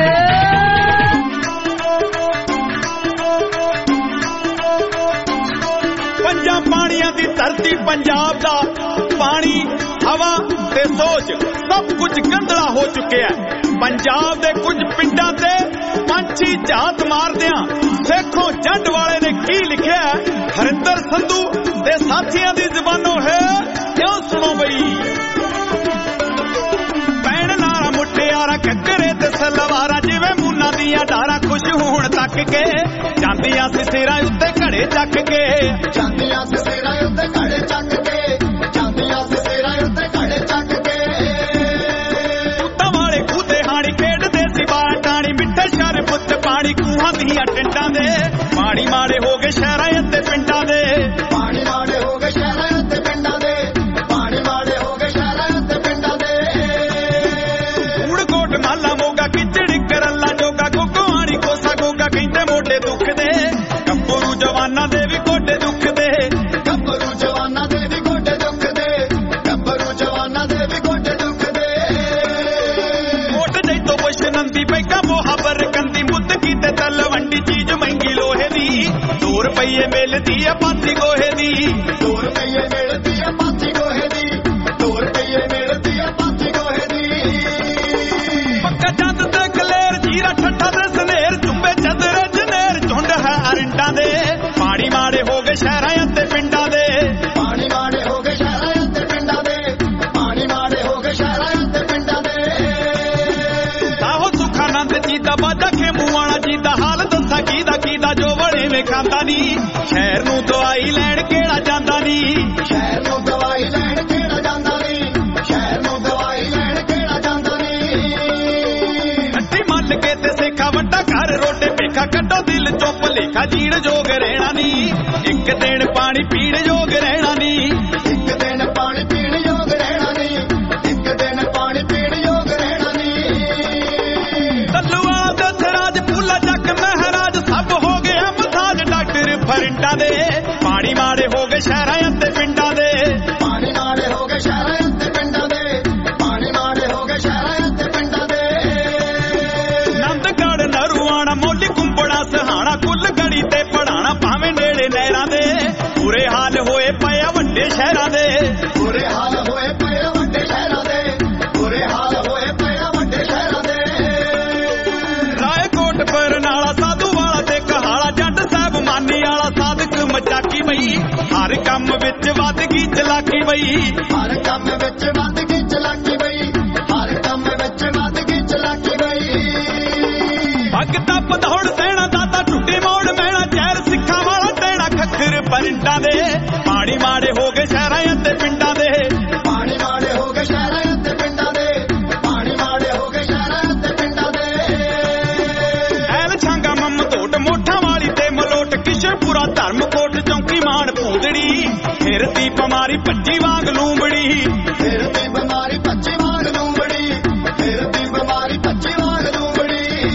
ਪੰਜਾਂ ਪਾਣੀਆਂ ਦੀ ਧਰਤੀ ਪੰਜਾਬ ਦਾ ਪਾਣੀ ਹਵਾ ਤੇ ਸੋਚ ਸਭ ਕੁਝ ਗੰਧਲਾ ਹੋ ਚੁੱਕਿਆ ਪੰਜਾਬ ਦੇ ਕੁਝ ਪਿੰਡਾਂ ਤੇ ਪੰਛੀ ਝਾਤ ਮਾਰਦਿਆਂ ਦੇਖੋ ਜੰਡ ਵਾਲੇ ਨੇ ਕੀ ਲਿਖਿਆ ਹਰਿੰਦਰ ਸੰਧੂ ਤੇ ਸਾਥੀਆਂ ਦੀ ਜ਼ਬਾਨੋਂ ਹੈ ਕਿਉਂ ਸੁਣੋ ਬਈ ਪੈਣ ਨਾਰਾ ਮੁੱਟਿਆਰਾ ਘੱਗਰੇ ਤੇ ਸਲਵਾਰਾਂ ਜਿਵੇਂ ਮੂਨਾਂ ਦੀਆਂ ਡਾਰਾਂ ਖੁਸ਼ ਹੋਣ ਤੱਕ ਕੇ ਜਾਂਦੀਆਂ ਸੀ ਸਿਰਾਂ ਉੱਤੇ ਘੜੇ ਚੱਕ ਕੇ ਜਾਂਦੀਆਂ ਸੀ ਸਿਰਾਂ ਉੱਤੇ ਘੜੇ ਚੱਕ ਕੇ ਜਾਂਦੀਆਂ ਸੀ ਸਿਰਾਂ ਉੱਤੇ ਘੜੇ ਚੱਕ ਕੇ ਉੱਤਾਂ ਵਾਲੇ ਖੂਤੇ ਹਾਣੀ ਖੇਡਦੇ ਸੀ ਬਾਲ ਟਾਣੀ ਮਿੱਠੇ ਸ਼ਰ ਪੁੱਤ ਪਾਣੀ ਕੂਹਾਂ ਦੀਆਂ ਟਿੰਡਾਂ ਦੇ ਪਾਣੀ ਮਾੜੇ ਹੋ ਗਏ ਸ਼ਹਿਰਾਂ ਅਤੇ ਪਿੰਡਾਂ ਦੇ ਪਾਣੀ ਮਾੜੇ ਹੋ ਗਏ ਸ਼ਹਿਰਾਂ ਅਤੇ ਪਿੰਡਾਂ ਦੇ ਪਾਣੀ ਮਾੜੇ ਹੋ ਗਏ ਸ਼ਹਿਰਾਂ ਅਤੇ ਪਿੰਡਾਂ ਦੇ ਊੜਕੋਟ ਮਾਲਾ ਮੋਗਾ ਕਿਚੜੀ ਕਰੱਲਾ ਜੋਗਾ ਗੋਗੋਆਣੀ ਕੋਸਾ ਗੋਗਾ ਕਹਿੰਦੇ ਮੋਢੇ ਦੁਖਦੇ ਗੱਭਰੂ ਜਵਾਨਾਂ ਦੇ ਵੀ ਗੋਡੇ ਦੁਖਦੇ ਗੱਭਰੂ ਜਵਾਨਾਂ ਦੇ ਵੀ ਗੋਡੇ ਦੁਖਦੇ ਗੱਭਰੂ ਜਵਾਨਾਂ ਦੇ ਵੀ ਗੋਡੇ ਦੁਖਦੇ ਮੋਢ ਜਈ ਤੋਂ ਪੁੱਛ ਨੰਦੀ ਪੈਗਾ ਮੁਹਾਬਰ ਕੰਦੀ ਮੁੱਦ ਕੀਤੇ ਤਲਵੰਡੀ ਚੀਜ਼ ਮਹਿੰਗੀ ਲੋਹੇ ਦੀ 2 ਰੁਪਏ ਮਿਲਦੀ ਆ ਪਾਥੀ ਗੋਹੇ ਦੀ 2 ਰੁਪਏ ਮਿਲਦੀ ਆ ਪਾਥੀ ਗੋਹੇ ਦੀ 2 ਰੁਪਏ ਮਿਲਦੀ ਆ ਪਾਥੀ ਗੋਹੇ ਦੀ ਪੱਕਾ ਚੰਦ ਤੇ ਕਲੇਰ ਜੀਰਾ ਠੱਠਾ ਤੇ ਸਨੇਰ ਚੁੰਬੇ ਚਦਰੇ ਜਨੇਰ ਝੁੰਡ ਹੈ ਅਰਿੰਡਾਂ ਦੇ ਪਾਣੀ ਮਾੜੇ ਹੋ ਗਏ ਸ਼ਹਿਰਾਂ ਅਤੇ ਪਿੰਡਾਂ ਦੇ ਪਾਣੀ ਮਾੜੇ ਹੋ ਗਏ ਸ਼ਹਿਰਾਂ ਅਤੇ ਪਿੰਡਾਂ ਦੇ ਪਾਣੀ ਮਾੜੇ ਹੋ ਗਏ ਸ਼ਹਿਰਾਂ ਅਤੇ ਪਿੰਡਾਂ ਦੇ ਆਹੋ ਸੁਖਾਨੰਦ ਜੀ ਦਾ ਬਾਜਾ ਖੇਮੂ ਵਾਲਾ ਜੀ ਦਾ ਹਾਲ ਦੱਸਾਂ ਕੀਦਾ ਜੋ ਵੜੇ ਵੇ ਖਾਂਦਾ ਨੀ ਸ਼ਹਿਰ ਨੂੰ ਦਵਾਈ ਲੈਣ ਕਿਹੜਾ ਜਾਂਦਾ ਨੀ ਸ਼ਹਿਰ ਨੂੰ ਦਵਾਈ ਲੈਣ ਕਿਹੜਾ ਜਾਂਦਾ ਨੀ ਸ਼ਹਿਰ ਨੂੰ ਦਵਾਈ ਲੈਣ ਕਿਹੜਾ ਜਾਂਦਾ ਨੀ ਅੱਡੀ ਮੱਲ ਕੇ ਤੇ ਸੇਖਾ ਵੱਡਾ ਘਰ ਰੋਟੇ ਭੇਖਾ ਕੱਢੋ ਦਿਲ ਚੋਂ ਭਲੇਖਾ ਜੀਣ ਜੋਗ ਰਹਿਣਾ ਨੀ ਇੱਕ ਦਿਨ ਪਾਣੀ ਪੀਣ ਯੋਗ ਰਹਿਣਾ ਨੀ ਇੱਕ ਦਿਨ ਪਾਣੀ ਪੀਣ ਯੋਗ ਰਹਿਣਾ ਨੀ ਇੱਕ ਦਿਨ ਪਾਣੀ ਪੀਣ ਯੋਗ ਰਹਿਣਾ ਨੀ ਤੱਲੂਆਂ ਦੇ ਥਰਾਜ ਫੂਲਾ ਚੱਕ ਮਹਾਰਾਜ ਸਭ ਹੋ ਗਿਆ ਮਸਾਜ ਡਾਕਟਰ ਫਰਿੰਡਾਂ ਦੇ ਪਾਣੀ ਮਾੜੇ ਹੋ ਗਏ ਸ਼ਹਿਰਾਂ ਅਤੇ ਪਿੰਡਾਂ ਦੇ ਪਾਣੀ ਮਾੜੇ ਹੋ ਗਏ ਸ਼ਹਿਰਾਂ ਅਤੇ ਪਿੰਡਾਂ ਦੇ ਪਾਣੀ ਮਾੜੇ ਹੋ ਗਏ ਸ਼ਹਿਰਾਂ ਅਤੇ ਪਿੰਡਾਂ ਦੇ ਨੰਦਗੜ੍ਹ ਨਰੂਆਣਾ ਮੋਲੀ ਕੁੰਬੜਾ ਸਹਾਣਾ ਕੁੱਲ ਗੜੀ ਤੇ ਪੜਾਣਾ ਭਾਵੇਂ ਨੇੜੇ ਨਹਿਰਾਂ ਦੇ ਬੁਰੇ ਹਾਲ ਹੋਏ ਪਏ ਆ ਵੱਡੇ ਸ਼ਹਿਰਾਂ ਦੇ ਬੁਰੇ ਹਾਲ ਹੋਏ ਪਏ ਆ ਵੱਡੇ ਸ਼ਹਿਰਾਂ ਦੇ ਬੁਰੇ ਹਾਲ ਹੋਏ ਪਏ ਆ ਵੱਡੇ ਸ਼ਹਿਰਾਂ ਦੇ ਰਾਏਕੋਟ ਬਰਨਾਲਾ ਸਾਧੂ ਵਾਲਾ ਤੇ ਕਹਾਲਾ ਜੱਟ ਸਾਹਿਬ ਮਾਨੀ ਵਾਲਾ ਸਾਧਕ ਮਚਾਕੀ ਬਈ ਹਰ ਕੰਮ ਵਿੱਚ ਵੱਧ ਗਈ ਚਲਾਕੀ ਬਈ ਹਰ ਕੰਮ ਵਿੱਚ ਵੱਧ ਗਈ ਚਲਾਕੀ ਬਈ ਹਰ ਕੰਮ ਵਿੱਚ ਵੱਧ ਗਈ ਚਲਾਕੀ ਬਈ ਭਗਤਾ ਪਧੌੜ ਸੈਣਾ ਦਾਤਾ ਟੁੱਟੀ ਮੋੜ ਮੈਣਾ ਜ਼ਹਿਰ ਸਿੱਖਾਂ ਵਾਲਾ ਟੈਣਾ ਖੱਖਰ ਪਰਿੰਡਾਂ ਦੇ ਪਾਣੀ ਮਾੜੇ ਹੋ ਗਏ ਸ਼ਹਿਰਾਂ ਅਤੇ ਪਿੰਡਾਂ ਦੇ ਪਾਣੀ ਮਾੜੇ ਹੋ ਗਏ ਸ਼ਹਿਰਾਂ ਅਤੇ ਪਿੰਡਾਂ ਦੇ ਪਾਣੀ ਮਾੜੇ ਹੋ ਗਏ ਸ਼ਹਿਰਾਂ ਅਤੇ ਪਿੰਡਾਂ ਦੇ ਐਲ ਛਾਂਗਾ ਮੰਮ ਧੋਟ ਮੋਠਾਂ ਵਾਲੀ ਤੇ ਮਲੋਟ ਕਿਸ਼ਨਪੁਰਾ ਧਰਮਕੋਟ ਚੌਂਕੀ ਮਾਣ ਭੂੰਦੜੀ ਫਿਰਦੀ ਬਿਮਾਰੀ ਭੱਜੀ ਵਾਂਗ ਲੂੰਬੜੀ ਫਿਰਦੀ ਬਿਮਾਰੀ ਭੱਜੀ ਵਾਂਗ ਲੂੰਬੜੀ ਫਿਰਦੀ ਬਿਮਾਰੀ ਭੱਜੀ ਵਾਂਗ ਲੂੰਬੜੀ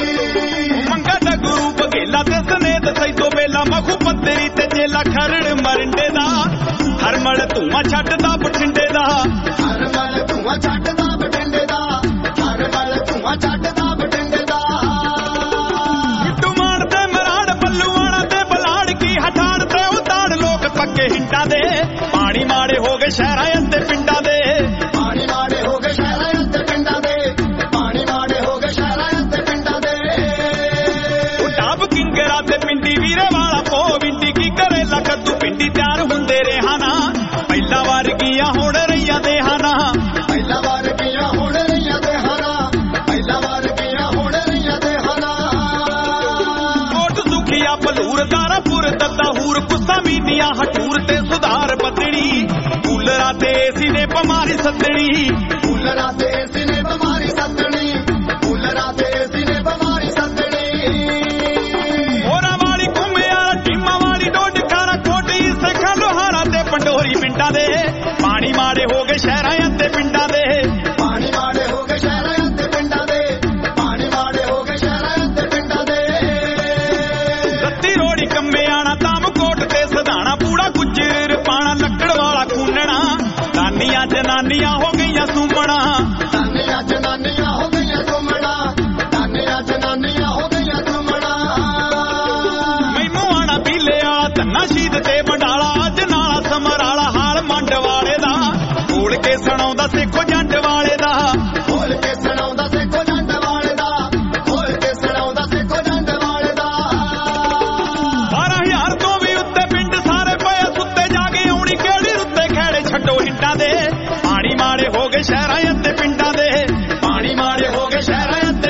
ਮੰਗਾ ਦਾ ਗੁਰੂ ਬਘੇਲਾ ਤੇ ਸਨੇਤ ਸੈਦੋ ਬੇਲਾ ਮਖੂ ਪੱਤਰੀ ਤੇ ਜੇਲਾ ਖਰੜ ਮਰਿੰਡੇ ਦਾ ਹਰਮਲ ਧੂਆਂ ਛੱਡਦਾ ਬਠਿੰਡੇ ਦਾ ਹਰਮਲ ਧੂਆਂ ਛੱਡਦਾ ਬਠਿੰਡੇ ਦਾ ਹਰਮਲ ਧੂਆਂ ਛੱਡਦਾ ਬਠਿੰਡੇ ਦਾ ਮਿੱਟੂ ਮਾਨ ਤੇ ਮਰਾੜ ਬੱਲੂਆਣਾ ਤੇ ਬਲਾੜ ਕੀ ਹਠਾੜ ਤੇ ਉਤਾੜ ਲੋਕ ਪੱਕੇ ਹਿੰਡਾਂ ਦੇ ਪਾਣੀ ਮਾੜੇ ਹੋ ਗਏ ਸ਼ਹਿਰਾਂ ਅਤੇ ਪਿੰਡਾਂ ਦੇ ਪਾਣੀ ਮਾੜੇ ਹੋ ਗਏ ਸ਼ਹਿਰਾਂ ਅਤੇ ਪਿੰਡਾਂ ਦੇ ਪਾਣੀ ਮਾੜੇ ਹੋ ਗਏ ਸ਼ਹਿਰਾਂ ਅਤੇ ਪਿੰਡਾਂ ਦੇ ਡੱਬ ਕਿੰਗਰਾ ਤੇ ਪਿੰਡੀ ਵੀਰੇ ਵਾਲਾ ਪੋ ਵਿੰਡੀ ਕੀ ਕਰੇਲਾ ਕੱਦੂ ਪਿੰਡੀ ਤਿਆਰ ਹੁੰਦੇ ਰਿਹਾ ਨਾ ਪਹਿਲਾ ਵਰਗੀਆਂ ਹੁਣ ਰਹੀਆਂ ਦੇ ਹਨਾ ਪਹਿਲਾ ਵਰਗੀਆਂ ਹੁਣ ਰਹੀਆਂ ਦੇ ਹਨਾ ਪਹਿਲਾ ਵਰਗੀਆਂ ਹੁਣ ਰਹੀਆਂ ਦੇ ਹਨਾ ਕੋਟ ਸੁਖੀਆ ਭਲੂਰ ਦਾਰਾਪੁਰ ਦੱਦਾ ਹੂਰ ਗੁੱਸਾ ਮੀਨੀਆਂ ਹਟੂਰ ਤੇ ਸੁਧਾਰ ਬਦੜੀ ਕੂਲਰਾਂ ਤੇ ਏਸੀ ਨੇ ਬਿਮਾਰੀ ਸੱਦਣੀ ਕੂਲਰਾਂ ਤੇ ਏਸੀ